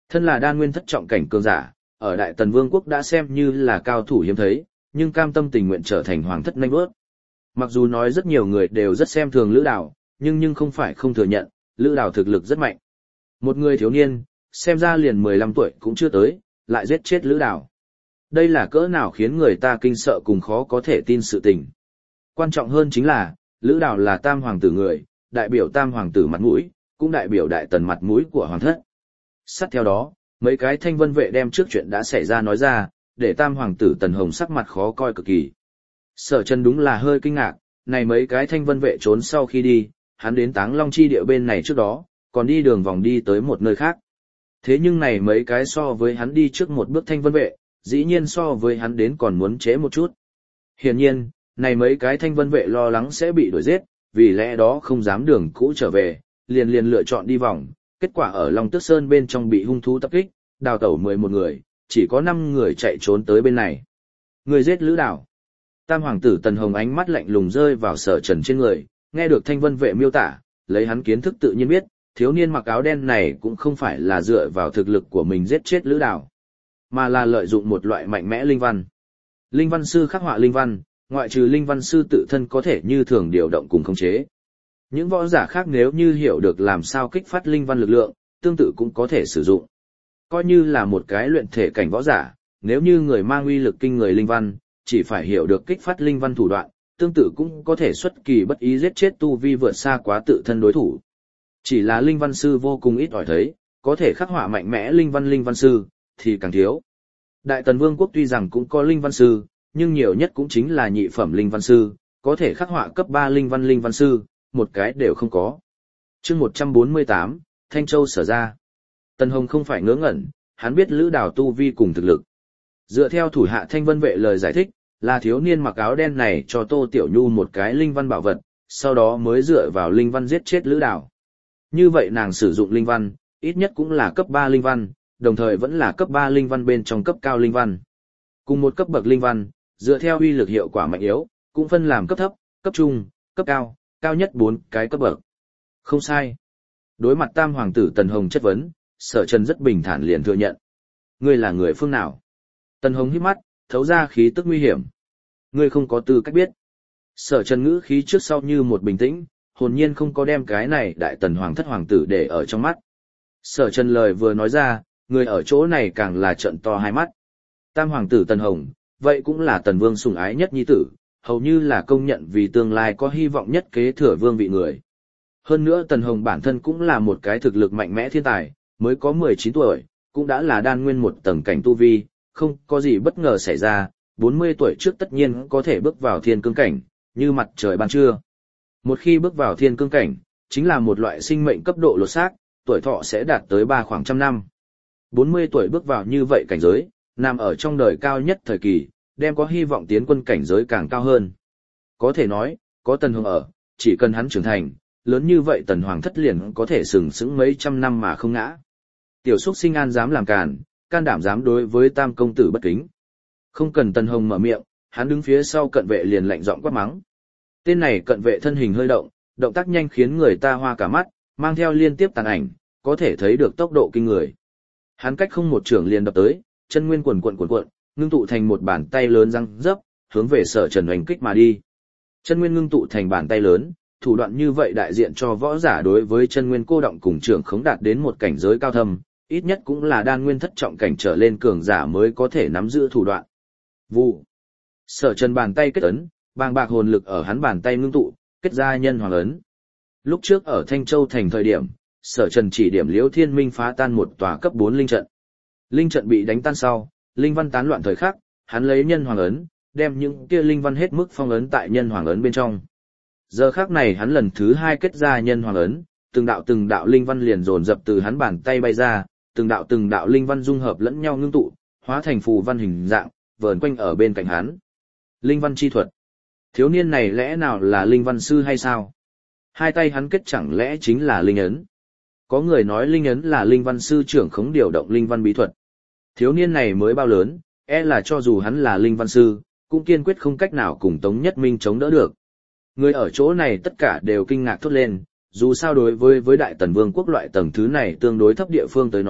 Thân là đan nguyên thất trọng cảnh cường giả, ở Đại Tần Vương quốc đã xem như là cao thủ hiếm thấy, nhưng cam tâm tình nguyện trở thành hoàng thất nanh bước. Mặc dù nói rất nhiều người đều rất xem thường Lữ Đào, nhưng không phải không thừa nhận, Lữ Đào thực lực rất mạnh. Một người thiếu niên, xem ra liền 15 tuổi cũng chưa tới, lại giết chết Lữ Đào. Đây là cỡ nào khiến người ta kinh sợ cùng khó có thể tin sự tình. Quan trọng hơn chính là, Lữ Đào là tam hoàng tử người, đại biểu tam hoàng tử mặt mũi, cũng đại biểu Đại Tần mặt mũi của hoàng thất. Sát theo đó, mấy cái thanh vân vệ đem trước chuyện đã xảy ra nói ra, để tam hoàng tử Tần Hồng sắc mặt khó coi cực kỳ. Sở Trần đúng là hơi kinh ngạc, này mấy cái thanh vân vệ trốn sau khi đi, hắn đến Táng Long Chi địa bên này trước đó, còn đi đường vòng đi tới một nơi khác. Thế nhưng này mấy cái so với hắn đi trước một bước thanh vân vệ, dĩ nhiên so với hắn đến còn muốn chế một chút. Hiển nhiên, này mấy cái thanh vân vệ lo lắng sẽ bị đuổi giết, vì lẽ đó không dám đường cũ trở về, liền lựa chọn đi vòng, kết quả ở Long Tước Sơn bên trong bị hung thú tập kích, đào tẩu 11 người, chỉ có 5 người chạy trốn tới bên này. Người giết Lữ Đào. Tam hoàng tử Tần Hồng ánh mắt lạnh lùng rơi vào Sở Trần trên người, nghe được thanh vân vệ miêu tả, lấy hắn kiến thức tự nhiên biết, thiếu niên mặc áo đen này cũng không phải là dựa vào thực lực của mình giết chết Lữ Đào, mà là lợi dụng một loại mạnh mẽ linh văn. Linh văn sư khắc họa linh văn, ngoại trừ linh văn sư tự thân có thể như thường điều động cùng khống chế. Những võ giả khác nếu như hiểu được làm sao kích phát linh văn lực lượng, tương tự cũng có thể sử dụng. Coi như là một cái luyện thể cảnh võ giả, nếu như người mang uy lực kinh người linh văn, chỉ phải hiểu được kích phát linh văn thủ đoạn, tương tự cũng có thể xuất kỳ bất ý giết chết tu vi vượt xa quá tự thân đối thủ. Chỉ là linh văn sư vô cùng ít ỏi thấy, có thể khắc họa mạnh mẽ linh văn sư, thì càng thiếu. Đại Tần Vương quốc tuy rằng cũng có linh văn sư, nhưng nhiều nhất cũng chính là nhị phẩm linh văn sư, có thể khắc họa cấp 3 linh văn sư, một cái đều không có. Chương 148, Thanh Châu Sở Ra. Tần Hồng không phải ngớ ngẩn, hắn biết Lữ Đào tu vi cùng thực lực. Dựa theo thủ hạ Thanh Vân vệ lời giải thích, là thiếu niên mặc áo đen này cho Tô Tiểu Nhu một cái linh văn bảo vật, sau đó mới dựa vào linh văn giết chết Lữ Đào. Như vậy nàng sử dụng linh văn, ít nhất cũng là cấp 3 linh văn, đồng thời vẫn là cấp 3 linh văn bên trong cấp cao linh văn. Cùng một cấp bậc linh văn, dựa theo uy lực hiệu quả mạnh yếu, cũng phân làm cấp thấp, cấp trung, cấp cao, cao nhất 4 cái cấp bậc. Không sai. Đối mặt tam hoàng tử Tần Hồng chất vấn, Sở Trần rất bình thản liền thừa nhận. Ngươi là người phương nào? Tần Hồng hít mắt, thấu ra khí tức nguy hiểm. Ngươi không có tư cách biết. Sở Trần ngữ khí trước sau như một bình tĩnh, hồn nhiên không có đem cái này Đại Tần hoàng thất hoàng tử để ở trong mắt. Sở Trần lời vừa nói ra, người ở chỗ này càng là trợn to hai mắt. Tam hoàng tử Tần Hồng, vậy cũng là Tần Vương sủng ái nhất nhi tử, hầu như là công nhận vì tương lai có hy vọng nhất kế thừa vương vị người. Hơn nữa Tần Hồng bản thân cũng là một cái thực lực mạnh mẽ thiên tài, mới có 19 tuổi, cũng đã là đan nguyên một tầng cảnh tu vi, không có gì bất ngờ xảy ra, 40 tuổi trước tất nhiên có thể bước vào thiên cương cảnh, như mặt trời ban trưa. Một khi bước vào thiên cương cảnh, chính là một loại sinh mệnh cấp độ lột xác, tuổi thọ sẽ đạt tới 3 khoảng trăm năm. 40 tuổi bước vào như vậy cảnh giới, nằm ở trong đời cao nhất thời kỳ, đem có hy vọng tiến quân cảnh giới càng cao hơn. Có thể nói, có Tần Hồng ở, chỉ cần hắn trưởng thành, lớn như vậy Tần Hoàng thất liền có thể sừng sững mấy trăm năm mà không ngã. Tiểu Súc Sinh An dám làm can đảm dám đối với tam công tử bất kính. Không cần Tần Hồng mở miệng, hắn đứng phía sau cận vệ liền lạnh giọng quát mắng. Tên này cận vệ thân hình hơi động, động tác nhanh khiến người ta hoa cả mắt, mang theo liên tiếp tàn ảnh, có thể thấy được tốc độ kinh người. Hắn cách không một trưởng liền đập tới, chân nguyên cuồn cuộn, ngưng tụ thành một bàn tay lớn răng rấp, hướng về Sở Trần oanh kích mà đi. Chân nguyên ngưng tụ thành bàn tay lớn, thủ đoạn như vậy đại diện cho võ giả đối với chân nguyên cô động cùng trưởng khống đạt đến một cảnh giới cao thâm, ít nhất cũng là đan nguyên thất trọng cảnh trở lên cường giả mới có thể nắm giữ thủ đoạn. Vụ. Sở Trần bàn tay kết ấn, bàng bạc hồn lực ở hắn bàn tay ngưng tụ, kết ra nhân hoàng ấn. Lúc trước ở Thanh Châu thành thời điểm, Sở Trần chỉ điểm Liễu Thiên Minh phá tan một tòa cấp 4 linh trận. Linh trận bị đánh tan sau, linh văn tán loạn thời khắc, hắn lấy nhân hoàng ấn, đem những kia linh văn hết mức phong ấn tại nhân hoàng ấn bên trong. Giờ khắc này hắn lần thứ 2 kết ra nhân hoàng ấn, từng đạo linh văn liền dồn dập từ hắn bàn tay bay ra, từng đạo linh văn dung hợp lẫn nhau ngưng tụ, hóa thành phù văn hình dạng, vờn quanh ở bên cạnh hắn. Linh văn chi thuật. Thiếu niên này lẽ nào là linh văn sư hay sao? Hai tay hắn kết chẳng lẽ chính là linh ấn? Có người nói linh ấn là linh văn sư trưởng khống điều động linh văn bí thuật. Thiếu niên này mới bao lớn, là cho dù hắn là linh văn sư, cũng kiên quyết không cách nào cùng Tống Nhất Minh chống đỡ được. Người ở chỗ này tất cả đều kinh ngạc thốt lên, dù sao đối với Đại Tần Vương quốc loại tầng thứ này tương đối thấp địa phương tới nói,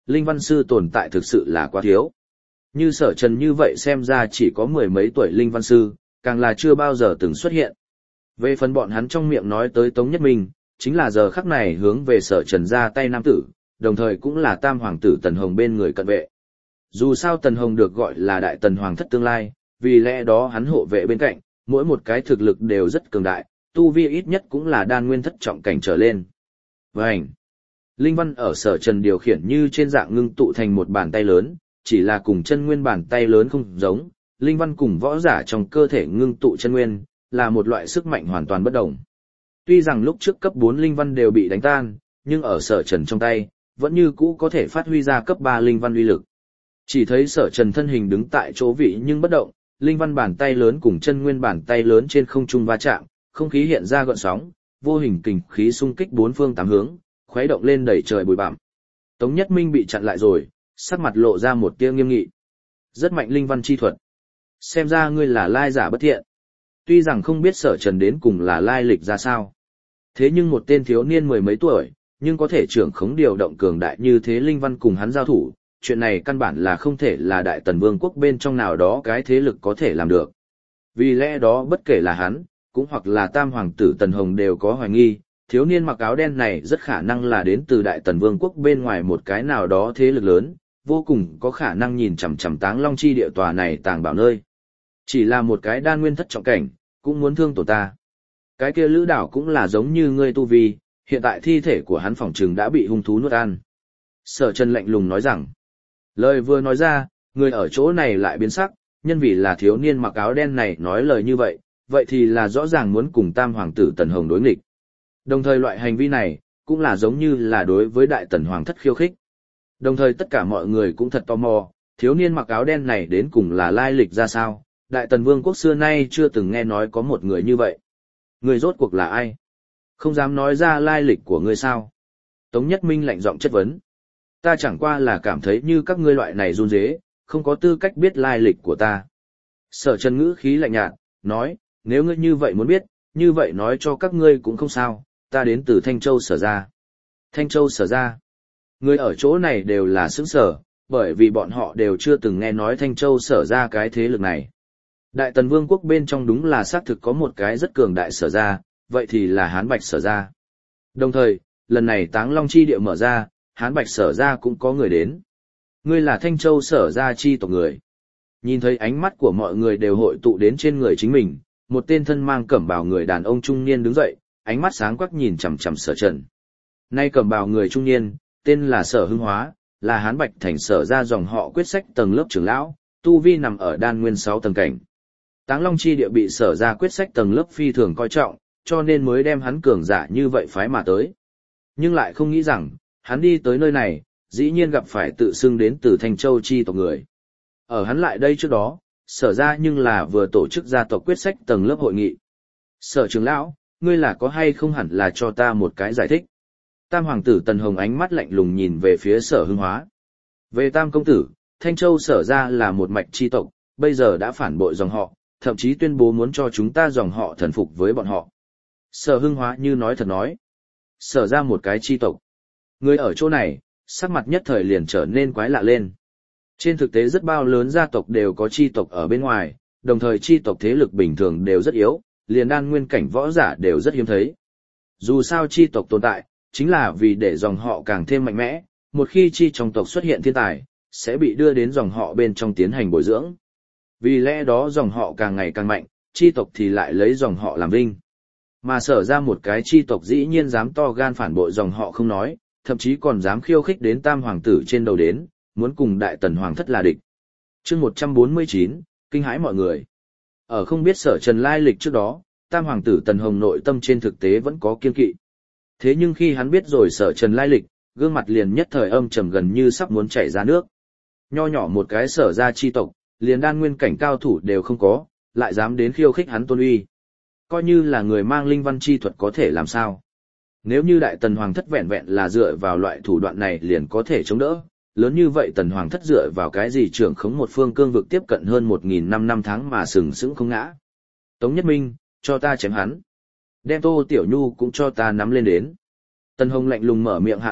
linh văn sư tồn tại thực sự là quá thiếu. Như Sở Trần như vậy xem ra chỉ có mười mấy tuổi linh văn sư, càng là chưa bao giờ từng xuất hiện. Về phần bọn hắn trong miệng nói tới Tống Nhất Minh, chính là giờ khắc này hướng về Sở Trần ra tay nam tử, đồng thời cũng là tam hoàng tử Tần Hồng bên người cận vệ. Dù sao Tần Hồng được gọi là đại tần hoàng thất tương lai, vì lẽ đó hắn hộ vệ bên cạnh, mỗi một cái thực lực đều rất cường đại, tu vi ít nhất cũng là đan nguyên thất trọng cảnh trở lên. Vành! Linh văn ở Sở Trần điều khiển như trên dạng ngưng tụ thành một bàn tay lớn, chỉ là cùng chân nguyên bàn tay lớn không giống, linh văn cùng võ giả trong cơ thể ngưng tụ chân nguyên, là một loại sức mạnh hoàn toàn bất đồng. Tuy rằng lúc trước cấp 4 linh văn đều bị đánh tan, nhưng ở Sở Trần trong tay, vẫn như cũ có thể phát huy ra cấp 3 linh văn uy lực. Chỉ thấy Sở Trần thân hình đứng tại chỗ vị nhưng bất động, linh văn bàn tay lớn cùng chân nguyên bàn tay lớn trên không trung va chạm, không khí hiện ra gợn sóng, vô hình kình khí xung kích bốn phương tám hướng, khuấy động lên đẩy trời bụi bặm. Tống Nhất Minh bị chặn lại rồi, sắc mặt lộ ra một tia nghiêm nghị. Rất mạnh linh văn chi thuật. Xem ra ngươi là lai giả bất thiện. Tuy rằng không biết Sở Trần đến cùng là lai lịch ra sao. Thế nhưng một tên thiếu niên mười mấy tuổi, nhưng có thể trưởng khống điều động cường đại như thế linh văn cùng hắn giao thủ, chuyện này căn bản là không thể là đại tần vương quốc bên trong nào đó cái thế lực có thể làm được. Vì lẽ đó bất kể là hắn, cũng hoặc là tam hoàng tử Tần Hồng đều có hoài nghi, thiếu niên mặc áo đen này rất khả năng là đến từ đại tần vương quốc bên ngoài một cái nào đó thế lực lớn, vô cùng có khả năng nhìn chằm chằm Táng Long chi địa tòa này tàng bảo nơi. Chỉ là một cái đan nguyên thất trọng cảnh, cũng muốn thương tổ ta. Cái kia Lữ Đảo cũng là giống như ngươi tu vi, hiện tại thi thể của hắn phỏng chừng đã bị hung thú nuốt ăn. Sở Trần lạnh lùng nói rằng, lời vừa nói ra, người ở chỗ này lại biến sắc, nhân vì là thiếu niên mặc áo đen này nói lời như vậy, vậy thì là rõ ràng muốn cùng tam hoàng tử Tần Hồng đối nghịch. Đồng thời loại hành vi này, cũng là giống như là đối với đại tần hoàng thất khiêu khích. Đồng thời tất cả mọi người cũng thật tò mò, thiếu niên mặc áo đen này đến cùng là lai lịch ra sao, đại tần vương quốc xưa nay chưa từng nghe nói có một người như vậy. Người rốt cuộc là ai? Không dám nói ra lai lịch của ngươi sao? Tống Nhất Minh lạnh giọng chất vấn. Ta chẳng qua là cảm thấy như các ngươi loại này run rế, không có tư cách biết lai lịch của ta. Sở Trần ngữ khí lạnh nhạt, nói, nếu ngươi như vậy muốn biết, như vậy nói cho các ngươi cũng không sao, ta đến từ Thanh Châu Sở Gia. Thanh Châu Sở Gia. Người ở chỗ này đều là sững sở, bởi vì bọn họ đều chưa từng nghe nói Thanh Châu Sở Gia cái thế lực này. Đại tần vương quốc bên trong đúng là xác thực có một cái rất cường đại Sở Gia, vậy thì là Hán Bạch Sở Gia. Đồng thời, lần này Táng Long chi địa mở ra, Hán Bạch Sở Gia cũng có người đến. Ngươi là Thanh Châu Sở Gia chi tộc người. Nhìn thấy ánh mắt của mọi người đều hội tụ đến trên người chính mình, một tên thân mang cẩm bào người đàn ông trung niên đứng dậy, ánh mắt sáng quắc nhìn chằm chằm Sở Trần. Nay cẩm bào người trung niên, tên là Sở Hưng Hóa, là Hán Bạch thành Sở Gia dòng họ quyết sách tầng lớp trưởng lão, tu vi nằm ở đan nguyên 6 tầng cảnh. Táng Long chi địa bị Sở Gia quyết sách tầng lớp phi thường coi trọng, cho nên mới đem hắn cường giả như vậy phái mà tới. Nhưng lại không nghĩ rằng, hắn đi tới nơi này, dĩ nhiên gặp phải tự xưng đến từ Thanh Châu chi tộc người. Ở hắn lại đây trước đó, Sở Gia nhưng là vừa tổ chức gia tộc quyết sách tầng lớp hội nghị. Sở trưởng lão, ngươi là có hay không hẳn là cho ta một cái giải thích. Tam hoàng tử Tần Hồng ánh mắt lạnh lùng nhìn về phía Sở Hưng Hóa. Về Tam công tử, Thanh Châu Sở Gia là một mạch chi tộc, bây giờ đã phản bội dòng họ, thậm chí tuyên bố muốn cho chúng ta dòng họ thần phục với bọn họ. Sở Hưng Hóa như nói thật nói. Sở Gia một cái chi tộc. Người ở chỗ này, sắc mặt nhất thời liền trở nên quái lạ lên. Trên thực tế rất bao lớn gia tộc đều có chi tộc ở bên ngoài, đồng thời chi tộc thế lực bình thường đều rất yếu, liền đan nguyên cảnh võ giả đều rất hiếm thấy. Dù sao chi tộc tồn tại, chính là vì để dòng họ càng thêm mạnh mẽ, một khi chi trong tộc xuất hiện thiên tài, sẽ bị đưa đến dòng họ bên trong tiến hành bồi dưỡng. Vì lẽ đó dòng họ càng ngày càng mạnh, chi tộc thì lại lấy dòng họ làm vinh. Mà Sở Ra một cái chi tộc dĩ nhiên dám to gan phản bội dòng họ không nói, thậm chí còn dám khiêu khích đến tam hoàng tử trên đầu đến, muốn cùng đại tần hoàng thất là địch. Chương 149, kinh hãi mọi người. Ở không biết Sở Trần lai lịch trước đó, tam hoàng tử Tần Hồng nội tâm trên thực tế vẫn có kiên kỵ. Thế nhưng khi hắn biết rồi Sở Trần lai lịch, gương mặt liền nhất thời âm trầm gần như sắp muốn chảy ra nước. Nho nhỏ một cái Sở Gia chi tộc, liền đan nguyên cảnh cao thủ đều không có, lại dám đến khiêu khích hắn tôn uy. Coi như là người mang linh văn chi thuật có thể làm sao. Nếu như đại tần hoàng thất vẹn vẹn là dựa vào loại thủ đoạn này liền có thể chống đỡ, lớn như vậy tần hoàng thất dựa vào cái gì trưởng khống một phương cương vực tiếp cận hơn 1.000 năm tháng mà sừng sững không ngã. Tống Nhất Minh, cho ta chém hắn. Đem Tô Tiểu Nhu cũng cho ta nắm lên đến. Tần Hồng lạnh lùng mở miệng hạ lệnh,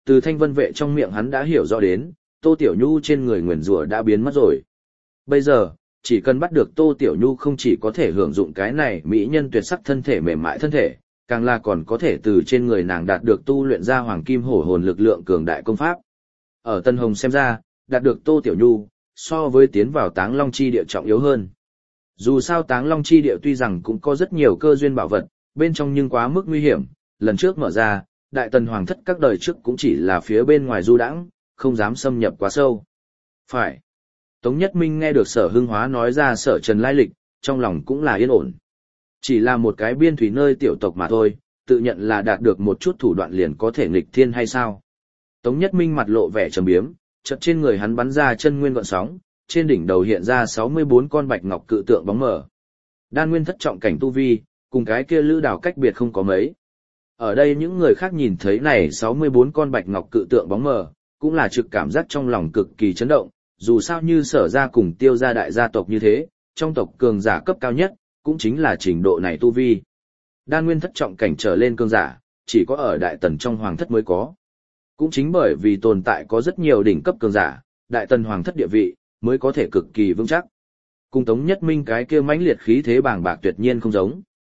từ Thanh Vân vệ trong miệng hắn đã hiểu rõ đến, Tô Tiểu Nhu trên người nguyền rủa đã biến mất rồi. Bây giờ, chỉ cần bắt được Tô Tiểu Nhu không chỉ có thể hưởng dụng cái này mỹ nhân tuyệt sắc thân thể mềm mại thân thể, càng là còn có thể từ trên người nàng đạt được tu luyện ra hoàng kim hổ hồn lực lượng cường đại công pháp. Ở Tân Hồng xem ra, đạt được Tô Tiểu Nhu, so với tiến vào Táng Long Chi địa trọng yếu hơn. Dù sao Táng Long Chi địa tuy rằng cũng có rất nhiều cơ duyên bảo vật, bên trong nhưng quá mức nguy hiểm, lần trước mở ra, Đại Tần Hoàng thất các đời trước cũng chỉ là phía bên ngoài du đãng, không dám xâm nhập quá sâu. Phải. Tống Nhất Minh nghe được Sở Hưng Hóa nói ra Sở Trần lai lịch, trong lòng cũng là yên ổn. Chỉ là một cái biên thủy nơi tiểu tộc mà thôi, tự nhận là đạt được một chút thủ đoạn liền có thể nghịch thiên hay sao? Tống Nhất Minh mặt lộ vẻ trầm biếm, chợt trên người hắn bắn ra chân nguyên gợn sóng, trên đỉnh đầu hiện ra 64 con bạch ngọc cự tượng bóng mờ. Đan nguyên thất trọng cảnh tu vi, cùng cái kia lữ đảo cách biệt không có mấy. Ở đây những người khác nhìn thấy này 64 con bạch ngọc cự tượng bóng mờ, cũng là trực cảm giác trong lòng cực kỳ chấn động, dù sao như Sở gia cùng Tiêu gia đại gia tộc như thế, trong tộc cường giả cấp cao nhất, cũng chính là trình độ này tu vi. Đan nguyên thất trọng cảnh trở lên cường giả, chỉ có ở Đại Tần trong hoàng thất mới có. Cũng chính bởi vì tồn tại có rất nhiều đỉnh cấp cường giả, Đại Tần hoàng thất địa vị, mới có thể cực kỳ vững chắc. Cùng Tống Nhất Minh cái kia mãnh liệt khí thế bàng bạc tuyệt nhiên không giống.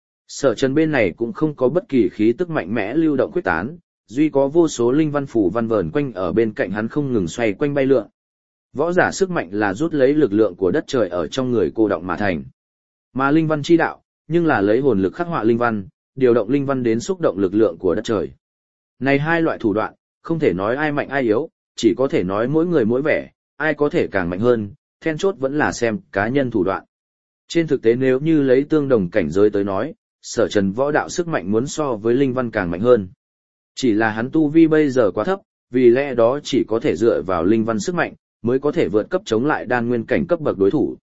Sở Trần bên này cũng không có bất kỳ khí tức mạnh mẽ lưu động quyết tán, duy có vô số linh văn phủ văn vờn quanh ở bên cạnh hắn không ngừng xoay quanh bay lượn. Võ giả sức mạnh là rút lấy lực lượng của đất trời ở trong người cô động mà thành. Mà linh văn chi đạo, nhưng là lấy hồn lực khắc họa linh văn, điều động linh văn đến xúc động lực lượng của đất trời. Này hai loại thủ đoạn, không thể nói ai mạnh ai yếu, chỉ có thể nói mỗi người mỗi vẻ, ai có thể càng mạnh hơn, then chốt vẫn là xem cá nhân thủ đoạn. Trên thực tế nếu như lấy tương đồng cảnh giới tới nói, Sở Trần võ đạo sức mạnh muốn so với linh văn càng mạnh hơn. Chỉ là hắn tu vi bây giờ quá thấp, vì lẽ đó chỉ có thể dựa vào linh văn sức mạnh, mới có thể vượt cấp chống lại đan nguyên cảnh cấp bậc đối thủ.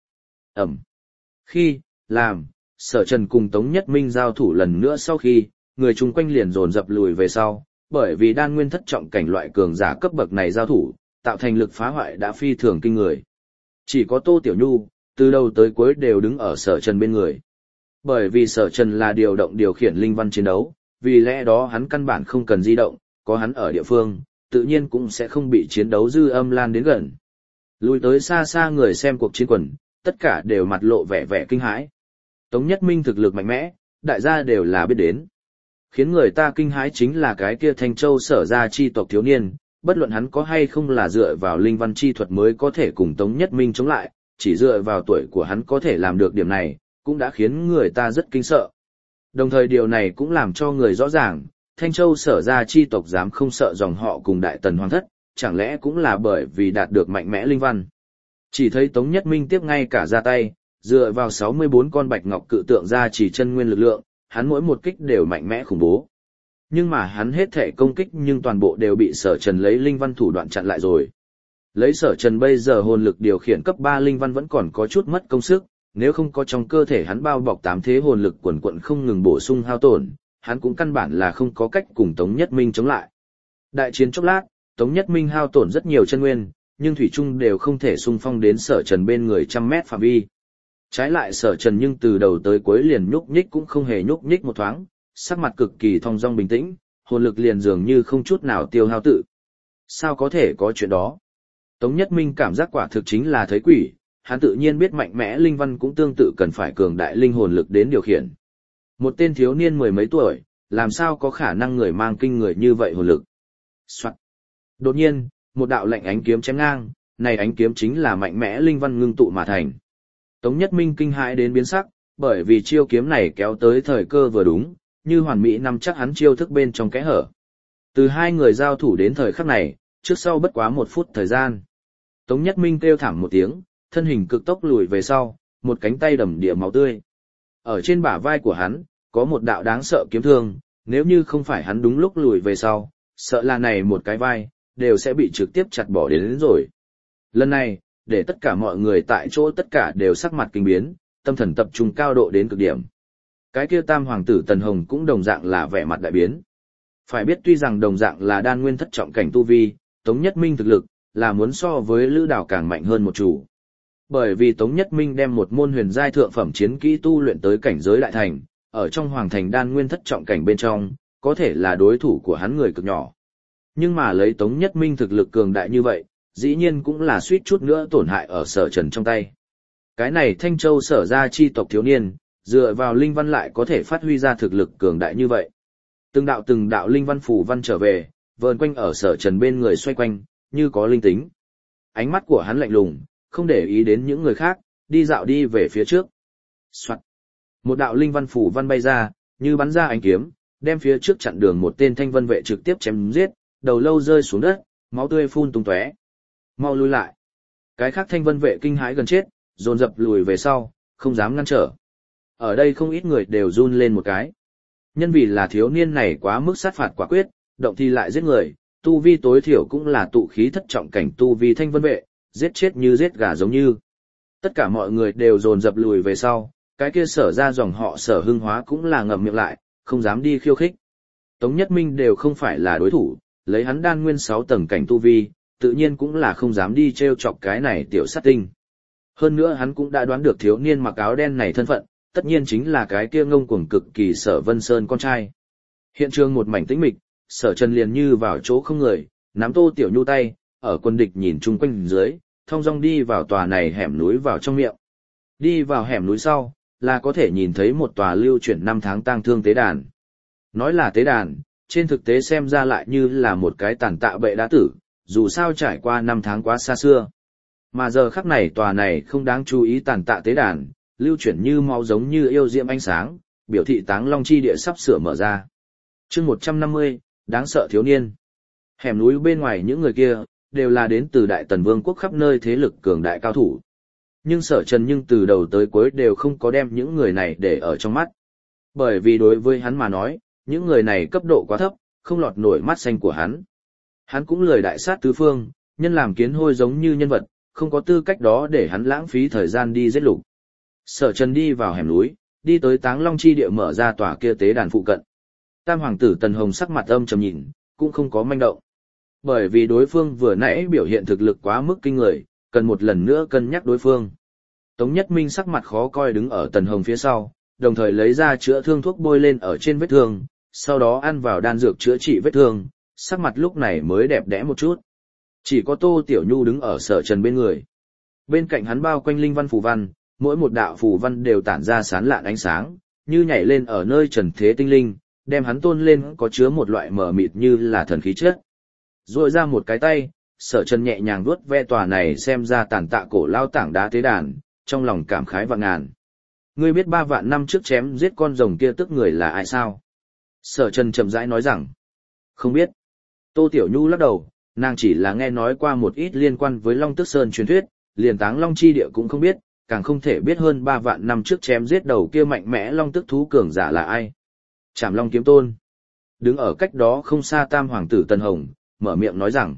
Khi, làm, Sở Trần cùng Tống Nhất Minh giao thủ lần nữa sau khi, người chung quanh liền dồn dập lùi về sau, bởi vì đan nguyên thất trọng cảnh loại cường giả cấp bậc này giao thủ, tạo thành lực phá hoại đã phi thường kinh người. Chỉ có Tô Tiểu Nhu, từ đầu tới cuối đều đứng ở Sở Trần bên người. Bởi vì Sở Trần là điều động điều khiển linh văn chiến đấu, vì lẽ đó hắn căn bản không cần di động, có hắn ở địa phương, tự nhiên cũng sẽ không bị chiến đấu dư âm lan đến gần. Lùi tới xa xa người xem cuộc chiến quần, tất cả đều mặt lộ vẻ vẻ kinh hãi. Tống Nhất Minh thực lực mạnh mẽ, đại gia đều là biết đến. Khiến người ta kinh hãi chính là cái kia Thanh Châu Sở gia chi tộc thiếu niên, bất luận hắn có hay không là dựa vào linh văn chi thuật mới có thể cùng Tống Nhất Minh chống lại, chỉ dựa vào tuổi của hắn có thể làm được điểm này, cũng đã khiến người ta rất kinh sợ. Đồng thời điều này cũng làm cho người rõ ràng, Thanh Châu Sở gia chi tộc dám không sợ dòng họ cùng Đại Tần Hoàng thất, chẳng lẽ cũng là bởi vì đạt được mạnh mẽ linh văn. Chỉ thấy Tống Nhất Minh tiếp ngay cả ra tay, dựa vào 64 con bạch ngọc cự tượng ra chỉ chân nguyên lực lượng, hắn mỗi một kích đều mạnh mẽ khủng bố. Nhưng mà hắn hết thể công kích nhưng toàn bộ đều bị Sở Trần lấy linh văn thủ đoạn chặn lại rồi. Lấy Sở Trần bây giờ hồn lực điều khiển cấp 3 linh văn vẫn còn có chút mất công sức, nếu không có trong cơ thể hắn bao bọc 8 thế hồn lực quần quận không ngừng bổ sung hao tổn, hắn cũng căn bản là không có cách cùng Tống Nhất Minh chống lại. Đại chiến chốc lát, Tống Nhất Minh hao tổn rất nhiều chân nguyên, nhưng thủy chung đều không thể xung phong đến Sở Trần bên người trăm mét phạm vi. Trái lại Sở Trần nhưng từ đầu tới cuối liền nhúc nhích cũng không hề nhúc nhích một thoáng, sắc mặt cực kỳ thong dong bình tĩnh, hồn lực liền dường như không chút nào tiêu hao tự. Sao có thể có chuyện đó? Tống Nhất Minh cảm giác quả thực chính là thấy quỷ, hắn tự nhiên biết mạnh mẽ linh văn cũng tương tự cần phải cường đại linh hồn lực đến điều khiển. Một tên thiếu niên mười mấy tuổi, làm sao có khả năng người mang kinh người như vậy hồn lực? Soạn. Đột nhiên, một đạo lạnh ánh kiếm chém ngang, này ánh kiếm chính là mạnh mẽ linh văn ngưng tụ mà thành. Tống Nhất Minh kinh hãi đến biến sắc, bởi vì chiêu kiếm này kéo tới thời cơ vừa đúng, như hoàn mỹ nắm chắc hắn chiêu thức bên trong kẽ hở. Từ hai người giao thủ đến thời khắc này, trước sau bất quá 1 phút thời gian. Tống Nhất Minh kêu thảm một tiếng, thân hình cực tốc lùi về sau, một cánh tay đầm đìa máu tươi. Ở trên bả vai của hắn, có một đạo đáng sợ kiếm thương, nếu như không phải hắn đúng lúc lùi về sau, sợ là này một cái vai, đều sẽ bị trực tiếp chặt bỏ đến rồi. Lần này, để tất cả mọi người tại chỗ tất cả đều sắc mặt kinh biến, tâm thần tập trung cao độ đến cực điểm. Cái kia tam hoàng tử Tần Hồng cũng đồng dạng là vẻ mặt đại biến. Phải biết tuy rằng đồng dạng là đan nguyên thất trọng cảnh tu vi, Tống Nhất Minh thực lực, là muốn so với Lữ Đảo càng mạnh hơn một chủ. Bởi vì Tống Nhất Minh đem một môn huyền giai thượng phẩm chiến kỹ tu luyện tới cảnh giới đại thành, ở trong hoàng thành đan nguyên thất trọng cảnh bên trong, có thể là đối thủ của hắn người cực nhỏ. Nhưng mà lấy Tống Nhất Minh thực lực cường đại như vậy, dĩ nhiên cũng là suýt chút nữa tổn hại ở Sở Trần trong tay. Cái này Thanh Châu Sở gia chi tộc thiếu niên, dựa vào linh văn lại có thể phát huy ra thực lực cường đại như vậy. Từng đạo linh văn phủ văn trở về, vờn quanh ở Sở Trần bên người xoay quanh, như có linh tính. Ánh mắt của hắn lạnh lùng, không để ý đến những người khác, đi dạo đi về phía trước. Soạt. Một đạo linh văn phủ văn bay ra, như bắn ra ánh kiếm, đem phía trước chặn đường một tên thanh vân vệ trực tiếp chém giết, đầu lâu rơi xuống đất, máu tươi phun tung tóe. Mau lui lại. Cái khác thanh vân vệ kinh hãi gần chết, dồn dập lùi về sau, không dám ngăn trở. Ở đây không ít người đều run lên một cái. Nhân vì là thiếu niên này quá mức sát phạt quả quyết, động thì lại giết người, tu vi tối thiểu cũng là tụ khí thất trọng cảnh tu vi thanh vân vệ, giết chết như giết gà giống như. Tất cả mọi người đều dồn dập lùi về sau, cái kia Sở ra dòng họ Sở Hưng Hóa cũng là ngậm miệng lại, không dám đi khiêu khích. Tống Nhất Minh đều không phải là đối thủ, lấy hắn đan nguyên 6 tầng cảnh tu vi, tự nhiên cũng là không dám đi trêu chọc cái này tiểu sát tinh. Hơn nữa hắn cũng đã đoán được thiếu niên mặc áo đen này thân phận, tất nhiên chính là cái kia ngông cuồng cực kỳ Sở Vân Sơn con trai. Hiện trường một mảnh tĩnh mịch, Sở Trần liền như vào chỗ không người, nắm Tô Tiểu Nhu tay, ở quân địch nhìn chung quanh dưới, thong dong đi vào tòa này hẻm núi vào trong miệng. Đi vào hẻm núi sau, là có thể nhìn thấy một tòa lưu chuyển 5 tháng tang thương tế đàn. Nói là tế đàn, trên thực tế xem ra lại như là một cái tàn tạ bệ đá tử, dù sao trải qua 5 tháng quá xa xưa. Mà giờ khắc này tòa này không đáng chú ý tàn tạ tế đàn, lưu chuyển như máu giống như yêu diệm ánh sáng, biểu thị Táng Long chi địa sắp sửa mở ra. Chương 150, đáng sợ thiếu niên. Hẻm núi bên ngoài những người kia, đều là đến từ Đại Tần Vương quốc khắp nơi thế lực cường đại cao thủ. Nhưng Sở Trần nhưng từ đầu tới cuối đều không có đem những người này để ở trong mắt. Bởi vì đối với hắn mà nói, những người này cấp độ quá thấp, không lọt nổi mắt xanh của hắn. Hắn cũng lười đại sát tứ phương, nhân làm kiến hôi giống như nhân vật, không có tư cách đó để hắn lãng phí thời gian đi giết lục. Sở Trần đi vào hẻm núi, đi tới Táng Long chi địa mở ra tòa kia tế đàn phụ cận. Tam hoàng tử Tần Hồng sắc mặt âm trầm nhìn, cũng không có manh động. Bởi vì đối phương vừa nãy biểu hiện thực lực quá mức kinh người, cần một lần nữa cân nhắc đối phương. Tống Nhất Minh sắc mặt khó coi đứng ở Tần Hồng phía sau, đồng thời lấy ra chữa thương thuốc bôi lên ở trên vết thương, sau đó ăn vào đan dược chữa trị vết thương, sắc mặt lúc này mới đẹp đẽ một chút. Chỉ có Tô Tiểu Nhu đứng ở Sở Trần bên người. Bên cạnh hắn bao quanh linh văn phù văn, mỗi một đạo phù văn đều tản ra sáng lạn ánh sáng, như nhảy lên ở nơi trần thế tinh linh, đem hắn tôn lên có chứa một loại mờ mịt như là thần khí chất. Rồi ra một cái tay, Sở Trần nhẹ nhàng vuốt ve tòa này xem ra tàn tạ cổ lao tảng đá tế đàn, trong lòng cảm khái vạn ngàn. Ngươi biết 3 vạn năm trước chém giết con rồng kia tức người là ai sao? Sở Trần chậm rãi nói rằng, không biết. Tô Tiểu Nhu lắc đầu, nàng chỉ là nghe nói qua một ít liên quan với Long Tức Sơn truyền thuyết, liền Táng Long chi địa cũng không biết, càng không thể biết hơn 3 vạn năm trước chém giết đầu kia mạnh mẽ Long Tức thú cường giả là ai. Trảm Long Kiếm Tôn. Đứng ở cách đó không xa Tam hoàng tử Tần Hồng, mở miệng nói rằng,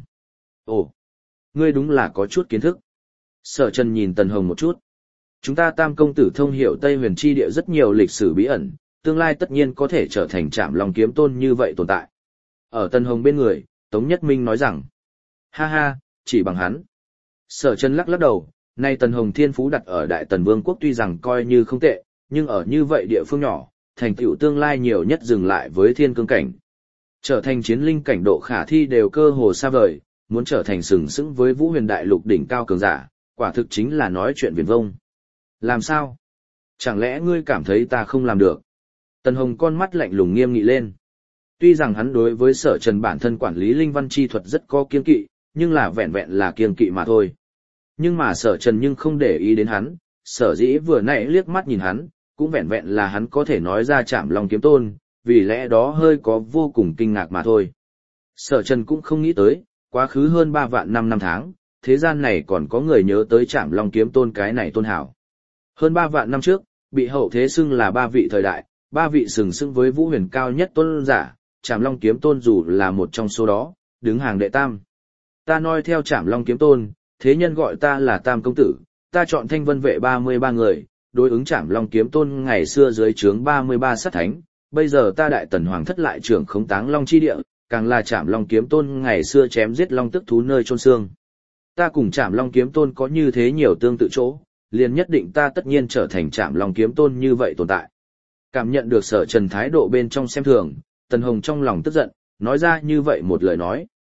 ồ, ngươi đúng là có chút kiến thức. Sở Trần nhìn Tần Hồng một chút. Chúng ta Tam công tử thông hiểu Tây Huyền chi địa rất nhiều lịch sử bí ẩn, tương lai tất nhiên có thể trở thành Trảm Long Kiếm Tôn như vậy tồn tại. Ở Tần Hồng bên người, Tống Nhất Minh nói rằng, ha ha, chỉ bằng hắn. Sở Trần lắc lắc đầu, nay Tần Hồng thiên phú đặt ở Đại Tần Vương quốc tuy rằng coi như không tệ, nhưng ở như vậy địa phương nhỏ, thành tựu tương lai nhiều nhất dừng lại với thiên cương cảnh. Trở thành chiến linh cảnh độ khả thi đều cơ hồ xa vời, muốn trở thành sừng sững với Vũ Huyền Đại Lục đỉnh cao cường giả, quả thực chính là nói chuyện viển vông. Làm sao? Chẳng lẽ ngươi cảm thấy ta không làm được? Tần Hồng con mắt lạnh lùng nghiêm nghị lên. Tuy rằng hắn đối với Sở Trần bản thân quản lý linh văn chi thuật rất có kiêng kỵ, nhưng là vẹn vẹn là kiêng kỵ mà thôi. Nhưng mà Sở Trần nhưng không để ý đến hắn, sở dĩ vừa nãy liếc mắt nhìn hắn, cũng vẹn vẹn là hắn có thể nói ra Trảm Long Kiếm Tôn, vì lẽ đó hơi có vô cùng kinh ngạc mà thôi. Sở Trần cũng không nghĩ tới, quá khứ hơn 3 vạn năm tháng, thế gian này còn có người nhớ tới Trảm Long Kiếm Tôn cái này tôn hảo. Hơn 3 vạn năm trước, bị hậu thế xưng là 3 vị thời đại, 3 vị sừng sững với Vũ Huyền cao nhất tôn giả, Trảm Long Kiếm Tôn dù là một trong số đó, đứng hàng đệ tam. Ta nói theo Trảm Long Kiếm Tôn, thế nhân gọi ta là Tam công tử, ta chọn Thanh Vân vệ 33 người, đối ứng Trảm Long Kiếm Tôn ngày xưa dưới trướng 33 sát thánh, bây giờ ta Đại Tần Hoàng thất lại trưởng khống Táng Long chi địa, càng là Trảm Long Kiếm Tôn ngày xưa chém giết long tức thú nơi chôn xương. Ta cùng Trảm Long Kiếm Tôn có như thế nhiều tương tự chỗ, liền nhất định ta tất nhiên trở thành Trảm Long Kiếm Tôn như vậy tồn tại. Cảm nhận được Sở Trần thái độ bên trong xem thường, Tần Hồng trong lòng tức giận, nói ra như vậy một lời nói.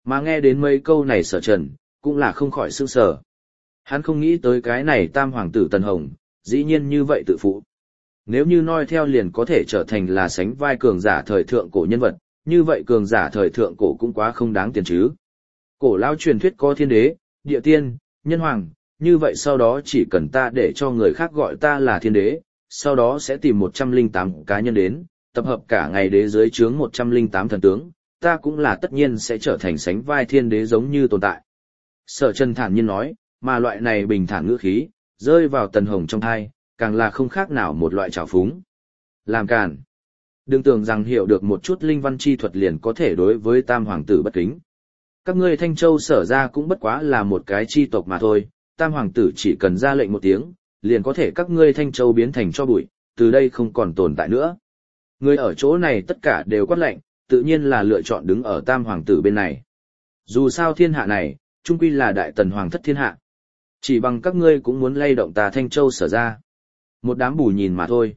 Mà nghe đến mấy câu này Sở Trần, cũng là không khỏi sửng sở. Hắn không nghĩ tới cái này tam hoàng tử Tần Hồng, dĩ nhiên như vậy tự phụ. Nếu như noi theo liền có thể trở thành là sánh vai cường giả thời thượng cổ nhân vật, như vậy cường giả thời thượng cổ cũng quá không đáng tiền chứ. Cổ lao truyền thuyết có thiên đế, địa tiên, nhân hoàng, như vậy sau đó chỉ cần ta để cho người khác gọi ta là thiên đế, sau đó sẽ tìm 108 cá nhân đến, tập hợp cả ngày đế dưới trướng 108 thần tướng, ta cũng là tất nhiên sẽ trở thành sánh vai thiên đế giống như tồn tại. Sở Trần thản nhiên nói, mà loại này bình thản ngữ khí, rơi vào Tần Hồng trong thai, càng là không khác nào một loại trào phúng. Làm càn. Đừng tưởng rằng hiểu được một chút linh văn chi thuật liền có thể đối với tam hoàng tử bất kính. Các ngươi Thanh Châu Sở ra cũng bất quá là một cái chi tộc mà thôi, tam hoàng tử chỉ cần ra lệnh một tiếng, liền có thể các ngươi Thanh Châu biến thành cho bụi, từ đây không còn tồn tại nữa. Người ở chỗ này tất cả đều quát lệnh, tự nhiên là lựa chọn đứng ở tam hoàng tử bên này. Dù sao thiên hạ này, chung quy là đại tần hoàng thất thiên hạ. Chỉ bằng các ngươi cũng muốn lay động ta Thanh Châu Sở ra. Một đám bù nhìn mà thôi.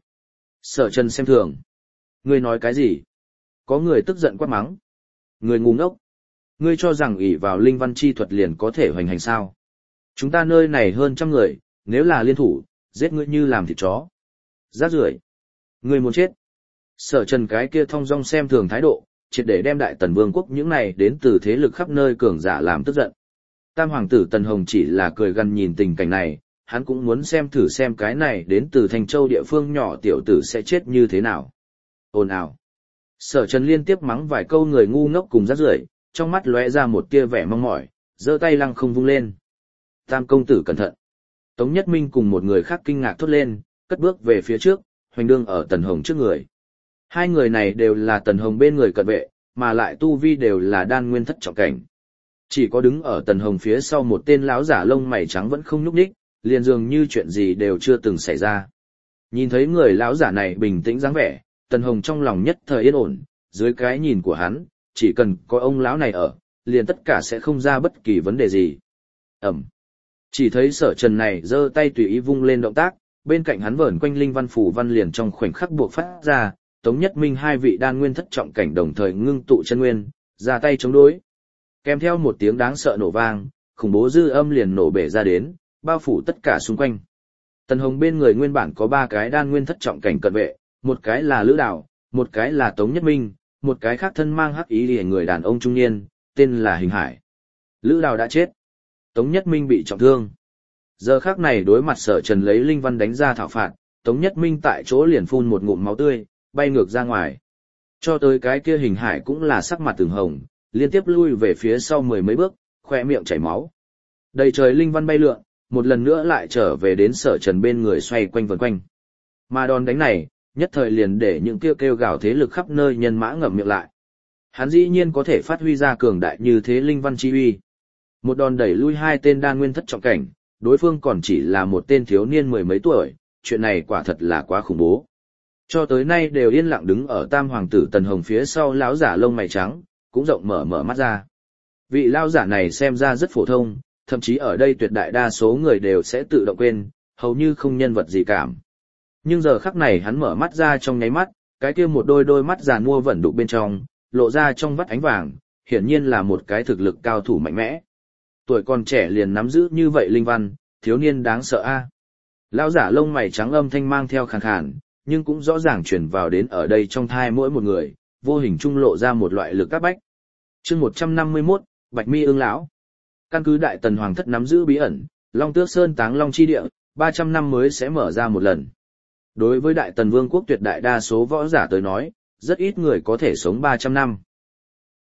Sở Trần xem thường. Ngươi nói cái gì? Có người tức giận quát mắng. Người ngu ngốc. Ngươi cho rằng ỷ vào linh văn chi thuật liền có thể hoành hành sao? Chúng ta nơi này hơn 100 người, nếu là liên thủ, giết ngươi như làm thịt chó. Rác rưởi. Ngươi muốn chết. Sở Trần cái kia thong dong xem thường thái độ, triệt để đem đại tần vương quốc những này đến từ thế lực khắp nơi cường giả làm tức giận. Tam hoàng tử Tần Hồng chỉ là cười gần nhìn tình cảnh này, hắn cũng muốn xem thử xem cái này đến từ Thanh Châu địa phương nhỏ tiểu tử sẽ chết như thế nào. Ồn ào. Sở Trần liên tiếp mắng vài câu người ngu ngốc cùng rác rưởi, trong mắt lóe ra một tia vẻ mong mỏi, giơ tay lăng không vung lên. Tam công tử cẩn thận. Tống Nhất Minh cùng một người khác kinh ngạc thốt lên, cất bước về phía trước, hoành đương ở Tần Hồng trước người. Hai người này đều là Tần Hồng bên người cận vệ, mà lại tu vi đều là đan nguyên thất trọng cảnh. Chỉ có đứng ở Tần Hồng phía sau một tên lão giả lông mày trắng vẫn không nhúc nhích, liền dường như chuyện gì đều chưa từng xảy ra. Nhìn thấy người lão giả này bình tĩnh dáng vẻ, Tần Hồng trong lòng nhất thời yên ổn, dưới cái nhìn của hắn, chỉ cần có ông lão này ở, liền tất cả sẽ không ra bất kỳ vấn đề gì. Ẩm. Chỉ thấy Sở Trần này giơ tay tùy ý vung lên động tác, bên cạnh hắn vờn quanh linh văn phủ văn liền trong khoảnh khắc buộc phát ra, Tống Nhất Minh hai vị đan nguyên thất trọng cảnh đồng thời ngưng tụ chân nguyên, ra tay chống đối. Kèm theo một tiếng đáng sợ nổ vang, khủng bố dư âm liền nổ bể ra đến, bao phủ tất cả xung quanh. Tần Hồng bên người nguyên bản có 3 cái đan nguyên thất trọng cảnh cận vệ, một cái là Lữ Đào, một cái là Tống Nhất Minh, một cái khác thân mang hắc ý liễu người đàn ông trung niên, tên là Hình Hải. Lữ Đào đã chết, Tống Nhất Minh bị trọng thương. Giờ khắc này đối mặt Sở Trần lấy linh văn đánh ra thảo phạt, Tống Nhất Minh tại chỗ liền phun một ngụm máu tươi, bay ngược ra ngoài. Cho tới cái kia Hình Hải cũng là sắc mặt từng hồng, liên tiếp lui về phía sau 10 mấy bước, khóe miệng chảy máu. Đầy trời linh văn bay lượn, một lần nữa lại trở về đến Sở Trần bên người xoay quanh vần quanh. Mà đòn đánh này, nhất thời liền để những kêu gào thế lực khắp nơi nhân mã ngậm miệng lại. Hắn dĩ nhiên có thể phát huy ra cường đại như thế linh văn chi uy. Một đòn đẩy lui 2 tên đan nguyên thất trọng cảnh, đối phương còn chỉ là một tên thiếu niên 10 mấy tuổi, chuyện này quả thật là quá khủng bố. Cho tới nay đều yên lặng đứng ở tam hoàng tử Tần Hồng phía sau lão giả lông mày trắng, cũng rộng mở mắt ra. Vị lão giả này xem ra rất phổ thông, thậm chí ở đây tuyệt đại đa số người đều sẽ tự động quên, hầu như không nhân vật gì cảm. Nhưng giờ khắc này hắn mở mắt ra trong nháy mắt, cái kia một đôi mắt giàn mua vẩn đục bên trong, lộ ra trong vắt ánh vàng, hiển nhiên là một cái thực lực cao thủ mạnh mẽ. Tuổi còn trẻ liền nắm giữ như vậy linh văn, thiếu niên đáng sợ a. Lão giả lông mày trắng âm thanh mang theo khàn khàn, nhưng cũng rõ ràng truyền vào đến ở đây trong thai mỗi một người, vô hình trung lộ ra một loại lực áp bách. Chương 151, Bạch Mi Ưng lão. Căn cứ Đại Tần Hoàng thất nắm giữ bí ẩn, Long Tước Sơn Táng Long chi địa, 300 năm mới sẽ mở ra một lần. Đối với Đại Tần Vương quốc tuyệt đại đa số võ giả tới nói, rất ít người có thể sống 300 năm.